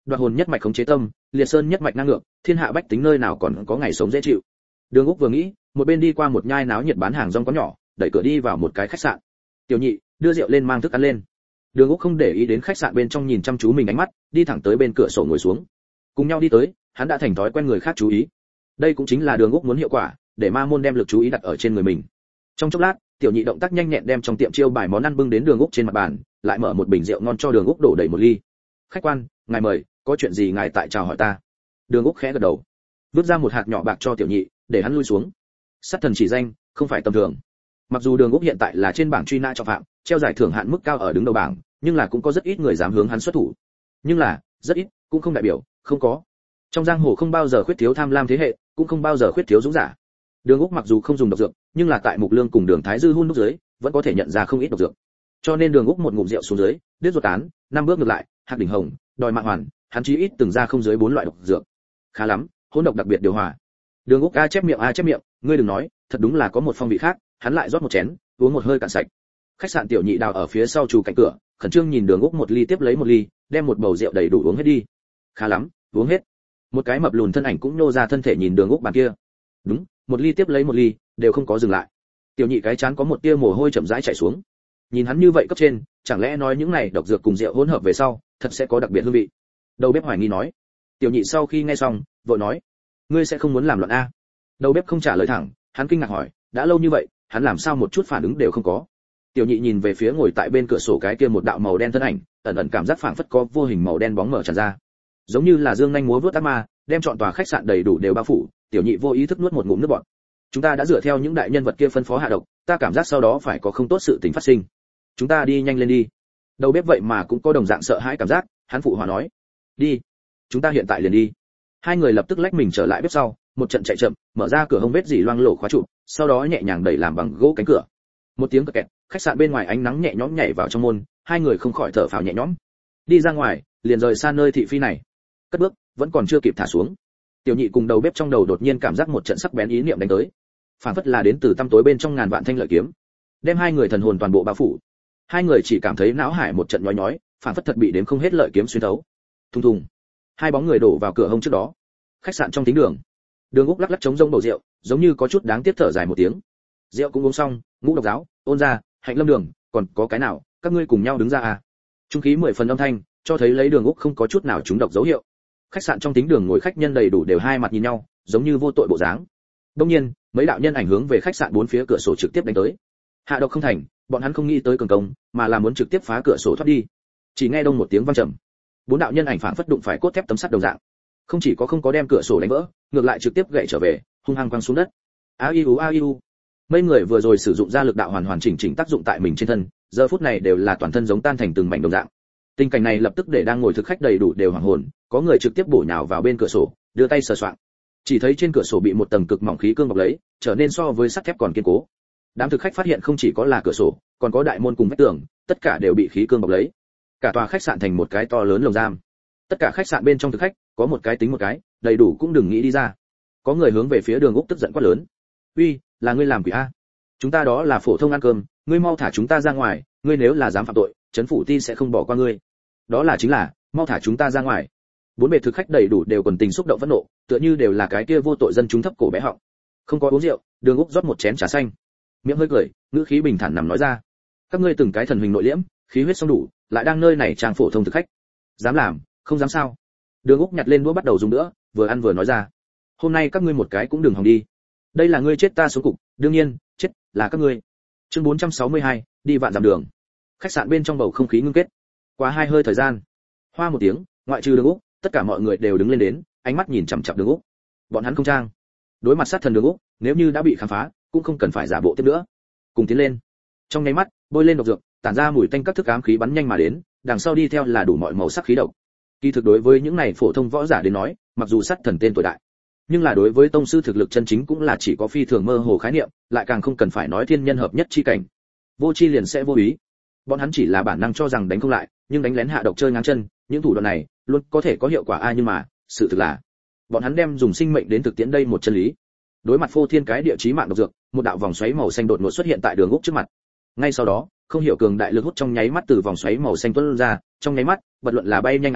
đoạt hồn nhất mạch khống chế tâm, liệt sơn nhất mạch năng lượng, thiên hạ bách tính nơi nào còn có ngày sống dễ chịu. Đường Úc vừa nghĩ, một bên đi qua một nhai náo nhiệt bán hàng rong có nhỏ, đẩy cửa đi vào một cái khách sạn. Tiểu nhị đưa rượu lên mang thức ăn lên. Đường Úc không để ý đến khách sạn bên trong nhìn chăm chú mình ánh mắt, đi thẳng tới bên cửa sổ ngồi xuống. Cùng nhau đi tới, hắn đã thành thói quen người khác chú ý. Đây cũng chính là Đường Úc muốn hiệu quả, để ma môn đem lực chú ý đặt ở trên người mình. Trong chốc lát, tiểu nhị động tác nhanh nhẹn đem trong tiệm chiêu bài món ăn bưng đến Đường Úc trên mặt bàn, lại mở một bình rượu ngon cho Đường Úc đổ đầy một ly. Khách quan, ngài mời, có chuyện gì ngài tại chào hỏi ta. Đường Úc khẽ gật đầu, vứt ra một hạt nhỏ bạc cho tiểu nhị, để hắn lui xuống. Sát thần chỉ danh, không phải tầm thường. Mặc dù Đường Úc hiện tại là trên bảng truy nã trọng phạm, treo giải thưởng hạn mức cao ở đứng đầu bảng, nhưng là cũng có rất ít người dám hướng hắn xuất thủ. Nhưng là, rất ít, cũng không đại biểu không có. Trong giang hồ không bao giờ khuyết thiếu tham lam thế hệ, cũng không bao giờ khuyết thiếu dũng giả. Đường Úc mặc dù không dùng độc dược, nhưng là tại Mục Lương cùng Đường Thái Dư hun đúc dưới, vẫn có thể nhận ra không ít độc dược. Cho nên Đường Úc một ngụm rượu xuống dưới, đứt ruột tán, năm bước ngược lại, hạc đỉnh hồng, đòi mạng hoàn, hắn chí ít từng ra không dưới bốn loại độc dược. Khá lắm, hỗn độc đặc biệt điều hòa. Đường Úc a chép miệng a chép miệng, ngươi đừng nói, thật đúng là có một phong vị khác, hắn lại rót một chén, uống một hơi cạn sạch. Khách sạn tiểu nhị đào ở phía sau chủ cạnh cửa, khẩn trương nhìn Đường Úc một ly tiếp lấy một ly, đem một bầu rượu đầy đủ uống hết đi. Khá lắm, uống hết. Một cái mập lùn thân ảnh cũng nô ra thân thể nhìn Đường Úc bàn kia. Đúng, một ly tiếp lấy một ly, đều không có dừng lại. Tiểu nhị cái chán có một tia mồ hôi chậm rãi chảy xuống. Nhìn hắn như vậy cấp trên, chẳng lẽ nói những này độc dược cùng rượu hỗn hợp về sau, thật sẽ có đặc biệt hương vị. Đầu bếp hoài nghi nói. Tiểu nhị sau khi nghe xong, vội nói, ngươi sẽ không muốn làm loạn a? Đầu bếp không trả lời thẳng, hắn kinh ngạc hỏi, đã lâu như vậy, hắn làm sao một chút phản ứng đều không có. Tiểu nhị nhìn về phía ngồi tại bên cửa sổ cái kia một đạo màu đen thân ảnh, ẩn ẩn cảm giác phảng phất có vô hình màu đen bóng mở tràn ra, giống như là dương nhanh múa vớt ác ma, đem trọn tòa khách sạn đầy đủ đều bao phủ. Tiểu nhị vô ý thức nuốt một ngụm nước bọt. Chúng ta đã dựa theo những đại nhân vật kia phân phó hạ độc, ta cảm giác sau đó phải có không tốt sự tình phát sinh. Chúng ta đi nhanh lên đi. Đầu bếp vậy mà cũng có đồng dạng sợ hãi cảm giác, hắn phụ hòa nói, đi, chúng ta hiện tại liền đi. Hai người lập tức lách mình trở lại bếp sau, một trận chạy chậm, mở ra cửa hông vết dỉ loang lổ khóa trụ, sau đó nhẹ nhàng đẩy làm bằng gỗ cánh cửa. Một tiếng cạch kẹt, khách sạn bên ngoài ánh nắng nhẹ nhõm nhảy vào trong môn, hai người không khỏi thở phào nhẹ nhõm. Đi ra ngoài, liền rời xa nơi thị phi này. Cất bước, vẫn còn chưa kịp thả xuống. Tiểu nhị cùng đầu bếp trong đầu đột nhiên cảm giác một trận sắc bén ý niệm đánh tới, phản phất là đến từ tăm tối bên trong ngàn vạn thanh lợi kiếm, đem hai người thần hồn toàn bộ bao phủ. Hai người chỉ cảm thấy não hải một trận nhói nhói, phản phất thật bị đếm không hết lợi kiếm xuyên thấu. Thùng thùng, hai bóng người đổ vào cửa hông trước đó. Khách sạn trong thính đường, Đường Úc lắc lắc chống rông bầu rượu, giống như có chút đáng tiếc thở dài một tiếng. Rượu cũng uống xong, Ngũ Độc Giáo, Ôn gia, Hạnh Lâm Đường, còn có cái nào, các ngươi cùng nhau đứng ra à? Trung khí mười phần âm thanh, cho thấy lấy Đường Úc không có chút nào trúng độc dấu hiệu. Khách sạn trong thính đường ngồi khách nhân đầy đủ đều hai mặt nhìn nhau, giống như vô tội bộ dáng. Đương nhiên, mấy đạo nhân ảnh hướng về khách sạn bốn phía cửa sổ trực tiếp đánh tới. Hạ độc không thành, bọn hắn không nghĩ tới cường công, mà là muốn trực tiếp phá cửa sổ thoát đi. Chỉ nghe đông một tiếng vang trầm, bốn đạo nhân ảnh phảng phất đụng phải cốt thép tấm sắt đồng dạng, không chỉ có không có đem cửa sổ đánh vỡ, ngược lại trực tiếp gậy trở về, hung hăng quăng xuống đất. A i u a i u. Mấy người vừa rồi sử dụng ra lực đạo hoàn hoàn chỉnh chỉnh tác dụng tại mình trên thân, giờ phút này đều là toàn thân giống tan thành từng mảnh đồng dạng. Tình cảnh này lập tức để đang ngồi thực khách đầy đủ đều hoảng hồn, có người trực tiếp bổ nhào vào bên cửa sổ, đưa tay sờ soạng. Chỉ thấy trên cửa sổ bị một tầng cực mỏng khí cương bọc lấy, trở nên so với sắt thép còn kiên cố. Đám thực khách phát hiện không chỉ có là cửa sổ, còn có đại môn cùng vách tường, tất cả đều bị khí cương bọc lấy. Cả tòa khách sạn thành một cái to lớn lồng giam. Tất cả khách sạn bên trong thực khách, có một cái tính một cái, đầy đủ cũng đừng nghĩ đi ra. Có người hướng về phía Đường Úc tức giận quát lớn. "Uy, là ngươi làm quỷ a? Chúng ta đó là phổ thông ăn cơm, ngươi mau thả chúng ta ra ngoài, ngươi nếu là dám phạm tội, trấn phủ ti sẽ không bỏ qua ngươi." Đó là chính là, mau thả chúng ta ra ngoài. Bốn bề thực khách đầy đủ đều quần tình xúc động phẫn nộ, tựa như đều là cái kia vô tội dân chúng thấp cổ bé họng. Không có uống rượu, Đường Úc rót một chén trà xanh, miệng hơi cười, ngữ khí bình thản nằm nói ra: "Các ngươi từng cái thần hình nội liễm, khí huyết song đủ, lại đang nơi này trang phổ thông thực khách, dám làm, không dám sao?" Đường Úc nhặt lên đũa bắt đầu dùng nữa, vừa ăn vừa nói ra: "Hôm nay các ngươi một cái cũng đừng hòng đi. Đây là ngươi chết ta số cục, đương nhiên, chết là các ngươi." Chương bốn trăm sáu mươi hai, đi vạn dặm đường. Khách sạn bên trong bầu không khí ngưng kết. Qua hai hơi thời gian, hoa một tiếng, ngoại trừ Đường Úc, tất cả mọi người đều đứng lên đến, ánh mắt nhìn chằm chằm Đường Úc. Bọn hắn không trang. Đối mặt sát thần Đường Úc, nếu như đã bị khám phá, cũng không cần phải giả bộ tiếp nữa. Cùng tiến lên. Trong nháy mắt, bôi lên độc dược, tản ra mùi tanh các thức ám khí bắn nhanh mà đến, đằng sau đi theo là đủ mọi màu sắc khí độc. Kỳ thực đối với những này phổ thông võ giả đến nói, mặc dù sát thần tên tuổi đại, nhưng là đối với tông sư thực lực chân chính cũng là chỉ có phi thường mơ hồ khái niệm, lại càng không cần phải nói thiên nhân hợp nhất chi cảnh. Vô chi liền sẽ vô ý. Bọn hắn chỉ là bản năng cho rằng đánh không lại, nhưng đánh lén hạ độc chơi ngang chân, những thủ đoạn này luôn có thể có hiệu quả ai, nhưng mà, sự thực là, bọn hắn đem dùng sinh mệnh đến thực tiễn đây một chân lý. Đối mặt phô thiên cái địa chí mạng độc dược, một đạo vòng xoáy màu xanh đột ngột xuất hiện tại Đường Úc trước mặt. Ngay sau đó, không hiểu cường đại lực hút trong nháy mắt từ vòng xoáy màu xanh tuôn ra, trong nháy mắt, bất luận là bay nhanh ám khí,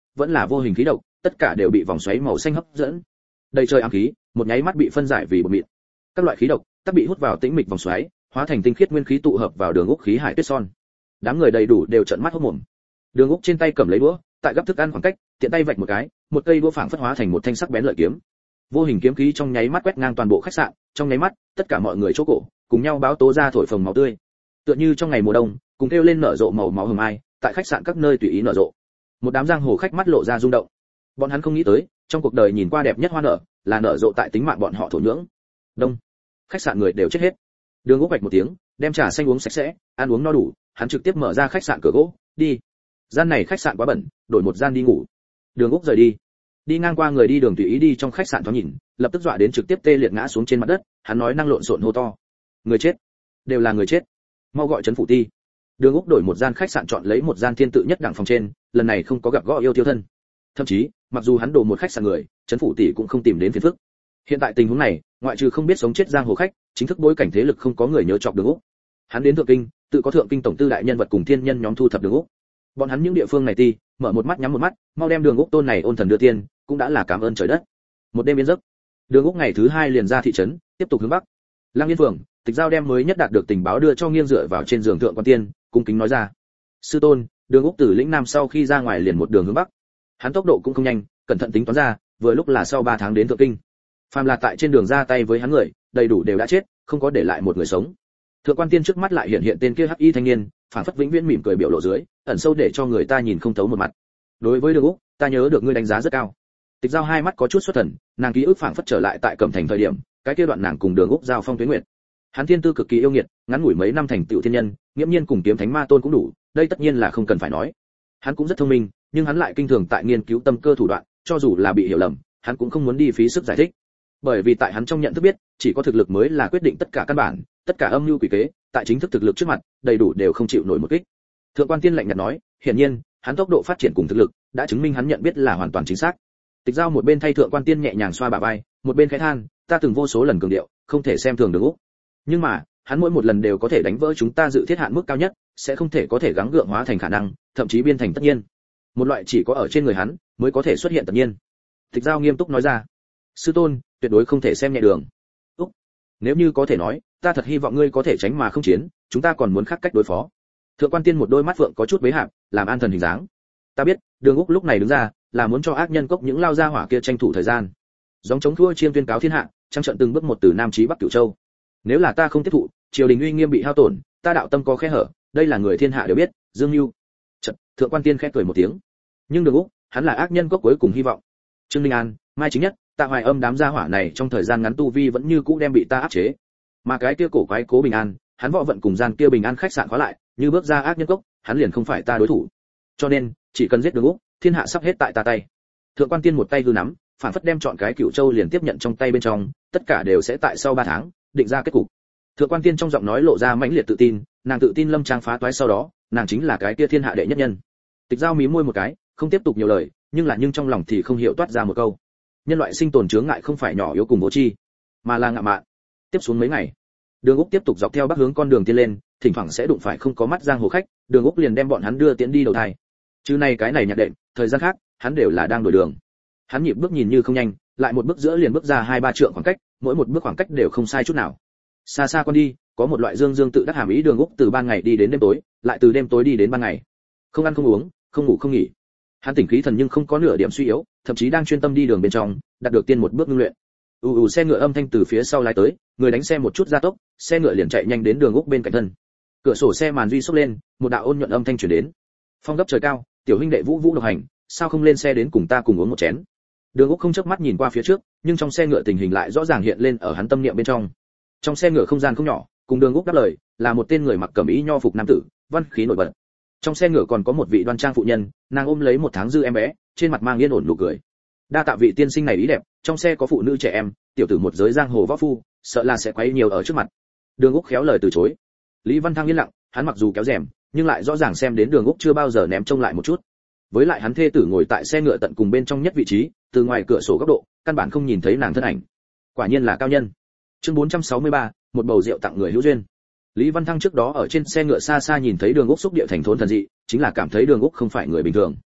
vẫn là vô hình khí độc, tất cả đều bị vòng xoáy màu xanh hấp dẫn. Đầy trời ám khí, một nháy mắt bị phân giải vì bột mịn. Các loại khí độc, tất bị hút vào tĩnh mịch vòng xoáy, hóa thành tinh khiết nguyên khí tụ hợp vào Đường Úc khí hải tuyết son. Đám người đầy đủ đều trợn mắt hốt mồm. Đường Úc trên tay cầm lấy đũa, tại gấp thức ăn khoảng cách, tiện tay vạch một cái, một cây đũa phảng phất hóa thành một thanh sắc bén lợi kiếm. Vô hình kiếm khí trong nháy mắt quét ngang toàn bộ khách sạn, trong nháy mắt, tất cả mọi người chỗ cổ, cùng nhau báo tố ra thổi phồng máu tươi. Tựa như trong ngày mùa đông, cùng kêu lên nở rộ màu máu hồng ai, tại khách sạn các nơi tùy ý nở rộ. Một đám giang hồ khách mắt lộ ra rung động. Bọn hắn không nghĩ tới, trong cuộc đời nhìn qua đẹp nhất hoa nở, là nở rộ tại tính mạng bọn họ thổ nhưỡng. Đông, khách sạn người đều chết hết. Đường Úc bạch một tiếng, đem trà xanh uống sạch sẽ, ăn uống no đủ, hắn trực tiếp mở ra khách sạn cửa gỗ, đi. Gian này khách sạn quá bẩn, đổi một gian đi ngủ. Đường Úc rời đi. Đi ngang qua người đi đường tùy ý đi trong khách sạn thoáng nhìn, lập tức dọa đến trực tiếp tê liệt ngã xuống trên mặt đất, hắn nói năng lộn xộn hô to. Người chết, đều là người chết. Mau gọi trấn phủ ti. Đường Úc đổi một gian khách sạn chọn lấy một gian thiên tự nhất đẳng phòng trên, lần này không có gặp gõ yêu tiêu thân. Thậm chí, mặc dù hắn đổ một khách sạn người, trấn phủ tỷ cũng không tìm đến phiền phức. Hiện tại tình huống này, ngoại trừ không biết sống chết giang hồ khách, chính thức bối cảnh thế lực không có người nhớ chọc Đường Úc. Hắn đến thượng kinh, tự có thượng kinh tổng tư đại nhân vật cùng thiên nhân nhóm thu thập Đường Úc. Bọn hắn những địa phương này ti, mở một mắt nhắm một mắt, mau đem Đường Úc tôn này ôn thần đưa tiên, cũng đã là cảm ơn trời đất. Một đêm yên giấc, Đường Úc ngày thứ hai liền ra thị trấn, tiếp tục hướng bắc. Lăng Yên Phường, Tịch Giao đem mới nhất đạt được tình báo đưa cho nghiêng dựa vào trên giường thượng quan tiên, cung kính nói ra: sư tôn, Đường Úc từ lĩnh nam sau khi ra ngoài liền một đường hướng bắc. Hắn tốc độ cũng không nhanh, cẩn thận tính toán ra, vừa lúc là sau ba tháng đến thượng kinh. Phàm là tại trên đường ra tay với hắn người, đầy đủ đều đã chết, không có để lại một người sống. Thượng quan tiên trước mắt lại hiện hiện tên kia hắc y thanh niên, phản phất vĩnh viễn mỉm cười biểu lộ dưới, ẩn sâu để cho người ta nhìn không thấu một mặt. Đối với Đường Úc, ta nhớ được ngươi đánh giá rất cao. Tịch Giao hai mắt có chút xuất thần, nàng ký ức phảng phất trở lại tại Cẩm Thành thời điểm, cái kia đoạn nàng cùng Đường Úc giao phong tuyết nguyệt. Hắn thiên tư cực kỳ yêu nghiệt, ngắn ngủi mấy năm thành tựu thiên nhân, nghiễm nhiên cùng kiếm thánh ma tôn cũng đủ, đây tất nhiên là không cần phải nói. Hắn cũng rất thông minh, nhưng hắn lại kinh thường tại nghiên cứu tâm cơ thủ đoạn, cho dù là bị hiểu lầm, hắn cũng không muốn đi phí sức giải thích. Bởi vì tại hắn trong nhận thức biết, chỉ có thực lực mới là quyết định tất cả căn bản, tất cả âm mưu quỷ kế, tại chính thức thực lực trước mặt, đầy đủ đều không chịu nổi một kích. Thượng quan tiên lạnh nhạt nói, hiển nhiên, hắn tốc độ phát triển cùng thực lực, đã chứng minh hắn nhận biết là hoàn toàn chính xác. Tịch Giao một bên thay thượng quan tiên nhẹ nhàng xoa bả vai, một bên khẽ than, ta từng vô số lần cường điệu, không thể xem thường Đường Úc. Nhưng mà, hắn mỗi một lần đều có thể đánh vỡ chúng ta dự thiết hạn mức cao nhất, sẽ không thể có thể gắng gượng hóa thành khả năng, thậm chí biên thành tất nhiên. Một loại chỉ có ở trên người hắn mới có thể xuất hiện tất nhiên. Tịch Giao nghiêm túc nói ra, sư tôn, tuyệt đối không thể xem nhẹ Đường Úc. Nếu như có thể nói, ta thật hy vọng ngươi có thể tránh mà không chiến, chúng ta còn muốn khác cách đối phó. Thượng quan tiên một đôi mắt vượng có chút bế hạp, làm an thần hình dáng. Ta biết, Đường Úc lúc này đứng ra, là muốn cho ác nhân cốc những lao ra hỏa kia tranh thủ thời gian. Giống chống thua chiêm tuyên cáo thiên hạ, trang trận từng bước một từ nam chí bắc cửu châu. Nếu là ta không tiếp thụ, triều đình uy nghiêm bị hao tổn, ta đạo tâm có khe hở, đây là người thiên hạ đều biết, Dương Nưu. Chợt, thượng quan tiên khẽ cười một tiếng. Nhưng Đường Úc, hắn là ác nhân cốc cuối cùng hy vọng. Trương Linh An, Mai Chính Nhất, Tạ Hoài Âm đám gia hỏa này trong thời gian ngắn tu vi vẫn như cũ đem bị ta áp chế. Mà cái kia cổ quái Cố Bình An, hắn võ vận cùng gian kia Bình An khách sạn khóa lại, như bước ra ác nhân cốc, hắn liền không phải ta đối thủ. Cho nên, chỉ cần giết Đường Úc, thiên hạ sắp hết tại ta tay. Thượng quan tiên một tay hư nắm, phản phất đem chọn cái Cửu Châu liền tiếp nhận trong tay bên trong, tất cả đều sẽ tại sau ba tháng định ra kết cục. Thượng quan tiên trong giọng nói lộ ra mãnh liệt tự tin, nàng tự tin lâm trang phá toái sau đó, nàng chính là cái kia thiên hạ đệ nhất nhân. Tịch Giao mí môi một cái, không tiếp tục nhiều lời, nhưng là nhưng trong lòng thì không hiểu toát ra một câu. Nhân loại sinh tồn chướng ngại không phải nhỏ yếu cùng vô tri, mà là ngạo mạn. Tiếp xuống mấy ngày, Đường Úc tiếp tục dọc theo bắc hướng con đường tiến lên, thỉnh thoảng sẽ đụng phải không có mắt giang hồ khách, Đường Úc liền đem bọn hắn đưa tiến đi đầu thai. Chứ này cái này nhạc đệm, thời gian khác, hắn đều là đang đổi đường. Hắn nhịp bước nhìn như không nhanh, lại một bước giữa liền bước ra hai ba trượng khoảng cách, mỗi một bước khoảng cách đều không sai chút nào. Xa xa con đi, có một loại dương dương tự đắc hàm ý. Đường Úc từ ban ngày đi đến đêm tối, lại từ đêm tối đi đến ban ngày. Không ăn không uống, không ngủ không nghỉ. Hắn tỉnh khí thần nhưng không có nửa điểm suy yếu, thậm chí đang chuyên tâm đi đường bên trong, đạt được tiên một bước ngưng luyện. ù ù xe ngựa âm thanh từ phía sau lái tới, người đánh xe một chút gia tốc, xe ngựa liền chạy nhanh đến Đường Úc bên cạnh thân. Cửa sổ xe màn duy xốc lên, một đạo ôn nhuận âm thanh truyền đến. Phong gấp trời cao, tiểu huynh đệ Vũ Vũ độc hành, sao không lên xe đến cùng ta cùng uống một chén. Đường Úc không chớp mắt nhìn qua phía trước, nhưng trong xe ngựa tình hình lại rõ ràng hiện lên ở hắn tâm niệm bên trong. Trong xe ngựa không gian không nhỏ, cùng Đường Úc đáp lời, là một tên người mặc cẩm y nho phục nam tử, văn khí nổi bật. Trong xe ngựa còn có một vị đoan trang phụ nhân, nàng ôm lấy một tháng dư em bé, trên mặt mang yên ổn nụ cười. Đa tạ vị tiên sinh này ý đẹp, trong xe có phụ nữ trẻ em, tiểu tử một giới giang hồ võ phu, sợ là sẽ quấy nhiều ở trước mặt. Đường Úc khéo lời từ chối. Lý Văn Thăng yên lặng, hắn mặc dù kéo rèm, nhưng lại rõ ràng xem đến Đường Úc chưa bao giờ ném trông lại một chút. Với lại hắn thê tử ngồi tại xe ngựa tận cùng bên trong nhất vị trí, từ ngoài cửa sổ góc độ, căn bản không nhìn thấy nàng thân ảnh. Quả nhiên là cao nhân. Chương bốn trăm sáu mươi ba, một bầu rượu tặng người hữu duyên. Lý Văn Thăng trước đó ở trên xe ngựa xa xa nhìn thấy Đường Úc xúc địa thành thốn thần dị, chính là cảm thấy Đường Úc không phải người bình thường.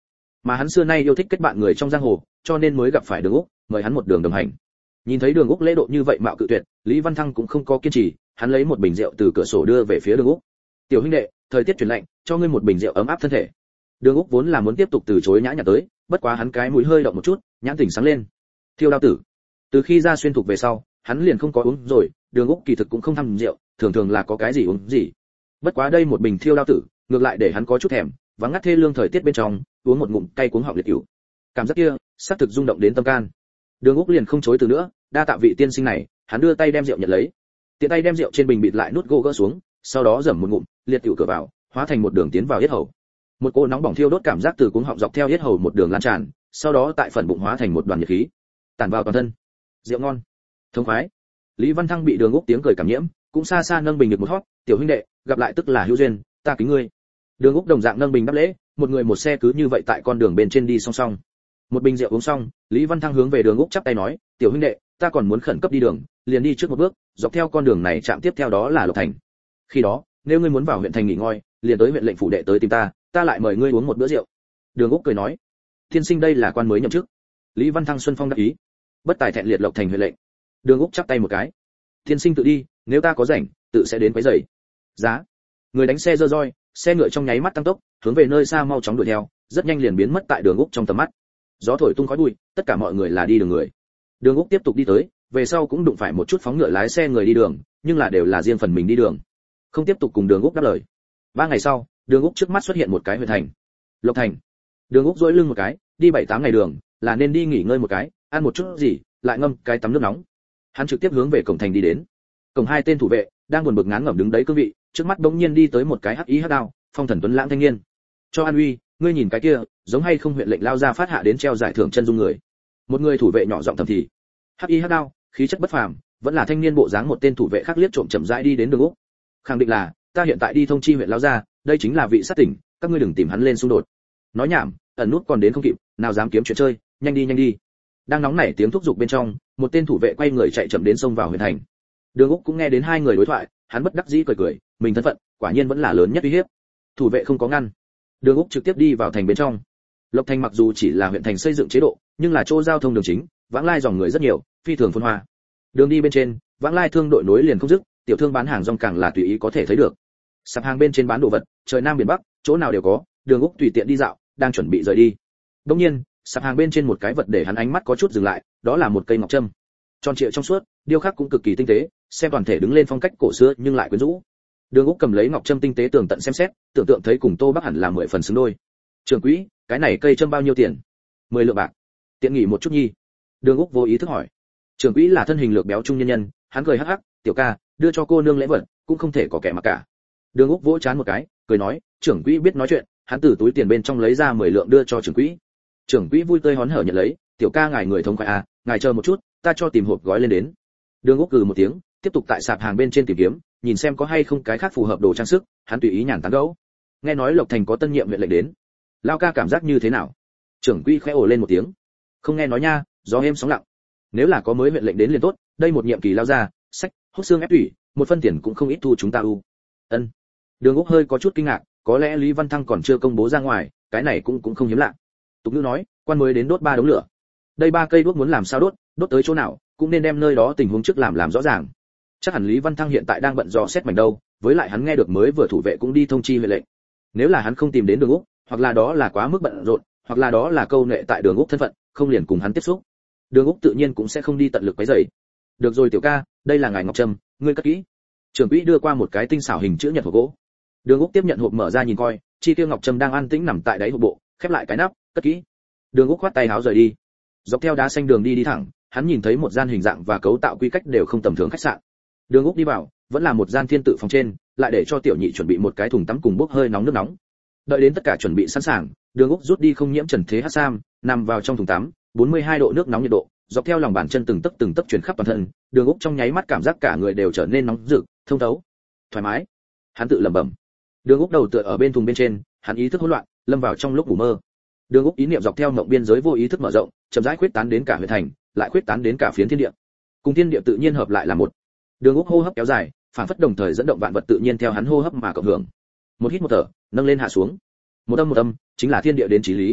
mà hắn xưa nay yêu thích kết bạn người trong giang hồ, cho nên mới gặp phải Đường Úc, mời hắn một đường đồng hành. Nhìn thấy Đường Úc lễ độ như vậy mạo cự tuyệt, Lý Văn Thăng cũng không có kiên trì, hắn lấy một bình rượu từ cửa sổ đưa về phía Đường Úc. "Tiểu huynh đệ, thời tiết chuyển lạnh, cho ngươi một bình rượu ấm áp thân thể." Đường Úc vốn là muốn tiếp tục từ chối nhã nhặn tới, bất quá hắn cái mũi hơi động một chút, nhãn tỉnh sáng lên. Thiêu đao tử. Từ khi ra xuyên thuộc về sau, hắn liền không có uống rồi, Đường Úc kỳ thực cũng không tham rượu, thường thường là có cái gì uống gì. Bất quá đây một bình thiêu đao tử, ngược lại để hắn có chút thèm, vắng ngắt thê lương thời tiết bên trong, uống một ngụm cay cuống họng liệt cửu. Cảm giác kia, xác thực rung động đến tâm can. Đường Úc liền không chối từ nữa, đa tạ vị tiên sinh này, hắn đưa tay đem rượu nhận lấy. Tiện tay đem rượu trên bình bịt lại nút gỗ gỡ xuống, sau đó dầm một ngụm, liệt cửu cửa vào, hóa thành một đường tiến vào yết hầu. Một cô nóng bỏng thiêu đốt cảm giác từ cuống họng dọc theo yết hầu một đường lan tràn, sau đó tại phần bụng hóa thành một đoàn nhiệt khí, tản vào toàn thân. Rượu ngon, thông khoái. Lý Văn Thăng bị Đường Úc tiếng cười cảm nhiễm, cũng xa xa nâng bình được một hót, "Tiểu huynh đệ, gặp lại tức là hữu duyên, ta kính ngươi." Đường Úc đồng dạng nâng bình đáp lễ, một người một xe cứ như vậy tại con đường bên trên đi song song. Một bình rượu uống xong, Lý Văn Thăng hướng về Đường Úc chắp tay nói, "Tiểu huynh đệ, ta còn muốn khẩn cấp đi đường, liền đi trước một bước, dọc theo con đường này chạm tiếp theo đó là Lộc Thành. Khi đó, nếu ngươi muốn vào huyện thành nghỉ ngơi, liền tới huyện lệnh phủ đệ tới tìm ta, ta lại mời ngươi uống một bữa rượu." Đường Úc cười nói, "Tiên sinh đây là quan mới nhậm chức." Lý Văn Thăng xuân phong đáp ý, "Bất tài thẹn liệt Lộc Thành huyện lệnh." Đường Úc chắp tay một cái, "Tiên sinh tự đi, nếu ta có rảnh, tự sẽ đến quấy rầy." Giá. Người đánh xe giơ roi, xe ngựa trong nháy mắt tăng tốc, hướng về nơi xa mau chóng đuổi theo, rất nhanh liền biến mất tại Đường Úc trong tầm mắt. Gió thổi tung khói bụi, tất cả mọi người là đi đường người. Đường Úc tiếp tục đi tới, về sau cũng đụng phải một chút phóng ngựa lái xe người đi đường, nhưng là đều là riêng phần mình đi đường, không tiếp tục cùng Đường Úc đáp lời. Ba ngày sau, Đường Úc trước mắt xuất hiện một cái huyện thành, Lộc Thành. Đường Úc duỗi lưng một cái, đi bảy tám ngày đường, là nên đi nghỉ ngơi một cái, ăn một chút gì, lại ngâm cái tắm nước nóng. Hắn trực tiếp hướng về cổng thành đi đến. Cổng hai tên thủ vệ đang buồn bực ngán ngẩm đứng đấy cương vị, trước mắt bỗng nhiên đi tới một cái hắc ý hắc đao, phong thần tuấn lãng thanh niên. "Cho an uy, ngươi nhìn cái kia, giống hay không huyện lệnh lao ra phát hạ đến treo giải thưởng chân dung người." Một người thủ vệ nhỏ giọng thầm thì. Hắc ý hắc đao, khí chất bất phàm, vẫn là thanh niên bộ dáng một tên thủ vệ khác liếc trộm chậm rãi đi đến Đường Úc. Khẳng định là, "Ta hiện tại đi thông chi huyện lao ra, đây chính là vị sát tỉnh, các ngươi đừng tìm hắn lên xung đột." Nói nhảm, ẩn nút còn đến không kịp, nào dám kiếm chuyện chơi, nhanh đi nhanh đi. Đang nóng nảy tiếng thúc giục bên trong, một tên thủ vệ quay người chạy chậm đến xông vào huyện thành. Đường Úc cũng nghe đến hai người đối thoại, hắn bất đắc dĩ cười cười, mình thân phận, quả nhiên vẫn là lớn nhất uy hiếp. Thủ vệ không có ngăn. Đường Úc trực tiếp đi vào thành bên trong. Lộc Thành mặc dù chỉ là huyện thành xây dựng chế độ, nhưng là chỗ giao thông đường chính, vãng lai dòng người rất nhiều, phi thường phồn hoa. Đường đi bên trên, vãng lai thương đội nối liền không dứt, tiểu thương bán hàng rong càng là tùy ý có thể thấy được. Sạp hàng bên trên bán đồ vật, trời nam biển bắc, chỗ nào đều có, Đường Úc tùy tiện đi dạo, đang chuẩn bị rời đi. Đương nhiên, sạp hàng bên trên một cái vật để hắn ánh mắt có chút dừng lại, đó là một cây ngọc trâm. Tròn trịa trong suốt, điêu khắc cũng cực kỳ tinh tế, xem toàn thể đứng lên phong cách cổ xưa nhưng lại quyến rũ. Đường Úc cầm lấy ngọc trâm tinh tế tường tận xem xét, tưởng tượng thấy cùng Tô Bắc hẳn là mười phần xứng đôi. "Trưởng quỹ, cái này cây trâm bao nhiêu tiền?" "Mười lượng bạc." "Tiện nghỉ một chút nhi." Đường Úc vô ý thức hỏi. Trưởng quỹ là thân hình lược béo trung nhân nhân, hắn cười hắc hắc, "Tiểu ca, đưa cho cô nương lễ vật, cũng không thể có kẻ mà cả." Đường Úc vỗ chán một cái, cười nói, "Trưởng quỹ biết nói chuyện." Hắn từ túi tiền bên trong lấy ra mười lượng đưa cho trưởng quỹ. Trưởng quỹ vui tươi hớn hở nhận lấy, "Tiểu ca ngài người thống khoái à, ngài chờ một chút, ta cho tìm hộp gói lên đến." Đường Úc cừ một tiếng, tiếp tục tại sạp hàng bên trên tìm kiếm, nhìn xem có hay không cái khác phù hợp đồ trang sức, hắn tùy ý nhàn tán gẫu. Nghe nói Lộc Thành có tân nhiệm huyện lệnh đến, lao ca cảm giác như thế nào? Trưởng quỹ khẽ ồ lên một tiếng. "Không nghe nói nha, gió êm sóng lặng. Nếu là có mới huyện lệnh đến liền tốt, đây một nhiệm kỳ lao ra, sách, hút xương ép thủy, một phân tiền cũng không ít thu chúng ta u." Ân. Đường Úc hơi có chút kinh ngạc, có lẽ Lý Văn Thăng còn chưa công bố ra ngoài, cái này cũng cũng không hiếm lạ. Tục ngữ nói, quan mới đến đốt ba đống lửa. Đây ba cây đuốc muốn làm sao đốt, đốt tới chỗ nào, cũng nên đem nơi đó tình huống trước làm làm rõ ràng. Chắc hẳn Lý Văn Thăng hiện tại đang bận dò xét mảnh đâu, với lại hắn nghe được mới vừa thủ vệ cũng đi thông chi huyện lệnh. Nếu là hắn không tìm đến Đường Úc, hoặc là đó là quá mức bận rộn, hoặc là đó là câu nệ tại Đường Úc thân phận, không liền cùng hắn tiếp xúc. Đường Úc tự nhiên cũng sẽ không đi tận lực quấy rầy. "Được rồi tiểu ca, đây là ngài ngọc trâm, ngươi cất kỹ." Trưởng quỹ đưa qua một cái tinh xảo hình chữ nhật hộp gỗ. Đường Úc tiếp nhận hộp mở ra nhìn coi, chi tiêu ngọc trâm đang an tĩnh nằm tại đáy hộp bộ, khép lại cái nắp, cất kỹ. Đường Úc khoát tay áo rời đi. Dọc theo đá xanh đường đi đi thẳng, hắn nhìn thấy một gian hình dạng và cấu tạo quy cách đều không tầm thường khách sạn. Đường Úc đi vào, vẫn là một gian thiên tự phòng trên, lại để cho tiểu nhị chuẩn bị một cái thùng tắm cùng bốc hơi nóng nước nóng. Đợi đến tất cả chuẩn bị sẵn sàng, Đường Úc rút đi không nhiễm trần thế hắc sam, nằm vào trong thùng tắm, bốn mươi hai độ nước nóng nhiệt độ, dọc theo lòng bàn chân từng tấc từng tấc truyền khắp toàn thân, Đường Úc trong nháy mắt cảm giác cả người đều trở nên nóng rực, thông thấu, thoải mái. Hắn tự lẩm bẩm. Đường Úc đầu tựa ở bên thùng bên trên, hắn ý thức hỗn loạn, lâm vào trong lúc ngủ mơ. Đường Úc ý niệm dọc theo mộng biên giới vô ý thức mở rộng, chậm rãi khuyết tán đến cả huyện thành, lại khuyết tán đến cả phiến thiên địa. Cùng thiên địa tự nhiên hợp lại là một. Đường Úc hô hấp kéo dài, phản phất đồng thời dẫn động vạn vật tự nhiên theo hắn hô hấp mà cộng hưởng. Một hít một thở, nâng lên hạ xuống. Một âm một âm, chính là thiên địa đến chí lý.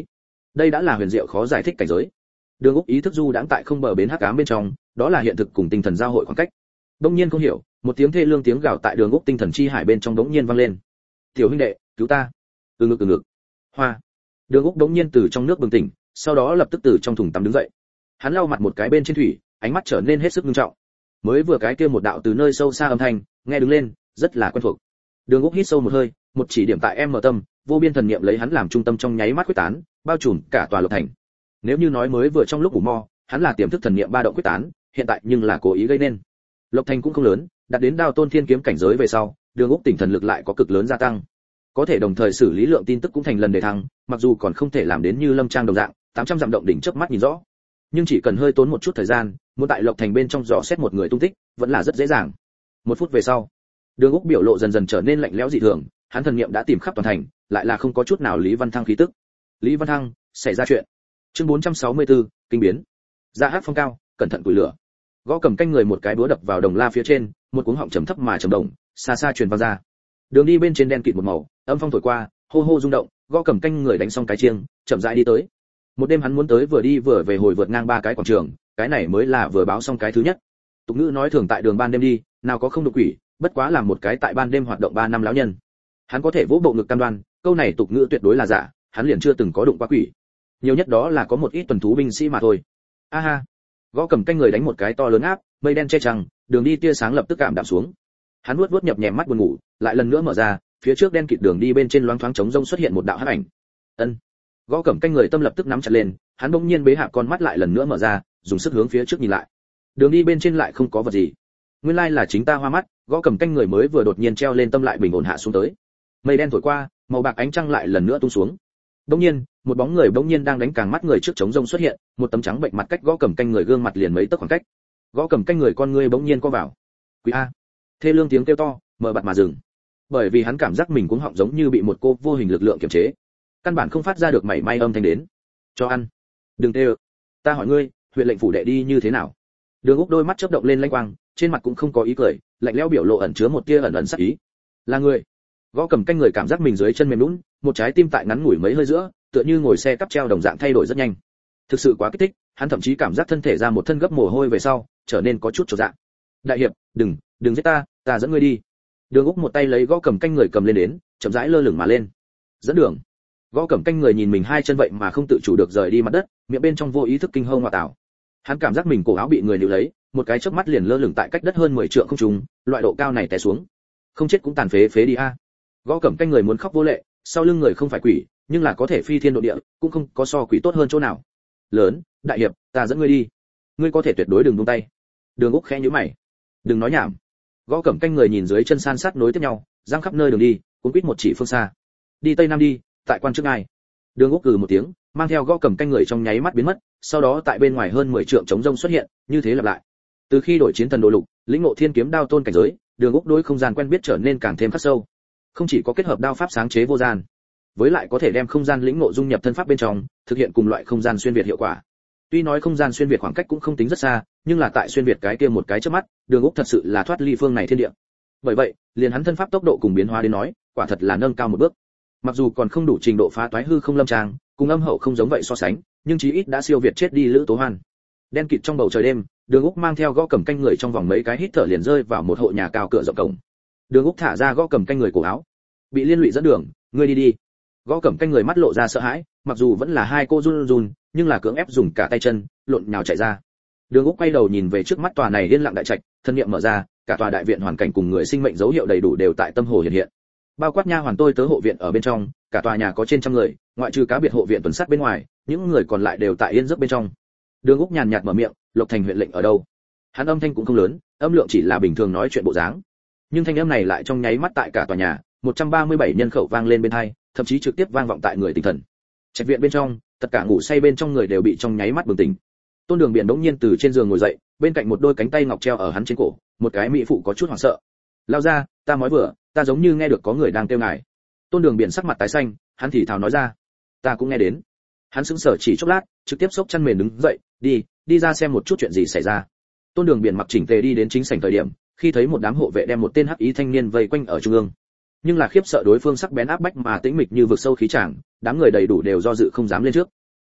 đây đã là huyền diệu khó giải thích cảnh giới. Đường Úc ý thức du đãng tại không bờ bến hắc ám bên trong, đó là hiện thực cùng tinh thần giao hội khoảng cách. Đông nhiên không hiểu, một tiếng thê lương tiếng gào tại Đường Úc tinh thần chi hải bên trong đống nhiên vang lên. "Tiểu huynh đệ, cứu ta!" Từ ngực từ ngực. Hoa. Đường Úc đống nhiên từ trong nước bừng tỉnh, sau đó lập tức từ trong thùng tắm đứng dậy. Hắn lau mặt một cái bên trên thủy, ánh mắt trở nên hết sức nghiêm trọng. Mới vừa cái kia một đạo từ nơi sâu xa âm thanh, nghe đứng lên, rất là quen thuộc. Đường Úc hít sâu một hơi, một chỉ điểm tại em mở tâm, vô biên thần niệm lấy hắn làm trung tâm trong nháy mắt quyết tán, bao trùm cả tòa Lộc Thành. Nếu như nói mới vừa trong lúc ngủ mơ, hắn là tiềm thức thần niệm ba động quyết tán, hiện tại nhưng là cố ý gây nên. Lộc Thành cũng không lớn, đạt đến Đao Tôn Thiên Kiếm cảnh giới về sau, Đường Úc tỉnh thần lực lại có cực lớn gia tăng. Có thể đồng thời xử lý lượng tin tức cũng thành lần đề thăng, mặc dù còn không thể làm đến như Lâm Trang đồng dạng, tám trăm dặm động đỉnh chớp mắt nhìn rõ. Nhưng chỉ cần hơi tốn một chút thời gian, muốn tại Lộc Thành bên trong dò xét một người tung tích, vẫn là rất dễ dàng. Một phút về sau, Đường Úc biểu lộ dần dần trở nên lạnh lẽo dị thường, hắn thần niệm đã tìm khắp toàn thành, lại là không có chút nào Lý Văn Thăng khí tức. Lý Văn Thăng, xảy ra chuyện. Chương bốn trăm sáu mươi tư, kinh biến. Ra hát phong cao, cẩn thận củi lửa. Gõ cầm canh người một cái búa đập vào đồng la phía trên, một cuống họng trầm thấp mà trầm động, xa xa truyền vang ra. Đường đi bên trên đen kịt một màu, âm phong thổi qua, hô hô rung động, gõ cầm canh người đánh xong cái chiêng, chậm rãi đi tới. Một đêm hắn muốn tới vừa đi vừa về hồi vượt ngang ba cái quảng trường, cái này mới là vừa báo xong cái thứ nhất. Tục ngữ nói thường tại đường ban đêm đi, nào có không được quỷ, bất quá là một cái tại ban đêm hoạt động ba năm lão nhân. Hắn có thể vỗ bộ ngực cam đoan, câu này tục ngữ tuyệt đối là giả, hắn liền chưa từng có đụng qua quỷ. Nhiều nhất đó là có một ít tuần thú binh sĩ mà thôi. A ha. Gõ cầm canh người đánh một cái to lớn áp, mây đen che trăng, đường đi tia sáng lập tức cảm đạm xuống. Hắn nuốt nuốt nhập nhèm mắt buồn ngủ, lại lần nữa mở ra, phía trước đen kịt đường đi bên trên loáng thoáng trống rông xuất hiện một đạo hắc ảnh. Ân. Gõ cầm canh người tâm lập tức nắm chặt lên, hắn bỗng nhiên bế hạ con mắt lại lần nữa mở ra, dùng sức hướng phía trước nhìn lại. Đường đi bên trên lại không có vật gì. Nguyên lai là chính ta hoa mắt, gõ cầm canh người mới vừa đột nhiên treo lên tâm lại bình ổn hạ xuống tới. Mây đen thổi qua, màu bạc ánh trăng lại lần nữa tung xuống. Bỗng nhiên, một bóng người bỗng nhiên đang đánh càng mắt người trước trống rông xuất hiện, một tấm trắng bệnh mặt cách gõ cầm canh người gương mặt liền mấy tấc khoảng cách. Gõ cầm canh người con người bỗng nhiên co vào. Quý a. Thê lương tiếng kêu to, mở bặt mà dừng. Bởi vì hắn cảm giác mình cũng họng giống như bị một cô vô hình lực lượng kiềm chế, căn bản không phát ra được mảy may âm thanh đến. Cho ăn. Đừng tê ơ. Ta hỏi ngươi, huyện lệnh phủ đệ đi như thế nào? Đường Úc đôi mắt chớp động lên lanh quang, trên mặt cũng không có ý cười, lạnh lẽo biểu lộ ẩn chứa một tia ẩn ẩn sát ý. Là người. Gõ cầm canh người cảm giác mình dưới chân mềm nhũn, một trái tim tại ngắn ngủi mấy hơi giữa, tựa như ngồi xe cắp treo đồng dạng thay đổi rất nhanh. Thực sự quá kích thích, hắn thậm chí cảm giác thân thể ra một thân gấp mồ hôi về sau, trở nên có chút chột dạ. Đại hiệp, đừng, đừng giết ta, ta dẫn ngươi đi. Đường Úc một tay lấy gõ cầm canh người cầm lên đến, chậm rãi lơ lửng mà lên. Dẫn đường. Gõ cầm canh người nhìn mình hai chân vậy mà không tự chủ được rời đi mặt đất, miệng bên trong vô ý thức kinh hô ngoại tảo. Hắn cảm giác mình cổ áo bị người níu lấy, một cái chớp mắt liền lơ lửng tại cách đất hơn mười trượng không trung, loại độ cao này té xuống. Không chết cũng tàn phế phế đi a. Gõ cầm canh người muốn khóc vô lệ, sau lưng người không phải quỷ, nhưng là có thể phi thiên độ địa, cũng không có so quỷ tốt hơn chỗ nào. Lớn, đại hiệp, ta dẫn ngươi đi. Ngươi có thể tuyệt đối đừng buông tay. Đường Úc khẽ nhíu mày. Đừng nói nhảm. Gõ cầm canh người nhìn dưới chân san sát nối tiếp nhau, giang khắp nơi đường đi, cuốn quýt một chỉ phương xa. Đi tây nam đi, tại quan trước ai. Đường Úc cừ một tiếng, mang theo gõ cầm canh người trong nháy mắt biến mất, sau đó tại bên ngoài hơn mười trượng trống rông xuất hiện, như thế lặp lại. Từ khi đổi chiến thần đồ lục, lĩnh ngộ thiên kiếm đao tôn cảnh giới, Đường Úc đối không gian quen biết trở nên càng thêm khắc sâu. Không chỉ có kết hợp đao pháp sáng chế vô gian, với lại có thể đem không gian lĩnh ngộ dung nhập thân pháp bên trong, thực hiện cùng loại không gian xuyên việt hiệu quả. Tuy nói không gian xuyên việt khoảng cách cũng không tính rất xa, nhưng là tại xuyên việt cái kia một cái chớp mắt, Đường Úc thật sự là thoát ly phương này thiên địa. Bởi vậy, liền hắn thân pháp tốc độ cùng biến hóa đến nói, quả thật là nâng cao một bước. Mặc dù còn không đủ trình độ phá toái hư không lâm trang, cùng âm hậu không giống vậy so sánh, nhưng chí ít đã siêu việt chết đi Lữ Tố Hoan. Đen kịt trong bầu trời đêm, Đường Úc mang theo gõ cầm canh người trong vòng mấy cái hít thở liền rơi vào một hộ nhà cao cửa rộng cổng. Đường Úc thả ra gõ cầm canh người cổ áo. Bị liên lụy dẫn đường, ngươi đi đi. Gõ cầm canh người mắt lộ ra sợ hãi, mặc dù vẫn là hai cô run run, nhưng là cưỡng ép dùng cả tay chân, lộn nhào chạy ra. Đường Úc quay đầu nhìn về trước mắt tòa này yên lặng đại trạch, thân niệm mở ra, cả tòa đại viện hoàn cảnh cùng người sinh mệnh dấu hiệu đầy đủ đều tại tâm hồ hiện hiện. Bao quát nha hoàn tôi tớ hộ viện ở bên trong, cả tòa nhà có trên trăm người, ngoại trừ cá biệt hộ viện tuần sát bên ngoài, những người còn lại đều tại yên giấc bên trong. Đường Úc nhàn nhạt mở miệng, Lộc Thành huyện lệnh ở đâu? Hắn âm thanh cũng không lớn, âm lượng chỉ là bình thường nói chuyện bộ dáng. Nhưng thanh âm này lại trong nháy mắt tại cả tòa nhà, một trăm ba mươi bảy nhân khẩu vang lên bên tai, thậm chí trực tiếp vang vọng tại người tinh thần. Trạch viện bên trong, tất cả ngủ say bên trong người đều bị trong nháy mắt bừng tỉnh. Tôn Đường Biển đống nhiên từ trên giường ngồi dậy, bên cạnh một đôi cánh tay ngọc treo ở hắn trên cổ, một cái mỹ phụ có chút hoảng sợ. Lao ra, ta nói vừa, ta giống như nghe được có người đang kêu ngài. Tôn Đường Biển sắc mặt tái xanh, hắn thì thào nói ra, ta cũng nghe đến. Hắn sững sờ chỉ chốc lát, trực tiếp xốc chăn mền đứng dậy, đi, đi ra xem một chút chuyện gì xảy ra. Tôn Đường Biển mặc chỉnh tề đi đến chính sảnh thời điểm, khi thấy một đám hộ vệ đem một tên hắc ý thanh niên vây quanh ở trung ương. Nhưng là khiếp sợ đối phương sắc bén áp bách mà tĩnh mịch như vực sâu khí tràng, đám người đầy đủ đều do dự không dám lên trước.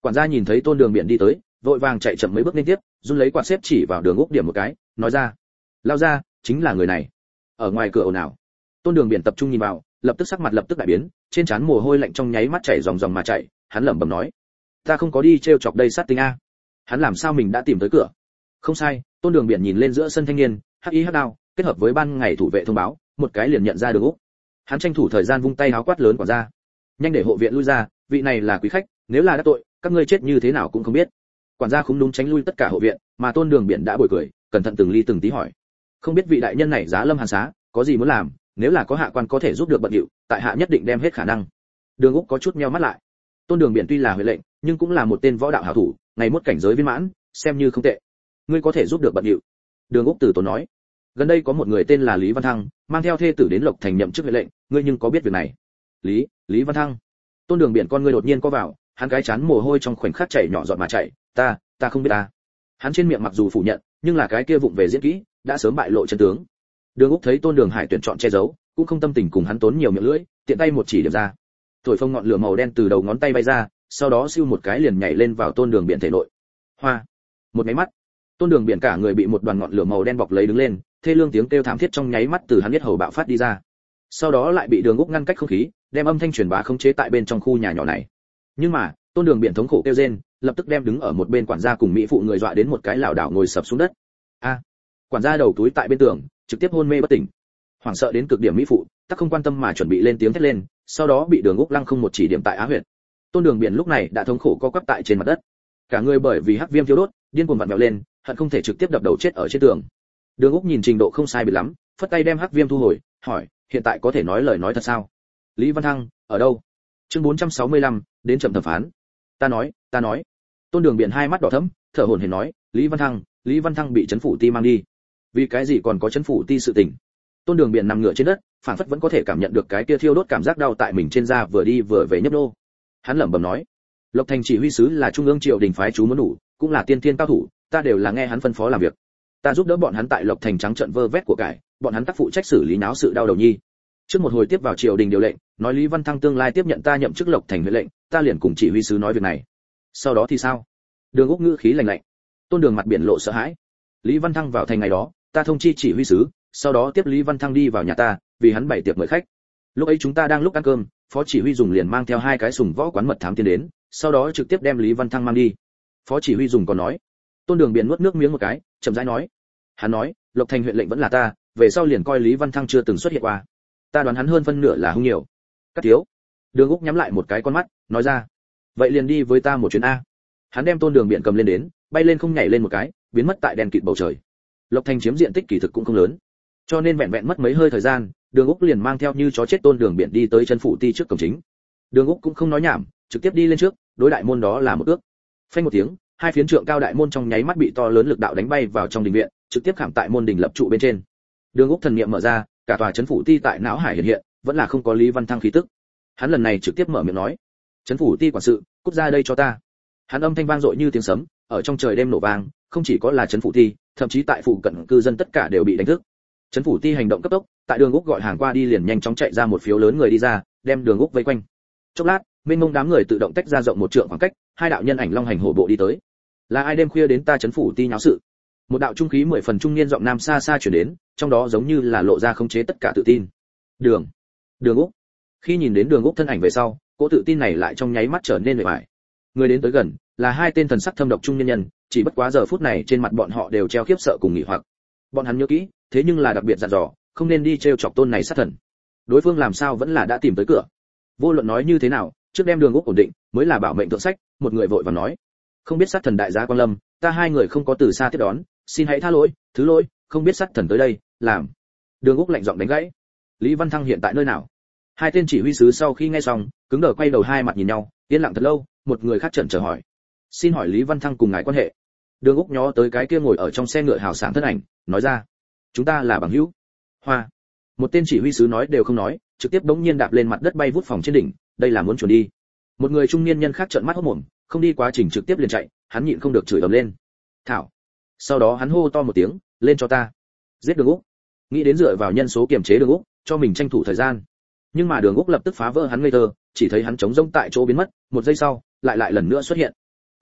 Quản gia nhìn thấy Tôn Đường Biển đi tới, vội vàng chạy chậm mấy bước lên tiếp, run lấy quạt xếp chỉ vào Đường Úc điểm một cái, nói ra: "Lao ra, chính là người này." Ở ngoài cửa ồn ào. Tôn Đường Biển tập trung nhìn vào, lập tức sắc mặt lập tức đại biến, trên trán mồ hôi lạnh trong nháy mắt chảy ròng ròng mà chảy, hắn lẩm bẩm nói: "Ta không có đi trêu chọc đây sát tinh a." Hắn làm sao mình đã tìm tới cửa? Không sai, Tôn Đường Biển nhìn lên giữa sân thanh niên, hắc ý hắc đao, kết hợp với ban ngày thủ vệ thông báo, một cái liền nhận ra Đường Úc. Hắn tranh thủ thời gian vung tay háo quát lớn quản gia: "Nhanh để hộ viện lui ra, vị này là quý khách, nếu là đắc tội, các ngươi chết như thế nào cũng không biết." Quản gia không đúng tránh lui tất cả hộ viện, mà Tôn Đường Biển đã bồi cười, cẩn thận từng ly từng tí hỏi: "Không biết vị đại nhân này giá lâm hàn xá, có gì muốn làm, nếu là có hạ quan có thể giúp được bận điệu, tại hạ nhất định đem hết khả năng." Đường Úc có chút nheo mắt lại. Tôn Đường Biển tuy là huệ lệnh, nhưng cũng là một tên võ đạo hảo thủ, ngày mốt cảnh giới viên mãn, xem như không tệ. "Ngươi có thể giúp được bận điệu." Đường Úc từ tốn nói: "Gần đây có một người tên là Lý Văn Thăng, mang theo thê tử đến Lộc Thành nhậm chức huệ lệnh, ngươi nhưng có biết việc này?" "Lý, Lý Văn Thăng?" Tôn Đường Biển con ngươi đột nhiên co vào, hắn cái chán mồ hôi trong khoảnh khắc chảy nhỏ giọt mà chảy, "Ta, ta không biết ta." Hắn trên miệng mặc dù phủ nhận, nhưng là cái kia vụng về diễn kỹ, đã sớm bại lộ chân tướng. Đường Úc thấy Tôn Đường Hải tuyển chọn che giấu, cũng không tâm tình cùng hắn tốn nhiều miệng lưỡi, tiện tay một chỉ điểm ra. Thổi phông ngọn lửa màu đen từ đầu ngón tay bay ra, sau đó siêu một cái liền nhảy lên vào Tôn Đường Biển thể nội. Hoa! Một cái mắt, Tôn Đường Biển cả người bị một đoàn ngọn lửa màu đen bọc lấy đứng lên, thê lương tiếng kêu thảm thiết trong nháy mắt từ hắn huyết hầu bạo phát đi ra. Sau đó lại bị Đường Úc ngăn cách không khí, đem âm thanh truyền bá khống chế tại bên trong khu nhà nhỏ này. Nhưng mà, Tôn Đường Biển thống khổ kêu rên, lập tức đem đứng ở một bên quản gia cùng mỹ phụ người dọa đến một cái lảo đảo ngồi sập xuống đất. A! Quản gia đầu túi tại bên tường, trực tiếp hôn mê bất tỉnh. Hoảng sợ đến cực điểm mỹ phụ, tất không quan tâm mà chuẩn bị lên tiếng thét lên, sau đó bị Đường Úc lăng không một chỉ điểm tại á huyệt. Tôn Đường Biển lúc này đã thống khổ co quắp tại trên mặt đất, cả người bởi vì hắc viêm thiêu đốt, điên cuồng vặn vẹo lên, hận không thể trực tiếp đập đầu chết ở trên tường. Đường Úc nhìn trình độ không sai biệt lắm, phất tay đem hắc viêm thu hồi, hỏi: "Hiện tại có thể nói lời nói thật sao?" "Lý Văn Thăng, ở đâu?" Chương bốn trăm sáu mươi lăm, đến chậm thẩm phán. "Ta nói, ta nói." Tôn Đường Biển hai mắt đỏ thẫm, thở hổn hển nói: "Lý Văn Thăng, Lý Văn Thăng bị trấn phủ ti mang đi." "Vì cái gì còn có trấn phủ ti sự tình?" Tôn Đường Biển nằm ngửa trên đất, phản phất vẫn có thể cảm nhận được cái kia thiêu đốt cảm giác đau tại mình trên da vừa đi vừa về nhấp nô. Hắn lẩm bẩm nói: "Lộc Thành chỉ huy sứ là trung ương triều đình phái chú muốn đủ, cũng là tiên thiên cao thủ, ta đều là nghe hắn phân phó làm việc. Ta giúp đỡ bọn hắn tại Lộc Thành trắng trợn vơ vét của cải, bọn hắn tác phụ trách xử lý náo sự đau đầu nhi. Trước một hồi tiếp vào triều đình điều lệnh, nói Lý Văn Thăng tương lai tiếp nhận ta nhậm chức Lộc Thành huệ lệnh, ta liền cùng chỉ huy sứ nói việc này. Sau đó thì sao?" Đường Úc ngữ khí lạnh lạnh. Tôn Đường mặt biển lộ sợ hãi. "Lý Văn Thăng vào thành ngày đó, ta thông chi chỉ huy sứ, sau đó tiếp Lý Văn Thăng đi vào nhà ta, vì hắn bày tiệc mời khách. Lúc ấy chúng ta đang lúc ăn cơm, phó chỉ huy dùng liền mang theo hai cái sùng võ quán mật thám tiến đến, sau đó trực tiếp đem Lý Văn Thăng mang đi." Phó chỉ huy dùng còn nói. Tôn Đường Biển nuốt nước miếng một cái, chậm rãi nói: "Hắn nói, Lộc Thành huyện lệnh vẫn là ta, về sau liền coi Lý Văn Thăng chưa từng xuất hiện qua. Ta đoán hắn hơn phân nửa là hung nhiều." "Cắt thiếu." Đường Úc nhắm lại một cái con mắt, nói ra: "Vậy liền đi với ta một chuyến a." Hắn đem Tôn Đường Biển cầm lên đến, bay lên không nhảy lên một cái, biến mất tại đèn kịt bầu trời. Lộc Thành chiếm diện tích kỳ thực cũng không lớn, cho nên vẹn vẹn mất mấy hơi thời gian, Đường Úc liền mang theo như chó chết Tôn Đường Biển đi tới chân phủ ti trước cổng chính. Đường Úc cũng không nói nhảm, trực tiếp đi lên trước, đối đại môn đó là một ước. Phanh một tiếng, hai phiến trượng cao đại môn trong nháy mắt bị to lớn lực đạo đánh bay vào trong đình viện, trực tiếp khảm tại môn đình lập trụ bên trên. Đường Úc thần niệm mở ra, cả tòa trấn phủ ti tại não hải hiện hiện, vẫn là không có Lý Văn Thăng khí tức. Hắn lần này trực tiếp mở miệng nói: "Trấn phủ ti quản sự, cút ra đây cho ta." Hắn âm thanh vang dội như tiếng sấm, ở trong trời đêm nổ vang, không chỉ có là trấn phủ ti, thậm chí tại phụ cận cư dân tất cả đều bị đánh thức. Trấn phủ ti hành động cấp tốc, tại Đường Úc gọi hàng qua đi liền nhanh chóng chạy ra một phiếu lớn người đi ra, đem Đường Úc vây quanh. Chốc lát, mênh mông đám người tự động tách ra rộng một trượng khoảng cách, hai đạo nhân ảnh long hành hổ bộ đi tới. "Là ai đêm khuya đến ta trấn phủ ti nháo sự?" Một đạo trung khí mười phần trung niên giọng nam xa xa truyền đến, trong đó giống như là lộ ra khống chế tất cả tự tin. "Đường, Đường Úc." Khi nhìn đến Đường Úc thân ảnh về sau, cỗ tự tin này lại trong nháy mắt trở nên mệt mỏi. Người đến tới gần, là hai tên thần sắc thâm độc trung nhân nhân, chỉ bất quá giờ phút này trên mặt bọn họ đều treo khiếp sợ cùng nghỉ hoặc. Bọn hắn nhớ kỹ, thế nhưng là đặc biệt dặn dò, không nên đi trêu chọc tôn này sát thần. Đối phương làm sao vẫn là đã tìm tới cửa. Vô luận nói như thế nào, trước đem Đường Úc ổn định, mới là bảo mệnh thượng sách. Một người vội vàng nói: "Không biết sát thần đại gia quan lâm, ta hai người không có từ xa tiếp đón, xin hãy tha lỗi, thứ lỗi, không biết sát thần tới đây, làm." Đường Úc lạnh giọng đánh gãy: "Lý Văn Thăng hiện tại nơi nào?" Hai tên chỉ huy sứ sau khi nghe xong, cứng đờ quay đầu hai mặt nhìn nhau, yên lặng thật lâu, một người khác chần chờ hỏi: "Xin hỏi Lý Văn Thăng cùng ngài quan hệ?" Đường Úc nhó tới cái kia ngồi ở trong xe ngựa hào sảng thân ảnh, nói ra: "Chúng ta là bằng hữu." Hoa. Một tên chỉ huy sứ nói đều không nói, trực tiếp bỗng nhiên đạp lên mặt đất bay vút phòng trên đỉnh, đây là muốn chuồn đi. Một người trung niên nhân khác trợn mắt hốt mồm, không đi quá trình trực tiếp liền chạy, hắn nhịn không được chửi ầm lên: "Thảo!" Sau đó hắn hô to một tiếng: "Lên cho ta!" Giết Đường Úc. Nghĩ đến dựa vào nhân số kiềm chế Đường Úc, cho mình tranh thủ thời gian. Nhưng mà Đường Úc lập tức phá vỡ hắn ngây thơ, chỉ thấy hắn trống rỗng tại chỗ biến mất, một giây sau, lại lại lần nữa xuất hiện.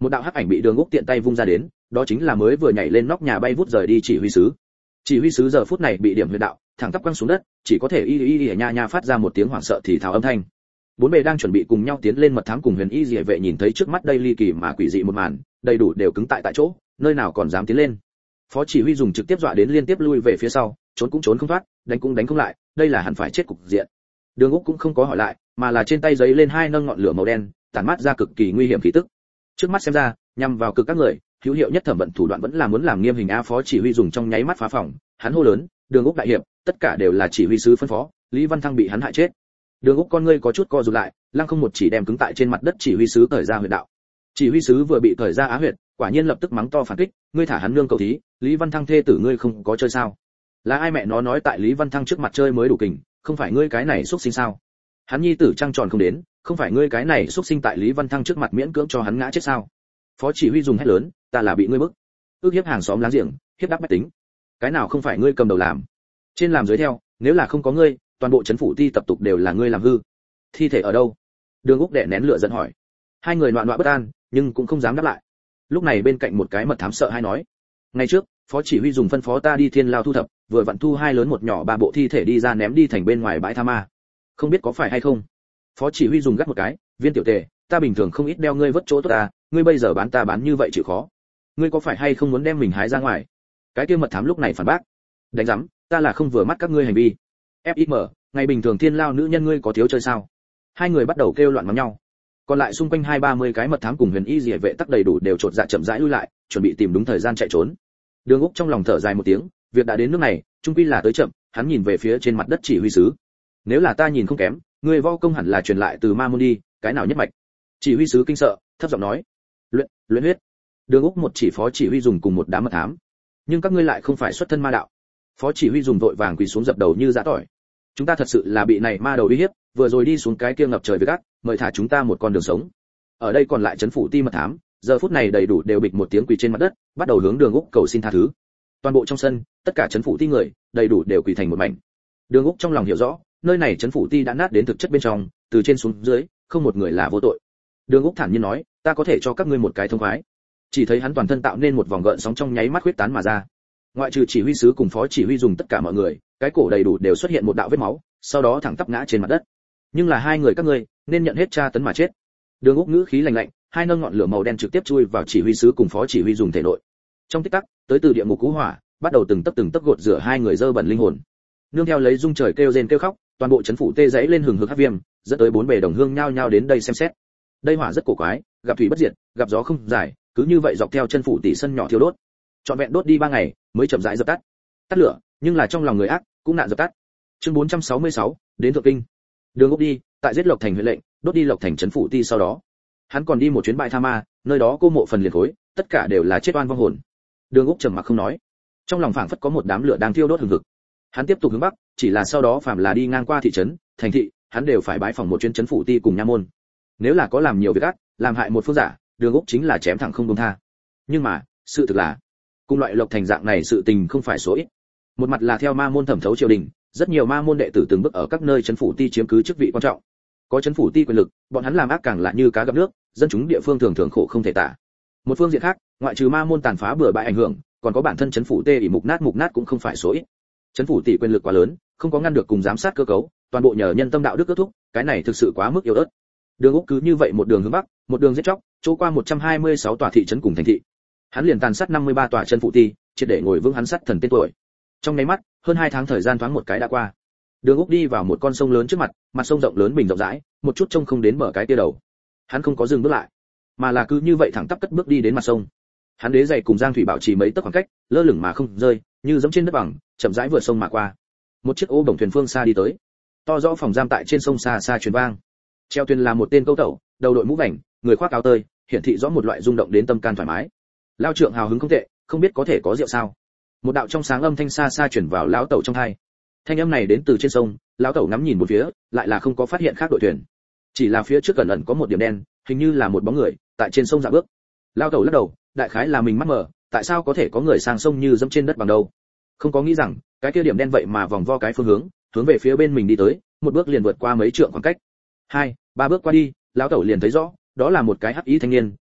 một đạo hắc ảnh bị Đường Úc tiện tay vung ra đến, đó chính là mới vừa nhảy lên nóc nhà bay vút rời đi chỉ huy sứ. Chỉ huy sứ giờ phút này bị điểm huyệt đạo, thẳng tắp quăng xuống đất, chỉ có thể y y y nha nha phát ra một tiếng hoảng sợ thì thào âm thanh. Bốn bề đang chuẩn bị cùng nhau tiến lên mật thám cùng Huyền Y Liễu vệ nhìn thấy trước mắt đây ly kỳ mà quỷ dị một màn, đầy đủ đều cứng tại tại chỗ, nơi nào còn dám tiến lên. Phó chỉ huy dùng trực tiếp dọa đến liên tiếp lui về phía sau, trốn cũng trốn không thoát, đánh cũng đánh không lại, đây là hẳn phải chết cục diện. Đường Úc cũng không có hỏi lại, mà là trên tay giấy lên hai nâng ngọn lửa màu đen, tản mát ra cực kỳ nguy hiểm khí tức. Trước mắt xem ra, nhằm vào cực các người, hữu hiệu nhất thẩm vận thủ đoạn vẫn là muốn làm nghiêm hình a. Phó chỉ huy dùng trong nháy mắt phá phòng, hắn hô lớn, Đường Úc đại hiệp, tất cả đều là chỉ huy sứ phân phó, Lý Văn Thăng bị hắn hại chết. Đường Úc con ngươi có chút co rụt lại, lăng không một chỉ đem cứng tại trên mặt đất chỉ huy sứ cởi ra huyệt đạo. Chỉ huy sứ vừa bị cởi ra á huyệt, quả nhiên lập tức mắng to phản kích, ngươi thả hắn nương cầu thí, Lý Văn Thăng thê tử ngươi không có chơi sao? Là ai mẹ nó nói tại Lý Văn Thăng trước mặt chơi mới đủ kình, không phải ngươi cái này xúc sinh sao? Hắn nhi tử trăng tròn không đến, không phải ngươi cái này xúc sinh tại Lý Văn Thăng trước mặt miễn cưỡng cho hắn ngã chết sao? Phó chỉ huy dùng hét lớn, ta là bị ngươi bức, ước hiếp hàng xóm láng giềng, hiếp đáp bách tính, cái nào không phải ngươi cầm đầu làm? Trên làm dưới theo, nếu là không có ngươi, toàn bộ trấn phủ ti tập tục đều là ngươi làm hư. Thi thể ở đâu? Đường Úc đè nén lửa giận hỏi. Hai người loạn loạn bất an, nhưng cũng không dám đáp lại. Lúc này bên cạnh một cái mật thám sợ hai nói, ngày trước phó chỉ huy dùng phân phó ta đi thiên lao thu thập, vừa vặn thu hai lớn một nhỏ ba bộ thi thể đi ra ném đi thành bên ngoài bãi tha ma, không biết có phải hay không. Phó chỉ huy dùng gắt một cái, viên tiểu tề, ta bình thường không ít đeo ngươi vớt chỗ tốt ta, ngươi bây giờ bán ta bán như vậy chịu khó, ngươi có phải hay không muốn đem mình hái ra ngoài? Cái kia mật thám lúc này phản bác, đánh rắm, ta là không vừa mắt các ngươi hành vi. ép i em, ngày bình thường thiên lao nữ nhân ngươi có thiếu chơi sao? Hai người bắt đầu kêu loạn mắng nhau. Còn lại xung quanh hai ba mươi cái mật thám cùng Huyền Y Liễu vệ tắc đầy đủ đều trột dạ chậm rãi lui lại, chuẩn bị tìm đúng thời gian chạy trốn. Đường Úc trong lòng thở dài một tiếng, việc đã đến nước này, trung quy là tới chậm, hắn nhìn về phía trên mặt đất chỉ huy sứ. Nếu là ta nhìn không kém, người võ công hẳn là truyền lại từ Ma môn đi, cái nào nhất mạch? Chỉ huy sứ kinh sợ, thấp giọng nói, luyện, luyện huyết. Đường Úc một chỉ phó chỉ huy dùng cùng một đám mật thám, nhưng các ngươi lại không phải xuất thân ma đạo. Phó chỉ huy dùng vội vàng quỳ xuống dập đầu như giã tỏi. Chúng ta thật sự là bị này ma đầu uy hiếp, vừa rồi đi xuống cái kia ngập trời với gác, mời thả chúng ta một con đường sống. Ở đây còn lại trấn phủ ti mật thám, giờ phút này đầy đủ đều bịch một tiếng quỳ trên mặt đất, bắt đầu hướng Đường Úc cầu xin tha thứ. Toàn bộ trong sân, tất cả trấn phủ ti người, đầy đủ đều quỳ thành một mảnh. Đường Úc trong lòng hiểu rõ, nơi này trấn phủ ti đã nát đến thực chất bên trong, từ trên xuống dưới, không một người là vô tội. Đường Úc thản nhiên nói, ta có thể cho các ngươi một cái thông khoái. Chỉ thấy hắn toàn thân tạo nên một vòng gợn sóng trong nháy mắt huyết tán mà ra. Ngoại trừ chỉ huy sứ cùng phó chỉ huy dùng tất cả mọi người, cái cổ đầy đủ đều xuất hiện một đạo vết máu, sau đó thẳng tắp ngã trên mặt đất. Nhưng là hai người các ngươi, nên nhận hết tra tấn mà chết. Đường Úc ngữ khí lạnh lạnh, hai nâng ngọn lửa màu đen trực tiếp chui vào chỉ huy sứ cùng phó chỉ huy dùng thể nội. Trong tích tắc, tới từ địa ngục cú hỏa, bắt đầu từng tấc từng tấc gột rửa hai người dơ bẩn linh hồn. Nương theo lấy rung trời kêu rên kêu khóc, toàn bộ trấn phủ tê dãy lên hừng hực hắc viêm, dẫn tới bốn bề đồng hương nhao nhao đến đây xem xét. Đây hỏa rất cổ quái, gặp thủy bất diệt, gặp gió không giải, cứ như vậy dọc theo chân phủ tỷ sân nhỏ thiêu đốt. Trọn vẹn đốt đi ba ngày, mới chậm rãi dập tắt. Tắt lửa, nhưng là trong lòng người ác, cũng nạn dập tắt. Chương bốn trăm sáu mươi sáu, đến Thượng Kinh. Đường Úc đi, tại giết Lộc Thành huyện lệnh, đốt đi Lộc Thành trấn phủ ti sau đó, hắn còn đi một chuyến bãi tha ma, nơi đó cô mộ phần liệt khối, tất cả đều là chết oan vong hồn. Đường Úc trầm mặc không nói, trong lòng phảng phất có một đám lửa đang thiêu đốt hừng hực. Hắn tiếp tục hướng bắc, chỉ là sau đó phàm là đi ngang qua thị trấn, thành thị, hắn đều phải bái phỏng một chuyến trấn phủ ti cùng nha môn. Nếu là có làm nhiều việc ác, làm hại một phương giả, Đường Úc chính là chém thẳng không buông tha. Nhưng mà, sự thực là, cùng loại Lộc Thành dạng này sự tình không phải số ít. Một mặt là theo ma môn thẩm thấu triều đình, rất nhiều ma môn đệ tử từng bước ở các nơi trấn phủ ti chiếm cứ chức vị quan trọng. Có trấn phủ ti quyền lực, bọn hắn làm ác càng là như cá gặp nước, dân chúng địa phương thường thường khổ không thể tả. Một phương diện khác, ngoại trừ ma môn tàn phá bừa bãi ảnh hưởng, còn có bản thân trấn phủ tê ỉ mục nát mục nát cũng không phải số ít. Trấn phủ tỷ quyền lực quá lớn, không có ngăn được cùng giám sát cơ cấu, toàn bộ nhờ nhân tâm đạo đức kết thúc, cái này thực sự quá mức yếu ớt. Đường Úc cứ như vậy một đường hướng bắc, một đường giết chóc, chỗ qua một trăm hai mươi sáu tòa thị trấn cùng thành thị. Hắn liền tàn sát năm mươi ba tòa trấn phủ ti, triệt để ngồi vững hắn sát thần tên tuổi. Trong nháy mắt, hơn hai tháng thời gian thoáng một cái đã qua. Đường Úc đi vào một con sông lớn trước mặt, mặt sông rộng lớn bình rộng rãi, một chút trông không đến bờ cái tia đầu. Hắn không có dừng bước lại, mà là cứ như vậy thẳng tắp cất bước đi đến mặt sông. Hắn đế giày cùng Giang Thủy bảo trì mấy tấc khoảng cách, lơ lửng mà không rơi, như giống trên đất bằng, chậm rãi vượt sông mà qua. Một chiếc ô bổng thuyền phương xa đi tới, to rõ phòng giam tại trên sông xa xa truyền vang. Treo thuyền là một tên câu tẩu, đầu đội mũ vành, người khoác áo tơi, hiển thị rõ một loại rung động đến tâm can thoải mái. Lao trưởng hào hứng không tệ, không biết có thể có rượu sao? Một đạo trong sáng âm thanh xa xa truyền vào lão tẩu trong tai. Thanh âm này đến từ trên sông, lão tẩu ngắm nhìn một phía, lại là không có phát hiện khác đội thuyền. Chỉ là phía trước gần ẩn có một điểm đen, hình như là một bóng người, tại trên sông dạo bước. Lão tẩu lắc đầu, đại khái là mình mắt mờ, tại sao có thể có người sang sông như dẫm trên đất bằng đâu? Không có nghĩ rằng, cái kia điểm đen vậy mà vòng vo cái phương hướng, hướng về phía bên mình đi tới, một bước liền vượt qua mấy trượng khoảng cách. Hai, ba bước qua đi, lão tẩu liền thấy rõ, đó là một cái hắc ý thanh niên,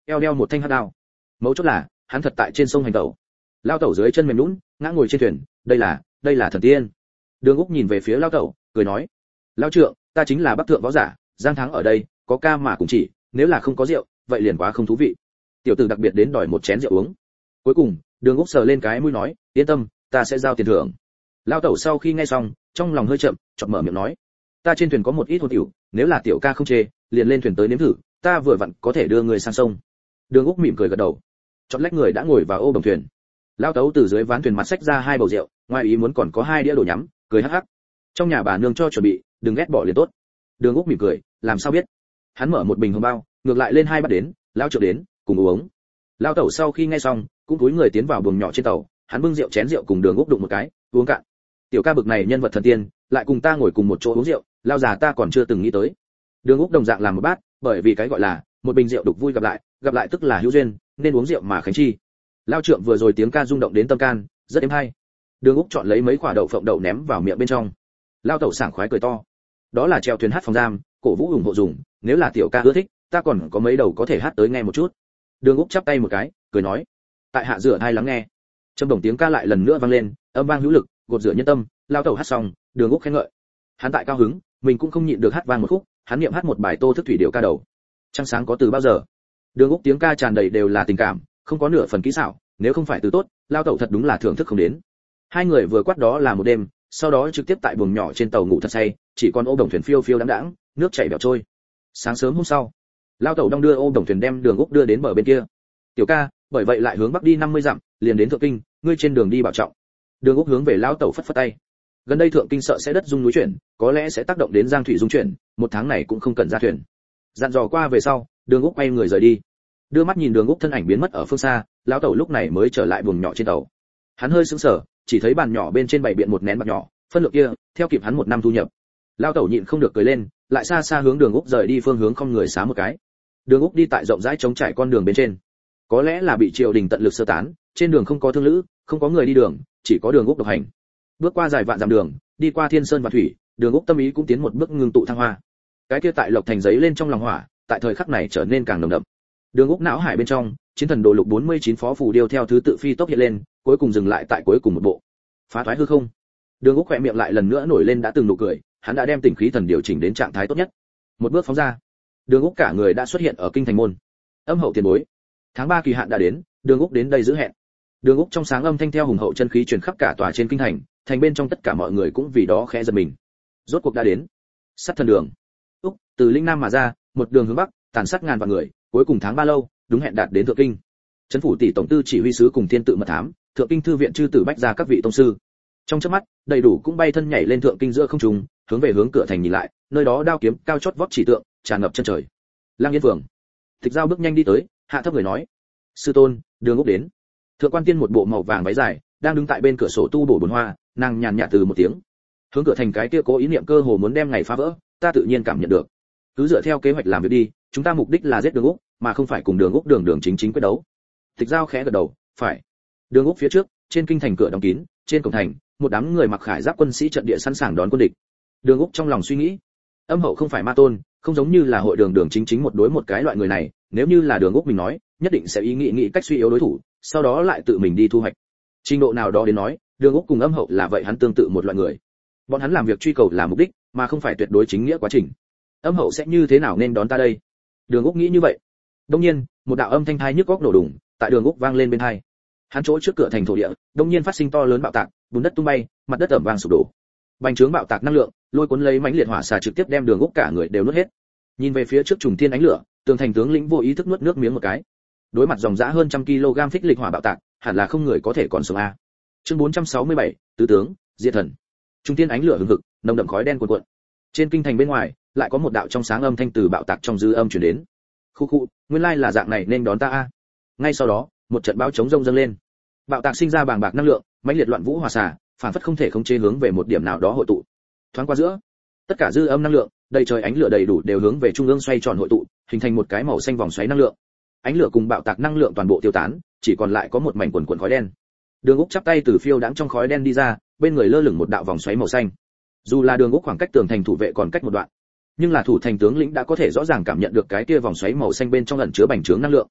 eo đeo một thanh hắc đao. Mấu chốt là, hắn thật tại trên sông hành tẩu. Lao tẩu dưới chân mềm nhũn, ngã ngồi trên thuyền, đây là, đây là thần tiên. Đường Úc nhìn về phía Lao tẩu, cười nói: "Lao trượng, ta chính là Bắc thượng võ giả, Giang Thắng ở đây, có ca mà cùng chỉ, nếu là không có rượu, vậy liền quá không thú vị." Tiểu tử đặc biệt đến đòi một chén rượu uống. Cuối cùng, Đường Úc sờ lên cái mũi nói: "Yên tâm, ta sẽ giao tiền thưởng." Lao tẩu sau khi nghe xong, trong lòng hơi chậm, chợt mở miệng nói: "Ta trên thuyền có một ít hôn tiểu, nếu là tiểu ca không chê, liền lên thuyền tới nếm thử, ta vừa vặn có thể đưa người sang sông." Đường Úc mỉm cười gật đầu. Chót lách người đã ngồi vào ô đồng thuyền. Lao tấu từ dưới ván thuyền mặt xách ra hai bầu rượu, ngoài ý muốn còn có hai đĩa đồ nhắm, cười hắc hắc. Trong nhà bà nương cho chuẩn bị, đừng ghét bỏ liền tốt. Đường Úc mỉm cười, làm sao biết? Hắn mở một bình hồng bao, ngược lại lên hai bát đến, Lao trượng đến, cùng uống. Lao tẩu sau khi nghe xong, cũng cúi người tiến vào buồng nhỏ trên tàu, hắn bưng rượu chén rượu cùng Đường Úc đụng một cái, uống cạn. Tiểu ca bực này nhân vật thần tiên, lại cùng ta ngồi cùng một chỗ uống rượu, Lao già ta còn chưa từng nghĩ tới. Đường Úc đồng dạng làm một bát, bởi vì cái gọi là một bình rượu đục vui gặp lại, gặp lại tức là hữu duyên, nên uống rượu mà khánh chi. Lao trượng vừa rồi tiếng ca rung động đến tâm can, rất êm hay. Đường Úc chọn lấy mấy quả đậu phộng đậu ném vào miệng bên trong. Lao tẩu sảng khoái cười to. Đó là treo thuyền hát phòng giam, cổ vũ ủng hộ dùng, nếu là tiểu ca ưa thích, ta còn có mấy đầu có thể hát tới nghe một chút. Đường Úc chắp tay một cái, cười nói: "Tại hạ rửa hai lắng nghe." Trầm đồng tiếng ca lại lần nữa vang lên, âm vang hữu lực, gột rửa nhân tâm. Lao tẩu hát xong, Đường Úc khen ngợi. Hắn tại cao hứng, mình cũng không nhịn được hát vang một khúc, hắn niệm hát một bài Tô Thức Thủy điệu ca đầu. Trăng sáng có từ bao giờ? Đường Úc tiếng ca tràn đầy đều là tình cảm, không có nửa phần kỹ xảo, nếu không phải từ tốt, Lao tẩu thật đúng là thưởng thức không đến. Hai người vừa quát đó là một đêm, sau đó trực tiếp tại buồng nhỏ trên tàu ngủ thật say, chỉ còn ô đồng thuyền phiêu phiêu đãng đãng, nước chảy bèo trôi. Sáng sớm hôm sau, Lao tẩu đong đưa ô đồng thuyền đem Đường Úc đưa đến bờ bên kia. "Tiểu ca, bởi vậy lại hướng bắc đi năm mươi dặm, liền đến Thượng Kinh, ngươi trên đường đi bảo trọng." Đường Úc hướng về Lao tẩu phất phất tay. Gần đây Thượng Kinh sợ sẽ đất rung núi chuyển, có lẽ sẽ tác động đến Giang thủy dung chuyển, một tháng này cũng không cần ra thuyền. Dặn dò qua về sau, Đường Úc quay người rời đi. Đưa mắt nhìn Đường Úc thân ảnh biến mất ở phương xa, lão tẩu lúc này mới trở lại buồng nhỏ trên tàu. Hắn hơi sững sờ, chỉ thấy bàn nhỏ bên trên bày biện một nén bạc nhỏ, phân lượng kia, theo kịp hắn một năm thu nhập. Lão tẩu nhịn không được cười lên, lại xa xa hướng Đường Úc rời đi phương hướng không người xá một cái. Đường Úc đi tại rộng rãi trống trải con đường bên trên. Có lẽ là bị triều đình tận lực sơ tán, trên đường không có thương lữ, không có người đi đường, chỉ có Đường Úc độc hành. Bước qua dài vạn dặm đường, đi qua thiên sơn và thủy, Đường Úc tâm ý cũng tiến một bước ngưng tụ thăng hoa. Cái kia tại Lộc Thành giấy lên trong lòng hỏa, tại thời khắc này trở nên càng nồng đậm. Đường Úc não hải bên trong, chiến thần đồ lục bốn mươi chín phó phù điêu theo thứ tự phi tốc hiện lên, cuối cùng dừng lại tại cuối cùng một bộ. Phá thoái hư không. Đường Úc khẽ miệng lại lần nữa nổi lên đã từng nụ cười, hắn đã đem tỉnh khí thần điều chỉnh đến trạng thái tốt nhất. Một bước phóng ra, Đường Úc cả người đã xuất hiện ở kinh thành môn. Âm hậu tiền bối. Tháng ba kỳ hạn đã đến, Đường Úc đến đây giữ hẹn. Đường Úc trong sáng âm thanh theo hùng hậu chân khí truyền khắp cả tòa trên kinh thành, thành bên trong tất cả mọi người cũng vì đó khẽ giật mình. Rốt cuộc đã đến. Sát thần đường. Úc, từ linh nam mà ra, một đường hướng bắc, tàn sát ngàn vạn người, cuối cùng tháng ba lâu, đúng hẹn đạt đến Thượng Kinh. Trấn phủ tỷ tổng tư chỉ huy sứ cùng thiên tự mật thám, Thượng Kinh thư viện chư tử bách gia các vị tông sư. Trong chớp mắt, đầy đủ cũng bay thân nhảy lên Thượng Kinh giữa không trung, hướng về hướng cửa thành nhìn lại, nơi đó đao kiếm cao chót vót chỉ tượng, tràn ngập chân trời. Lang Yên Phường. Tịch Giao bước nhanh đi tới, hạ thấp người nói: "Sư tôn, Đường Úc đến." Thượng quan tiên một bộ màu vàng váy dài, đang đứng tại bên cửa sổ tu bổ bồn hoa, nàng nhàn nhạt từ một tiếng. Hướng cửa thành cái kia cố ý niệm cơ hồ muốn đem ngày phá vỡ, ta tự nhiên cảm nhận được. Cứ dựa theo kế hoạch làm việc đi, chúng ta mục đích là giết Đường Úc, mà không phải cùng Đường Úc đường đường chính chính quyết đấu. Tịch Giao khẽ gật đầu, phải. Đường Úc phía trước, trên kinh thành cửa đóng kín, trên cổng thành, một đám người mặc khải giáp quân sĩ trận địa sẵn sàng đón quân địch. Đường Úc trong lòng suy nghĩ, âm hậu không phải ma tôn, không giống như là hội đường đường chính chính một đối một cái loại người này, nếu như là Đường Úc mình nói, nhất định sẽ ý nghĩ nghĩ cách suy yếu đối thủ, sau đó lại tự mình đi thu hoạch. Trình độ nào đó đến nói, Đường Úc cùng âm hậu là vậy hắn tương tự một loại người. Bọn hắn làm việc truy cầu là mục đích, mà không phải tuyệt đối chính nghĩa quá trình. Âm hậu sẽ như thế nào nên đón ta đây? Đường Úc nghĩ như vậy. Đột nhiên, một đạo âm thanh thai nhức óc nổ đùng, tại Đường Úc vang lên bên tai. Hắn chỗ trước cửa thành thổ địa, đột nhiên phát sinh to lớn bạo tạc, bùn đất tung bay, mặt đất ẩm vang sụp đổ. Bành trướng bạo tạc năng lượng, lôi cuốn lấy mãnh liệt hỏa xà trực tiếp đem Đường Úc cả người đều nuốt hết. Nhìn về phía trước trùng thiên ánh lửa, tường thành tướng lĩnh vô ý thức nuốt nước miếng một cái. Đối mặt dòng dã hơn trăm kg phích lịch hỏa bạo tạc, hẳn là không người có thể còn sống a. Chương bốn trăm sáu mươi bảy, tứ tướng, diệt thần. Trung thiên ánh lửa hừng hực, nồng đậm khói đen cuồn cuộn. Trên kinh thành bên ngoài, lại có một đạo trong sáng âm thanh từ bạo tạc trong dư âm truyền đến. Khu khu, nguyên lai là dạng này nên đón ta a. Ngay sau đó, một trận bão chống rông dâng lên. Bạo tạc sinh ra bàng bạc năng lượng, mãnh liệt loạn vũ hỏa xả, phản phất không thể khống chế hướng về một điểm nào đó hội tụ. Thoáng qua giữa, tất cả dư âm năng lượng, đầy trời ánh lửa đầy đủ đều hướng về trung ương xoay tròn hội tụ, hình thành một cái màu xanh vòng xoáy năng lượng. Ánh lửa cùng bạo tạc năng lượng toàn bộ tiêu tán, chỉ còn lại có một mảnh quần quần khói đen. Đường Úc chắp tay từ phiêu đãng trong khói đen đi ra, bên người lơ lửng một đạo vòng xoáy màu xanh. Dù là Đường Úc khoảng cách tường thành thủ vệ còn cách một đoạn, nhưng là thủ thành tướng lĩnh đã có thể rõ ràng cảm nhận được cái kia vòng xoáy màu xanh bên trong ẩn chứa bành trướng năng lượng.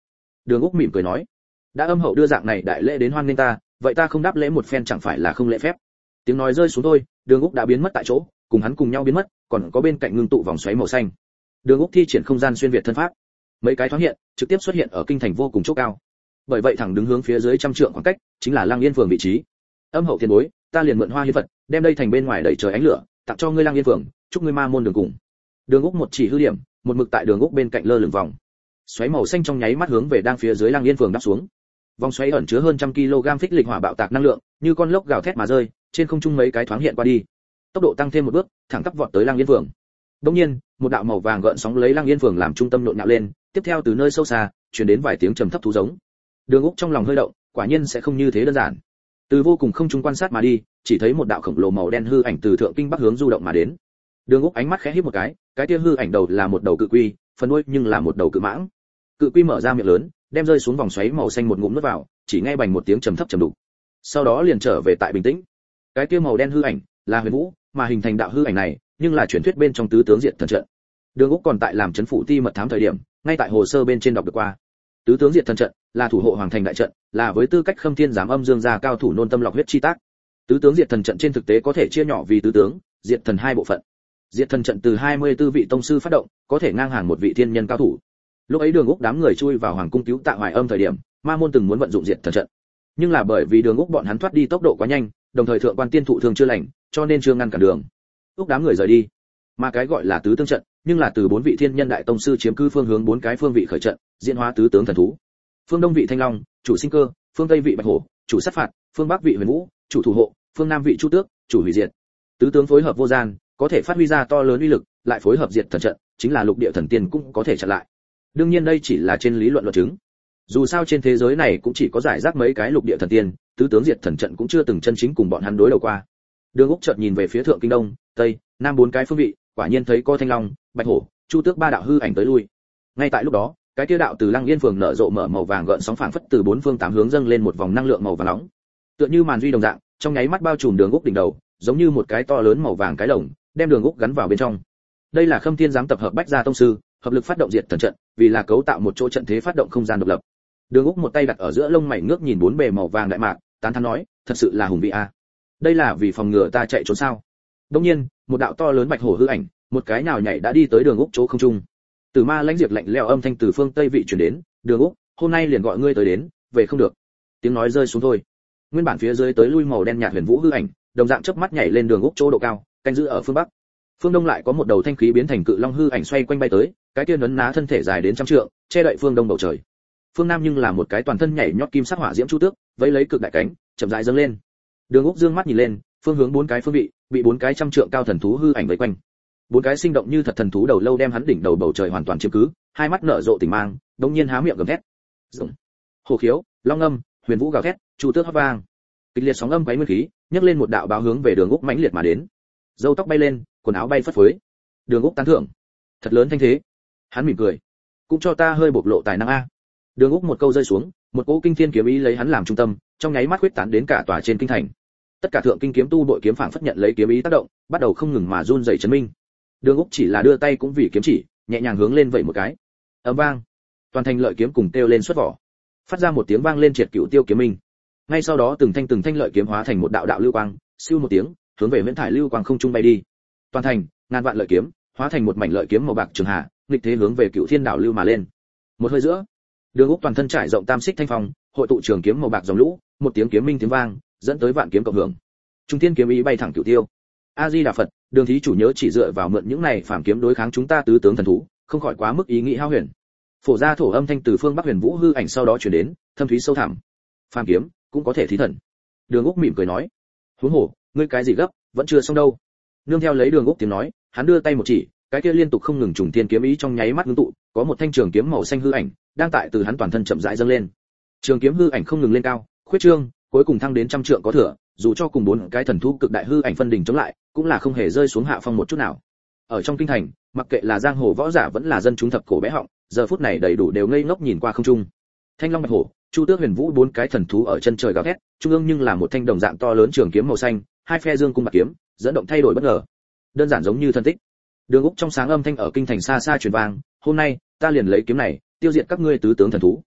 Đường Úc mỉm cười nói, đã âm hậu đưa dạng này đại lễ đến hoan nghênh ta, vậy ta không đáp lễ một phen chẳng phải là không lễ phép. Tiếng nói rơi xuống thôi, Đường Úc đã biến mất tại chỗ, cùng hắn cùng nhau biến mất, còn có bên cạnh ngưng tụ vòng xoáy màu xanh. Đường Úc thi triển không gian xuyên việt thân pháp, mấy cái thoáng hiện, trực tiếp xuất hiện ở kinh thành vô cùng chỗ cao. Bởi vậy thẳng đứng hướng phía dưới trăm trượng khoảng cách, chính là Lăng Yên Phường vị trí. Âm hậu tiền bối, ta liền mượn hoa hiến vật, đem đây thành bên ngoài đẩy trời ánh lửa, tặng cho ngươi Lăng Yên Phường, chúc ngươi ma môn đường cùng. Đường Úc một chỉ hư điểm, một mực tại Đường Úc bên cạnh lơ lửng vòng xoáy màu xanh trong nháy mắt hướng về đang phía dưới Lăng Yên Phường đáp xuống. Vòng xoáy ẩn chứa hơn trăm kg phích lịch hỏa bạo tạc năng lượng, như con lốc gào thét mà rơi, trên không trung mấy cái thoáng hiện qua đi. Tốc độ tăng thêm một bước, thẳng tắp vọt tới Lăng Yên Phường. Đương nhiên, một đạo màu vàng gợn sóng lấy Lăng Yên Phường làm trung tâm nhộn nhạo lên, tiếp theo từ nơi sâu xa, truyền đến vài tiếng trầm thấp thú giống. Đường Úc trong lòng hơi động, quả nhiên sẽ không như thế đơn giản. Từ vô cùng không trung quan sát mà đi, chỉ thấy một đạo khổng lồ màu đen hư ảnh từ thượng kinh bắc hướng du động mà đến. Đường Úc ánh mắt khẽ híp một cái, cái kia hư ảnh đầu là một đầu cự quy, phần đuôi nhưng là một đầu cự mãng. Cự quy mở ra miệng lớn, đem rơi xuống vòng xoáy màu xanh một ngụm nuốt vào, chỉ nghe bành một tiếng trầm thấp trầm đục. Sau đó liền trở về tại bình tĩnh. Cái kia màu đen hư ảnh là Huyền Vũ, mà hình thành đạo hư ảnh này, nhưng là truyền thuyết bên trong tứ tướng diệt thần trận. Đường Úc còn tại làm chấn phủ ti mật thám thời điểm, ngay tại hồ sơ bên trên đọc được qua. Tứ tướng diệt thần trận là thủ hộ hoàng thành đại trận, là với tư cách Khâm Thiên giám âm dương gia cao thủ nôn tâm lọc huyết chi tác. Tứ tướng diệt thần trận trên thực tế có thể chia nhỏ vì tứ tướng, diệt thần hai bộ phận. Diệt thần trận từ hai mươi tư vị tông sư phát động, có thể ngang hàng một vị thiên nhân cao thủ. Lúc ấy Đường Úc đám người chui vào hoàng cung cứu Tạ Hoài Âm thời điểm, Ma môn từng muốn vận dụng diệt thần trận, nhưng là bởi vì Đường Úc bọn hắn thoát đi tốc độ quá nhanh, đồng thời thượng quan tiên thụ thương chưa lành, cho nên chưa ngăn cản đường. Úc đám người rời đi. Mà cái gọi là tứ tướng trận, nhưng là từ bốn vị thiên nhân đại tông sư chiếm cứ phương hướng bốn cái phương vị khởi trận, diễn hóa tứ tướng thần thú. Phương đông vị Thanh Long, chủ sinh cơ; phương tây vị Bạch Hổ, chủ sát phạt; phương bắc vị Huyền Vũ, chủ thủ hộ; phương nam vị Chu Tước, chủ hủy diệt. Tứ tướng phối hợp vô gian, có thể phát huy ra to lớn uy lực, lại phối hợp diệt thần trận, chính là lục địa thần tiên cũng có thể chặn lại. Đương nhiên đây chỉ là trên lý luận luận chứng. Dù sao trên thế giới này cũng chỉ có giải rác mấy cái lục địa thần tiên, tứ tướng diệt thần trận cũng chưa từng chân chính cùng bọn hắn đối đầu qua. Đường Úc chợt nhìn về phía thượng kinh đông, tây, nam bốn cái phương vị, quả nhiên thấy có Thanh Long, Bạch Hổ, Chu Tước ba đạo hư ảnh tới lui. Ngay tại lúc đó, cái kia đạo từ Lăng Yên Phường nở rộ mở màu vàng gợn sóng phảng phất từ bốn phương tám hướng dâng lên một vòng năng lượng màu vàng nóng. Tựa như màn duy đồng dạng, trong nháy mắt bao trùm Đường Úc đỉnh đầu, giống như một cái to lớn màu vàng cái lồng, đem Đường Úc gắn vào bên trong. Đây là Khâm Thiên giám tập hợp bách gia tông sư, hợp lực phát động diệt thần trận, vì là cấu tạo một chỗ trận thế phát động không gian độc lập. Đường Úc một tay đặt ở giữa lông mày ngước nhìn bốn bề màu vàng đại mạc, tán thán nói, thật sự là hùng vĩ a. Đây là vì phòng ngừa ta chạy trốn sao? Đương nhiên, một đạo to lớn bạch hổ hư ảnh, một cái nào nhảy đã đi tới Đường Úc chỗ không trung. Từ ma lãnh diệt lạnh lẽo âm thanh từ phương tây vị truyền đến, Đường Úc, hôm nay liền gọi ngươi tới đến, về không được. Tiếng nói rơi xuống thôi. Nguyên bản phía dưới tới lui màu đen nhạt huyền vũ hư ảnh, đồng dạng chớp mắt nhảy lên Đường Úc chỗ độ cao, canh giữ ở phương bắc. Phương đông lại có một đầu thanh khí biến thành cự long hư ảnh xoay quanh bay tới, cái kia nấn ná thân thể dài đến trăm trượng, che đậy phương đông bầu trời. Phương nam nhưng là một cái toàn thân nhảy nhót kim sắc hỏa diễm chu tước, vẫy lấy cực đại cánh, chậm rãi dâng lên. Đường Úc dương mắt nhìn lên, phương hướng bốn cái phương vị, bị bốn cái trăm trượng cao thần thú hư ảnh vây quanh. Bốn cái sinh động như thật thần thú đầu lâu đem hắn đỉnh đầu bầu trời hoàn toàn chiếm cứ, hai mắt nở rộ tình mang, đống nhiên há miệng gầm thét. Rống. Hổ khiếu, long âm, huyền vũ gào thét, chu tước hót vang. Kịch liệt sóng âm quấy nguyên khí, nhấc lên một đạo báo hướng về Đường Úc mãnh liệt mà đến. Râu tóc bay lên, quần áo bay phất phới. Đường Úc tán thưởng, thật lớn thanh thế. Hắn mỉm cười, cũng cho ta hơi bộc lộ tài năng a. Đường Úc một câu rơi xuống, một cỗ kinh thiên kiếm ý lấy hắn làm trung tâm, trong nháy mắt huyết tán đến cả tòa trên kinh thành. Tất cả thượng kinh kiếm tu đội kiếm phảng phất nhận lấy kiếm ý tác động, bắt đầu không ngừng mà run rẩy chấn minh. Đường Úc chỉ là đưa tay cũng vì kiếm chỉ, nhẹ nhàng hướng lên vẩy một cái. Ầm vang, toàn thành lợi kiếm cùng kêu lên xuất vỏ, phát ra một tiếng vang lên triệt cửu tiêu kiếm minh. Ngay sau đó từng thanh từng thanh lợi kiếm hóa thành một đạo đạo lưu quang, siêu một tiếng, hướng về Viễn Thải lưu quang không trung bay đi. Toàn thành, ngàn vạn lợi kiếm, hóa thành một mảnh lợi kiếm màu bạc trường hạ, nghịch thế hướng về Cửu Thiên đảo lưu mà lên. Một hơi giữa, Đường Úc toàn thân trải rộng tam xích thanh phong, hội tụ trường kiếm màu bạc dòng lũ, một tiếng kiếm minh tiếng vang, dẫn tới vạn kiếm cộng hưởng. Trung thiên kiếm ý bay thẳng cửu tiêu. A Di Đà Phật, Đường thí chủ nhớ chỉ dựa vào mượn những này phàm kiếm đối kháng chúng ta tứ tướng thần thú, không khỏi quá mức ý nghĩ hao huyền. Phổ gia thổ âm thanh từ phương Bắc Huyền Vũ hư ảnh sau đó truyền đến, thâm thúy sâu thẳm. Phàm kiếm cũng có thể thí thần. Đường Úc mỉm cười nói, huống hồ, ngươi cái gì gấp, vẫn chưa xong đâu. Nương theo lấy Đường Úc tiếng nói, hắn đưa tay một chỉ, cái kia liên tục không ngừng trùng thiên kiếm ý trong nháy mắt ngưng tụ, có một thanh trường kiếm màu xanh hư ảnh đang tại từ hắn toàn thân chậm rãi dâng lên. Trường kiếm hư ảnh không ngừng lên cao, khuyết trương, cuối cùng thăng đến trăm trượng có thừa, dù cho cùng bốn cái thần thú cực đại hư ảnh phân đỉnh chống lại, cũng là không hề rơi xuống hạ phong một chút nào. Ở trong kinh thành, mặc kệ là giang hồ võ giả vẫn là dân chúng thập cổ bé họng, giờ phút này đầy đủ đều ngây ngốc nhìn qua không trung. Thanh Long Bạch Hổ, Chu Tước Huyền Vũ bốn cái thần thú ở chân trời gào thét, trung ương nhưng là một thanh đồng dạng to lớn trường kiếm màu xanh, hai phe dương cung bạc kiếm, dẫn động thay đổi bất ngờ. Đơn giản giống như thân tích. Đường Úc trong sáng âm thanh ở kinh thành xa xa truyền vang, hôm nay, ta liền lấy kiếm này, tiêu diệt các ngươi tứ tướng thần thú.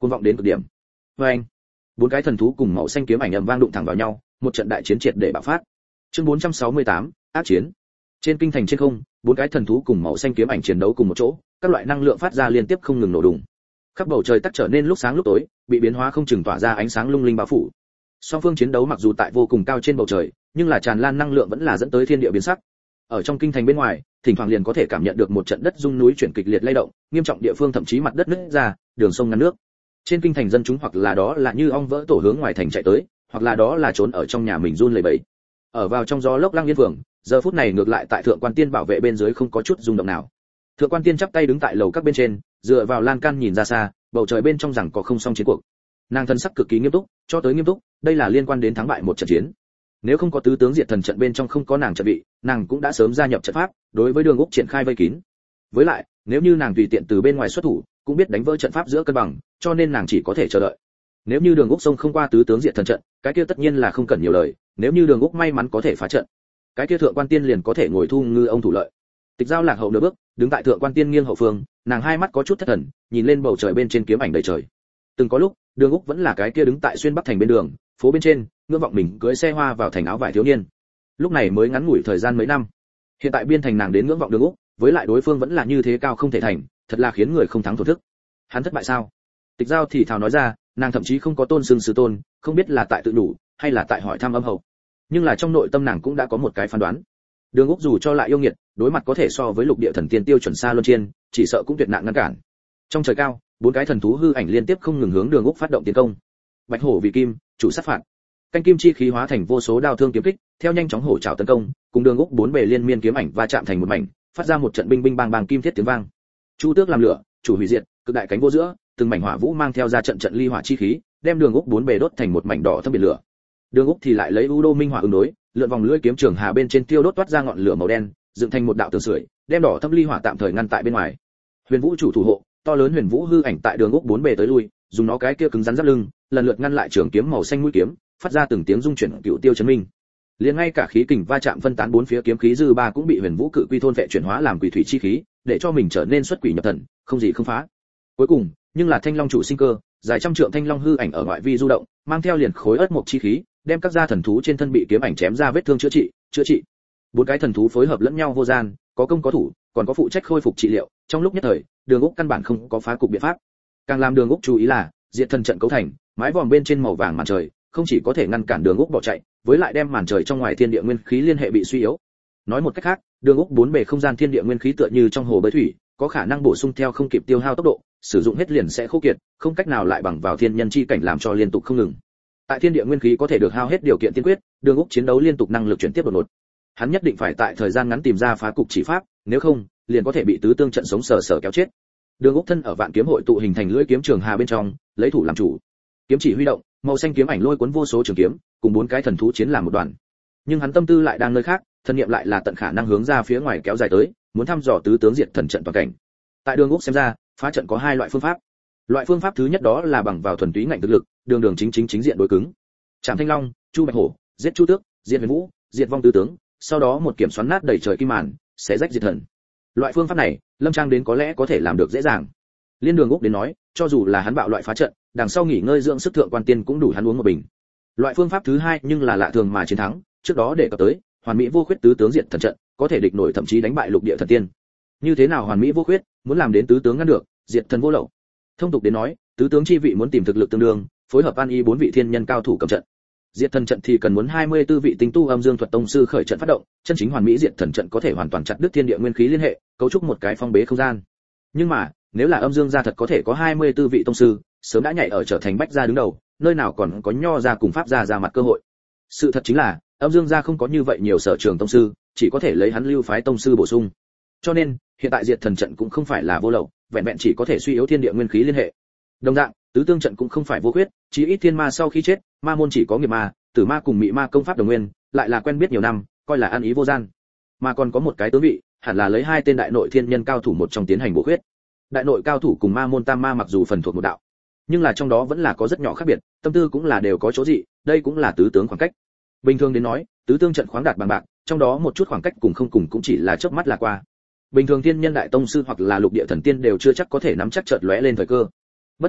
cuồng vọng đến cực điểm. Và anh, bốn cái thần thú cùng màu xanh kiếm ảnh ầm vang đụng thẳng vào nhau, một trận đại chiến triệt để bạo phát. Chương bốn trăm sáu mươi tám, ác chiến. Trên kinh thành trên không, bốn cái thần thú cùng màu xanh kiếm ảnh chiến đấu cùng một chỗ, các loại năng lượng phát ra liên tiếp không ngừng nổ đùng. Khắp bầu trời tắt trở nên lúc sáng lúc tối, bị biến hóa không chừng tỏa ra ánh sáng lung linh bao phủ. Song phương chiến đấu mặc dù tại vô cùng cao trên bầu trời, nhưng là tràn lan năng lượng vẫn là dẫn tới thiên địa biến sắc. Ở trong kinh thành bên ngoài, thỉnh thoảng liền có thể cảm nhận được một trận đất rung núi chuyển kịch liệt lay động, nghiêm trọng địa phương thậm chí mặt đất nứt ra, đường sông ngăn nước. Trên kinh thành dân chúng hoặc là đó là như ong vỡ tổ hướng ngoài thành chạy tới, hoặc là đó là trốn ở trong nhà mình run lẩy bẩy. Ở vào trong gió lốc Lăng Yên Phường, giờ phút này ngược lại tại thượng quan tiên bảo vệ bên dưới không có chút rung động nào. Thượng quan tiên chắp tay đứng tại lầu các bên trên, dựa vào lan can nhìn ra xa, bầu trời bên trong rằng có không xong chiến cuộc. Nàng thân sắc cực kỳ nghiêm túc, cho tới nghiêm túc, đây là liên quan đến thắng bại một trận chiến. Nếu không có tứ tướng diệt thần trận bên trong không có nàng trận bị, nàng cũng đã sớm gia nhập trận pháp, đối với Đường Úc triển khai vây kín. Với lại, nếu như nàng tùy tiện từ bên ngoài xuất thủ, cũng biết đánh vỡ trận pháp giữa cân bằng, cho nên nàng chỉ có thể chờ đợi. Nếu như Đường Úc xông không qua tứ tướng diệt thần trận, cái kia tất nhiên là không cần nhiều lời, nếu như Đường Úc may mắn có thể phá trận, cái kia thượng quan tiên liền có thể ngồi thu ngư ông thủ lợi. Tịch Giao lạc hậu nửa bước, đứng tại thượng quan tiên nghiêng hậu phương, nàng hai mắt có chút thất thần, nhìn lên bầu trời bên trên kiếm ảnh đầy trời. Từng có lúc, Đường Úc vẫn là cái kia đứng tại xuyên bắc thành bên đường, phố bên trên, ngưỡng vọng mình cưỡi xe hoa vào thành áo vải thiếu niên. Lúc này mới ngắn ngủi thời gian mấy năm, hiện tại biên thành nàng đến ngưỡng vọng Đường Úc, với lại đối phương vẫn là như thế cao không thể thành, thật là khiến người không thắng thổ thức. Hắn thất bại sao? Tịch Giao thì thào nói ra, nàng thậm chí không có tôn xưng sư tôn, không biết là tại tự đủ, hay là tại hỏi thăm âm hậu. Nhưng là trong nội tâm nàng cũng đã có một cái phán đoán. Đường Úc dù cho lại yêu nghiệt, đối mặt có thể so với lục địa thần tiên tiêu chuẩn xa luân chiên, chỉ sợ cũng tuyệt nạn ngăn cản. Trong trời cao, bốn cái thần thú hư ảnh liên tiếp không ngừng hướng Đường Úc phát động tiến công. Bạch hổ vì kim, chủ sát phạt. Canh kim chi khí hóa thành vô số đao thương kiếm kích, theo nhanh chóng hổ trảo tấn công, cùng Đường Úc bốn bề liên miên kiếm ảnh va chạm thành một mảnh, phát ra một trận binh binh bang bang kim thiết tiếng vang. Chu tước làm lửa, chủ hủy diệt, cực đại cánh vô giữa, từng mảnh hỏa vũ mang theo ra trận trận ly hỏa chi khí, đem Đường Úc bốn bề đốt thành một mảnh đỏ thâm biển lửa. Đường Úc thì lại lấy u đô minh hỏa ứng đối, lượn vòng lưỡi kiếm trường hà bên trên tiêu đốt toát ra ngọn lửa màu đen, dựng thành một đạo tường sưởi, đem đỏ thâm ly hỏa tạm thời ngăn tại bên ngoài. Huyền Vũ chủ thủ hộ, to lớn Huyền Vũ hư ảnh tại Đường Úc bốn bề tới lui, dùng nó cái kia cứng rắn giáp lưng, lần lượt ngăn lại trường kiếm màu xanh mũi kiếm, phát ra từng tiếng rung chuyển cựu tiêu chấn minh. Liền ngay cả khí kình va chạm phân tán bốn phía kiếm khí dư ba cũng bị Huyền Vũ cự quy thôn vệ chuyển hóa làm quỷ thủy chi khí, để cho mình trở nên xuất quỷ nhập thần, không gì không phá. Cuối cùng, nhưng là Thanh Long chủ sinh cơ, dài trăm trượng Thanh Long hư ảnh ở ngoại vi du động, mang theo liền khối ớt mộc chi khí, đem các gia thần thú trên thân bị kiếm ảnh chém ra vết thương chữa trị, chữa trị. Bốn cái thần thú phối hợp lẫn nhau vô gian, có công có thủ, còn có phụ trách khôi phục trị liệu, trong lúc nhất thời, Đường Úc căn bản không có phá cục biện pháp. Càng làm Đường Úc chú ý là, diệt thần trận cấu thành, mái vòm bên trên màu vàng màn trời, không chỉ có thể ngăn cản Đường Úc bỏ chạy, với lại đem màn trời trong ngoài thiên địa nguyên khí liên hệ bị suy yếu. Nói một cách khác, Đường Úc bốn bề không gian thiên địa nguyên khí tựa như trong hồ bơi thủy, có khả năng bổ sung theo không kịp tiêu hao tốc độ, sử dụng hết liền sẽ khô kiệt, không cách nào lại bằng vào thiên nhân chi cảnh làm cho liên tục không ngừng. Tại thiên địa nguyên khí có thể được hao hết điều kiện tiên quyết, Đường Úc chiến đấu liên tục năng lực chuyển tiếp đột ngột. Hắn nhất định phải tại thời gian ngắn tìm ra phá cục chỉ pháp, nếu không, liền có thể bị tứ tương trận sống sờ sờ kéo chết. Đường Úc thân ở vạn kiếm hội tụ hình thành lưỡi kiếm trường hà bên trong, lấy thủ làm chủ. Kiếm chỉ huy động, màu xanh kiếm ảnh lôi cuốn vô số trường kiếm, cùng bốn cái thần thú chiến làm một đoàn. Nhưng hắn tâm tư lại đang nơi khác, thân niệm lại là tận khả năng hướng ra phía ngoài kéo dài tới, muốn thăm dò tứ tướng diệt thần trận toàn cảnh. Tại Đường Úc xem ra, phá trận có hai loại phương pháp. Loại phương pháp thứ nhất đó là bằng vào thuần túy ngạnh thực lực, đường đường chính chính chính diện đối cứng. Trảm Thanh Long, Chu Bạch Hổ, giết Chu Tước, diệt Huyền Vũ, diệt vong tứ tướng, sau đó một kiểm xoắn nát đầy trời kim màn, sẽ rách diệt thần. Loại phương pháp này, Lâm Trang đến có lẽ có thể làm được dễ dàng. Liên Đường Úc đến nói, cho dù là hắn bạo loại phá trận, đằng sau nghỉ ngơi dưỡng sức thượng quan tiên cũng đủ hắn uống một bình. Loại phương pháp thứ hai nhưng là lạ thường mà chiến thắng, trước đó để cập tới, hoàn mỹ vô khuyết tứ tướng diệt thần trận, có thể địch nổi thậm chí đánh bại lục địa thần tiên. Như thế nào hoàn mỹ vô khuyết, muốn làm đến tứ tướng ngăn được, diệt thần vô lậu. Thông tục đến nói, tứ tướng chi vị muốn tìm thực lực tương đương, phối hợp an y bốn vị thiên nhân cao thủ cầm trận. Diệt thần trận thì cần muốn hai mươi tư vị tinh tu âm dương thuật tông sư khởi trận phát động, chân chính hoàn mỹ diệt thần trận có thể hoàn toàn chặt đứt thiên địa nguyên khí liên hệ, cấu trúc một cái phong bế không gian. Nhưng mà, nếu là âm dương gia thật có thể có hai mươi tư vị tông sư, sớm đã nhảy ở trở thành bách gia đứng đầu, nơi nào còn có nho gia cùng pháp gia ra mặt cơ hội. Sự thật chính là, âm dương gia không có như vậy nhiều sở trường tông sư, chỉ có thể lấy hắn lưu phái tông sư bổ sung. Cho nên, hiện tại diệt thần trận cũng không phải là vô lậu, vẹn vẹn chỉ có thể suy yếu thiên địa nguyên khí liên hệ. Đồng dạng, tứ tương trận cũng không phải vô khuyết, chí ít thiên ma sau khi chết, ma môn chỉ có nghiệp ma, tử ma cùng mị ma công pháp đồng nguyên, lại là quen biết nhiều năm, coi là ăn ý vô gian. Mà còn có một cái tướng vị, hẳn là lấy hai tên đại nội thiên nhân cao thủ một trong tiến hành bổ khuyết. Đại nội cao thủ cùng ma môn tam ma mặc dù phần thuộc một đạo, nhưng là trong đó vẫn là có rất nhỏ khác biệt, tâm tư cũng là đều có chỗ dị, đây cũng là tứ tướng khoảng cách. Bình thường đến nói, tứ tương trận khoáng đạt bằng bạc, trong đó một chút khoảng cách cùng không cùng cũng chỉ là chớp mắt là qua. Bình thường thiên nhân đại tông sư hoặc là lục địa thần tiên đều chưa chắc có thể nắm chắc chợt lóe lên thời cơ. Bất quá,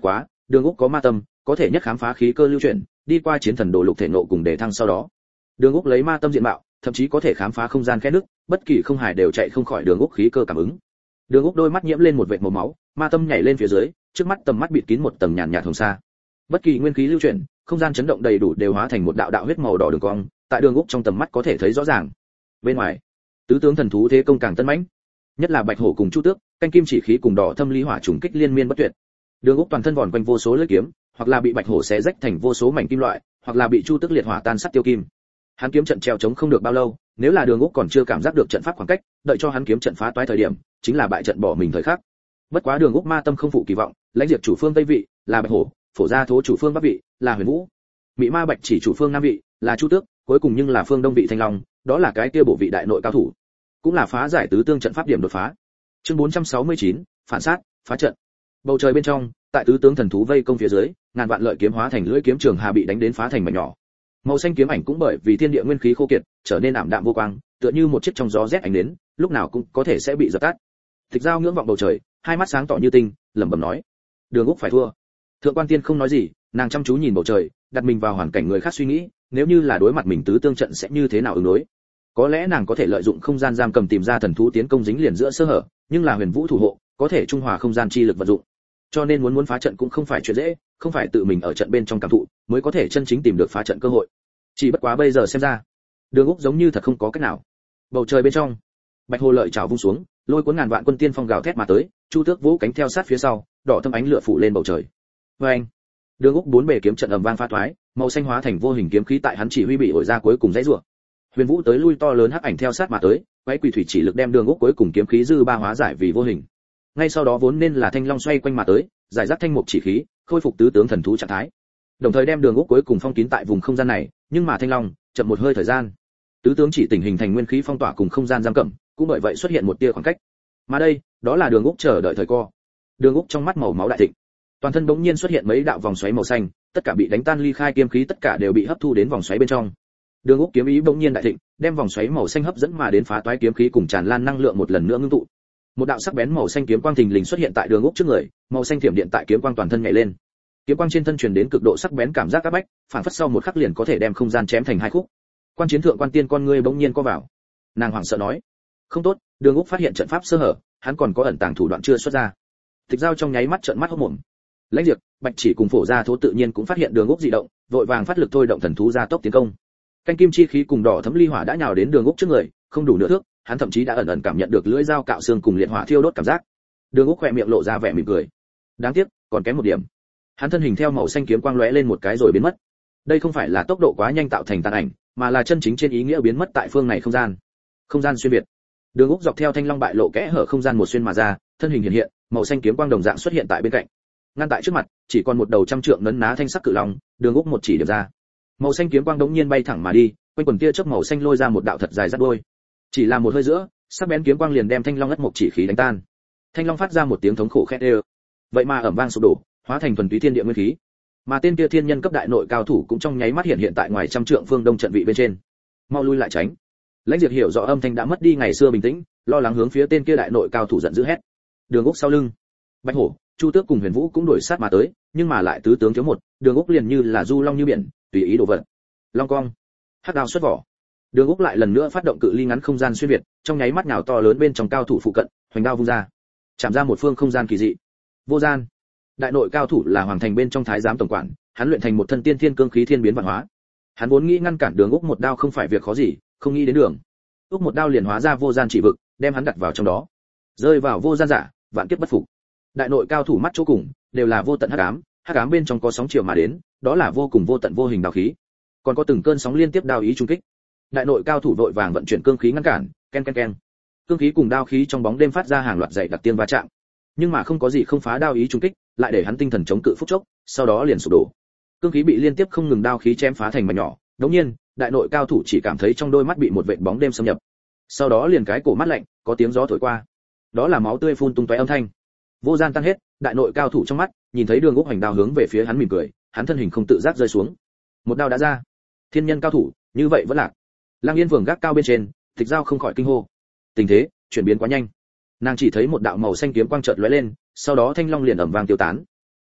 Đường Úc có ma tâm, có thể nhất khám phá khí cơ lưu chuyển, đi qua chiến thần đồ lục thể nộ cùng đề thăng sau đó. Đường Úc lấy ma tâm diện mạo, thậm chí có thể khám phá không gian khe nước, bất kỳ không hài đều chạy không khỏi Đường Úc khí cơ cảm ứng. Đường Úc đôi mắt nhiễm lên một vệt màu máu, ma tâm nhảy lên phía dưới, trước mắt tầm mắt bịt kín một tầng nhàn nhạt hồng sa. Bất kỳ nguyên khí lưu chuyển, không gian chấn động đầy đủ đều hóa thành một đạo đạo huyết màu đỏ đường cong, tại Đường Úc trong tầm mắt có thể thấy rõ ràng. Bên ngoài, tứ tướng thần thú thế công càng tân mãnh, nhất là Bạch Hổ cùng Chu Tước, canh kim chỉ khí cùng đỏ thâm lý hỏa trùng kích liên miên bất tuyệt. Đường Úc toàn thân vòn quanh vô số lưỡi kiếm, hoặc là bị Bạch Hổ xé rách thành vô số mảnh kim loại, hoặc là bị Chu Tước liệt hỏa tan sát tiêu kim. Hắn kiếm trận treo chống không được bao lâu, nếu là Đường Úc còn chưa cảm giác được trận pháp khoảng cách, đợi cho hắn kiếm trận phá toái thời điểm, chính là bại trận bỏ mình thời khắc. Bất quá Đường Úc ma tâm không phụ kỳ vọng, lãnh diệt chủ phương tây vị là Bạch Hổ, phổ gia thố chủ phương bắc vị là Huyền Vũ, Mị Ma Bạch chỉ chủ phương nam vị là Chu Tước, cuối cùng nhưng là phương đông vị Thanh Long, đó là cái kia bộ vị đại nội cao thủ, cũng là phá giải tứ tương trận pháp điểm đột phá. Chương bốn trăm sáu mươi chín, phản sát, phá trận. Bầu trời bên trong, tại tứ tướng thần thú vây công phía dưới, ngàn vạn lợi kiếm hóa thành lưỡi kiếm trường hà bị đánh đến phá thành mảnh nhỏ. Màu xanh kiếm ảnh cũng bởi vì thiên địa nguyên khí khô kiệt, trở nên ảm đạm vô quang, tựa như một chiếc trong gió rét ánh đến, lúc nào cũng có thể sẽ bị dập tắt. Tịch Giao ngưỡng vọng bầu trời, hai mắt sáng tỏ như tinh, lẩm bẩm nói: Đường Úc phải thua. Thượng quan Tiên không nói gì, nàng chăm chú nhìn bầu trời, đặt mình vào hoàn cảnh người khác suy nghĩ, nếu như là đối mặt mình tứ tương trận sẽ như thế nào ứng đối. Có lẽ nàng có thể lợi dụng không gian giam cầm tìm ra thần thú tiến công dính liền giữa sơ hở, nhưng là Huyền Vũ thủ hộ, có thể trung hòa không gian chi lực vận dụng. Cho nên muốn muốn phá trận cũng không phải chuyện dễ, không phải tự mình ở trận bên trong cảm thụ, mới có thể chân chính tìm được phá trận cơ hội. Chỉ bất quá bây giờ xem ra, Đường Úc giống như thật không có cách nào. Bầu trời bên trong, Bạch Hồ lợi chảo vung xuống, lôi cuốn ngàn vạn quân tiên phong gào thét mà tới, Chu Tước vũ cánh theo sát phía sau, đỏ thâm ánh lửa phủ lên bầu trời. Oeng! Đường Úc bốn bề kiếm trận ầm vang phá thoái, màu xanh hóa thành vô hình kiếm khí tại hắn chỉ huy bị ổi ra cuối cùng dãy rủa. Huyền Vũ tới lui to lớn hắc ảnh theo sát mà tới, quái quỷ thủy chỉ lực đem Đường Úc cuối cùng kiếm khí dư ba hóa giải vì vô hình. Ngay sau đó vốn nên là Thanh Long xoay quanh mà tới, giải rác thanh mục chỉ khí, khôi phục tứ tướng thần thú trạng thái. Đồng thời đem Đường Úc cuối cùng phong kín tại vùng không gian này, nhưng mà Thanh Long chậm một hơi thời gian, tứ tướng chỉ tình hình thành nguyên khí phong tỏa cùng không gian giam cầm, cũng bởi vậy xuất hiện một tia khoảng cách. Mà đây, đó là Đường Úc chờ đợi thời co. Đường Úc trong mắt màu máu đại thịnh, toàn thân bỗng nhiên xuất hiện mấy đạo vòng xoáy màu xanh, tất cả bị đánh tan ly khai kiếm khí tất cả đều bị hấp thu đến vòng xoáy bên trong. Đường Úc kiếm ý bỗng nhiên đại thịnh, đem vòng xoáy màu xanh hấp dẫn mà đến phá toái kiếm khí cùng tràn lan năng lượng một lần nữa ngưng tụ. Một đạo sắc bén màu xanh kiếm quang thình lình xuất hiện tại Đường Úc trước người, màu xanh thiểm điện tại kiếm quang toàn thân nhảy lên. Kiếm quang trên thân truyền đến cực độ sắc bén cảm giác áp bách, phản phất sau một khắc liền có thể đem không gian chém thành hai khúc. Quan chiến thượng quan tiên con ngươi bỗng nhiên co vào. Nàng hoảng sợ nói: "Không tốt, Đường Úc phát hiện trận pháp sơ hở, hắn còn có ẩn tàng thủ đoạn chưa xuất ra." Tịch Giao trong nháy mắt trợn mắt hốt mồm. Lãnh Diệp, Bạch Chỉ cùng Phổ Gia Thố tự nhiên cũng phát hiện Đường Úc dị động, vội vàng phát lực thôi động thần thú gia tốc tiến công. Canh kim chi khí cùng đỏ thấm ly hỏa đã nhào đến Đường Úc trước người, không đủ nửa thước, hắn thậm chí đã ẩn ẩn cảm nhận được lưỡi dao cạo xương cùng liệt hỏa thiêu đốt cảm giác. Đường Úc khẽ miệng lộ ra vẻ mỉm cười. Đáng tiếc, còn kém một điểm. Hắn thân hình theo màu xanh kiếm quang lóe lên một cái rồi biến mất. Đây không phải là tốc độ quá nhanh tạo thành tàn ảnh, mà là chân chính trên ý nghĩa biến mất tại phương này không gian. Không gian xuyên việt. Đường Úc dọc theo thanh long bại lộ kẽ hở không gian một xuyên mà ra, thân hình hiện hiện, màu xanh kiếm quang đồng dạng xuất hiện tại bên cạnh. Ngăn tại trước mặt, chỉ còn một đầu trăm trượng nấn ná thanh sắc cự long, Đường Úc một chỉ điểm ra. Màu xanh kiếm quang đống nhiên bay thẳng mà đi, quanh quần tia chớp màu xanh lôi ra một đạo thật dài rắt đuôi. Chỉ là một hơi giữa, sắc bén kiếm quang liền đem thanh long ngất một chỉ khí đánh tan. Thanh long phát ra một tiếng thống khổ khét ê. Vậy mà ầm vang sụp đổ, hóa thành thuần túy thiên địa nguyên khí. Mà tên kia thiên nhân cấp đại nội cao thủ cũng trong nháy mắt hiện hiện tại ngoài trăm trượng phương đông trận vị bên trên. Mau lui lại tránh. Lãnh Diệp hiểu rõ âm thanh đã mất đi ngày xưa bình tĩnh, lo lắng hướng phía tên kia đại nội cao thủ giận dữ hét. Đường Úc sau lưng, Bạch Hổ, Chu Tước cùng Huyền Vũ cũng đuổi sát mà tới, nhưng mà lại tứ tướng thiếu một, Đường Úc liền như là du long như biển, tùy ý đổ vật. Long cong, hắc đao xuất vỏ. Đường Úc lại lần nữa phát động cự ly ngắn không gian xuyên việt, trong nháy mắt nhào to lớn bên trong cao thủ phụ cận, hoành đao vung ra, chạm ra một phương không gian kỳ dị. Vô gian. Đại nội cao thủ là hoàng thành bên trong thái giám tổng quản, hắn luyện thành một thân tiên thiên cương khí thiên biến vạn hóa. Hắn vốn nghĩ ngăn cản Đường Úc một đao không phải việc khó gì, không nghĩ đến đường. Úc một đao liền hóa ra vô gian chỉ vực, đem hắn đặt vào trong đó. Rơi vào vô gian giả, vạn kiếp bất phục. Đại nội cao thủ mắt chỗ cùng, đều là vô tận hắc ám, hắc ám bên trong có sóng chiều mà đến, đó là vô cùng vô tận vô hình đao khí. Còn có từng cơn sóng liên tiếp đao ý trung kích. Đại nội cao thủ vội vàng vận chuyển cương khí ngăn cản, ken ken ken. Cương khí cùng đao khí trong bóng đêm phát ra hàng loạt dày đặc tiếng va chạm. Nhưng mà không có gì không phá đao ý trung kích, lại để hắn tinh thần chống cự phút chốc, sau đó liền sụp đổ. Cương khí bị liên tiếp không ngừng đao khí chém phá thành mảnh nhỏ, đống nhiên, đại nội cao thủ chỉ cảm thấy trong đôi mắt bị một vệt bóng đêm xâm nhập. Sau đó liền cái cổ mắt lạnh, có tiếng gió thổi qua. Đó là máu tươi phun tung tóe âm thanh. Vô gian tan hết, đại nội cao thủ trong mắt, nhìn thấy Đường Úc hành đao hướng về phía hắn mỉm cười, hắn thân hình không tự giác rơi xuống. Một đao đã ra. Thiên nhân cao thủ, như vậy vẫn lạc. Lang Yên Vương gác cao bên trên, Tịch Giao không khỏi kinh hô. Tình thế chuyển biến quá nhanh. Nàng chỉ thấy một đạo màu xanh kiếm quang chợt lóe lên, sau đó thanh long liền ầm vang tiêu tán.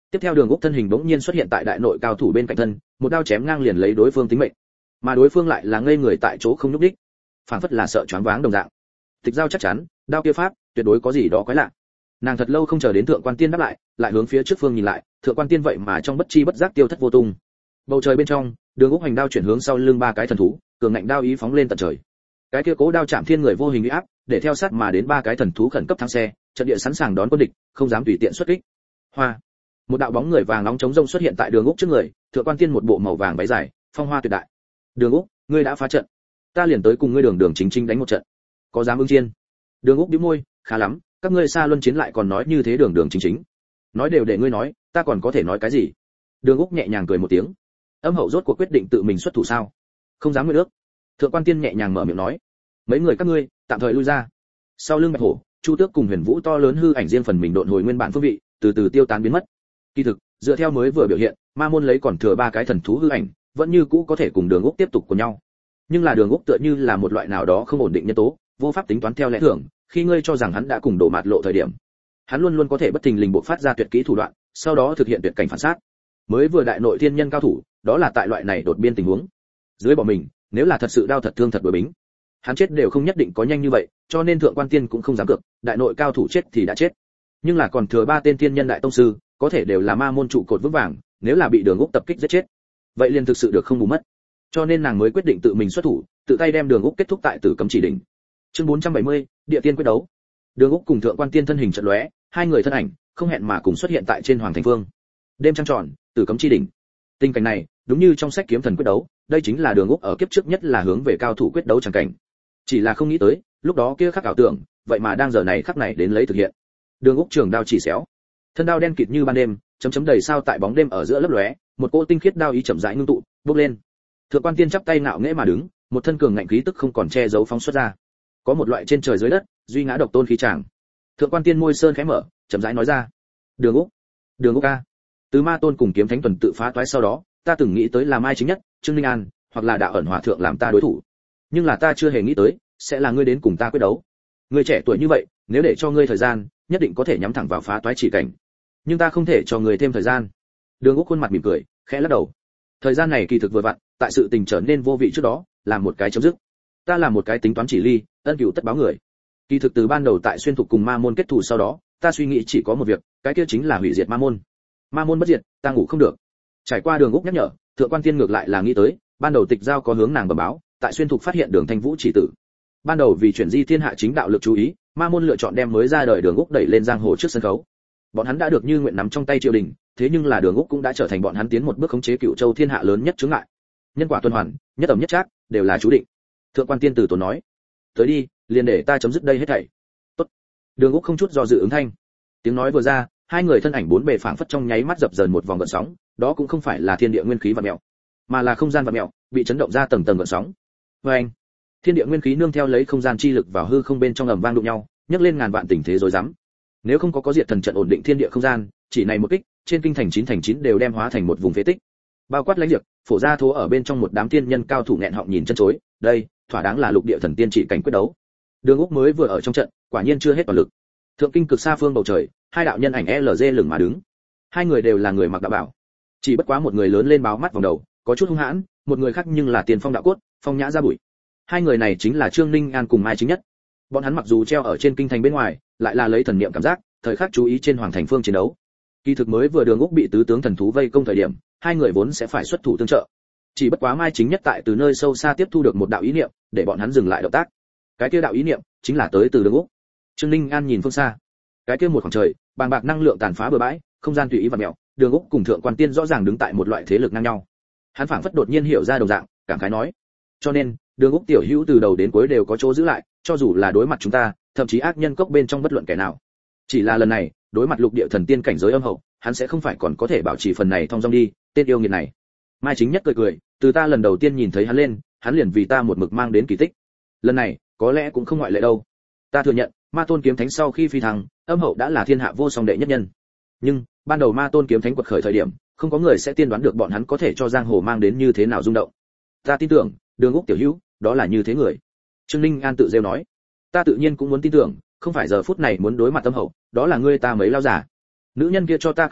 Tiếp theo Đường Úc thân hình bỗng nhiên xuất hiện tại đại nội cao thủ bên cạnh thân, một đao chém ngang liền lấy đối phương tính mệnh. Mà đối phương lại là ngây người tại chỗ không nhúc nhích, phảng phất là sợ choáng váng đồng dạng. Tịch Giao chắc chắn, đao kia pháp, tuyệt đối có gì đó quái lạ. Nàng thật lâu không chờ đến Thượng Quan Tiên đáp lại, lại hướng phía trước phương nhìn lại, Thượng Quan Tiên vậy mà trong bất chi bất giác tiêu thất vô tung. Bầu trời bên trong, Đường Úc hành đao chuyển hướng sau lưng ba cái thần thú, cường ngạnh đao ý phóng lên tận trời. Cái kia cố đao chạm thiên người vô hình uy áp, để theo sát mà đến ba cái thần thú khẩn cấp thắng xe, trận địa sẵn sàng đón quân địch, không dám tùy tiện xuất kích. Hoa, một đạo bóng người vàng nóng chống rông xuất hiện tại Đường Úc trước người, Thượng Quan Tiên một bộ màu vàng váy dài, phong hoa tuyệt đại. Đường Úc, ngươi đã phá trận, ta liền tới cùng ngươi đường đường chính chính đánh một trận. Có dám ứng chiến? Đường Úc bĩu môi, khá lắm, các ngươi xa luân chiến lại còn nói như thế đường đường chính chính. Nói đều để ngươi nói, ta còn có thể nói cái gì? Đường Úc nhẹ nhàng cười một tiếng. Âm hậu rốt cuộc quyết định tự mình xuất thủ sao? Không dám ngươi nước. Thượng Quan Tiên nhẹ nhàng mở miệng nói, mấy người các ngươi tạm thời lui ra. Sau lưng Bạch Hổ, Chu Tước cùng Huyền Vũ to lớn hư ảnh riêng phần mình độn hồi nguyên bản phương vị, từ từ tiêu tán biến mất. Kỳ thực, dựa theo mới vừa biểu hiện, Ma môn lấy còn thừa ba cái thần thú hư ảnh, vẫn như cũ có thể cùng Đường Úc tiếp tục cùng nhau. Nhưng là Đường Úc tựa như là một loại nào đó không ổn định nhân tố, vô pháp tính toán theo lẽ thường, khi ngươi cho rằng hắn đã cùng đổ mạt lộ thời điểm, hắn luôn luôn có thể bất thình lình bộc phát ra tuyệt kỹ thủ đoạn, sau đó thực hiện tuyệt cảnh phản sát. Mới vừa đại nội thiên nhân cao thủ, đó là tại loại này đột biên tình huống. Dưới bỏ mình, nếu là thật sự đau thật thương thật đối bính, hắn chết đều không nhất định có nhanh như vậy, cho nên Thượng Quan Tiên cũng không dám cược, đại nội cao thủ chết thì đã chết. Nhưng là còn thừa ba tên thiên nhân đại tông sư, có thể đều là ma môn trụ cột vững vàng, nếu là bị Đường Úc tập kích giết chết, vậy liền thực sự được không bù mất. Cho nên nàng mới quyết định tự mình xuất thủ, tự tay đem Đường Úc kết thúc tại Tử Cấm Chỉ đỉnh. Chương bốn trăm bảy mươi, địa tiên quyết đấu. Đường Úc cùng Thượng Quan Tiên thân hình chợt lóe, hai người thân ảnh không hẹn mà cùng xuất hiện tại trên Hoàng Thành Phương. Đêm trăng tròn, Tử Cấm Chi đỉnh. Tình cảnh này, đúng như trong sách Kiếm Thần quyết đấu, đây chính là Đường Úc ở kiếp trước nhất là hướng về cao thủ quyết đấu chẳng cảnh. Chỉ là không nghĩ tới, lúc đó kia khắc ảo tưởng, vậy mà đang giờ này khắc này đến lấy thực hiện. Đường Úc trường đao chỉ xéo, thân đao đen kịt như ban đêm, chấm chấm đầy sao tại bóng đêm ở giữa lấp lóe, một cỗ tinh khiết đao ý chậm rãi ngưng tụ, bốc lên. Thượng Quan Tiên chắp tay ngạo nghễ mà đứng, một thân cường ngạnh khí tức không còn che giấu phóng xuất ra. Có một loại trên trời dưới đất, duy ngã độc tôn khí tràng. Thượng Quan Tiên môi sơn khẽ mở, chậm rãi nói ra: "Đường Úc, Đường Úc ca, từ Ma Tôn cùng Kiếm Thánh tuần tự phá toái sau đó, ta từng nghĩ tới làm ai chính nhất, Trương Linh An, hoặc là Đạo ẩn hòa thượng làm ta đối thủ. Nhưng là ta chưa hề nghĩ tới, sẽ là ngươi đến cùng ta quyết đấu. Ngươi trẻ tuổi như vậy, nếu để cho ngươi thời gian, nhất định có thể nhắm thẳng vào phá toái chỉ cảnh. Nhưng ta không thể cho ngươi thêm thời gian." Đường Úc khuôn mặt mỉm cười, khẽ lắc đầu. Thời gian này kỳ thực vừa vặn, tại sự tình trở nên vô vị trước đó, làm một cái chấm dứt. Ta làm một cái tính toán chỉ ly, ân cửu tất báo người. Kỳ thực từ ban đầu tại xuyên thục cùng Ma môn kết thù sau đó, ta suy nghĩ chỉ có một việc, cái kia chính là hủy diệt Ma môn. Ma môn bất diệt, ta ngủ không được. Trải qua Đường Úc nhắc nhở, Thượng Quan Tiên ngược lại là nghĩ tới, ban đầu Tịch Giao có hướng nàng bẩm báo, tại xuyên thục phát hiện Đường Thanh Vũ chỉ tử. Ban đầu vì chuyển di thiên hạ chính đạo lực chú ý, Ma môn lựa chọn đem mới ra đời Đường Úc đẩy lên giang hồ trước sân khấu. Bọn hắn đã được như nguyện nắm trong tay triều đình, thế nhưng là Đường Úc cũng đã trở thành bọn hắn tiến một bước khống chế Cựu Châu thiên hạ lớn nhất chướng ngại. Nhân quả tuần hoàn, nhất ẩm nhất trác, đều là chú định. Thượng Quan Tiên từ tốn nói: "Tới đi, liền để ta chấm dứt đây hết thảy." "Tốt." Đường Úc không chút do dự ứng thanh. Tiếng nói vừa ra, hai người thân ảnh bốn bề phảng phất trong nháy mắt dập dờn một vòng gợn sóng, đó cũng không phải là thiên địa nguyên khí vặn mèo, mà là không gian vặn mèo, bị chấn động ra tầng tầng gợn sóng. Oeng! Thiên địa nguyên khí nương theo lấy không gian chi lực vào hư không bên trong ầm vang đụng nhau, nhấc lên ngàn vạn tình thế rối rắm. Nếu không có có diệt thần trận ổn định thiên địa không gian, chỉ này một kích, trên kinh thành chín thành chín đều đem hóa thành một vùng phế tích. Bao quát lãnh diệt, phổ gia thố ở bên trong một đám tiên nhân cao thủ nghẹn họng nhìn chân chối, đây, thỏa đáng là lục địa thần tiên chỉ cảnh quyết đấu. Đường Úc mới vừa ở trong trận, quả nhiên chưa hết toàn lực. Thượng kinh cực xa phương bầu trời, hai đạo nhân ảnh lờ dê lửng mà đứng. Hai người đều là người mặc đạo bảo, chỉ bất quá một người lớn lên báo mắt vòng đầu, có chút hung hãn, một người khác nhưng là tiền phong đạo cốt, phong nhã ra bụi. Hai người này chính là Trương Ninh An cùng Mai Chính Nhất. Bọn hắn mặc dù treo ở trên kinh thành bên ngoài, lại là lấy thần niệm cảm giác, thời khắc chú ý trên hoàng thành phương chiến đấu. Kỳ thực mới vừa Đường Úc bị tứ tướng thần thú vây công thời điểm, hai người vốn sẽ phải xuất thủ tương trợ. Chỉ bất quá Mai Chính Nhất tại từ nơi sâu xa tiếp thu được một đạo ý niệm, để bọn hắn dừng lại động tác. Cái kia đạo ý niệm chính là tới từ Đường Úc. Trương Ninh An nhìn phương xa, cái kia một khoảng trời, bàng bạc năng lượng tàn phá bừa bãi, không gian tùy ý vặn mèo, Đường Úc cùng Thượng Quan Tiên rõ ràng đứng tại một loại thế lực ngang nhau. Hắn phảng phất đột nhiên hiểu ra đồng dạng, cảm khái nói: "Cho nên, Đường Úc tiểu hữu từ đầu đến cuối đều có chỗ giữ lại, cho dù là đối mặt chúng ta, thậm chí ác nhân cốc bên trong bất luận kẻ nào. Chỉ là lần này, đối mặt lục địa thần tiên cảnh giới âm hậu, hắn sẽ không phải còn có thể bảo trì phần này thông dong đi, tên yêu nghiệt này." Mai Chính Nhất cười cười, từ ta lần đầu tiên nhìn thấy hắn lên, hắn liền vì ta một mực mang đến kỳ tích. Lần này, có lẽ cũng không ngoại lệ đâu. Ta thừa nhận, Ma Tôn kiếm thánh sau khi phi thăng, âm hậu đã là thiên hạ vô song đệ nhất nhân. Nhưng, ban đầu Ma Tôn kiếm thánh quật khởi thời điểm, không có người sẽ tiên đoán được bọn hắn có thể cho giang hồ mang đến như thế nào rung động. Ta tin tưởng, Đường Úc tiểu hữu, đó là như thế người. Trương Ninh An tự rêu nói. Ta tự nhiên cũng muốn tin tưởng, không phải giờ phút này muốn đối mặt âm hậu, đó là ngươi ta mấy lao giả. Nữ nhân kia cho ta cảm giác,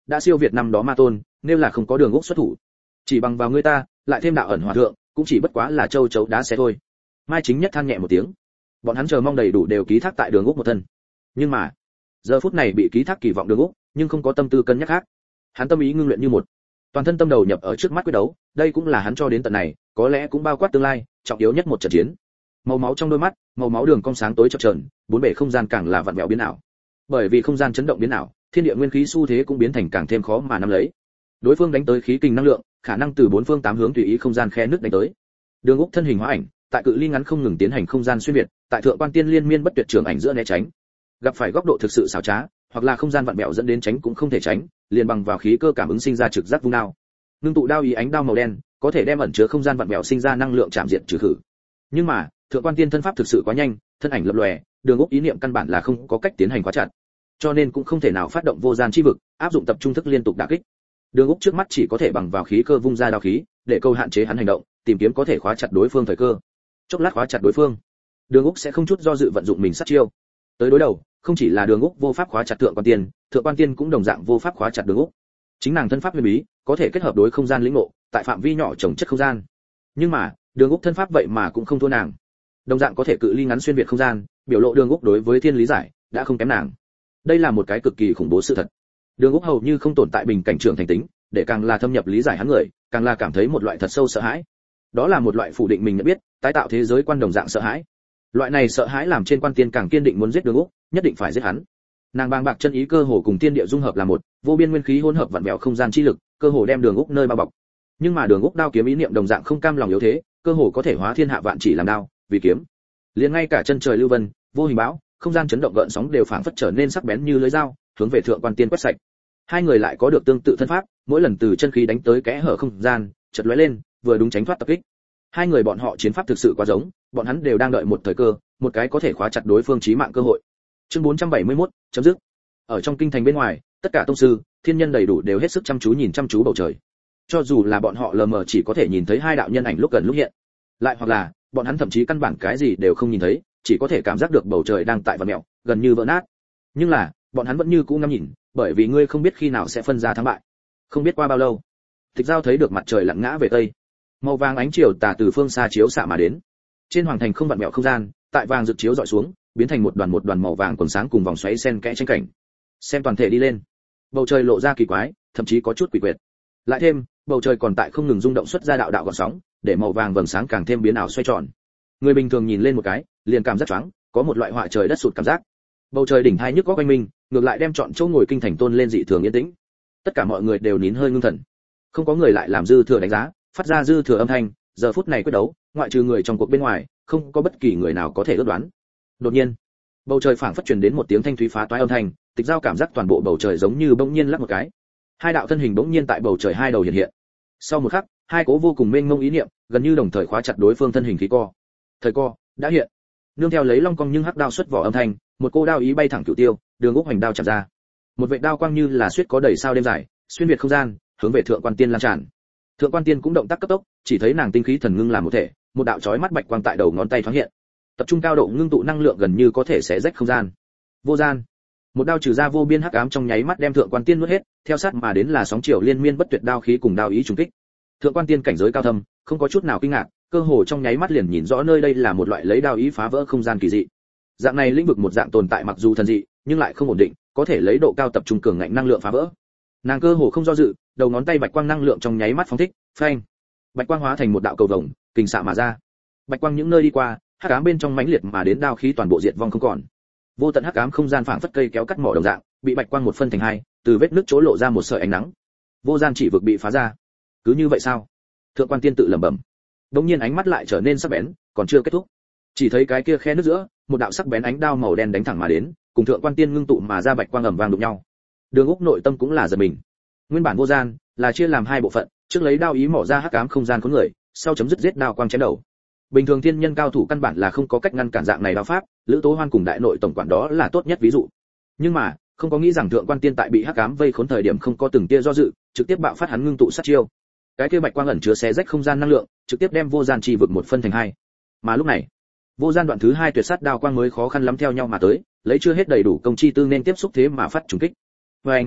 đã siêu việt năm đó ma tôn, nếu là không có Đường Úc xuất thủ, chỉ bằng vào ngươi ta, lại thêm đạo ẩn hòa thượng, cũng chỉ bất quá là châu chấu đá xe thôi. Mai Chính Nhất than nhẹ một tiếng. Bọn hắn chờ mong đầy đủ đều ký thác tại Đường Úc một thân. Nhưng mà, giờ phút này bị ký thác kỳ vọng Đường Úc, nhưng không có tâm tư cân nhắc khác. Hắn tâm ý ngưng luyện như một, toàn thân tâm đầu nhập ở trước mắt quyết đấu, đây cũng là hắn cho đến tận này, có lẽ cũng bao quát tương lai, trọng yếu nhất một trận chiến. Màu máu trong đôi mắt, màu máu đường cong sáng tối chập chờn, bốn bề không gian càng là vặn vẹo biến ảo. Bởi vì không gian chấn động biến ảo, thiên địa nguyên khí xu thế cũng biến thành càng thêm khó mà nắm lấy. Đối phương đánh tới khí kình năng lượng, khả năng từ bốn phương tám hướng tùy ý không gian khe nước đánh tới. Đường Úc thân hình hóa ảnh, tại cự ly ngắn không ngừng tiến hành không gian xuyên việt, tại thượng quan tiên liên miên bất tuyệt trường ảnh giữa né tránh. Gặp phải góc độ thực sự xảo trá, hoặc là không gian vặn vẹo dẫn đến tránh cũng không thể tránh, liền bằng vào khí cơ cảm ứng sinh ra trực giác vung đao. Ngưng tụ đao ý ánh đao màu đen, có thể đem ẩn chứa không gian vặn vẹo sinh ra năng lượng chạm diệt trừ khử. Nhưng mà, thượng quan tiên thân pháp thực sự quá nhanh, thân ảnh lập lòe, Đường Úc ý niệm căn bản là không có cách tiến hành khóa chặt, cho nên cũng không thể nào phát động vô gian chi vực, áp dụng tập trung thức liên tục đả kích. Đường Úc trước mắt chỉ có thể bằng vào khí cơ vung ra đao khí, để câu hạn chế hắn hành động, tìm kiếm có thể khóa chặt đối phương thời cơ. Chốc lát khóa chặt đối phương, Đường Úc sẽ không chút do dự vận dụng mình sát chiêu. Tới đối đầu, không chỉ là Đường Úc vô pháp khóa chặt thượng quan tiên, thượng quan tiên cũng đồng dạng vô pháp khóa chặt Đường Úc. Chính nàng thân pháp huyền bí, có thể kết hợp đối không gian lĩnh ngộ, tại phạm vi nhỏ trồng chất không gian. Nhưng mà, Đường Úc thân pháp vậy mà cũng không thua nàng. Đồng dạng có thể cự ly ngắn xuyên việt không gian, biểu lộ Đường Úc đối với thiên lý giải đã không kém nàng. Đây là một cái cực kỳ khủng bố sự thật. Đường Úc hầu như không tồn tại bình cảnh trưởng thành tính, để càng là thâm nhập lý giải hắn người, càng là cảm thấy một loại thật sâu sợ hãi. Đó là một loại phủ định mình nhận biết, tái tạo thế giới quan đồng dạng sợ hãi. Loại này sợ hãi làm trên quan tiên càng kiên định muốn giết Đường Úc, nhất định phải giết hắn. Nàng bàng bạc chân ý cơ hồ cùng tiên địa dung hợp là một, vô biên nguyên khí hỗn hợp vặn vẹo không gian chi lực, cơ hồ đem Đường Úc nơi bao bọc. Nhưng mà Đường Úc đao kiếm ý niệm đồng dạng không cam lòng yếu thế, cơ hồ có thể hóa thiên hạ vạn chỉ làm đao, vì kiếm. Liền ngay cả chân trời lưu vân, vô hình bão, không gian chấn động gợn sóng đều phảng phất trở nên sắc bén như lưỡi dao, hướng về thượng quan tiên quét sạch. Hai người lại có được tương tự thân pháp, mỗi lần từ chân khí đánh tới kẽ hở không gian, chợt lóe lên, vừa đúng tránh thoát tập kích. Hai người bọn họ chiến pháp thực sự quá giống, bọn hắn đều đang đợi một thời cơ, một cái có thể khóa chặt đối phương chí mạng cơ hội. Chương bốn trăm bảy mươi mốt, chấm dứt. Ở trong kinh thành bên ngoài, tất cả tông sư, thiên nhân đầy đủ đều hết sức chăm chú nhìn chăm chú bầu trời. Cho dù là bọn họ lờ mờ chỉ có thể nhìn thấy hai đạo nhân ảnh lúc gần lúc hiện, lại hoặc là bọn hắn thậm chí căn bản cái gì đều không nhìn thấy, chỉ có thể cảm giác được bầu trời đang tại vặn mèo, gần như vỡ nát. Nhưng là, bọn hắn vẫn như cũ ngắm nhìn, bởi vì ngươi không biết khi nào sẽ phân ra thắng bại. Không biết qua bao lâu, Tịch Giao thấy được mặt trời lặn ngã về tây. Màu vàng ánh chiều tà từ phương xa chiếu xạ mà đến. Trên hoàng thành không vặn vẹo không gian, tại vàng rực chiếu dọi xuống, biến thành một đoàn một đoàn màu vàng quần sáng cùng vòng xoáy xen kẽ tranh cảnh. Xem toàn thể đi lên, bầu trời lộ ra kỳ quái, thậm chí có chút quỷ quyệt. Lại thêm, bầu trời còn tại không ngừng rung động xuất ra đạo đạo gợn sóng, để màu vàng vầng sáng càng thêm biến ảo xoay tròn. Người bình thường nhìn lên một cái, liền cảm giác choáng, có một loại họa trời đất sụt cảm giác. Bầu trời đỉnh hai nhức góc quanh mình, ngược lại đem chọn chỗ ngồi kinh thành tôn lên dị thường yên tĩnh. Tất cả mọi người đều nín hơi ngưng thần, không có người lại làm dư thừa đánh giá, phát ra dư thừa âm thanh. Giờ phút này quyết đấu, ngoại trừ người trong cuộc bên ngoài, không có bất kỳ người nào có thể ước đoán. Đột nhiên, bầu trời phảng phất truyền đến một tiếng thanh thúy phá toái âm thanh, Tịch Giao cảm giác toàn bộ bầu trời giống như bỗng nhiên lắc một cái. Hai đạo thân hình bỗng nhiên tại bầu trời hai đầu hiện hiện. Sau một khắc, hai cố vô cùng mênh mông ý niệm, gần như đồng thời khóa chặt đối phương thân hình khí co. Thời co đã hiện. Nương theo lấy long cong nhưng hắc đao xuất vỏ âm thanh, một cô đao ý bay thẳng cửu tiêu, Đường Úc hoành đao chạm ra. Một vệt đao quang như là xuyết có đầy sao đêm dài, xuyên việt không gian, hướng về thượng quan tiên lan tràn. Thượng quan tiên cũng động tác cấp tốc, chỉ thấy nàng tinh khí thần ngưng làm một thể, một đạo chói mắt bạch quang tại đầu ngón tay thoáng hiện. Tập trung cao độ ngưng tụ năng lượng gần như có thể xé rách không gian. Vô gian. Một đao trừ ra vô biên hắc ám trong nháy mắt đem thượng quan tiên nuốt hết, theo sát mà đến là sóng chiều liên miên bất tuyệt đao khí cùng đao ý trùng kích. Thượng quan tiên cảnh giới cao thâm, không có chút nào kinh ngạc, cơ hồ trong nháy mắt liền nhìn rõ nơi đây là một loại lấy đao ý phá vỡ không gian kỳ dị. Dạng này lĩnh vực một dạng tồn tại mặc dù thần dị, nhưng lại không ổn định, có thể lấy độ cao tập trung cường ngạnh năng lượng phá vỡ. Nàng cơ hồ không do dự, đầu ngón tay bạch quang năng lượng trong nháy mắt phóng thích, phanh. Bạch quang hóa thành một đạo cầu vồng, kình xạ mà ra. Bạch quang những nơi đi qua, hắc ám bên trong mãnh liệt mà đến đao khí toàn bộ diệt vong không còn. Vô tận hắc ám không gian phảng phất cây kéo cắt mỏ đồng dạng, bị bạch quang một phân thành hai, từ vết nứt chỗ lộ ra một sợi ánh nắng. Vô gian chỉ vực bị phá ra. Cứ như vậy sao? Thượng quan tiên tự lẩm bẩm. Đống nhiên ánh mắt lại trở nên sắc bén, còn chưa kết thúc. Chỉ thấy cái kia khe nứt giữa, một đạo sắc bén ánh đao màu đen đánh thẳng mà đến, cùng thượng quan tiên ngưng tụ mà ra bạch quang ầm vang đụng nhau. Đường Úc nội tâm cũng là giật mình. Nguyên bản vô gian là chia làm hai bộ phận, trước lấy đao ý mỏ ra hắc ám không gian khốn người, sau chấm dứt giết đao quang chém đầu. Bình thường thiên nhân cao thủ căn bản là không có cách ngăn cản dạng này đao pháp, Lữ Tố Hoan cùng đại nội tổng quản đó là tốt nhất ví dụ. Nhưng mà, không có nghĩ rằng thượng quan tiên tại bị hắc ám vây khốn thời điểm không có từng tia do dự, trực tiếp bạo phát hắn ngưng tụ sát chiêu. Cái kia bạch quang ẩn chứa xé rách không gian năng lượng, trực tiếp đem vô gian chi vực một phân thành hai. Mà lúc này, vô gian đoạn thứ hai tuyệt sát đao quang mới khó khăn lắm theo nhau mà tới, lấy chưa hết đầy đủ công chi tư nên tiếp xúc thế mà phát trùng kích. Và anh,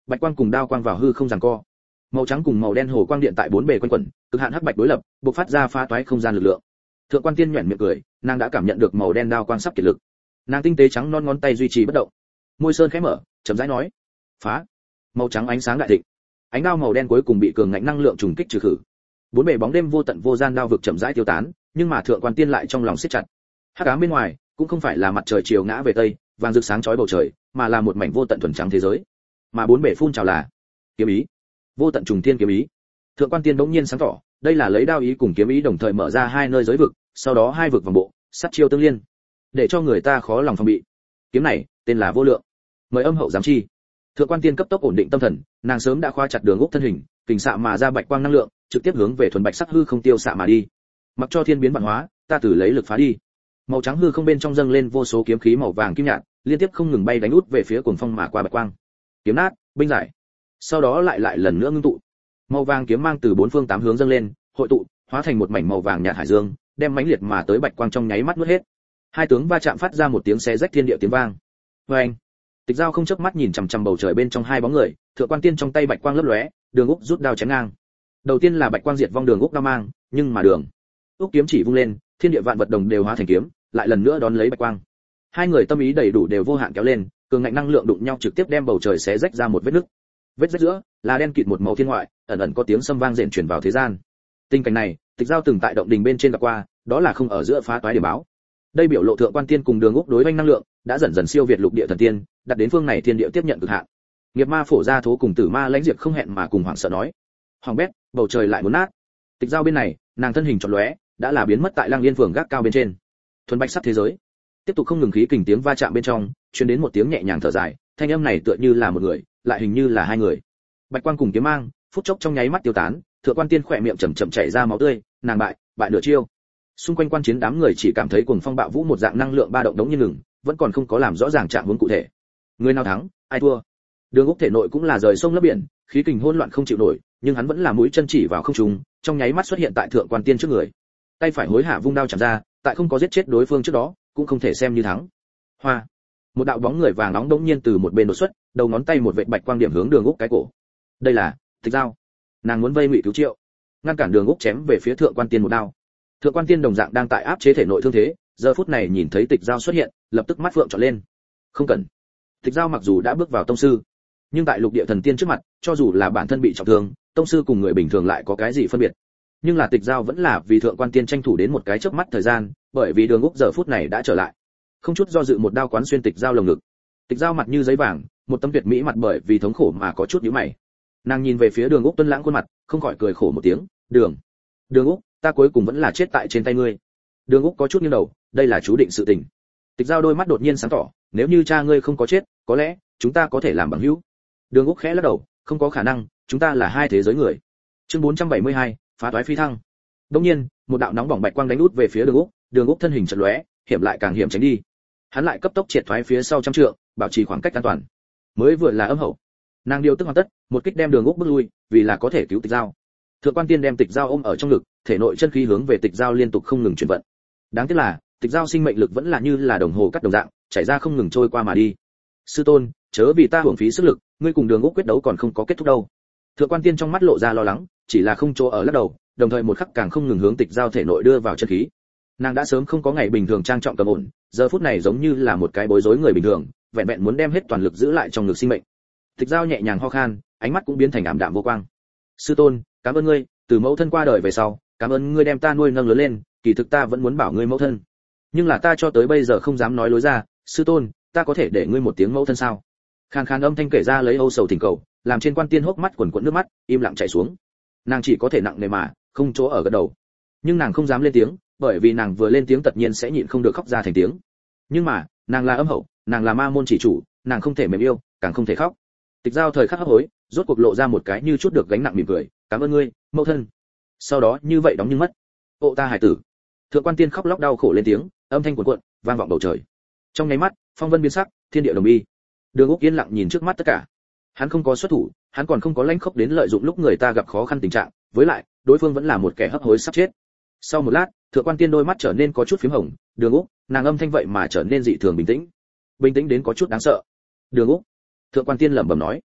bạch quang cùng đao quang vào hư không giằng co. Màu trắng cùng màu đen hồ quang điện tại bốn bề quanh quẩn, cực hạn hắc bạch đối lập, bộc phát ra phá toái không gian lực lượng. Thượng quan tiên nhuyễn miệng cười, nàng đã cảm nhận được màu đen đao quang sắp kiệt lực. Nàng tinh tế trắng non ngón tay duy trì bất động. Môi sơn khẽ mở, chậm rãi nói: "Phá." Màu trắng ánh sáng đại thịnh. Ánh đao màu đen cuối cùng bị cường ngạnh năng lượng trùng kích trừ khử. Bốn bề bóng đêm vô tận vô gian đao vực chậm rãi tiêu tán, nhưng mà thượng quan tiên lại trong lòng siết chặt. Hắc ám bên ngoài cũng không phải là mặt trời chiều ngã về tây, vàng rực sáng chói bầu trời, mà là một mảnh vô tận thuần trắng thế giới. Mà bốn bề phun trào là kiếm ý, vô tận trùng thiên kiếm ý. Thượng quan tiên bỗng nhiên sáng tỏ, đây là lấy đao ý cùng kiếm ý đồng thời mở ra hai nơi giới vực, sau đó hai vực vòng bộ, sát chiêu tương liên, để cho người ta khó lòng phòng bị. Kiếm này tên là vô lượng. Mời âm hậu giám chi. Thượng quan tiên cấp tốc ổn định tâm thần, nàng sớm đã khóa chặt đường úc thân hình, kình xạ mà ra bạch quang năng lượng, trực tiếp hướng về thuần bạch sắc hư không tiêu xạ mà đi. Mặc cho thiên biến vạn hóa, ta tử lấy lực phá đi. Màu trắng hư không bên trong dâng lên vô số kiếm khí màu vàng kim nhạt, liên tiếp không ngừng bay đánh út về phía cuồng phong mà qua bạch quang. Kiếm nát, binh giải. Sau đó lại lại lần nữa ngưng tụ. Màu vàng kiếm mang từ bốn phương tám hướng dâng lên, hội tụ, hóa thành một mảnh màu vàng nhạt hải dương, đem mãnh liệt mà tới bạch quang trong nháy mắt nuốt hết. Hai tướng va chạm phát ra một tiếng xé rách thiên địa tiếng vang. Oeng! Tịch Dao không chớp mắt nhìn chằm chằm bầu trời bên trong hai bóng người, Thượng quan tiên trong tay bạch quang lấp lóe, Đường Úc rút đao chém ngang. Đầu tiên là bạch quang diệt vong Đường Úc đao mang, nhưng mà Đường Úc kiếm chỉ vung lên, thiên địa vạn vật đồng đều hóa thành kiếm, lại lần nữa đón lấy bạch quang. Hai người tâm ý đầy đủ đều vô hạn kéo lên, cường ngạnh năng lượng đụng nhau trực tiếp đem bầu trời xé rách ra một vết nứt. Vết rách giữa là đen kịt một màu thiên ngoại, ẩn ẩn có tiếng sấm vang rền truyền vào thế gian. Tình cảnh này, Tịch Dao từng tại động đình bên trên gặp qua, đó là không ở giữa phá toái điểm báo. Đây biểu lộ Thượng quan tiên cùng Đường Úc đối oanh năng lượng đã dần dần siêu việt lục địa thần tiên, đặt đến phương này thiên địa tiếp nhận cực hạn. Nghiệp ma phổ ra thố cùng tử ma lãnh diệt không hẹn mà cùng hoảng sợ nói: "Hoàng bét, bầu trời lại muốn nát." Tịch Dao bên này, nàng thân hình chợt lóe, đã là biến mất tại Lang Yên phường gác cao bên trên. Thuần bạch sắc thế giới, tiếp tục không ngừng khí kình tiếng va chạm bên trong, truyền đến một tiếng nhẹ nhàng thở dài, thanh âm này tựa như là một người, lại hình như là hai người. Bạch quang cùng kiếm mang, phút chốc trong nháy mắt tiêu tán, Thượng quan tiên khỏe miệng chậm chậm chảy ra máu tươi, nàng bại, bại nửa chiêu. Xung quanh quan chiến đám người chỉ cảm thấy cuồng phong bạo vũ một dạng năng lượng ba động đống như ngừng, vẫn còn không có làm rõ ràng trạng huống cụ thể. Người nào thắng, ai thua? Đường Úc thể nội cũng là rời sông lấp biển, khí kình hỗn loạn không chịu nổi, nhưng hắn vẫn là mũi chân chỉ vào không trung, trong nháy mắt xuất hiện tại Thượng quan tiên trước người. Tay phải hối hả vung đao chạm ra, tại không có giết chết đối phương trước đó, cũng không thể xem như thắng. Hoa, một đạo bóng người vàng nóng đống nhiên từ một bên đột xuất, đầu ngón tay một vệt bạch quang điểm hướng Đường Úc cái cổ. Đây là Tịch Dao. Nàng muốn vây Ngụy Cứu Triệu, ngăn cản Đường Úc chém về phía Thượng quan tiên một đao. Thượng quan tiên đồng dạng đang tại áp chế thể nội thương thế, giờ phút này nhìn thấy Tịch Dao xuất hiện, lập tức mắt phượng tròn lên. Không cần. Tịch Dao mặc dù đã bước vào tông sư, nhưng tại lục địa thần tiên trước mặt, cho dù là bản thân bị trọng thương, tông sư cùng người bình thường lại có cái gì phân biệt? Nhưng là Tịch Dao vẫn là vì Thượng quan tiên tranh thủ đến một cái chớp mắt thời gian, bởi vì Đường Úc giờ phút này đã trở lại. Không chút do dự một đao quán xuyên Tịch Dao lồng ngực. Tịch Dao mặt như giấy vàng, một tấm tuyệt mỹ mặt bởi vì thống khổ mà có chút nhíu mày. Nàng nhìn về phía Đường Úc tuấn lãng khuôn mặt, không khỏi cười khổ một tiếng, "Đường, Đường Úc, ta cuối cùng vẫn là chết tại trên tay ngươi." Đường Úc có chút nghiêng đầu, đây là chú định sự tình. Tịch Dao đôi mắt đột nhiên sáng tỏ, "Nếu như cha ngươi không có chết, có lẽ chúng ta có thể làm bằng hữu." Đường Úc khẽ lắc đầu, "Không có khả năng, chúng ta là hai thế giới người." Chương bốn trăm bảy mươi hai, phá toái phi thăng. Đột nhiên, một đạo nóng bỏng bạch quang đánh út về phía Đường Úc, Đường Úc thân hình chợt lóe, hiểm lại càng hiểm tránh đi. Hắn lại cấp tốc triệt thoái phía sau trăm trượng, bảo trì khoảng cách an toàn. Mới vừa là âm hậu, nàng điều tức hoàn tất, một kích đem Đường Úc bước lui, vì là có thể cứu Tịch Dao. Thượng quan tiên đem Tịch Dao ôm ở trong ngực, thể nội chân khí hướng về Tịch Dao liên tục không ngừng chuyển vận. Đáng tiếc là, Tịch Dao sinh mệnh lực vẫn là như là đồng hồ cắt đồng dạng, chảy ra không ngừng trôi qua mà đi. "Sư tôn, chớ vì ta hưởng phí sức lực, ngươi cùng Đường Úc quyết đấu còn không có kết thúc đâu." Thượng quan tiên trong mắt lộ ra lo lắng, chỉ là không chỗ ở lắc đầu, đồng thời một khắc càng không ngừng hướng Tịch Dao thể nội đưa vào chân khí. Nàng đã sớm không có ngày bình thường trang trọng cầm ổn, giờ phút này giống như là một cái bối rối người bình thường, vẹn vẹn muốn đem hết toàn lực giữ lại trong ngực sinh mệnh. Tịch Dao nhẹ nhàng ho khan, ánh mắt cũng biến thành ảm đạm vô quang. "Sư tôn, cảm ơn ngươi, từ mẫu thân qua đời về sau, cảm ơn ngươi đem ta nuôi nâng lớn lên, kỳ thực ta vẫn muốn bảo ngươi mẫu thân. Nhưng là ta cho tới bây giờ không dám nói lối ra, sư tôn, ta có thể để ngươi một tiếng mẫu thân sao?" Khàn khàn âm thanh kể ra lấy âu sầu thỉnh cầu, làm trên quan tiên hốc mắt quần quẫn nước mắt, im lặng chảy xuống. Nàng chỉ có thể nặng nề mà, không chỗ ở gật đầu. Nhưng nàng không dám lên tiếng, bởi vì nàng vừa lên tiếng tất nhiên sẽ nhịn không được khóc ra thành tiếng. Nhưng mà, nàng là âm hậu, nàng là ma môn chỉ chủ, nàng không thể mềm yêu, càng không thể khóc. Tịch Dao thời khắc hấp hối, rốt cuộc lộ ra một cái như chút được gánh nặng mỉm cười, "Cảm ơn ngươi, mẫu thân." Sau đó như vậy đóng nhưng mất. "Ô ta hải tử." Thượng quan tiên khóc lóc đau khổ lên tiếng, âm thanh cuồn cuộn, vang vọng bầu trời. Trong nháy mắt, phong vân biến sắc, thiên địa đồng bi. Đường Úc yên lặng nhìn trước mắt tất cả. Hắn không có xuất thủ, hắn còn không có lãnh khốc đến lợi dụng lúc người ta gặp khó khăn tình trạng, với lại, đối phương vẫn là một kẻ hấp hối sắp chết. Sau một lát, Thượng quan tiên đôi mắt trở nên có chút phím hồng, "Đường Úc." Nàng âm thanh vậy mà trở nên dị thường bình tĩnh. Bình tĩnh đến có chút đáng sợ. "Đường Úc." Thượng quan tiên lẩm bẩm nói.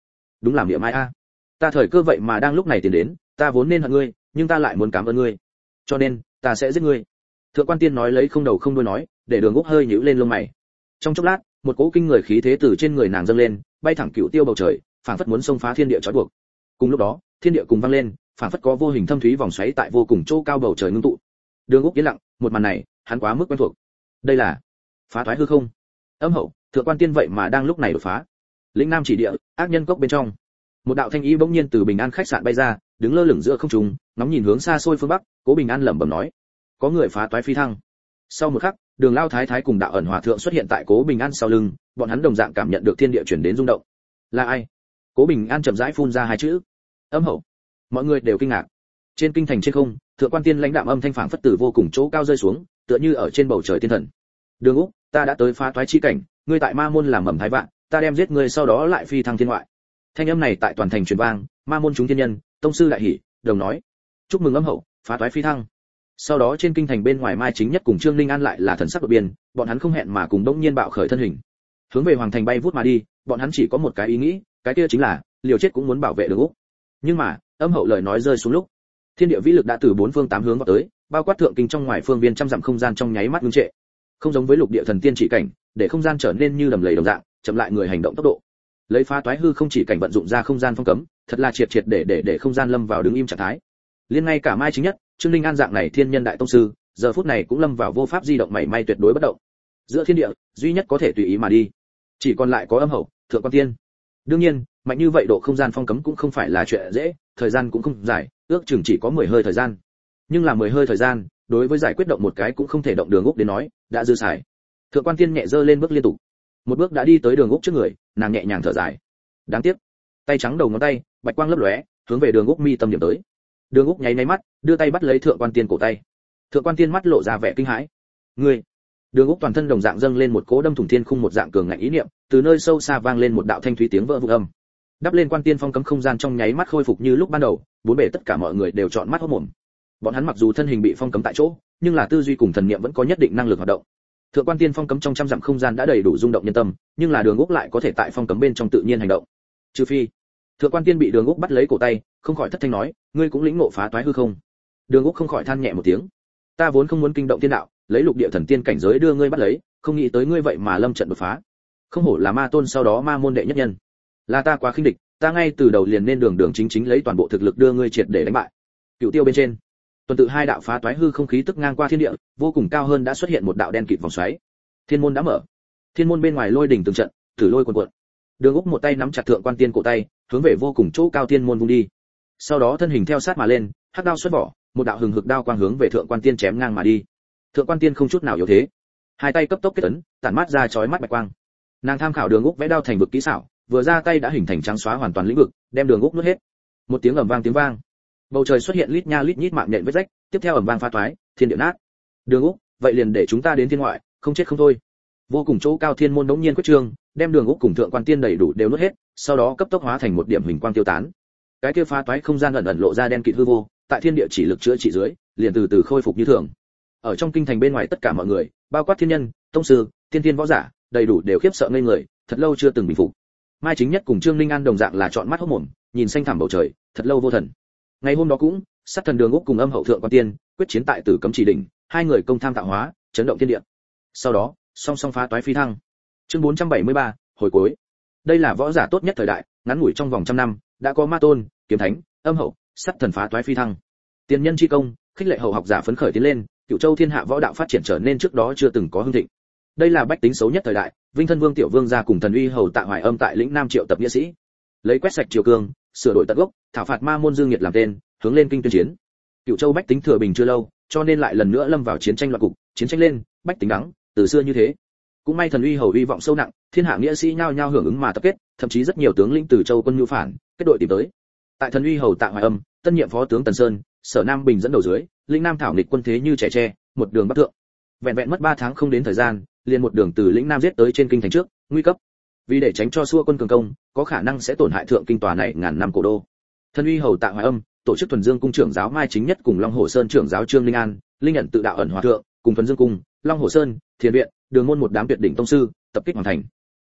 đúng là miệng mai a. Ta thời cơ vậy mà đang lúc này tiến đến, ta vốn nên hận ngươi, nhưng ta lại muốn cảm ơn ngươi, cho nên ta sẽ giết ngươi. Thượng quan Tiên nói lấy không đầu không đuôi nói, để Đường Úc hơi nhíu lên lông mày. Trong chốc lát, một cỗ kinh người khí thế từ trên người nàng dâng lên, bay thẳng cựu tiêu bầu trời, phảng phất muốn xông phá thiên địa trói buộc. Cùng lúc đó, thiên địa cùng vang lên, phảng phất có vô hình thâm thúy vòng xoáy tại vô cùng chỗ cao bầu trời ngưng tụ. Đường Úc yên lặng, một màn này, hắn quá mức quen thuộc. Đây là phá thoái hư không. Âm hậu, Thượng quan Tiên vậy mà đang lúc này đột phá. Lĩnh Nam chỉ địa, ác nhân cốc bên trong, một đạo thanh ý bỗng nhiên từ Bình An khách sạn bay ra, đứng lơ lửng giữa không trung, ngóng nhìn hướng xa xôi phương bắc, Cố Bình An lẩm bẩm nói: có người phá toái phi thăng. Sau một khắc, Đường Lao Thái Thái cùng Đạo ẩn hòa thượng xuất hiện tại Cố Bình An sau lưng, bọn hắn đồng dạng cảm nhận được thiên địa chuyển đến rung động. Là ai? Cố Bình An chậm rãi phun ra hai chữ: Âm hậu. Mọi người đều kinh ngạc. Trên kinh thành trên không, Thượng quan Tiên lãnh đạm âm thanh phảng phất từ vô cùng chỗ cao rơi xuống, tựa như ở trên bầu trời tiên thần. Đường Úc, ta đã tới phá toái chi cảnh, ngươi tại Ma môn làm mầm thái vạn, ta đem giết ngươi sau đó lại phi thăng thiên ngoại. Thanh âm này tại toàn thành truyền vang, Ma môn chúng thiên nhân, tông sư đại hỉ, đồng nói: chúc mừng Âm hậu, phá toái phi thăng. Sau đó trên kinh thành bên ngoài Mai Chính Nhất cùng Trương Linh An lại là thần sắc đột biến, bọn hắn không hẹn mà cùng đông nhiên bạo khởi thân hình, hướng về hoàng thành bay vút mà đi. Bọn hắn chỉ có một cái ý nghĩ, cái kia chính là liều chết cũng muốn bảo vệ Đường Úc. Nhưng mà, Âm hậu lời nói rơi xuống lúc, thiên địa vĩ lực đã từ bốn phương tám hướng vào tới, bao quát thượng kinh trong ngoài phương viên trăm dặm không gian trong nháy mắt ngưng trệ. Không giống với lục địa thần tiên chỉ cảnh, để không gian trở nên như đầm lầy đồng dạng, chậm lại người hành động tốc độ. Lấy phá toái hư không chỉ cảnh vận dụng ra không gian phong cấm, thật là triệt triệt để để để không gian lâm vào đứng im trạng thái. Liên ngay cả Mai Chính Nhất, Trương Linh An dạng này thiên nhân đại tông sư, giờ phút này cũng lâm vào vô pháp di động mảy may tuyệt đối bất động. Giữa thiên địa, duy nhất có thể tùy ý mà đi, chỉ còn lại có Âm hậu, Thượng quan Tiên. Đương nhiên, mạnh như vậy độ không gian phong cấm cũng không phải là chuyện dễ, thời gian cũng không dài, ước chừng chỉ có mười hơi thời gian. Nhưng là mười hơi thời gian, đối với giải quyết động một cái cũng không thể động Đường Úc đến nói, đã dư xài. Thượng quan Tiên nhẹ giơ lên bước liên tục, một bước đã đi tới Đường Úc trước người, nàng nhẹ nhàng thở dài. Đáng tiếc, tay trắng đầu ngón tay, bạch quang lấp lóe, hướng về Đường Úc mi tâm điểm tới. Đường Úc nháy nháy mắt, đưa tay bắt lấy Thượng quan Tiên cổ tay. Thượng quan Tiên mắt lộ ra vẻ kinh hãi. Ngươi! Đường Úc toàn thân đồng dạng dâng lên một cỗ đâm thủng thiên khung một dạng cường ngạnh ý niệm, từ nơi sâu xa vang lên một đạo thanh thúy tiếng vỡ vụn âm. Đắp lên quan tiên phong cấm không gian trong nháy mắt khôi phục như lúc ban đầu, bốn bề tất cả mọi người đều trợn mắt hốt mồm. Bọn hắn mặc dù thân hình bị phong cấm tại chỗ, nhưng là tư duy cùng thần niệm vẫn có nhất định năng lực hoạt động. Thượng quan tiên phong cấm trong trăm dặm không gian đã đầy đủ rung động nhân tâm, nhưng là Đường Úc lại có thể tại phong cấm bên trong tự nhiên hành động. Trừ phi, Thượng quan Tiên bị Đường Úc bắt lấy cổ tay, không khỏi thất thanh nói, ngươi cũng lĩnh ngộ phá toái hư không? Đường Úc không khỏi than nhẹ một tiếng. Ta vốn không muốn kinh động tiên đạo, lấy lục địa thần tiên cảnh giới đưa ngươi bắt lấy, không nghĩ tới ngươi vậy mà lâm trận đột phá. Không hổ là ma tôn sau đó ma môn đệ nhất nhân. Là ta quá khinh địch, ta ngay từ đầu liền nên đường đường chính chính lấy toàn bộ thực lực đưa ngươi triệt để đánh bại. Cựu tiêu bên trên, tuần tự hai đạo phá toái hư không khí tức ngang qua thiên địa, vô cùng cao hơn đã xuất hiện một đạo đen kịt vòng xoáy. Thiên môn đã mở. Thiên môn bên ngoài lôi đỉnh từng trận, thử lôi cuồn cuộn. Đường Úc một tay nắm chặt Thượng quan Tiên cổ tay, hướng về vô cùng chỗ cao thiên môn vung đi. Sau đó thân hình theo sát mà lên, hắc đao xuất vỏ, một đạo hừng hực đao quang hướng về Thượng quan Tiên chém ngang mà đi. Thượng quan Tiên không chút nào yếu thế, hai tay cấp tốc kết ấn, tản mát ra chói mắt bạch quang. Nàng tham khảo Đường Úc vẽ đao thành vực kỹ xảo, vừa ra tay đã hình thành trắng xóa hoàn toàn lĩnh vực, đem Đường Úc nuốt hết. Một tiếng ầm vang tiếng vang, bầu trời xuất hiện lít nha lít nhít mạng nhện vết rách, tiếp theo ầm vang phá toái, thiên địa nát. Đường Úc, vậy liền để chúng ta đến thiên ngoại, không chết không thôi. Vô cùng chỗ cao thiên môn đống nhiên quyết trương, đem Đường Úc cùng Thượng quan Tiên đầy đủ đều nuốt hết, sau đó cấp tốc hóa thành một điểm huỳnh quang tiêu tán. Cái kia phá toái không gian ẩn ẩn lộ ra đen kịt hư vô, tại thiên địa chỉ lực chữa trị dưới, liền từ từ khôi phục như thường. Ở trong kinh thành bên ngoài tất cả mọi người, bao quát thiên nhân, tông sư, tiên tiên võ giả, đầy đủ đều khiếp sợ ngây người, thật lâu chưa từng bình phục. Mai Chính Nhất cùng Trương Linh An đồng dạng là trọn mắt hốt mồm, nhìn xanh thẳm bầu trời, thật lâu vô thần. Ngày hôm đó cũng, sát thần Đường Úc cùng âm hậu Thượng quan Tiên, quyết chiến tại Tử Cấm Chỉ đỉnh, hai người công tham tạo hóa, chấn động thiên địa. Sau đó, song song phá toái phi thăng. Chương bốn trăm bảy mươi ba, hồi cuối. Đây là võ giả tốt nhất thời đại, ngắn ngủi trong vòng trăm năm, đã có ma tôn, kiếm thánh, âm hậu, sát thần phá toái phi thăng. Tiền nhân chi công, khích lệ hậu học giả phấn khởi tiến lên, Cửu Châu thiên hạ võ đạo phát triển trở nên trước đó chưa từng có hưng thịnh. Đây là bách tính xấu nhất thời đại, Vinh Thân Vương tiểu vương gia cùng thần uy hầu Tạ Hoài Âm tại lĩnh Nam triệu tập nghĩa sĩ, lấy quét sạch triều cương, sửa đổi tận gốc, thảo phạt ma môn dương nghiệt làm tên, hướng lên kinh tuyên chiến. Cửu Châu bách tính thừa bình chưa lâu, cho nên lại lần nữa lâm vào chiến tranh loạn cục, chiến tranh lên, bách tính đắng, từ xưa như thế. Cũng may thần uy hầu uy vọng sâu nặng, thiên hạ nghĩa sĩ nhao nhao hưởng ứng mà tập kết, thậm chí rất nhiều tướng lĩnh từ châu quân nhu phản, kết đội tìm tới. Tại thần uy hầu Tạ Hoài Âm, tân nhiệm phó tướng Tần Sơn, Sở Nam Bình dẫn đầu dưới, lĩnh Nam thảo nghịch quân thế như trẻ tre, một đường bắc thượng. Vẹn vẹn mất ba tháng không đến thời gian, liền một đường từ lĩnh Nam giết tới trên kinh thành trước, nguy cấp. Vì để tránh cho xua quân cường công, có khả năng sẽ tổn hại thượng kinh tòa này ngàn năm cổ đô. Thần uy hầu Tạ Hoài Âm, tổ chức Thuần Dương cung trưởng giáo Mai Chính Nhất cùng Long Hồ Sơn trưởng giáo Trương Linh An, linh nhận tự đạo ẩn hòa thượng, cùng Thuần Dương cung, Long Hồ Sơn, Thiền viện, Đường môn một đám tuyệt đỉnh tông sư, tập kích hoàn thành.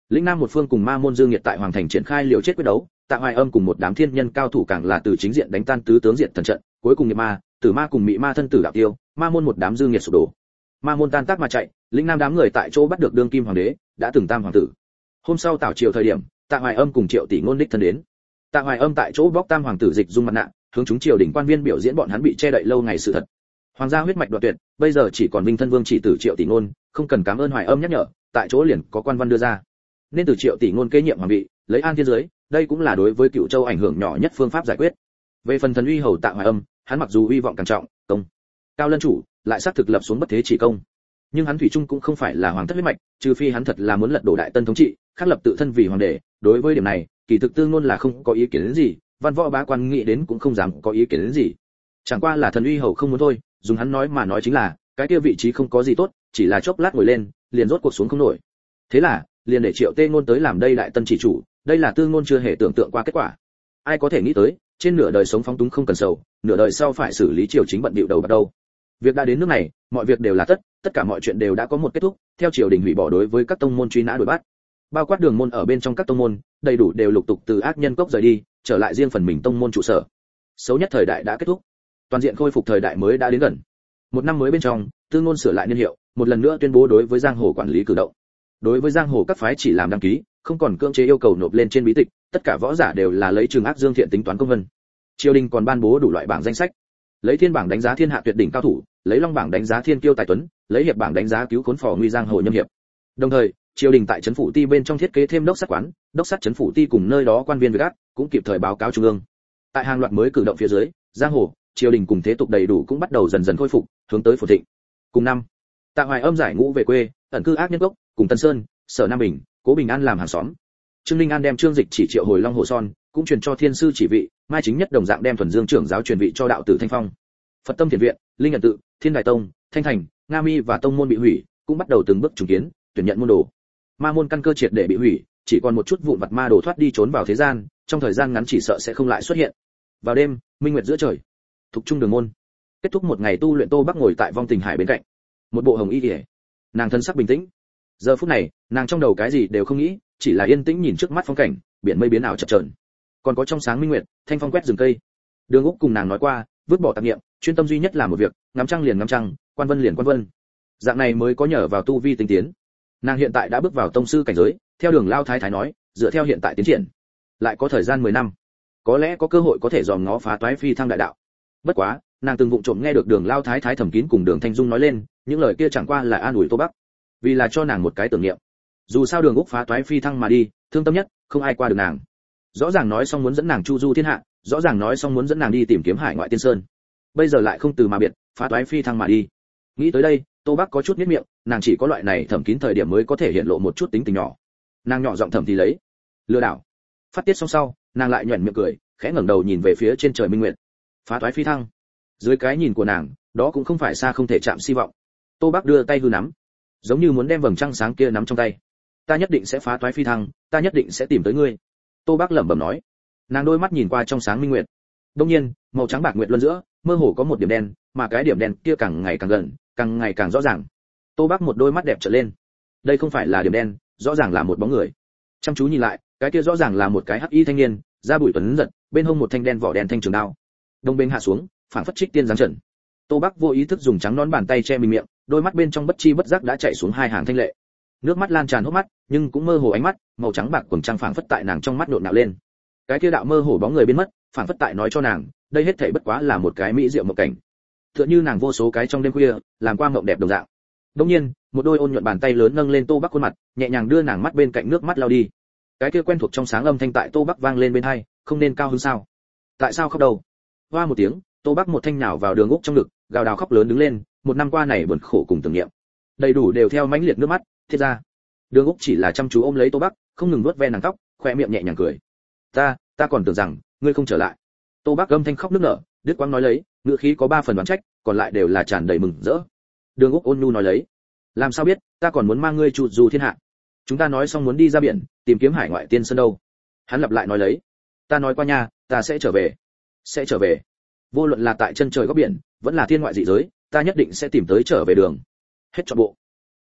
Lĩnh Nam một phương cùng Ma môn Dương Nghiệt tại hoàng thành triển khai liều chết quyết đấu, Tạ Hoài Âm cùng một đám thiên nhân cao thủ càng là từ chính diện đánh tan tứ tướng diện thần trận, cuối cùng Nghiệp Ma, Tử Ma cùng Mị Ma thân tử đạo tiêu, Ma môn một đám Dương Nghiệt sụp đổ. Ma môn tan tác mà chạy, Lĩnh Nam đám người tại chỗ bắt được đương kim hoàng đế, đã từng tam hoàng tử. Hôm sau tảo triều thời điểm, Tạ Hoài Âm cùng Triệu Tỷ Ngôn đích thân đến. Tạ Hoài Âm tại chỗ bóc tam hoàng tử dịch dung mặt nạ, hướng chúng triều đình quan viên biểu diễn bọn hắn bị che đậy lâu ngày sự thật. Hoàng gia huyết mạch đoạn tuyệt, bây giờ chỉ còn Vinh thân vương chỉ tử Triệu Tỷ Ngôn, không cần cảm ơn Hoài Âm nhắc nhở, tại chỗ liền có quan văn đưa ra. Nên từ Triệu Tỷ Ngôn kế nhiệm hoàng vị, lấy an thiên giới, đây cũng là đối với Cựu Châu ảnh hưởng nhỏ nhất phương pháp giải quyết. Về phần thần uy hầu Tạ Hoài Âm, hắn mặc dù uy vọng càng trọng, công cao lân chủ, lại xác thực lập xuống bất thế chỉ công. Nhưng hắn thủy chung cũng không phải là hoàng thất huyết mạch, trừ phi hắn thật là muốn lật đổ đại tân thống trị, khắc lập tự thân vì hoàng đế, đối với điểm này, kỳ thực Tương Ngôn là không có ý kiến đến gì, văn võ bá quan nghĩ đến cũng không dám có ý kiến đến gì. Chẳng qua là thần uy hầu không muốn thôi, dùng hắn nói mà nói chính là, cái kia vị trí không có gì tốt, chỉ là chốc lát ngồi lên, liền rốt cuộc xuống không nổi. Thế là, liền để Triệu Tê Ngôn tới làm đây đại tân chỉ chủ, đây là Tương Ngôn chưa hề tưởng tượng qua kết quả. Ai có thể nghĩ tới, trên nửa đời sống phóng túng không cần sầu, nửa đời sau phải xử lý triều chính bận bịu đầu bắt đầu. Việc đã đến nước này, mọi việc đều là tất, tất cả mọi chuyện đều đã có một kết thúc, theo triều đình hủy bỏ đối với các tông môn truy nã đuổi bắt. Bao quát đường môn ở bên trong các tông môn, đầy đủ đều lục tục từ ác nhân cốc rời đi, trở lại riêng phần mình tông môn trụ sở. Xấu nhất thời đại đã kết thúc, toàn diện khôi phục thời đại mới đã đến gần. Một năm mới bên trong, Tương Ngôn sửa lại niên hiệu, một lần nữa tuyên bố đối với giang hồ quản lý cử động. Đối với giang hồ các phái chỉ làm đăng ký, không còn cưỡng chế yêu cầu nộp lên trên bí tịch, tất cả võ giả đều là lấy trường ác dương thiện tính toán công vân. Triều đình còn ban bố đủ loại bảng danh sách, lấy thiên bảng đánh giá thiên hạ tuyệt đỉnh cao thủ, lấy long bảng đánh giá thiên kiêu tài tuấn, lấy hiệp bảng đánh giá cứu khốn phò nguy giang hồ nhâm hiệp. Đồng thời, triều đình tại trấn phủ ti bên trong thiết kế thêm đốc sát quán, đốc sát trấn phủ ti cùng nơi đó quan viên việc ác cũng kịp thời báo cáo trung ương. Tại hàng loạt mới cử động phía dưới, giang hồ, triều đình cùng thế tục đầy đủ cũng bắt đầu dần dần khôi phục, hướng tới phồn thịnh. Cùng năm, Tạ Hoài Âm giải ngũ về quê, ẩn cư ác nhân cốc, cùng Tân Sơn, Sở Nam Bình, Cố Bình An làm hàng xóm. Trương Linh An đem Trương Dịch chỉ triệu hồi Long Hồ Son, cũng truyền cho thiên sư chỉ vị, Mai Chính Nhất đồng dạng đem thuần dương trưởng giáo truyền vị cho đạo tử Thanh Phong. Phật Tâm Thiền Viện, Linh Nhận Tự, Thiên Đại Tông, Thanh Thành, Nga Mi và tông môn bị hủy, cũng bắt đầu từng bước trùng kiến, tuyển nhận môn đồ. Ma môn căn cơ triệt để bị hủy, chỉ còn một chút vụn vặt ma đồ thoát đi trốn vào thế gian, trong thời gian ngắn chỉ sợ sẽ không lại xuất hiện. Vào đêm, minh nguyệt giữa trời, thuộc trung đường môn. Kết thúc một ngày tu luyện, Tô Bắc ngồi tại vong tình hải bên cạnh, một bộ hồng y liễu, nàng thân sắc bình tĩnh. Giờ phút này, nàng trong đầu cái gì đều không nghĩ, chỉ là yên tĩnh nhìn trước mắt phong cảnh, biển mây biến ảo chập chờn. Còn có trong sáng minh nguyệt, thanh phong quét rừng cây. Đường Úc cùng nàng nói qua, vứt bỏ tạp niệm, chuyên tâm duy nhất làm một việc, ngắm trăng liền ngắm trăng, quan vân liền quan vân. Dạng này mới có nhờ vào tu vi tinh tiến. Nàng hiện tại đã bước vào tông sư cảnh giới, theo Đường Lao Thái Thái nói, dựa theo hiện tại tiến triển, lại có thời gian mười năm, có lẽ có cơ hội có thể dòm ngó phá toái phi thăng đại đạo. Bất quá, nàng từng vụng trộm nghe được Đường Lao Thái Thái thẩm kín cùng Đường Thanh Dung nói lên, những lời kia chẳng qua là an ủi Tô Bắc, vì là cho nàng một cái tưởng niệm. Dù sao Đường Úc phá toái phi thăng mà đi, thương tâm nhất, không ai qua được nàng. Rõ ràng nói xong muốn dẫn nàng chu du thiên hạ, rõ ràng nói xong muốn dẫn nàng đi tìm kiếm hải ngoại tiên sơn, bây giờ lại không từ mà biệt, phá toái phi thăng mà đi. Nghĩ tới đây, Tô Bắc có chút nhếch miệng, nàng chỉ có loại này thẩm kín thời điểm mới có thể hiện lộ một chút tính tình nhỏ. Nàng nhỏ giọng thầm thì lấy, lừa đảo. Phát tiết xong sau, nàng lại nhuyễn miệng cười, khẽ ngẩng đầu nhìn về phía trên trời minh nguyệt. Phá toái phi thăng. Dưới cái nhìn của nàng, đó cũng không phải xa không thể chạm hy vọng. Tô Bắc đưa tay hư nắm, giống như muốn đem vầng trăng sáng kia nắm trong tay. Ta nhất định sẽ phá toái phi thăng, ta nhất định sẽ tìm tới ngươi. Tô Bắc lẩm bẩm nói. Nàng đôi mắt nhìn qua trong sáng minh nguyệt. Đương nhiên, màu trắng bạc nguyệt luân giữa, mơ hồ có một điểm đen, mà cái điểm đen kia càng ngày càng gần, càng ngày càng rõ ràng. Tô Bắc một đôi mắt đẹp trợn lên. Đây không phải là điểm đen, rõ ràng là một bóng người. Chăm chú nhìn lại, cái kia rõ ràng là một cái hắc y thanh niên, da bụi tuấn giật, bên hông một thanh đen vỏ đen thanh trường đao. Đông bên hạ xuống, phảng phất trích tiên giáng trần. Tô Bắc vô ý thức dùng trắng nón bàn tay che mình miệng, đôi mắt bên trong bất chi bất giác đã chảy xuống hai hàng thanh lệ. Nước mắt lan tràn hốc mắt, nhưng cũng mơ hồ ánh mắt, màu trắng bạc quầng trăng phảng phất tại nàng trong mắt nhộn nhạo lên. Cái kia đạo mơ hồ bóng người biến mất, phảng phất tại nói cho nàng, đây hết thảy bất quá là một cái mỹ diệu mộng cảnh. Tựa như nàng vô số cái trong đêm khuya, làm qua mộng đẹp đồng dạng. Đương nhiên, một đôi ôn nhuận bàn tay lớn nâng lên Tô Bắc khuôn mặt, nhẹ nhàng đưa nàng mắt bên cạnh nước mắt lau đi. Cái kia quen thuộc trong sáng âm thanh tại Tô Bắc vang lên bên tai, không nên cao hứng sao? Tại sao khóc đầu? Hoa một tiếng, Tô Bắc một thanh nhào vào Đường Úc trong ngực, gào đào khóc lớn đứng lên, một năm qua này buồn khổ cùng tưởng niệm, đầy đủ đều theo mãnh liệt nước mắt thiết ra. Đường Úc chỉ là chăm chú ôm lấy Tô Bắc, không ngừng vuốt ve nàng tóc, khoe miệng nhẹ nhàng cười. Ta, ta còn tưởng rằng ngươi không trở lại. Tô Bắc âm thanh khóc nức nở, đứt quãng nói lấy, ngữ khí có ba phần đoán trách, còn lại đều là tràn đầy mừng rỡ. Đường Úc ôn nhu nói lấy, làm sao biết, ta còn muốn mang ngươi chu du thiên hạ. Chúng ta nói xong muốn đi ra biển, tìm kiếm hải ngoại tiên sơn đâu. Hắn lặp lại nói lấy, ta nói qua nha, ta sẽ trở về, sẽ trở về. Vô luận là tại chân trời góc biển, vẫn là thiên ngoại dị giới, ta nhất định sẽ tìm tới trở về đường. Hết trọn bộ.